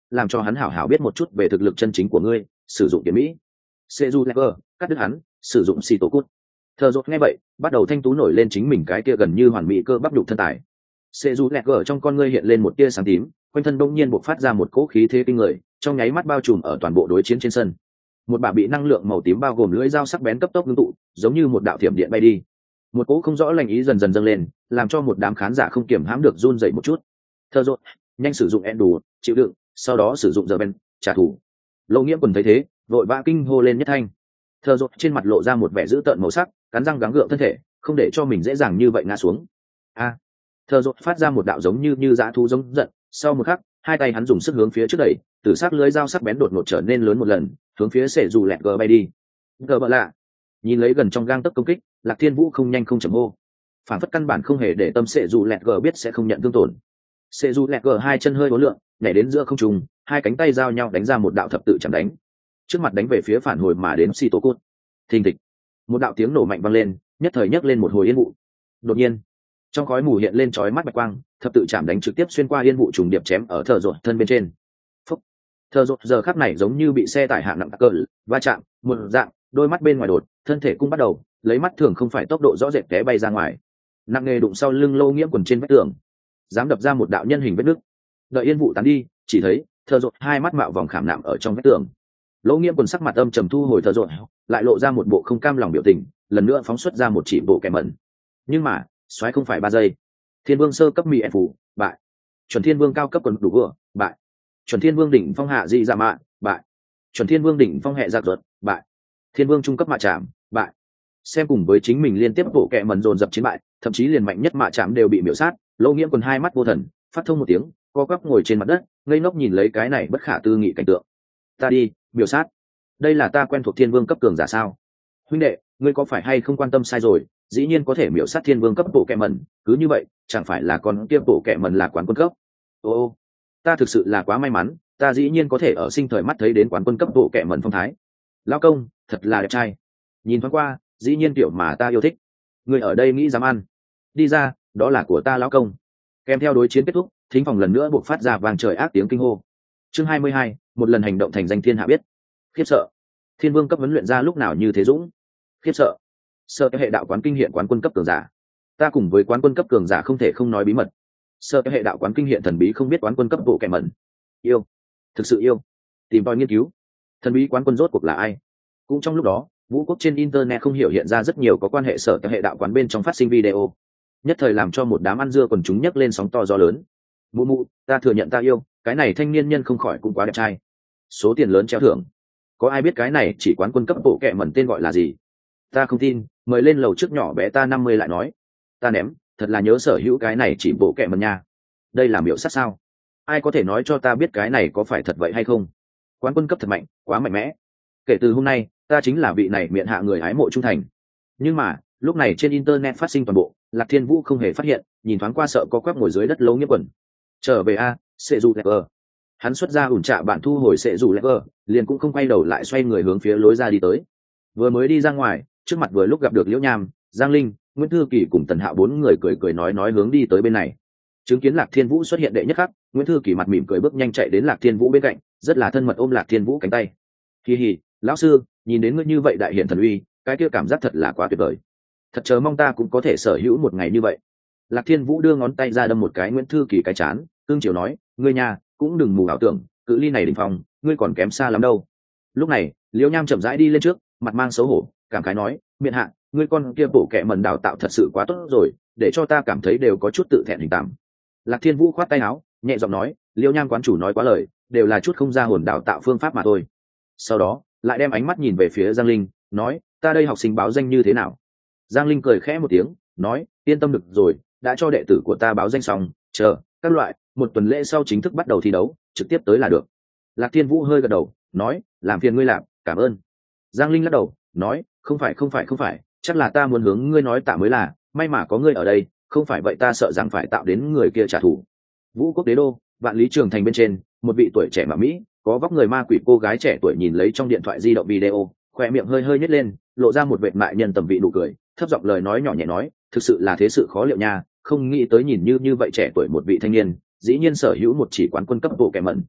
S1: làm cho hắn hảo hảo biết một chút về thực lực chân chính của ngươi. Sử dụng kiếm mỹ. Seju Lever cắt đứt hắn, sử dụng xì tổ cút. Thờ rột nghe vậy, bắt đầu thanh tú nổi lên chính mình cái kia gần như hoàn mỹ cơ bắp nhục thân tài. Seju Lever trong con ngươi hiện lên một tia sáng tím, quanh thân bỗng nhiên bộc phát ra một cỗ khí thế kinh người, trong nháy mắt bao trùm ở toàn bộ đối chiến trên sân. Một bả bị năng lượng màu tím bao gồm lưỡi dao sắc bén cấp tốc ngưng tụ, giống như một đạo thiểm điện bay đi. Một cỗ không rõ lành ý dần dần dâng lên, làm cho một đám khán giả không kiểm hãm được run rẩy một chút. Thờ rột, nhanh sử dụng en đủ, chịu đựng, sau đó sử dụng giờ ben, trả thù. Lâu Nghiễm Quần thấy thế, vội vã kinh hô lên nhất thanh. Thờ rột trên mặt lộ ra một vẻ dữ tợn màu sắc, cắn răng gắng gượng thân thể, không để cho mình dễ dàng như vậy ngã xuống. A! À, Thờ rột phát ra một đạo giống như như dã thú giống giận, sau một khắc, hai tay hắn dùng sức hướng phía trước đẩy, tử sắc lưới dao sắc bén đột ngột trở nên lớn một lần, hướng phía Sệ Dù Lẹt Gờ bay đi. Gờ bợ lạ, nhìn lấy gần trong gang tấc công kích, Lạc Thiên Vũ không nhanh không chậm hô, phản phất căn bản không hề để tâm Sệ Dù Lẹt Gờ biết sẽ không nhận thương tổn. Sệ Dù Lẹt Gờ hai chân hơi uốn lượn, nhảy đến giữa không trung, hai cánh tay giao nhau đánh ra một đạo thập tự chạm đánh, trước mặt đánh về phía phản hồi mà đến Xì Tố Cốt. Thình thịch, một đạo tiếng nổ mạnh vang lên, nhất thời nhấc lên một hồi yên vụ. Đột nhiên, trong khói mù hiện lên chói mắt bạch quang, thập tự chạm đánh trực tiếp xuyên qua yên vụ trùng điệp chém ở thờ rột thân bên trên. Phúc. Thờ rột giờ khắc này giống như bị xe tải hạng nặng tắc cỡ va chạm, một dạng, đôi mắt bên ngoài đột, thân thể cũng bắt đầu lấy mắt thường không phải tốc độ rõ rệt té bay ra ngoài, nặng nề đụng sau lưng Lâu Nghiễm Quần trên vách tường, dám đập ra một đạo nhân hình vết nứt. Đợi yên vụ tán đi, chỉ thấy thờ rột hai mắt mạo vòng khảm nạm ở trong vách tường. Lâu Nghiễm Quần sắc mặt âm trầm thu hồi thờ rột, lại lộ ra một bộ không cam lòng biểu tình, lần nữa phóng xuất ra một chỉ bộ kẻ mẩn. Nhưng mà xoáy không phải ba giây. Thiên Vương sơ cấp mỹ ẻn phủ bại, chuẩn Thiên Vương cao cấp quần đủ vừa bại, chuẩn Thiên Vương đỉnh phong hạ dị dạ mạ bại, chuẩn Thiên Vương đỉnh phong hệ giặc ruột bại, Thiên Vương trung cấp mạ chạm bại. Xem cùng với chính mình liên tiếp bộ kẹ mẩn dồn dập chiến bại, thậm chí liền mạnh nhất mạ chạm đều bị miểu sát. Lâu Nghiễm Quần hai mắt vô thần, phát thông một tiếng, co quắp ngồi trên mặt đất, ngây ngốc nhìn lấy cái này bất khả tư nghị cảnh tượng. Ta đi, miểu sát. Đây là ta quen thuộc Thiên Vương cấp cường giả sao? Huynh đệ, ngươi có phải hay không quan tâm sai rồi? Dĩ nhiên có thể miểu sát Thiên Vương cấp bộ kẹ mẩn, cứ như vậy, chẳng phải là con kia bộ kẹ mẩn là quán quân cấp? Ô ô, ta thực sự là quá may mắn, ta dĩ nhiên có thể ở sinh thời mắt thấy đến quán quân cấp bộ kẹ mẩn phong thái. Lão công, thật là đẹp trai. Nhìn thoáng qua, dĩ nhiên kiểu mà ta yêu thích. Người ở đây nghĩ dám ăn? Đi ra, đó là của ta lão công. Kèm theo đối chiến kết thúc, thính phòng lần nữa buộc phát ra vang trời ác tiếng kinh hô. Chương hai mươi hai, một lần hành động thành danh thiên hạ biết. Khiếp sợ. Thiên Vương cấp huấn luyện ra lúc nào như thế dũng? Khiếp sợ. Sợ hệ đạo quán kinh hiện quán quân cấp cường giả. Ta cùng với quán quân cấp cường giả không thể không nói bí mật. Sợ hệ đạo quán kinh hiện thần bí không biết quán quân cấp bộ kẻ mẩn. Yêu, thực sự yêu. Tìm tòi nghiên cứu. Thần bí quán quân rốt cuộc là ai? Cũng trong lúc đó, Vũ quốc trên internet không hiểu hiện ra rất nhiều có quan hệ sở hệ đạo quán bên trong phát sinh video, nhất thời làm cho một đám ăn dưa quần chúng nhấc lên sóng to gió lớn. Mụ mụ, ta thừa nhận ta yêu, cái này thanh niên nhân không khỏi cũng quá đẹp trai. Số tiền lớn treo thưởng. Có ai biết cái này chỉ quán quân cấp bộ kẻ mẩn tên gọi là gì? Ta không tin, mời lên lầu trước nhỏ bé ta năm mươi lại nói. Ta ném, thật là nhớ sở hữu cái này chỉ bộ kẻ mẩn nha. Đây là miểu sát sao? Ai có thể nói cho ta biết cái này có phải thật vậy hay không? Quán quân cấp thật mạnh, quá mạnh mẽ. Kể từ hôm nay, ta chính là vị này miệng hạ người hái mộ trung thành. Nhưng mà lúc này trên internet phát sinh toàn bộ, Lạc Thiên Vũ không hề phát hiện, nhìn thoáng qua sợ có quắp ngồi dưới đất Lâu Nghiễm Quần. Trở về a, Sệ Dù Lẹt Gờ. Hắn xuất ra ủn trạ bản thu hồi Sệ Dù Lẹt Gờ, liền cũng không quay đầu lại xoay người hướng phía lối ra đi tới. Vừa mới đi ra ngoài, trước mặt vừa lúc gặp được Liễu Nham, Giang Linh, Nguyễn Thư Kỳ cùng Tần Hạo bốn người cười cười nói nói hướng đi tới bên này. Chứng kiến Lạc Thiên Vũ xuất hiện đệ nhất khắc, Nguyễn Thư Kỳ mặt mỉm cười bước nhanh chạy đến Lạc Thiên Vũ bên cạnh, rất là thân mật ôm Lạc Thiên Vũ cánh tay. Hi hi, lão sư, nhìn đến ngươi như vậy đại hiện thần uy, cái kia cảm giác thật là quá tuyệt vời. Thật chờ mong ta cũng có thể sở hữu một ngày như vậy. Lạc Thiên Vũ đưa ngón tay ra đâm một cái Nguyễn Thư Kỳ cái chán, cương chiều nói, ngươi nhà cũng đừng mù ảo tưởng, cự ly này đỉnh phòng, ngươi còn kém xa lắm đâu. Lúc này, Liễu Nham chậm rãi đi lên trước, mặt mang xấu hổ, cảm khái nói, miện hạ, ngươi con kia bổ kẻ mẩn đào tạo thật sự quá tốt rồi, để cho ta cảm thấy đều có chút tự thẹn hình tạm. Lạc Thiên Vũ khoát tay áo, nhẹ giọng nói, Liễu Nham quán chủ nói quá lời, đều là chút không ra hồn đào tạo phương pháp mà thôi. Sau đó lại đem ánh mắt nhìn về phía Giang Linh, nói, ta đây học sinh báo danh như thế nào? Giang Linh cười khẽ một tiếng, nói, yên tâm được rồi, đã cho đệ tử của ta báo danh xong, chờ các loại một tuần lễ sau chính thức bắt đầu thi đấu, trực tiếp tới là được. Lạc Thiên Vũ hơi gật đầu, nói, làm phiền ngươi làm, cảm ơn. Giang Linh lắc đầu, nói, không phải không phải không phải, chắc là ta muốn hướng ngươi nói tạ mới là, may mà có ngươi ở đây, không phải vậy ta sợ rằng phải tạo đến người kia trả thù. Vũ quốc đế đô, Vạn Lý Trường Thành bên trên, một vị tuổi trẻ mà mỹ, có vóc người ma quỷ cô gái trẻ tuổi nhìn lấy trong điện thoại di động video, khoe miệng hơi hơi nhếch lên, lộ ra một vệt mại nhân tầm vị nụ cười, thấp giọng lời nói nhỏ nhẹ nói, thực sự là thế sự khó liệu nha, không nghĩ tới nhìn như như vậy trẻ tuổi một vị thanh niên, dĩ nhiên sở hữu một chỉ quán quân cấp bộ kẻ mẩn.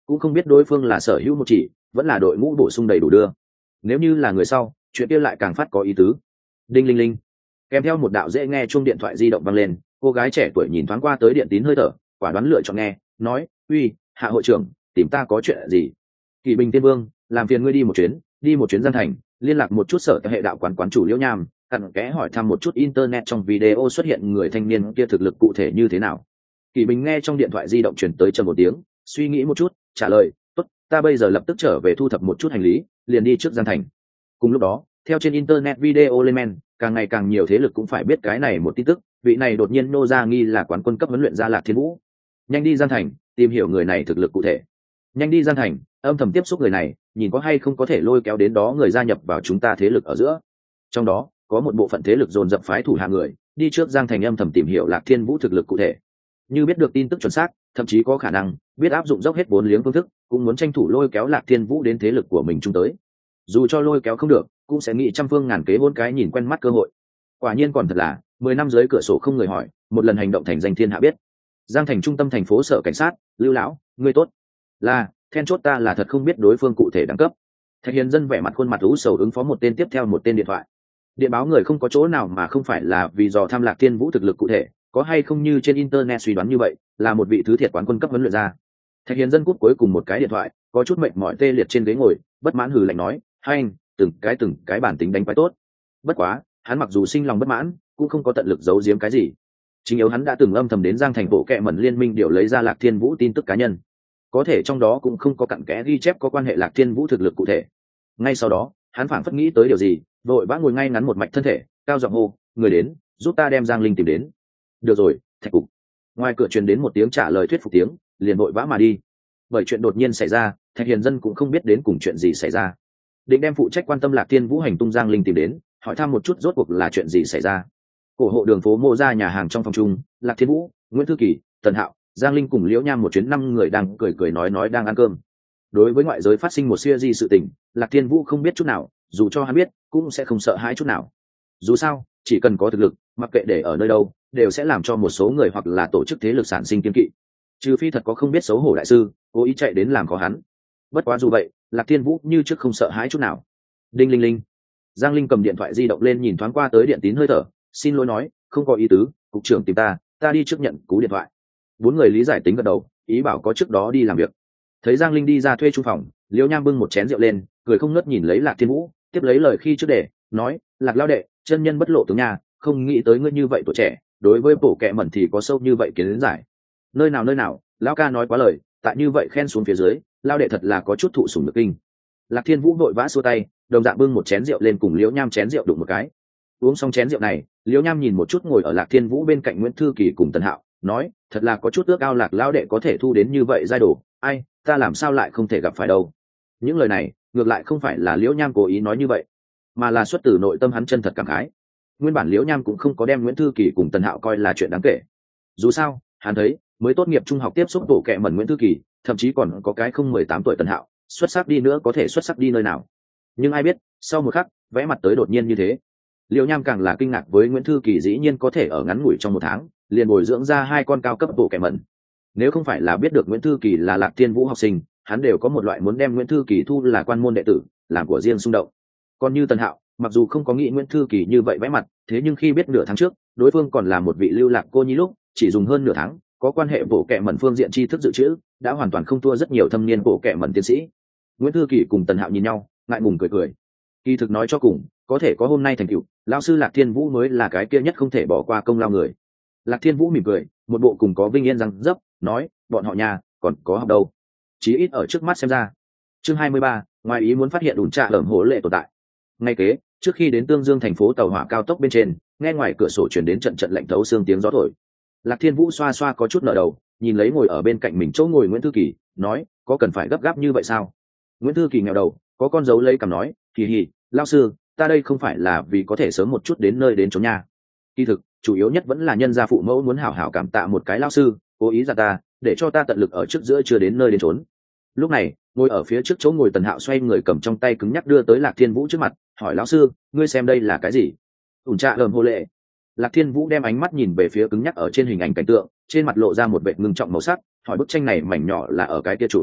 S1: cũng không biết đối phương là sở hữu một chỉ vẫn là đội ngũ bổ sung đầy đủ đưa. Nếu như là người sau, chuyện kia lại càng phát có ý tứ. Đinh linh linh, kèm theo một đạo dễ nghe chuông điện thoại di động vang lên, cô gái trẻ tuổi nhìn thoáng qua tới điện tín hơi thở, quả đoán lựa chọn nghe, nói: uy, Hạ hội trưởng, tìm ta có chuyện gì? Kỵ Bình Tiên Vương, làm phiền ngươi đi một chuyến, đi một chuyến Giang Thành, liên lạc một chút sở hệ đạo quán quán chủ Liễu Nham, cặn kẽ hỏi thăm một chút internet trong video xuất hiện người thanh niên kia thực lực cụ thể như thế nào. Kỵ Bình nghe trong điện thoại di động truyền tới trầm một tiếng, suy nghĩ một chút, trả lời: tốt, ta bây giờ lập tức trở về thu thập một chút hành lý, liền đi trước Giang Thành. Cùng lúc đó, theo trên internet video lên men, càng ngày càng nhiều thế lực cũng phải biết cái này một tin tức, vị này đột nhiên nô ra nghi là quán quân cấp huấn luyện gia Lạc Thiên Vũ. Nhanh đi Giang Thành, tìm hiểu người này thực lực cụ thể. Nhanh đi Giang Thành, âm thầm tiếp xúc người này, nhìn có hay không có thể lôi kéo đến đó người gia nhập vào chúng ta thế lực ở giữa. Trong đó, có một bộ phận thế lực dồn dập phái thủ hạ người, đi trước Giang Thành âm thầm tìm hiểu Lạc Thiên Vũ thực lực cụ thể. Như biết được tin tức chuẩn xác, thậm chí có khả năng biết áp dụng dốc hết vốn liếng phương thức, cũng muốn tranh thủ lôi kéo Lạc Thiên Vũ đến thế lực của mình chung tới. Dù cho lôi kéo không được, cũng sẽ nghĩ trăm phương ngàn kế hôn cái nhìn quen mắt cơ hội. Quả nhiên còn thật là mười năm dưới cửa sổ không người hỏi, một lần hành động thành danh thiên hạ biết. Giang Thành trung tâm thành phố sở cảnh sát, Lưu lão, ngươi tốt. Là, then chốt ta là thật không biết đối phương cụ thể đẳng cấp. Thạch Hiền Dân vẻ mặt khuôn mặt u sầu ứng phó một tên tiếp theo một tên điện thoại. Điện báo người không có chỗ nào mà không phải là vì dò tham Lạc Thiên Vũ thực lực cụ thể, có hay không như trên internet suy đoán như vậy, là một vị thứ thiệt quán quân cấp huấn luyện ra. Thạch Hiền Dân cúp cuối cùng một cái điện thoại, có chút mệt mỏi tê liệt trên ghế ngồi, bất mãn hừ lạnh nói: "Hai anh, từng cái từng cái bản tính đánh quái tốt." Bất quá, hắn mặc dù sinh lòng bất mãn, cũng không có tận lực giấu giếm cái gì. Chính yếu hắn đã từng âm thầm đến Giang Thành bộ kệ mẩn liên minh điều lấy ra Lạc Thiên Vũ tin tức cá nhân. Có thể trong đó cũng không có cặn kẽ ghi chép có quan hệ Lạc Thiên Vũ thực lực cụ thể. Ngay sau đó, hắn phảng phất nghĩ tới điều gì, vội vã ngồi ngay ngắn một mạch thân thể, cao giọng hô: "Người đến, giúp ta đem Giang Linh tìm đến." "Được rồi, Thạch cục." Ngoài cửa truyền đến một tiếng trả lời thuyết phục tiếng, liền vội vã mà đi. Bởi chuyện đột nhiên xảy ra, Thạch Hiền Dân cũng không biết đến cùng chuyện gì xảy ra. Định đem phụ trách quan tâm Lạc Thiên Vũ hành tung Giang Linh tìm đến, hỏi thăm một chút rốt cuộc là chuyện gì xảy ra. Cổ hộ đường phố Mộ ra nhà hàng trong phòng chung, Lạc Thiên Vũ, Nguyễn Thư Kỳ, Tần Hạo, Giang Linh cùng Liễu Nham một chuyến năm người đang cười cười nói nói đang ăn cơm. Đối với ngoại giới phát sinh một siêu di sự tình, Lạc Thiên Vũ không biết chút nào, dù cho hắn biết, cũng sẽ không sợ hãi chút nào. Dù sao, chỉ cần có thực lực, mặc kệ để ở nơi đâu, đều sẽ làm cho một số người hoặc là tổ chức thế lực sản sinh kiên kỵ. Trừ phi thật có không biết xấu hổ đại sư, cố ý chạy đến làm khó hắn. Bất quá dù vậy, Lạc Thiên Vũ như trước không sợ hãi chút nào. Đinh linh linh. Giang Linh cầm điện thoại di động lên nhìn thoáng qua tới điện tín hơi thở, xin lỗi nói: "Không có ý tứ, cục trưởng tìm ta, ta đi trước nhận cú điện thoại." Bốn người lý giải tính gật đầu, ý bảo có trước đó đi làm việc. Thấy Giang Linh đi ra thuê chung phòng, Liễu Nham bưng một chén rượu lên, cười không ngớt nhìn lấy Lạc Thiên Vũ, tiếp lấy lời khi trước để nói: "Lạc lao đệ, chân nhân bất lộ tướng nhà, không nghĩ tới ngươi như vậy tuổi trẻ, đối với bổ kẹ mẩn thì có sâu như vậy kiến giải. Nơi nào nơi nào, lão ca nói quá lời, tại như vậy khen xuống phía dưới, lao đệ thật là có chút thụ sủng nhược kinh." Lạc Thiên Vũ vội vã xua tay, đồng dạng bưng một chén rượu lên cùng Liễu Nham chén rượu đụng một cái. Uống xong chén rượu này, Liễu Nham nhìn một chút ngồi ở Lạc Thiên Vũ bên cạnh Nguyễn Thư Kỳ cùng Tần Hạo, nói: "Thật là có chút ước ao Lạc lão đệ có thể thu đến như vậy giai đồ, ai, ta làm sao lại không thể gặp phải đâu." Những lời này, ngược lại không phải là Liễu Nham cố ý nói như vậy, mà là xuất từ nội tâm hắn chân thật cảm khái. Nguyên bản Liễu Nham cũng không có đem Nguyễn Thư Kỳ cùng Tần Hạo coi là chuyện đáng kể. Dù sao, hắn thấy, mới tốt nghiệp trung học tiếp xúc bộ kệ mẩn Nguyễn Thư Kỳ, thậm chí còn có cái không mười tám tuổi Tần Hạo, xuất sắc đi nữa có thể xuất sắc đi nơi nào. Nhưng ai biết, sau một khắc, vẽ mặt tới đột nhiên như thế. Liễu Nham càng là kinh ngạc với Nguyễn Thư Kỳ dĩ nhiên có thể ở ngắn ngủi trong một tháng, liền bồi dưỡng ra hai con cao cấp bộ kệ mẩn. Nếu không phải là biết được Nguyễn Thư Kỳ là Lạc Thiên Vũ học sinh, hắn đều có một loại muốn đem Nguyễn Thư Kỳ thu là quan môn đệ tử, làm của riêng xung động. Còn như Tần Hạo, mặc dù không có nghĩ Nguyễn Thư Kỳ như vậy vẽ mặt, thế nhưng khi biết nửa tháng trước, đối phương còn là một vị lưu lạc cô nhi lúc, chỉ dùng hơn nửa tháng, có quan hệ bộ kệ mẩn phương diện tri thức dự trữ, đã hoàn toàn không thua rất nhiều thâm niên bộ kệ mẩn tiến sĩ. Nguyễn Thư Kỳ cùng Tần Hạo nhìn nhau, ngại ngùng cười cười. Kỳ thực nói cho cùng, có thể có hôm nay thành tựu, lão sư Lạc Thiên Vũ mới là cái kia nhất không thể bỏ qua công lao người. Lạc Thiên Vũ mỉm cười, một bộ cùng có vinh yên răng dấp, nói: "Bọn họ nhà còn có học đâu, chí ít ở trước mắt xem ra." Chương hai mươi ba, ngoài ý muốn phát hiện ủn trạ lởm hố lệ tồn tại. Ngay kế, trước khi đến Tương Dương thành phố tàu hỏa cao tốc bên trên, nghe ngoài cửa sổ truyền đến trận trận lạnh thấu xương tiếng gió thổi. Lạc Thiên Vũ xoa xoa có chút nở đầu, nhìn lấy ngồi ở bên cạnh mình chỗ ngồi Nguyễn Thư Kỳ, nói: "Có cần phải gấp gáp như vậy sao?" Nguyễn Thư Kỳ nghèo đầu, có con dấu lấy cằm nói: "Kỳ hì, lão sư, ta đây không phải là vì có thể sớm một chút đến nơi đến chỗ nhà. Kỳ thực, chủ yếu nhất vẫn là nhân gia phụ mẫu muốn hảo hảo cảm tạ một cái lão sư, cố ý ra ta, để cho ta tận lực ở trước giữa chưa đến nơi đến chốn." Lúc này, ngồi ở phía trước chỗ ngồi Tần Hạo xoay người cầm trong tay cứng nhắc đưa tới Lạc Thiên Vũ trước mặt, hỏi: "Lão sư, ngươi xem đây là cái gì?" Ủn trạ lởm hô lệ. Lạc Thiên Vũ đem ánh mắt nhìn về phía cứng nhắc ở trên hình ảnh cảnh tượng, trên mặt lộ ra một vẻ ngưng trọng màu sắc, hỏi: "Bức tranh này mảnh nhỏ là ở cái kia chụp?"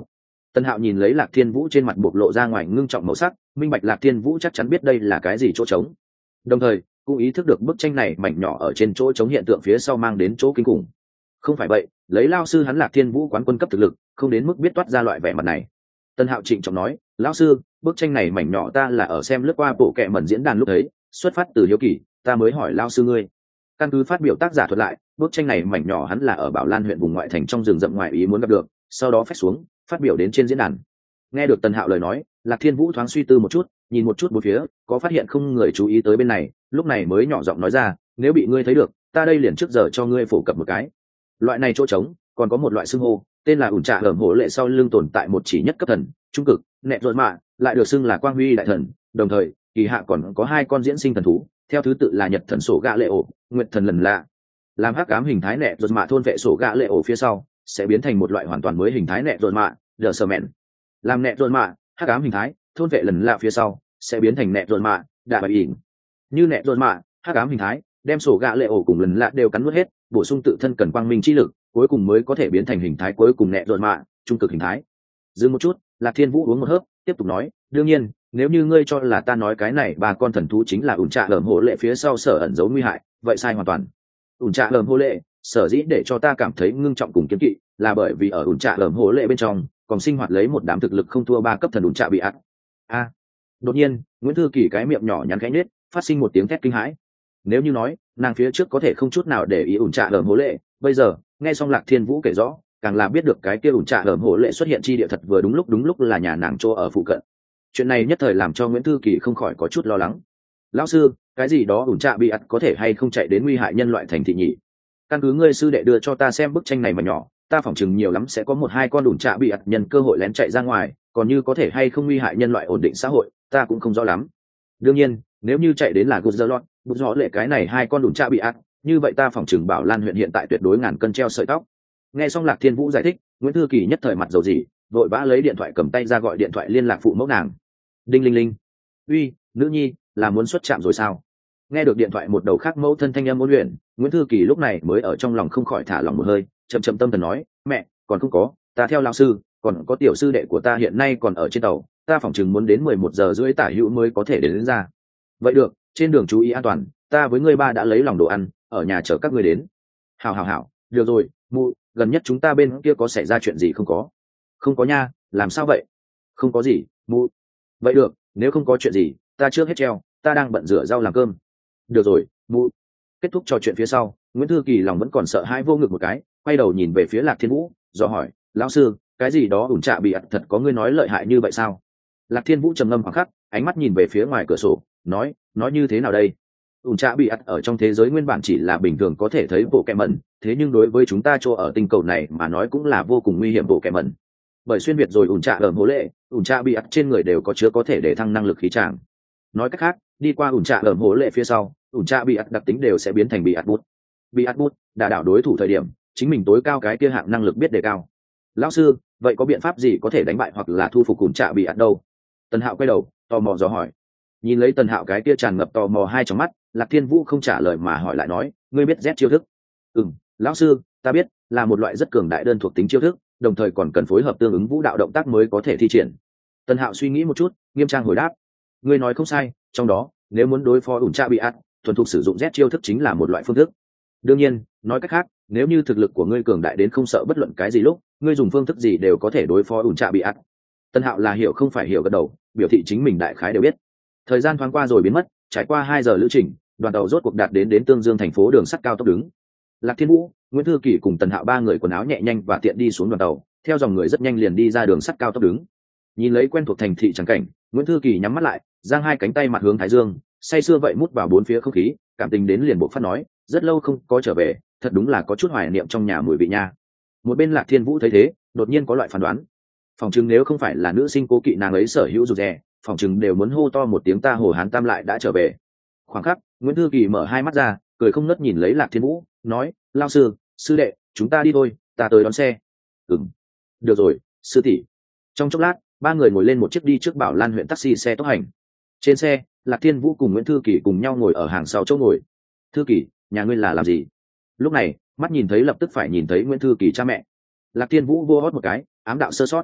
S1: Tân Hạo nhìn lấy Lạc Thiên Vũ trên mặt bộc lộ ra ngoài ngưng trọng màu sắc, minh bạch Lạc Thiên Vũ chắc chắn biết đây là cái gì chỗ trống. Đồng thời, cũng ý thức được bức tranh này mảnh nhỏ ở trên chỗ trống hiện tượng phía sau mang đến chỗ kinh khủng. Không phải vậy, lấy lao sư hắn Lạc Thiên Vũ quán quân cấp thực lực, không đến mức biết toát ra loại vẻ mặt này. Tân Hạo trịnh trọng nói, lão sư, bức tranh này mảnh nhỏ ta là ở xem lướt qua bộ kệ mẩn diễn đàn lúc thấy, xuất phát từ hiếu kỳ, ta mới hỏi lao sư ngươi. Căn cứ phát biểu tác giả thuật lại, bức tranh này mảnh nhỏ hắn là ở Bảo Lan huyện vùng ngoại thành trong rừng rậm ngoài ý muốn gặp được, sau đó phép xuống, phát biểu đến trên diễn đàn. Nghe được Tân Hạo lời nói, Lạc Thiên Vũ thoáng suy tư một chút, nhìn một chút bốn phía, có phát hiện không người chú ý tới bên này, lúc này mới nhỏ giọng nói ra, nếu bị ngươi thấy được, ta đây liền trước giờ cho ngươi phổ cập một cái. Loại này chỗ trống, còn có một loại xưng hô, tên là ủn trạ ởm hổ lệ, sau lưng tồn tại một chỉ nhất cấp thần, trung cực, nẹt rộn mạ, lại được xưng là quang huy đại thần, đồng thời, kỳ hạ còn có hai con diễn sinh thần thú, theo thứ tự là nhật thần sổ gạ lệ ổ, nguyệt thần lần lạ. Làm hắc ám hình thái nẹt rộn mạ thôn vệ sổ gạ lệ ổ phía sau, sẽ biến thành một loại hoàn toàn mới hình thái nẹt rộn mạ, đờ sờ mẹn. Làm nẹt rộn mạ, hắc ám hình thái, thôn vệ lần lạ phía sau, sẽ biến thành nẹt rộn mạ, đạ bài ỉn. Như nẹt rộn mạ, hắc ám hình thái, đem sổ gạ lệ ổ cùng lần lạ đều cắn nuốt hết, bổ sung tự thân cần quang minh chi lực, cuối cùng mới có thể biến thành hình thái cuối cùng nẹt rộn mạ, trung cực hình thái. Dừng một chút, Lạc Thiên Vũ uống một hớp, tiếp tục nói, đương nhiên, nếu như ngươi cho là ta nói cái này ba con thần thú chính là ủn trạ lởm hổ lệ phía sau sở ẩn giấu nguy hại, vậy sai hoàn toàn. Ủn trạ lởm hổ lệ, sở dĩ để cho ta cảm thấy ngưng trọng cùng kiên kỵ, là bởi vì ở ủn trạ lởm hổ lệ bên trong, còn sinh hoạt lấy một đám thực lực không thua ba cấp thần ủn trạ bị ác. A. Đột nhiên, Nguyễn Thư Kỳ cái miệng nhỏ nhắn khẽ nhếch, phát sinh một tiếng thét kinh hãi. Nếu như nói, nàng phía trước có thể không chút nào để ý ủn trạ lởm hổ lệ, bây giờ, nghe xong Lạc Thiên Vũ kể rõ, càng là biết được cái kia ủn trạ lởm hổ lệ xuất hiện chi địa thật vừa đúng lúc đúng lúc là nhà nàng chỗ ở phụ cận. Chuyện này nhất thời làm cho Nguyễn Thư Kỳ không khỏi có chút lo lắng. Lão sư, cái gì đó ủn trạ bị ắt có thể hay không chạy đến nguy hại nhân loại thành thị nhỉ? Căn cứ ngươi sư đệ đưa cho ta xem bức tranh này mà nhỏ, ta phỏng chừng nhiều lắm sẽ có một hai con ủn trạ bị ắt nhân cơ hội lén chạy ra ngoài, còn như có thể hay không nguy hại nhân loại ổn định xã hội, ta cũng không rõ lắm. Đương nhiên, nếu như chạy đến là Guzerlot, bút rõ lệ cái này hai con ủn trạ bị ắt, như vậy ta phỏng chừng Bảo Lan huyện hiện tại tuyệt đối ngàn cân treo sợi tóc. Nghe xong Lạc Thiên Vũ giải thích, Nguyễn Thư Kỳ nhất thời mặt dầu gì, vội vã lấy điện thoại cầm tay ra gọi điện thoại liên lạc phụ mẫu nàng. Đinh linh linh. Uy, nữ nhi, là muốn xuất trạm rồi sao? Nghe được điện thoại một đầu khác mẫu thân thanh âm ôn luyện, Nguyễn Thư Kỳ lúc này mới ở trong lòng không khỏi thả lòng một hơi, chậm chậm tâm thần nói, mẹ, còn không có, ta theo lão sư, còn có tiểu sư đệ của ta hiện nay còn ở trên tàu, ta phỏng chừng muốn đến mười một giờ rưỡi tả hữu mới có thể đến, đến ra. Vậy được, trên đường chú ý an toàn, ta với ngươi ba đã lấy lòng đồ ăn, ở nhà chờ các ngươi đến. Hảo hảo hảo, được rồi, mụ, gần nhất chúng ta bên kia có xảy ra chuyện gì không có? Không có nha, làm sao vậy? Không có gì, mụ. Vậy được, nếu không có chuyện gì, ta trước hết treo, ta đang bận rửa rau làm cơm. Được rồi, mụ. Kết thúc trò chuyện phía sau, Nguyễn Thư Kỳ lòng vẫn còn sợ hãi vô ngực một cái, quay đầu nhìn về phía Lạc Thiên Vũ, do hỏi, lão sư, cái gì đó ủn trạ bị ặt thật có ngươi nói lợi hại như vậy sao? Lạc Thiên Vũ trầm ngâm khoảng khắc, ánh mắt nhìn về phía ngoài cửa sổ, nói, nói như thế nào đây? ủn trạ bị ặt ở trong thế giới nguyên bản chỉ là bình thường có thể thấy bộ kẹ mẩn, thế nhưng đối với chúng ta chỗ ở tinh cầu này mà nói cũng là vô cùng nguy hiểm bộ kẹ mẩn. Bởi xuyên việt rồi ủn trạ ở hố lệ, ủn trạ bị ặt trên người đều có chứa có thể để thăng năng lực khí tràng. Nói cách khác, đi qua ủn trạ ở hố lệ phía sau, ủn trạ bị ặt đặc tính đều sẽ biến thành bị ặt bút. Bị ặt bút đả đảo đối thủ thời điểm, chính mình tối cao cái kia hạng năng lực biết đề cao. Lão sư, vậy có biện pháp gì có thể đánh bại hoặc là thu phục ủn trạ bị ặt đâu? Tần Hạo quay đầu, tò mò dò hỏi. Nhìn lấy Tần Hạo cái kia tràn ngập tò mò hai trong mắt, Lạc Thiên Vũ không trả lời mà hỏi lại nói, ngươi biết Z chiêu thức? Ừm, lão sư, ta biết, là một loại rất cường đại đơn thuộc tính chiêu thức, đồng thời còn cần phối hợp tương ứng vũ đạo động tác mới có thể thi triển. Tần Hạo suy nghĩ một chút, nghiêm trang hồi đáp, ngươi nói không sai, trong đó, nếu muốn đối phó ủn trạ bị ắt, thuần thục sử dụng Z chiêu thức chính là một loại phương thức. Đương nhiên, nói cách khác, nếu như thực lực của ngươi cường đại đến không sợ bất luận cái gì lúc, ngươi dùng phương thức gì đều có thể đối phó ủn trạ bị ắt. Tần Hạo là hiểu không phải hiểu gật đầu, biểu thị chính mình đại khái đều biết. Thời gian thoáng qua rồi biến mất, trải qua hai giờ lữ trình, đoàn tàu rốt cuộc đạt đến đến Tương Dương thành phố đường sắt cao tốc đứng. Lạc Thiên Vũ, Nguyễn Thư Kỳ cùng Tần Hạo ba người quần áo nhẹ nhanh và tiện đi xuống đoàn tàu, theo dòng người rất nhanh liền đi ra đường sắt cao tốc đứng. Nhìn lấy quen thuộc thành thị trắng cảnh, Nguyễn Thư Kỳ nhắm mắt lại, giang hai cánh tay mặt hướng thái dương, say sưa vậy mút vào bốn phía không khí, cảm tình đến liền bộ phát nói, rất lâu không có trở về, thật đúng là có chút hoài niệm trong nhà mùi vị nha. Một bên Lạc Thiên Vũ thấy thế, đột nhiên có loại phán đoán, phòng chừng nếu không phải là nữ sinh cố kỵ nàng ấy sở hữu rụt rè, phòng chừng đều muốn hô to một tiếng ta Hồ Hán Tam lại đã trở về. Khoảng khắc, Nguyễn Thư Kỳ mở hai mắt ra, cười không ngớt nhìn lấy Lạc Thiên Vũ, nói, lao sư, sư đệ, chúng ta đi thôi, ta tới đón xe. Ừm, được rồi, sư tỷ. Trong chốc lát, ba người ngồi lên một chiếc đi trước Bảo Lan huyện taxi xe tốc hành. Trên xe, Lạc Thiên Vũ cùng Nguyễn Thư Kỳ cùng nhau ngồi ở hàng sau chỗ ngồi. Thư Kỳ, nhà ngươi là làm gì? Lúc này, mắt nhìn thấy lập tức phải nhìn thấy Nguyễn Thư Kỳ cha mẹ. Lạc Thiên Vũ vô hót một cái, ám đạo sơ sót.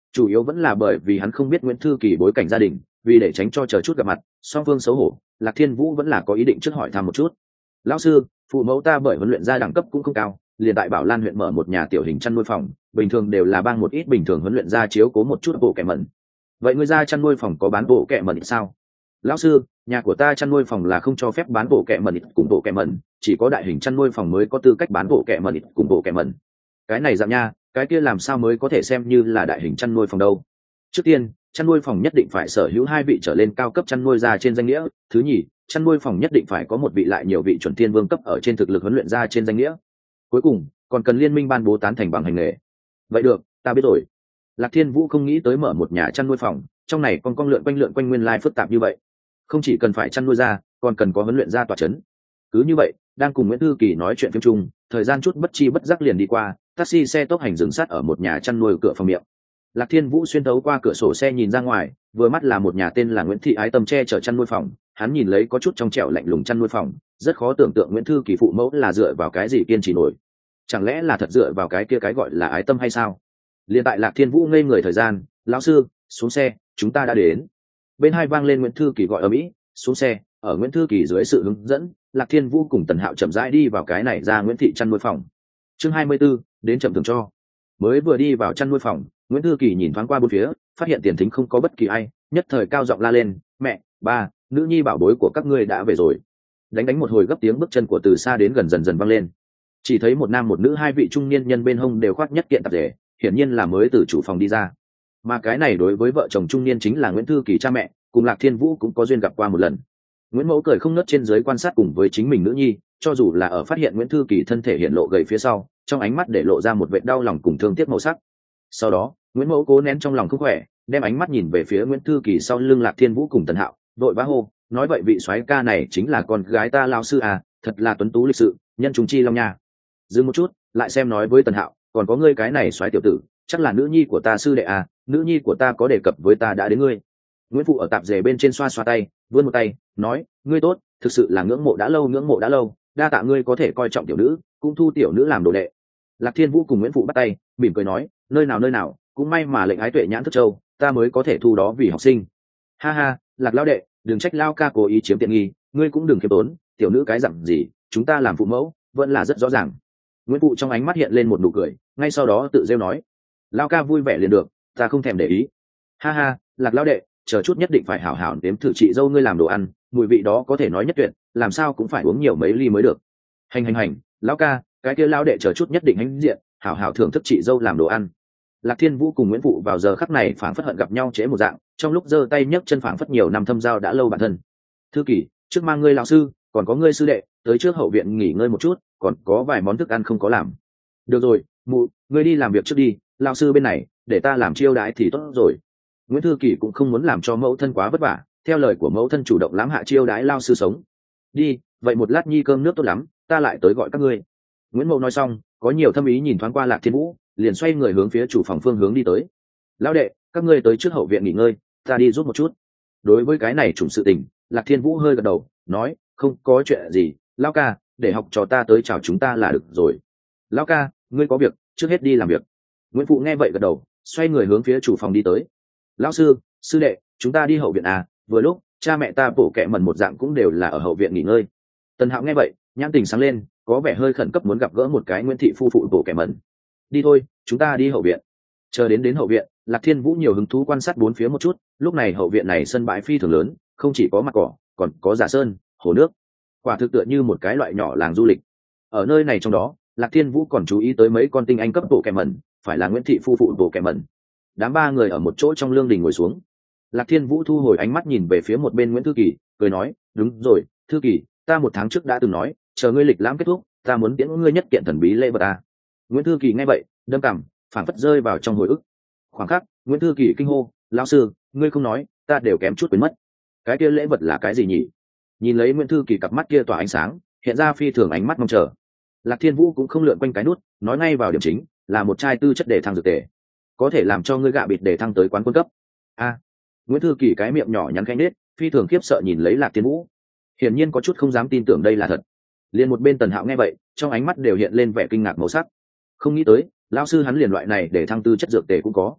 S1: chủ yếu vẫn là bởi vì hắn không biết Nguyễn Thư Kỳ bối cảnh gia đình, vì để tránh cho chờ chút gặp mặt song phương xấu hổ, Lạc Thiên Vũ vẫn là có ý định trước hỏi thăm một chút. Lão sư, phụ mẫu ta bởi huấn luyện gia đẳng cấp cũng không cao, liền tại Bảo Lan huyện mở một nhà tiểu hình chăn nuôi phòng, bình thường đều là bang một ít bình thường huấn luyện gia chiếu cố một chút bộ kẻ mẩn. Vậy ngươi ra chăn nuôi phòng có bán bộ kẻ mẩn sao? Lão sư, nhà của ta chăn nuôi phòng là không cho phép bán bộ kẻ mẩn cùng bộ kẻ mẩn, chỉ có đại hình chăn nuôi phòng mới có tư cách bán bộ kẻ mẩn cùng bộ kẻ mẩn. Cái này dạng nha, cái kia làm sao mới có thể xem như là đại hình chăn nuôi phòng đâu? Trước tiên, chăn nuôi phòng nhất định phải sở hữu hai vị trở lên cao cấp chăn nuôi gia trên danh nghĩa. Thứ nhì, chăn nuôi phòng nhất định phải có một vị lại nhiều vị chuẩn thiên vương cấp ở trên thực lực huấn luyện gia trên danh nghĩa. Cuối cùng, còn cần liên minh ban bố tán thành bằng hành nghề. Vậy được, ta biết rồi. Lạc Thiên Vũ không nghĩ tới mở một nhà chăn nuôi phòng, trong này còn con lượn quanh lượn quanh nguyên lai phức tạp như vậy. Không chỉ cần phải chăn nuôi gia, còn cần có huấn luyện gia tọa chấn. Cứ như vậy, đang cùng Nguyễn Thư Kỳ nói chuyện phim chung, thời gian chút bất chi bất giác liền đi qua, taxi xe tốc hành dừng sát ở một nhà chăn nuôi cửa phòng miệng. Lạc Thiên Vũ xuyên thấu qua cửa sổ xe nhìn ra ngoài, vừa mắt là một nhà tên là Nguyễn Thị Ái Tâm che chở chăn nuôi phòng. Hắn nhìn lấy có chút trong trẻo lạnh lùng chăn nuôi phòng, rất khó tưởng tượng Nguyễn Thư Kỳ phụ mẫu là dựa vào cái gì kiên trì nổi. Chẳng lẽ là thật dựa vào cái kia cái gọi là ái tâm hay sao? Liên tại Lạc Thiên Vũ ngây người thời gian, lão sư, xuống xe, chúng ta đã đến. Bên hai vang lên Nguyễn Thư Kỳ gọi ở mỹ, xuống xe. Ở Nguyễn Thư Kỳ dưới sự hướng dẫn, Lạc Thiên Vũ cùng Tần Hạo chậm rãi đi vào cái này ra Nguyễn Thị chăn nuôi phòng. Chương hai mươi 24, đến chậm thường cho. Mới vừa đi vào chăn nuôi phòng, Nguyễn Thư Kỳ nhìn thoáng qua bốn phía, phát hiện tiền thính không có bất kỳ ai, nhất thời cao giọng la lên, mẹ, ba, nữ nhi bảo bối của các ngươi đã về rồi. Đánh đánh một hồi gấp tiếng bước chân của từ xa đến gần dần dần vang lên. Chỉ thấy một nam một nữ hai vị trung niên nhân bên hông đều khoác nhất kiện tạp dề, hiển nhiên là mới từ chủ phòng đi ra. Mà cái này đối với vợ chồng trung niên chính là Nguyễn Thư Kỳ cha mẹ, cùng Lạc Thiên Vũ cũng có duyên gặp qua một lần. Nguyễn Mẫu cười không nớt trên dưới quan sát cùng với chính mình nữ nhi, cho dù là ở phát hiện Nguyễn Thư Kỳ thân thể hiện lộ gầy phía sau, trong ánh mắt để lộ ra một vệt đau lòng cùng thương tiếc màu sắc. Sau đó, Nguyễn Mẫu cố nén trong lòng không khỏe, đem ánh mắt nhìn về phía Nguyễn Thư Kỳ sau lưng Lạc Thiên Vũ cùng Tần Hạo, đội vã hô, nói vậy vị soái ca này chính là con gái ta lao sư à, thật là tuấn tú lịch sự, nhân chúng chi long nha. Dừng một chút, lại xem nói với Tần Hạo, còn có ngươi cái này soái tiểu tử, chắc là nữ nhi của ta sư đệ à, nữ nhi của ta có đề cập với ta đã đến ngươi. Nguyễn Phụ ở tạp dề bên trên xoa xoa tay, vươn một tay, nói, ngươi tốt, thực sự là ngưỡng mộ đã lâu ngưỡng mộ đã lâu, đa tạ ngươi có thể coi trọng tiểu nữ, cũng thu tiểu nữ làm đồ đệ. Lạc Thiên Vũ cùng Nguyễn Phụ bắt tay, mỉm cười nói, nơi nào nơi nào, cũng may mà lệnh ái tuệ nhãn thức châu, ta mới có thể thu đó vì học sinh. Ha ha, Lạc lão đệ, đừng trách lao ca cố ý chiếm tiện nghi, ngươi cũng đừng khiêm tốn, tiểu nữ cái dặn gì, chúng ta làm phụ mẫu, vẫn là rất rõ ràng. Nguyễn Phụ trong ánh mắt hiện lên một nụ cười, ngay sau đó tự rêu nói, lao ca vui vẻ liền được, ta không thèm để ý. Ha ha, Lạc lão đệ, chờ chút nhất định phải hảo hảo nếm thử chị dâu ngươi làm đồ ăn, mùi vị đó có thể nói nhất tuyệt, làm sao cũng phải uống nhiều mấy ly mới được. Hành hành hành, lão ca, cái kia lão đệ chờ chút nhất định hãnh diện, hảo hảo thưởng thức chị dâu làm đồ ăn. Lạc Thiên Vũ cùng Nguyễn Phụ vào giờ khắc này phảng phất hận gặp nhau chế một dạng, trong lúc giơ tay nhấc chân phảng phất nhiều năm thâm giao đã lâu bản thân. Thư Kỳ, trước mang ngươi lão sư, còn có ngươi sư đệ, tới trước hậu viện nghỉ ngơi một chút, còn có vài món thức ăn không có làm. Được rồi, mụ, ngươi đi làm việc trước đi, lão sư bên này, để ta làm chiêu đãi thì tốt rồi. Nguyễn Thư Kỳ cũng không muốn làm cho mẫu thân quá vất vả, theo lời của mẫu thân chủ động lãm hạ chiêu đãi lao sư sống. Đi, vậy một lát nhi cơm nước tốt lắm, ta lại tới gọi các ngươi. Nguyễn Mậu nói xong, có nhiều thâm ý nhìn thoáng qua Lạc Thiên Vũ, liền xoay người hướng phía chủ phòng phương hướng đi tới. Lão đệ, các ngươi tới trước hậu viện nghỉ ngơi, ta đi giúp một chút. Đối với cái này trùng sự tình, Lạc Thiên Vũ hơi gật đầu, nói, không có chuyện gì, lão ca, để học trò ta tới chào chúng ta là được rồi. Lão ca, ngươi có việc, trước hết đi làm việc. Nguyễn Phụ nghe vậy gật đầu, xoay người hướng phía chủ phòng đi tới. Lão sư, sư đệ, chúng ta đi hậu viện à, vừa lúc cha mẹ ta bổ kẹ mẩn một dạng cũng đều là ở hậu viện nghỉ ngơi. Tần Hạo nghe vậy, nhãn tình sáng lên, có vẻ hơi khẩn cấp muốn gặp gỡ một cái Nguyễn thị phu phụ bổ kẹ mẩn. Đi thôi, chúng ta đi hậu viện. Chờ đến đến hậu viện, Lạc Thiên Vũ nhiều hứng thú quan sát bốn phía một chút, lúc này hậu viện này sân bãi phi thường lớn, không chỉ có mặt cỏ, còn có giả sơn, hồ nước, quả thực tựa như một cái loại nhỏ làng du lịch. Ở nơi này trong đó, Lạc Thiên Vũ còn chú ý tới mấy con tinh anh cấp bổ kẹ mẩn, phải là Nguyễn thị phu phụ bổ kẹ mẩn. Đám ba người ở một chỗ trong lương đình ngồi xuống. Lạc Thiên Vũ thu hồi ánh mắt nhìn về phía một bên Nguyễn Thư Kỳ, cười nói, đúng rồi, Thư Kỳ, ta một tháng trước đã từng nói, chờ ngươi lịch lãm kết thúc, ta muốn tiễn ngươi nhất kiện thần bí lễ vật ta. Nguyễn Thư Kỳ nghe vậy, đâm cằm, phảng phất rơi vào trong hồi ức. Khoảng khắc, Nguyễn Thư Kỳ kinh hô, lão sư, ngươi không nói, ta đều kém chút quên mất. Cái kia lễ vật là cái gì nhỉ? Nhìn lấy Nguyễn Thư Kỳ cặp mắt kia tỏa ánh sáng, hiện ra phi thường ánh mắt mong chờ. Lạc Thiên Vũ cũng không lượn quanh cái nút, nói ngay vào điểm chính, là một chai tư chất để thăng dược tề, có thể làm cho ngươi gạ bịt để thăng tới quán quân cấp. A. Nguyễn Thư Kỳ cái miệng nhỏ nhắn khẽ nết, phi thường khiếp sợ nhìn lấy Lạc Thiên Vũ, hiển nhiên có chút không dám tin tưởng đây là thật. Liền một bên Tần Hạo nghe vậy, trong ánh mắt đều hiện lên vẻ kinh ngạc màu sắc. Không nghĩ tới, lão sư hắn liền loại này để thăng tư chất dược tề cũng có.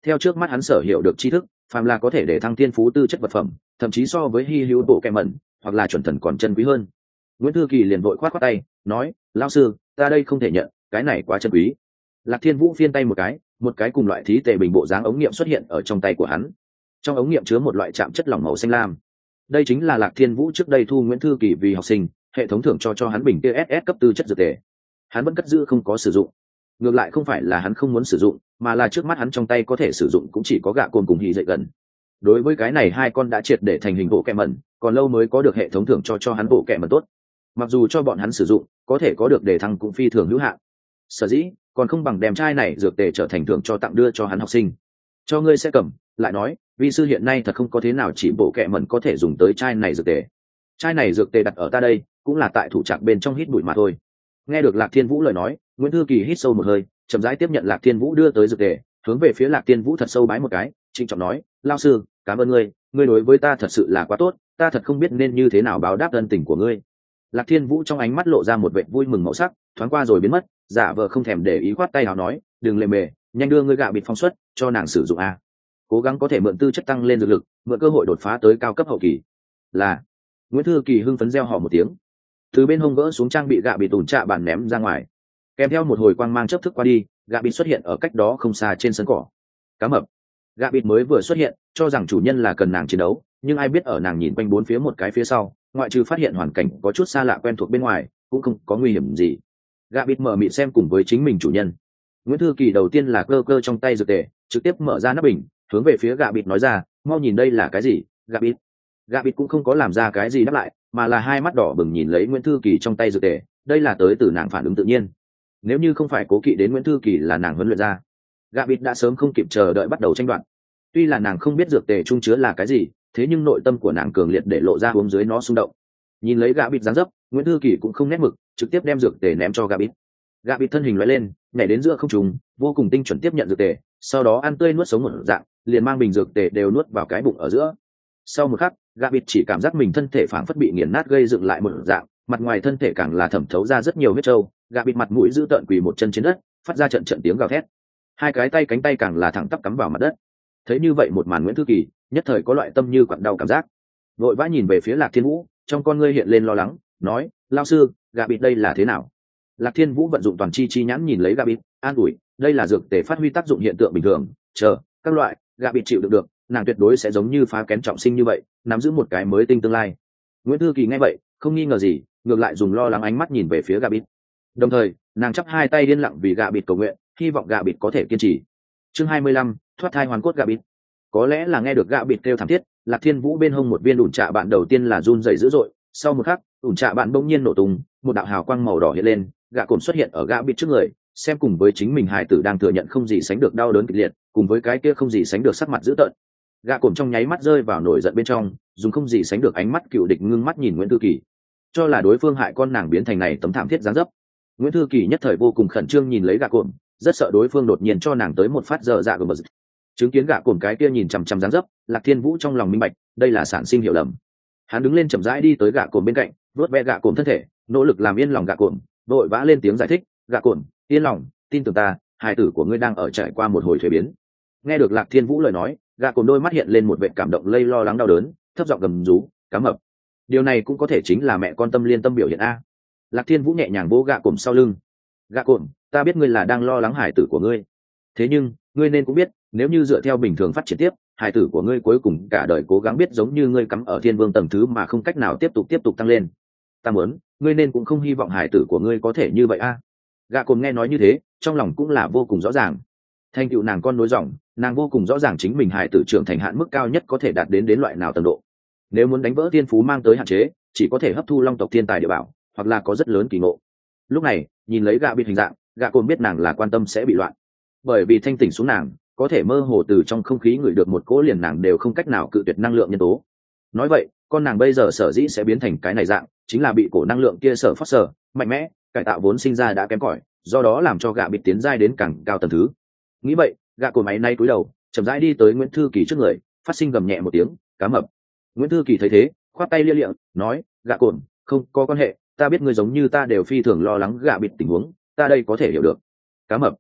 S1: Theo trước mắt hắn sở hiểu được tri thức, phàm là có thể để thăng thiên phú tư chất vật phẩm, thậm chí so với hy hữu bộ kẹm mẩn hoặc là chuẩn thần còn chân quý hơn. Nguyễn Thư Kỳ liền vội khoát khoát tay nói, lao sư, ta đây không thể nhận, cái này quá chân quý. Lạc Thiên Vũ phiên tay một cái, một cái cùng loại thí tề bình bộ dáng ống nghiệm xuất hiện ở trong tay của hắn. Trong ống nghiệm chứa một loại chạm chất lỏng màu xanh lam. Đây chính là Lạc Thiên Vũ trước đây thu Nguyễn Thư Kỳ vì học sinh, hệ thống thưởng cho cho hắn bình kia ét ét cấp tư chất dược tề. Hắn vẫn cất giữ không có sử dụng. Ngược lại không phải là hắn không muốn sử dụng, mà là trước mắt hắn trong tay có thể sử dụng cũng chỉ có gạ cồn cùng hì dậy gần. Đối với cái này hai con đã triệt để thành hình bộ kẹ mẩn, còn lâu mới có được hệ thống thưởng cho cho hắn bộ kẹ mẩn tốt. Mặc dù cho bọn hắn sử dụng, có thể có được đề thăng cũng phi thường hữu hạn. Sở dĩ, còn không bằng đem chai này dược tề trở thành thưởng cho tặng đưa cho hắn học sinh. Cho ngươi sẽ cầm, lại nói, vi sư hiện nay thật không có thế nào chỉ bộ kẹ mẩn có thể dùng tới chai này dược tề. Chai này dược tề đặt ở ta đây, cũng là tại thủ trạc bên trong hít bụi mà thôi. Nghe được Lạc Thiên Vũ lời nói, Nguyễn Thư Kỳ hít sâu một hơi, chậm rãi tiếp nhận Lạc Thiên Vũ đưa tới dược tề, hướng về phía Lạc Thiên Vũ thật sâu bái một cái, trịnh trọng nói, lao sư, cảm ơn ngươi, ngươi đối với ta thật sự là quá tốt, ta thật không biết nên như thế nào báo đáp ân tình của ngươi. Lạc Thiên Vũ trong ánh mắt lộ ra một vẻ vui mừng màu sắc, thoáng qua rồi biến mất, giả vờ không thèm để ý, khoát tay nào nói, đừng lề mề, nhanh đưa ngươi gạ bịt phong suất cho nàng sử dụng a. Cố gắng có thể mượn tư chất tăng lên dược lực, mượn cơ hội đột phá tới cao cấp hậu kỳ. Là. Nguyễn Thư Kỳ hưng phấn reo hò một tiếng, từ bên hông gỡ xuống trang bị gạ bịt tủn trạ bàn ném ra ngoài, kèm theo một hồi quang mang chớp thức qua đi, gạ bịt xuất hiện ở cách đó không xa trên sân cỏ. Cá mập. Gạ bịt mới vừa xuất hiện, cho rằng chủ nhân là cần nàng chiến đấu, nhưng ai biết ở nàng nhìn quanh bốn phía một cái phía sau, ngoại trừ phát hiện hoàn cảnh có chút xa lạ quen thuộc bên ngoài, cũng không có nguy hiểm gì. Gạ bịt mở mịt xem cùng với chính mình chủ nhân. Nguyễn Thư Kỳ đầu tiên là cơ cơ trong tay dược tề, trực tiếp mở ra nắp bình, hướng về phía gạ bịt nói ra, mau nhìn đây là cái gì, gạ bịt. Gạ bịt cũng không có làm ra cái gì đáp lại, mà là hai mắt đỏ bừng nhìn lấy Nguyễn Thư Kỳ trong tay dược tề, đây là tới từ nàng phản ứng tự nhiên. Nếu như không phải cố kỵ đến Nguyễn Thư Kỳ là nàng huấn luyện ra, gạ bịt đã sớm không kịp chờ đợi bắt đầu tranh đoạt. Tuy là nàng không biết dược tề trung chứa là cái gì, thế nhưng nội tâm của nàng cường liệt để lộ ra uống dưới nó xung động. Nhìn lấy gạ bịt dáng dấp, Nguyễn Thư Kỳ cũng không nét mực, trực tiếp đem dược tề ném cho gạ bịt. Gạ bịt thân hình lóe lên, nhảy đến giữa không trung, vô cùng tinh chuẩn tiếp nhận dược tề, sau đó ăn tươi nuốt sống một dạng, liền mang bình dược tề đều nuốt vào cái bụng ở giữa. Sau một khắc, gạ bịt chỉ cảm giác mình thân thể phảng phất bị nghiền nát gây dựng lại một dạng, mặt ngoài thân thể càng là thẩm thấu ra rất nhiều huyết trâu, gạ bịt mặt mũi giữ tợn quỳ một chân trên đất, phát ra trận trận tiếng gào thét. Hai cái tay cánh tay càng là thẳng tắp cắm vào mặt đất. Thấy như vậy một màn, Nguyễn Thư Kỳ nhất thời có loại tâm như quặn đau cảm giác, vội vã nhìn về phía Lạc Thiên Vũ, trong con ngươi hiện lên lo lắng, nói, lao sư, gạ bịt đây là thế nào? Lạc Thiên Vũ vận dụng toàn chi chi nhãn nhìn lấy gạ bịt, an ủi, đây là dược tề phát huy tác dụng hiện tượng bình thường, chờ các loại gạ bịt chịu được được, nàng tuyệt đối sẽ giống như phá kén trọng sinh như vậy, nắm giữ một cái mới tinh tương lai. Nguyễn Thư Kỳ nghe vậy không nghi ngờ gì, ngược lại dùng lo lắng ánh mắt nhìn về phía gạ bịt, đồng thời nàng chắp hai tay điên lặng vì gạ bịt cầu nguyện, hy vọng gạ bịt có thể kiên trì. Chương hai mươi lăm, thoát thai hoàn cốt gạ bịt. Có lẽ là nghe được gạ bịt kêu thảm thiết, Lạc Thiên Vũ bên hông một viên ủn trạ bạn đầu tiên là run rẩy dữ dội, sau một khắc ủn trạ bạn bỗng nhiên nổ tung, một đạo hào quang màu đỏ hiện lên, gạ cồn xuất hiện ở gạ bịt trước người, xem cùng với chính mình hài tử đang thừa nhận không gì sánh được đau đớn kịch liệt, cùng với cái kia không gì sánh được sắc mặt dữ tợn. Gạ cồn trong nháy mắt rơi vào nổi giận bên trong, dùng không gì sánh được ánh mắt cựu địch ngưng mắt nhìn Nguyễn Thư Kỳ, cho là đối phương hại con nàng biến thành này tấm thảm thiết giáng dấp. Nguyễn Thư Kỳ nhất thời vô cùng khẩn trương nhìn lấy gạ cồn, rất sợ đối phương đột nhiên cho nàng tới một phát dở dạ của bật. Chứng kiến gạ cồn cái kia nhìn chằm chằm dáng dấp, Lạc Thiên Vũ trong lòng minh bạch, đây là sản sinh hiểu lầm. Hắn đứng lên chậm rãi đi tới gạ cồn bên cạnh, vuốt ve gạ cồn thân thể, nỗ lực làm yên lòng gạ cồn, vội vã lên tiếng giải thích, gạ cồn, yên lòng, tin tưởng ta, hài tử của ngươi đang ở trải qua một hồi thuế biến. Nghe được Lạc Thiên Vũ lời nói, gạ cồn đôi mắt hiện lên một vẻ cảm động lây lo lắng đau đớn, thấp giọng gầm rú, cá mập. Điều này cũng có thể chính là mẹ con tâm liên tâm biểu hiện a. Lạc Thiên Vũ nhẹ nhàng vỗ gạ cồn sau lưng, gạ cồn, ta biết ngươi là đang lo lắng hài tử của ngươi, thế nhưng ngươi nên cũng biết, nếu như dựa theo bình thường phát triển tiếp, hài tử của ngươi cuối cùng cả đời cố gắng biết giống như ngươi cắm ở thiên vương tầng thứ mà không cách nào tiếp tục tiếp tục tăng lên. Ta muốn, ngươi nên cũng không hy vọng hài tử của ngươi có thể như vậy a. Gạ cồn nghe nói như thế, trong lòng cũng là vô cùng rõ ràng. Thành tựu nàng con nối dòng, nàng vô cùng rõ ràng chính mình hài tử trưởng thành hạn mức cao nhất có thể đạt đến đến loại nào tầng độ. Nếu muốn đánh vỡ thiên phú mang tới hạn chế, chỉ có thể hấp thu long tộc thiên tài địa bảo, hoặc là có rất lớn kỳ ngộ. Lúc này, nhìn lấy gạ bịt hình dạng, gạ cồn biết nàng là quan tâm sẽ bị loạn, bởi vì thanh tỉnh xuống nàng có thể mơ hồ từ trong không khí ngửi được một cỗ liền nàng đều không cách nào cự tuyệt năng lượng nhân tố. Nói vậy, con nàng bây giờ sở dĩ sẽ biến thành cái này dạng, chính là bị cổ năng lượng kia sở phát sở mạnh mẽ cải tạo vốn sinh ra đã kém cỏi, do đó làm cho gạ bịt tiến giai đến càng cao tầng thứ. Nghĩ vậy, gạ cồn máy nay cúi đầu, chậm rãi đi tới Nguyễn Thư Kỳ trước người, phát sinh gầm nhẹ một tiếng, cá mập. Nguyễn Thư Kỳ thấy thế, khoát tay lia lịa, nói, gạ cồn, không có quan hệ, ta biết ngươi giống như ta đều phi thường lo lắng gạ bịt tình huống, ta đây có thể hiểu được. Cá mập.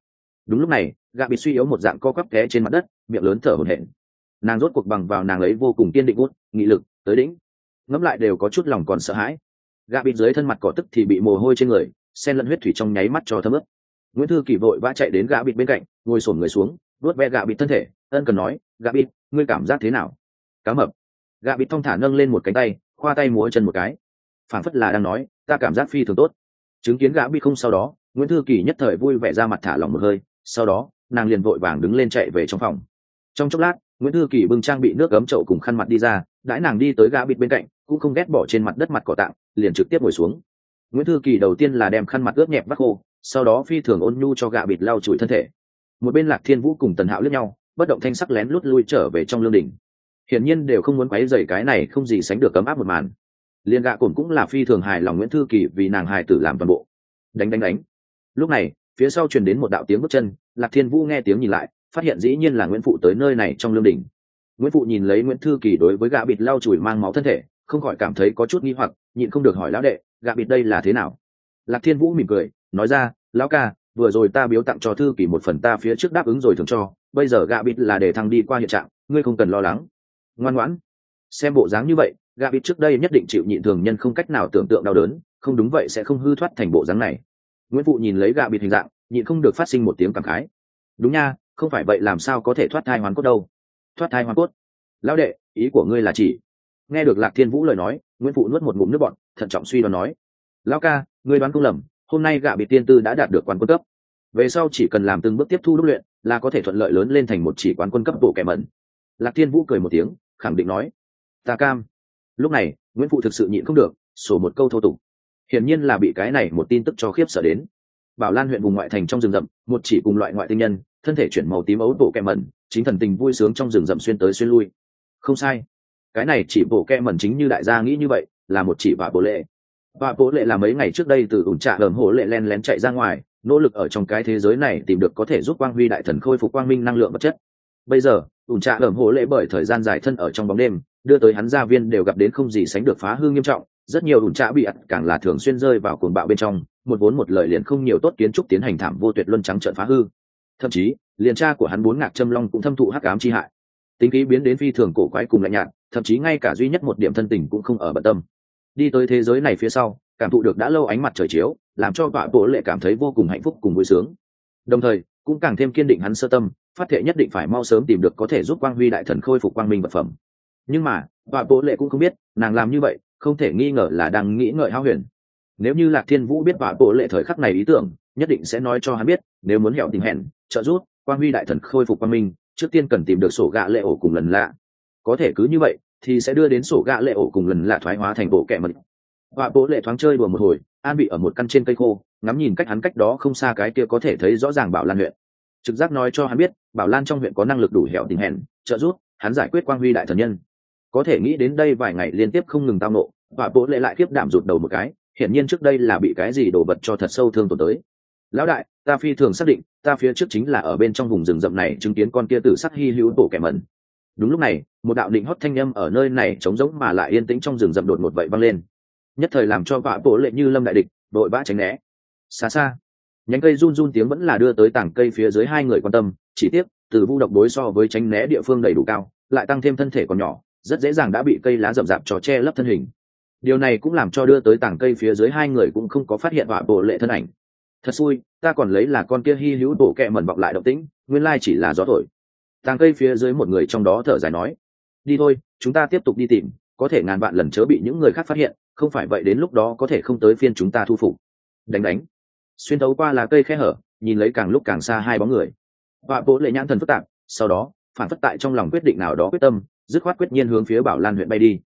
S1: Đúng lúc này gạ bị suy yếu một dạng co quắp té trên mặt đất, miệng lớn thở hổn hển. Nàng rốt cuộc bằng vào nàng ấy vô cùng kiên định út nghị lực tới đỉnh, ngẫm lại đều có chút lòng còn sợ hãi. Gạ bị dưới thân mặt cỏ tức thì bị mồ hôi trên người xen lẫn huyết thủy trong nháy mắt cho thấm ướt. Nguyễn Thư Kỳ vội vã chạy đến gạ bịt bên cạnh, ngồi xổm người xuống vuốt ve gạ bịt thân thể, ân cần nói: gạ bịt, ngươi cảm giác thế nào? Cá mập. Gạ bịt thong thả nâng lên một cánh tay, khoa tay múa chân một cái, phảng phất là đang nói: ta cảm giác phi thường tốt. Chứng kiến gạ bịt không sau đó, Nguyễn Thư Kỳ nhất thời vui vẻ ra mặt thả lỏng một hơi, sau đó nàng liền vội vàng đứng lên chạy về trong phòng. Trong chốc lát Nguyễn Thư Kỳ bưng trang bị nước ấm chậu cùng khăn mặt đi ra, đãi nàng đi tới gạ bịt bên cạnh cũng không ghét bỏ trên mặt đất mặt cỏ tạng, liền trực tiếp ngồi xuống. Nguyễn Thư Kỳ đầu tiên là đem khăn mặt ướt nhẹp vắt khô, sau đó phi thường ôn nhu cho gạ bịt lau chùi thân thể. Một bên Lạc Thiên Vũ cùng Tần Hạo liếc nhau, bất động thanh sắc lén lút lui trở về trong lương đình, hiển nhiên đều không muốn quấy rầy cái này không gì sánh được cấm áp một màn. Liên gạ cồn cũng là phi thường hài lòng Nguyễn Thư Kỳ vì nàng hài tử làm toàn bộ. Đánh đánh đánh. Lúc này phía sau truyền đến một đạo tiếng bước chân, Lạc Thiên Vũ nghe tiếng nhìn lại, phát hiện dĩ nhiên là Nguyễn Phụ tới nơi này trong lương đình. Nguyễn Phụ nhìn lấy Nguyễn Thư Kỳ đối với gạ bịt lau chùi mang máu thân thể, không khỏi cảm thấy có chút nghi hoặc, nhịn không được hỏi lão đệ: gạ bịt đây là thế nào? Lạc Thiên Vũ mỉm cười nói ra: lão ca, vừa rồi ta biếu tặng cho Thư Kỳ một phần ta phía trước đáp ứng rồi thường cho, bây giờ gạ bịt là để thăng đi qua hiện trạng, ngươi không cần lo lắng. Ngoan ngoãn. Xem bộ dáng như vậy, gạ bịt trước đây nhất định chịu nhịn thường nhân không cách nào tưởng tượng đau đớn, không đúng vậy sẽ không hư thoát thành bộ dáng này. Nguyễn Phụ nhìn lấy gạ bịt hình dạng, nhịn không được phát sinh một tiếng cảm khái. Đúng nha, không phải vậy làm sao có thể thoát thai hoàn cốt đâu. Thoát thai hoàn cốt? Lão đệ, ý của ngươi là chỉ? Nghe được Lạc Thiên Vũ lời nói, Nguyễn Phụ nuốt một ngụm nước bọt, thận trọng suy đoán nói: lão ca, ngươi đoán không lầm, hôm nay gạ bịt tiên tư đã đạt được quán quân cấp, về sau chỉ cần làm từng bước tiếp thu đúc luyện là có thể thuận lợi lớn lên thành một chỉ quán quân cấp bộ kẻ mẩn. Lạc Thiên Vũ cười một tiếng khẳng định nói: ta cam. Lúc này Nguyễn Phụ thực sự nhịn không được, sổ một câu thô tục, hiển nhiên là bị cái này một tin tức cho khiếp sợ đến. Bảo Lan huyện vùng ngoại thành trong rừng rậm, một chỉ cùng loại ngoại tinh nhân, thân thể chuyển màu tím ấu bộ kẻ mẩn, chính thần tình vui sướng trong rừng rậm xuyên tới xuyên lui. Không sai, cái này chỉ bộ kẻ mẩn chính như đại gia nghĩ như vậy, là một chỉ vạ bố lệ. Vạ bố lệ là mấy ngày trước đây từ ủn trạ hởm hổ lệ len lén chạy ra ngoài, nỗ lực ở trong cái thế giới này tìm được có thể giúp quang huy đại thần khôi phục quang minh năng lượng vật chất. Bây giờ ủn trạ hởm hổ lệ bởi thời gian dài thân ở trong bóng đêm, đưa tới hắn gia viên đều gặp đến không gì sánh được phá hư nghiêm trọng, rất nhiều ủn trạ bị ặt càng là thường xuyên rơi vào cuồng bạo bên trong, một vốn một lời liền không nhiều tốt kiến trúc tiến hành thảm vô tuyệt luân trắng trợn phá hư. Thậm chí liền cha của hắn bốn ngạc châm long cũng thâm thụ hắc ám chi hại, tính khí biến đến phi thường cổ quái cùng lạnh nhạt, thậm chí ngay cả duy nhất một điểm thân tình cũng không ở bận tâm. Đi tới thế giới này phía sau, cảm thụ được đã lâu ánh mặt trời chiếu, làm cho vạ bố lệ cảm thấy vô cùng hạnh phúc cùng vui sướng, đồng thời cũng càng thêm kiên định hắn sơ tâm phát thệ nhất định phải mau sớm tìm được có thể giúp quang huy đại thần khôi phục quang minh vật phẩm. Nhưng mà vạ bố lệ cũng không biết nàng làm như vậy không thể nghi ngờ là đang nghĩ ngợi hao huyền. Nếu như Lạc Thiên Vũ biết vạ bố lệ thời khắc này ý tưởng, nhất định sẽ nói cho hắn biết, nếu muốn hẹo tình hẹn trợ giúp quang huy đại thần khôi phục quang minh, trước tiên cần tìm được sổ gạ lệ ổ cùng lần lạ. Có thể cứ như vậy thì sẽ đưa đến sổ gạ lệ ổ cùng lần lạ thoái hóa thành bộ kẹ mật. Vạ bố lệ thoáng chơi đùa một hồi, an bị ở một căn trên cây khô, ngắm nhìn cách hắn cách đó không xa cái kia có thể thấy rõ ràng Bảo Lan huyện. Trực giác nói cho hắn biết Bảo Lan trong huyện có năng lực đủ hẹo tình hẹn trợ giúp hắn giải quyết quang huy đại thần nhân. Có thể nghĩ đến đây vài ngày liên tiếp không ngừng tao nộ, vạ bố lệ lại tiếp đảm rụt đầu một cái, hiển nhiên trước đây là bị cái gì đổ vật cho thật sâu thương tổn tới. Lão đại, ta phi thường xác định ta phía trước chính là ở bên trong vùng rừng rậm này chứng kiến con kia tử sắc hy hữu tổ kẻ mẩn. Đúng lúc này một đạo định hót thanh âm ở nơi này trống rỗng mà lại yên tĩnh trong rừng rậm đột ngột vậy vang lên, nhất thời làm cho vạ bố lệ như lâm đại địch đội vã tránh né. Xa xa nhánh cây run run tiếng vẫn là đưa tới tảng cây phía dưới hai người quan tâm, chỉ tiếc từ vu độc đối so với tránh né địa phương đầy đủ cao, lại tăng thêm thân thể còn nhỏ, rất dễ dàng đã bị cây lá rậm rạp cho che lấp thân hình. Điều này cũng làm cho đưa tới tảng cây phía dưới hai người cũng không có phát hiện vạ bố lệ thân ảnh. Thật xui, ta còn lấy là con kia hy hữu tổ kẹ mẩn vọng lại động tĩnh, nguyên lai chỉ là gió thổi. Tàng cây phía dưới một người trong đó thở dài nói: đi thôi, chúng ta tiếp tục đi tìm, có thể ngàn vạn lần chớ bị những người khác phát hiện, không phải vậy đến lúc đó có thể không tới phiên chúng ta thu phục. Đánh đánh. Xuyên thấu qua lá cây khe hở, nhìn lấy càng lúc càng xa hai bóng người, vạ bố lệ nhãn thần phức tạp, sau đó phản phất tại trong lòng quyết định nào đó quyết tâm, dứt khoát quyết nhiên hướng phía Bảo Lan huyện bay đi.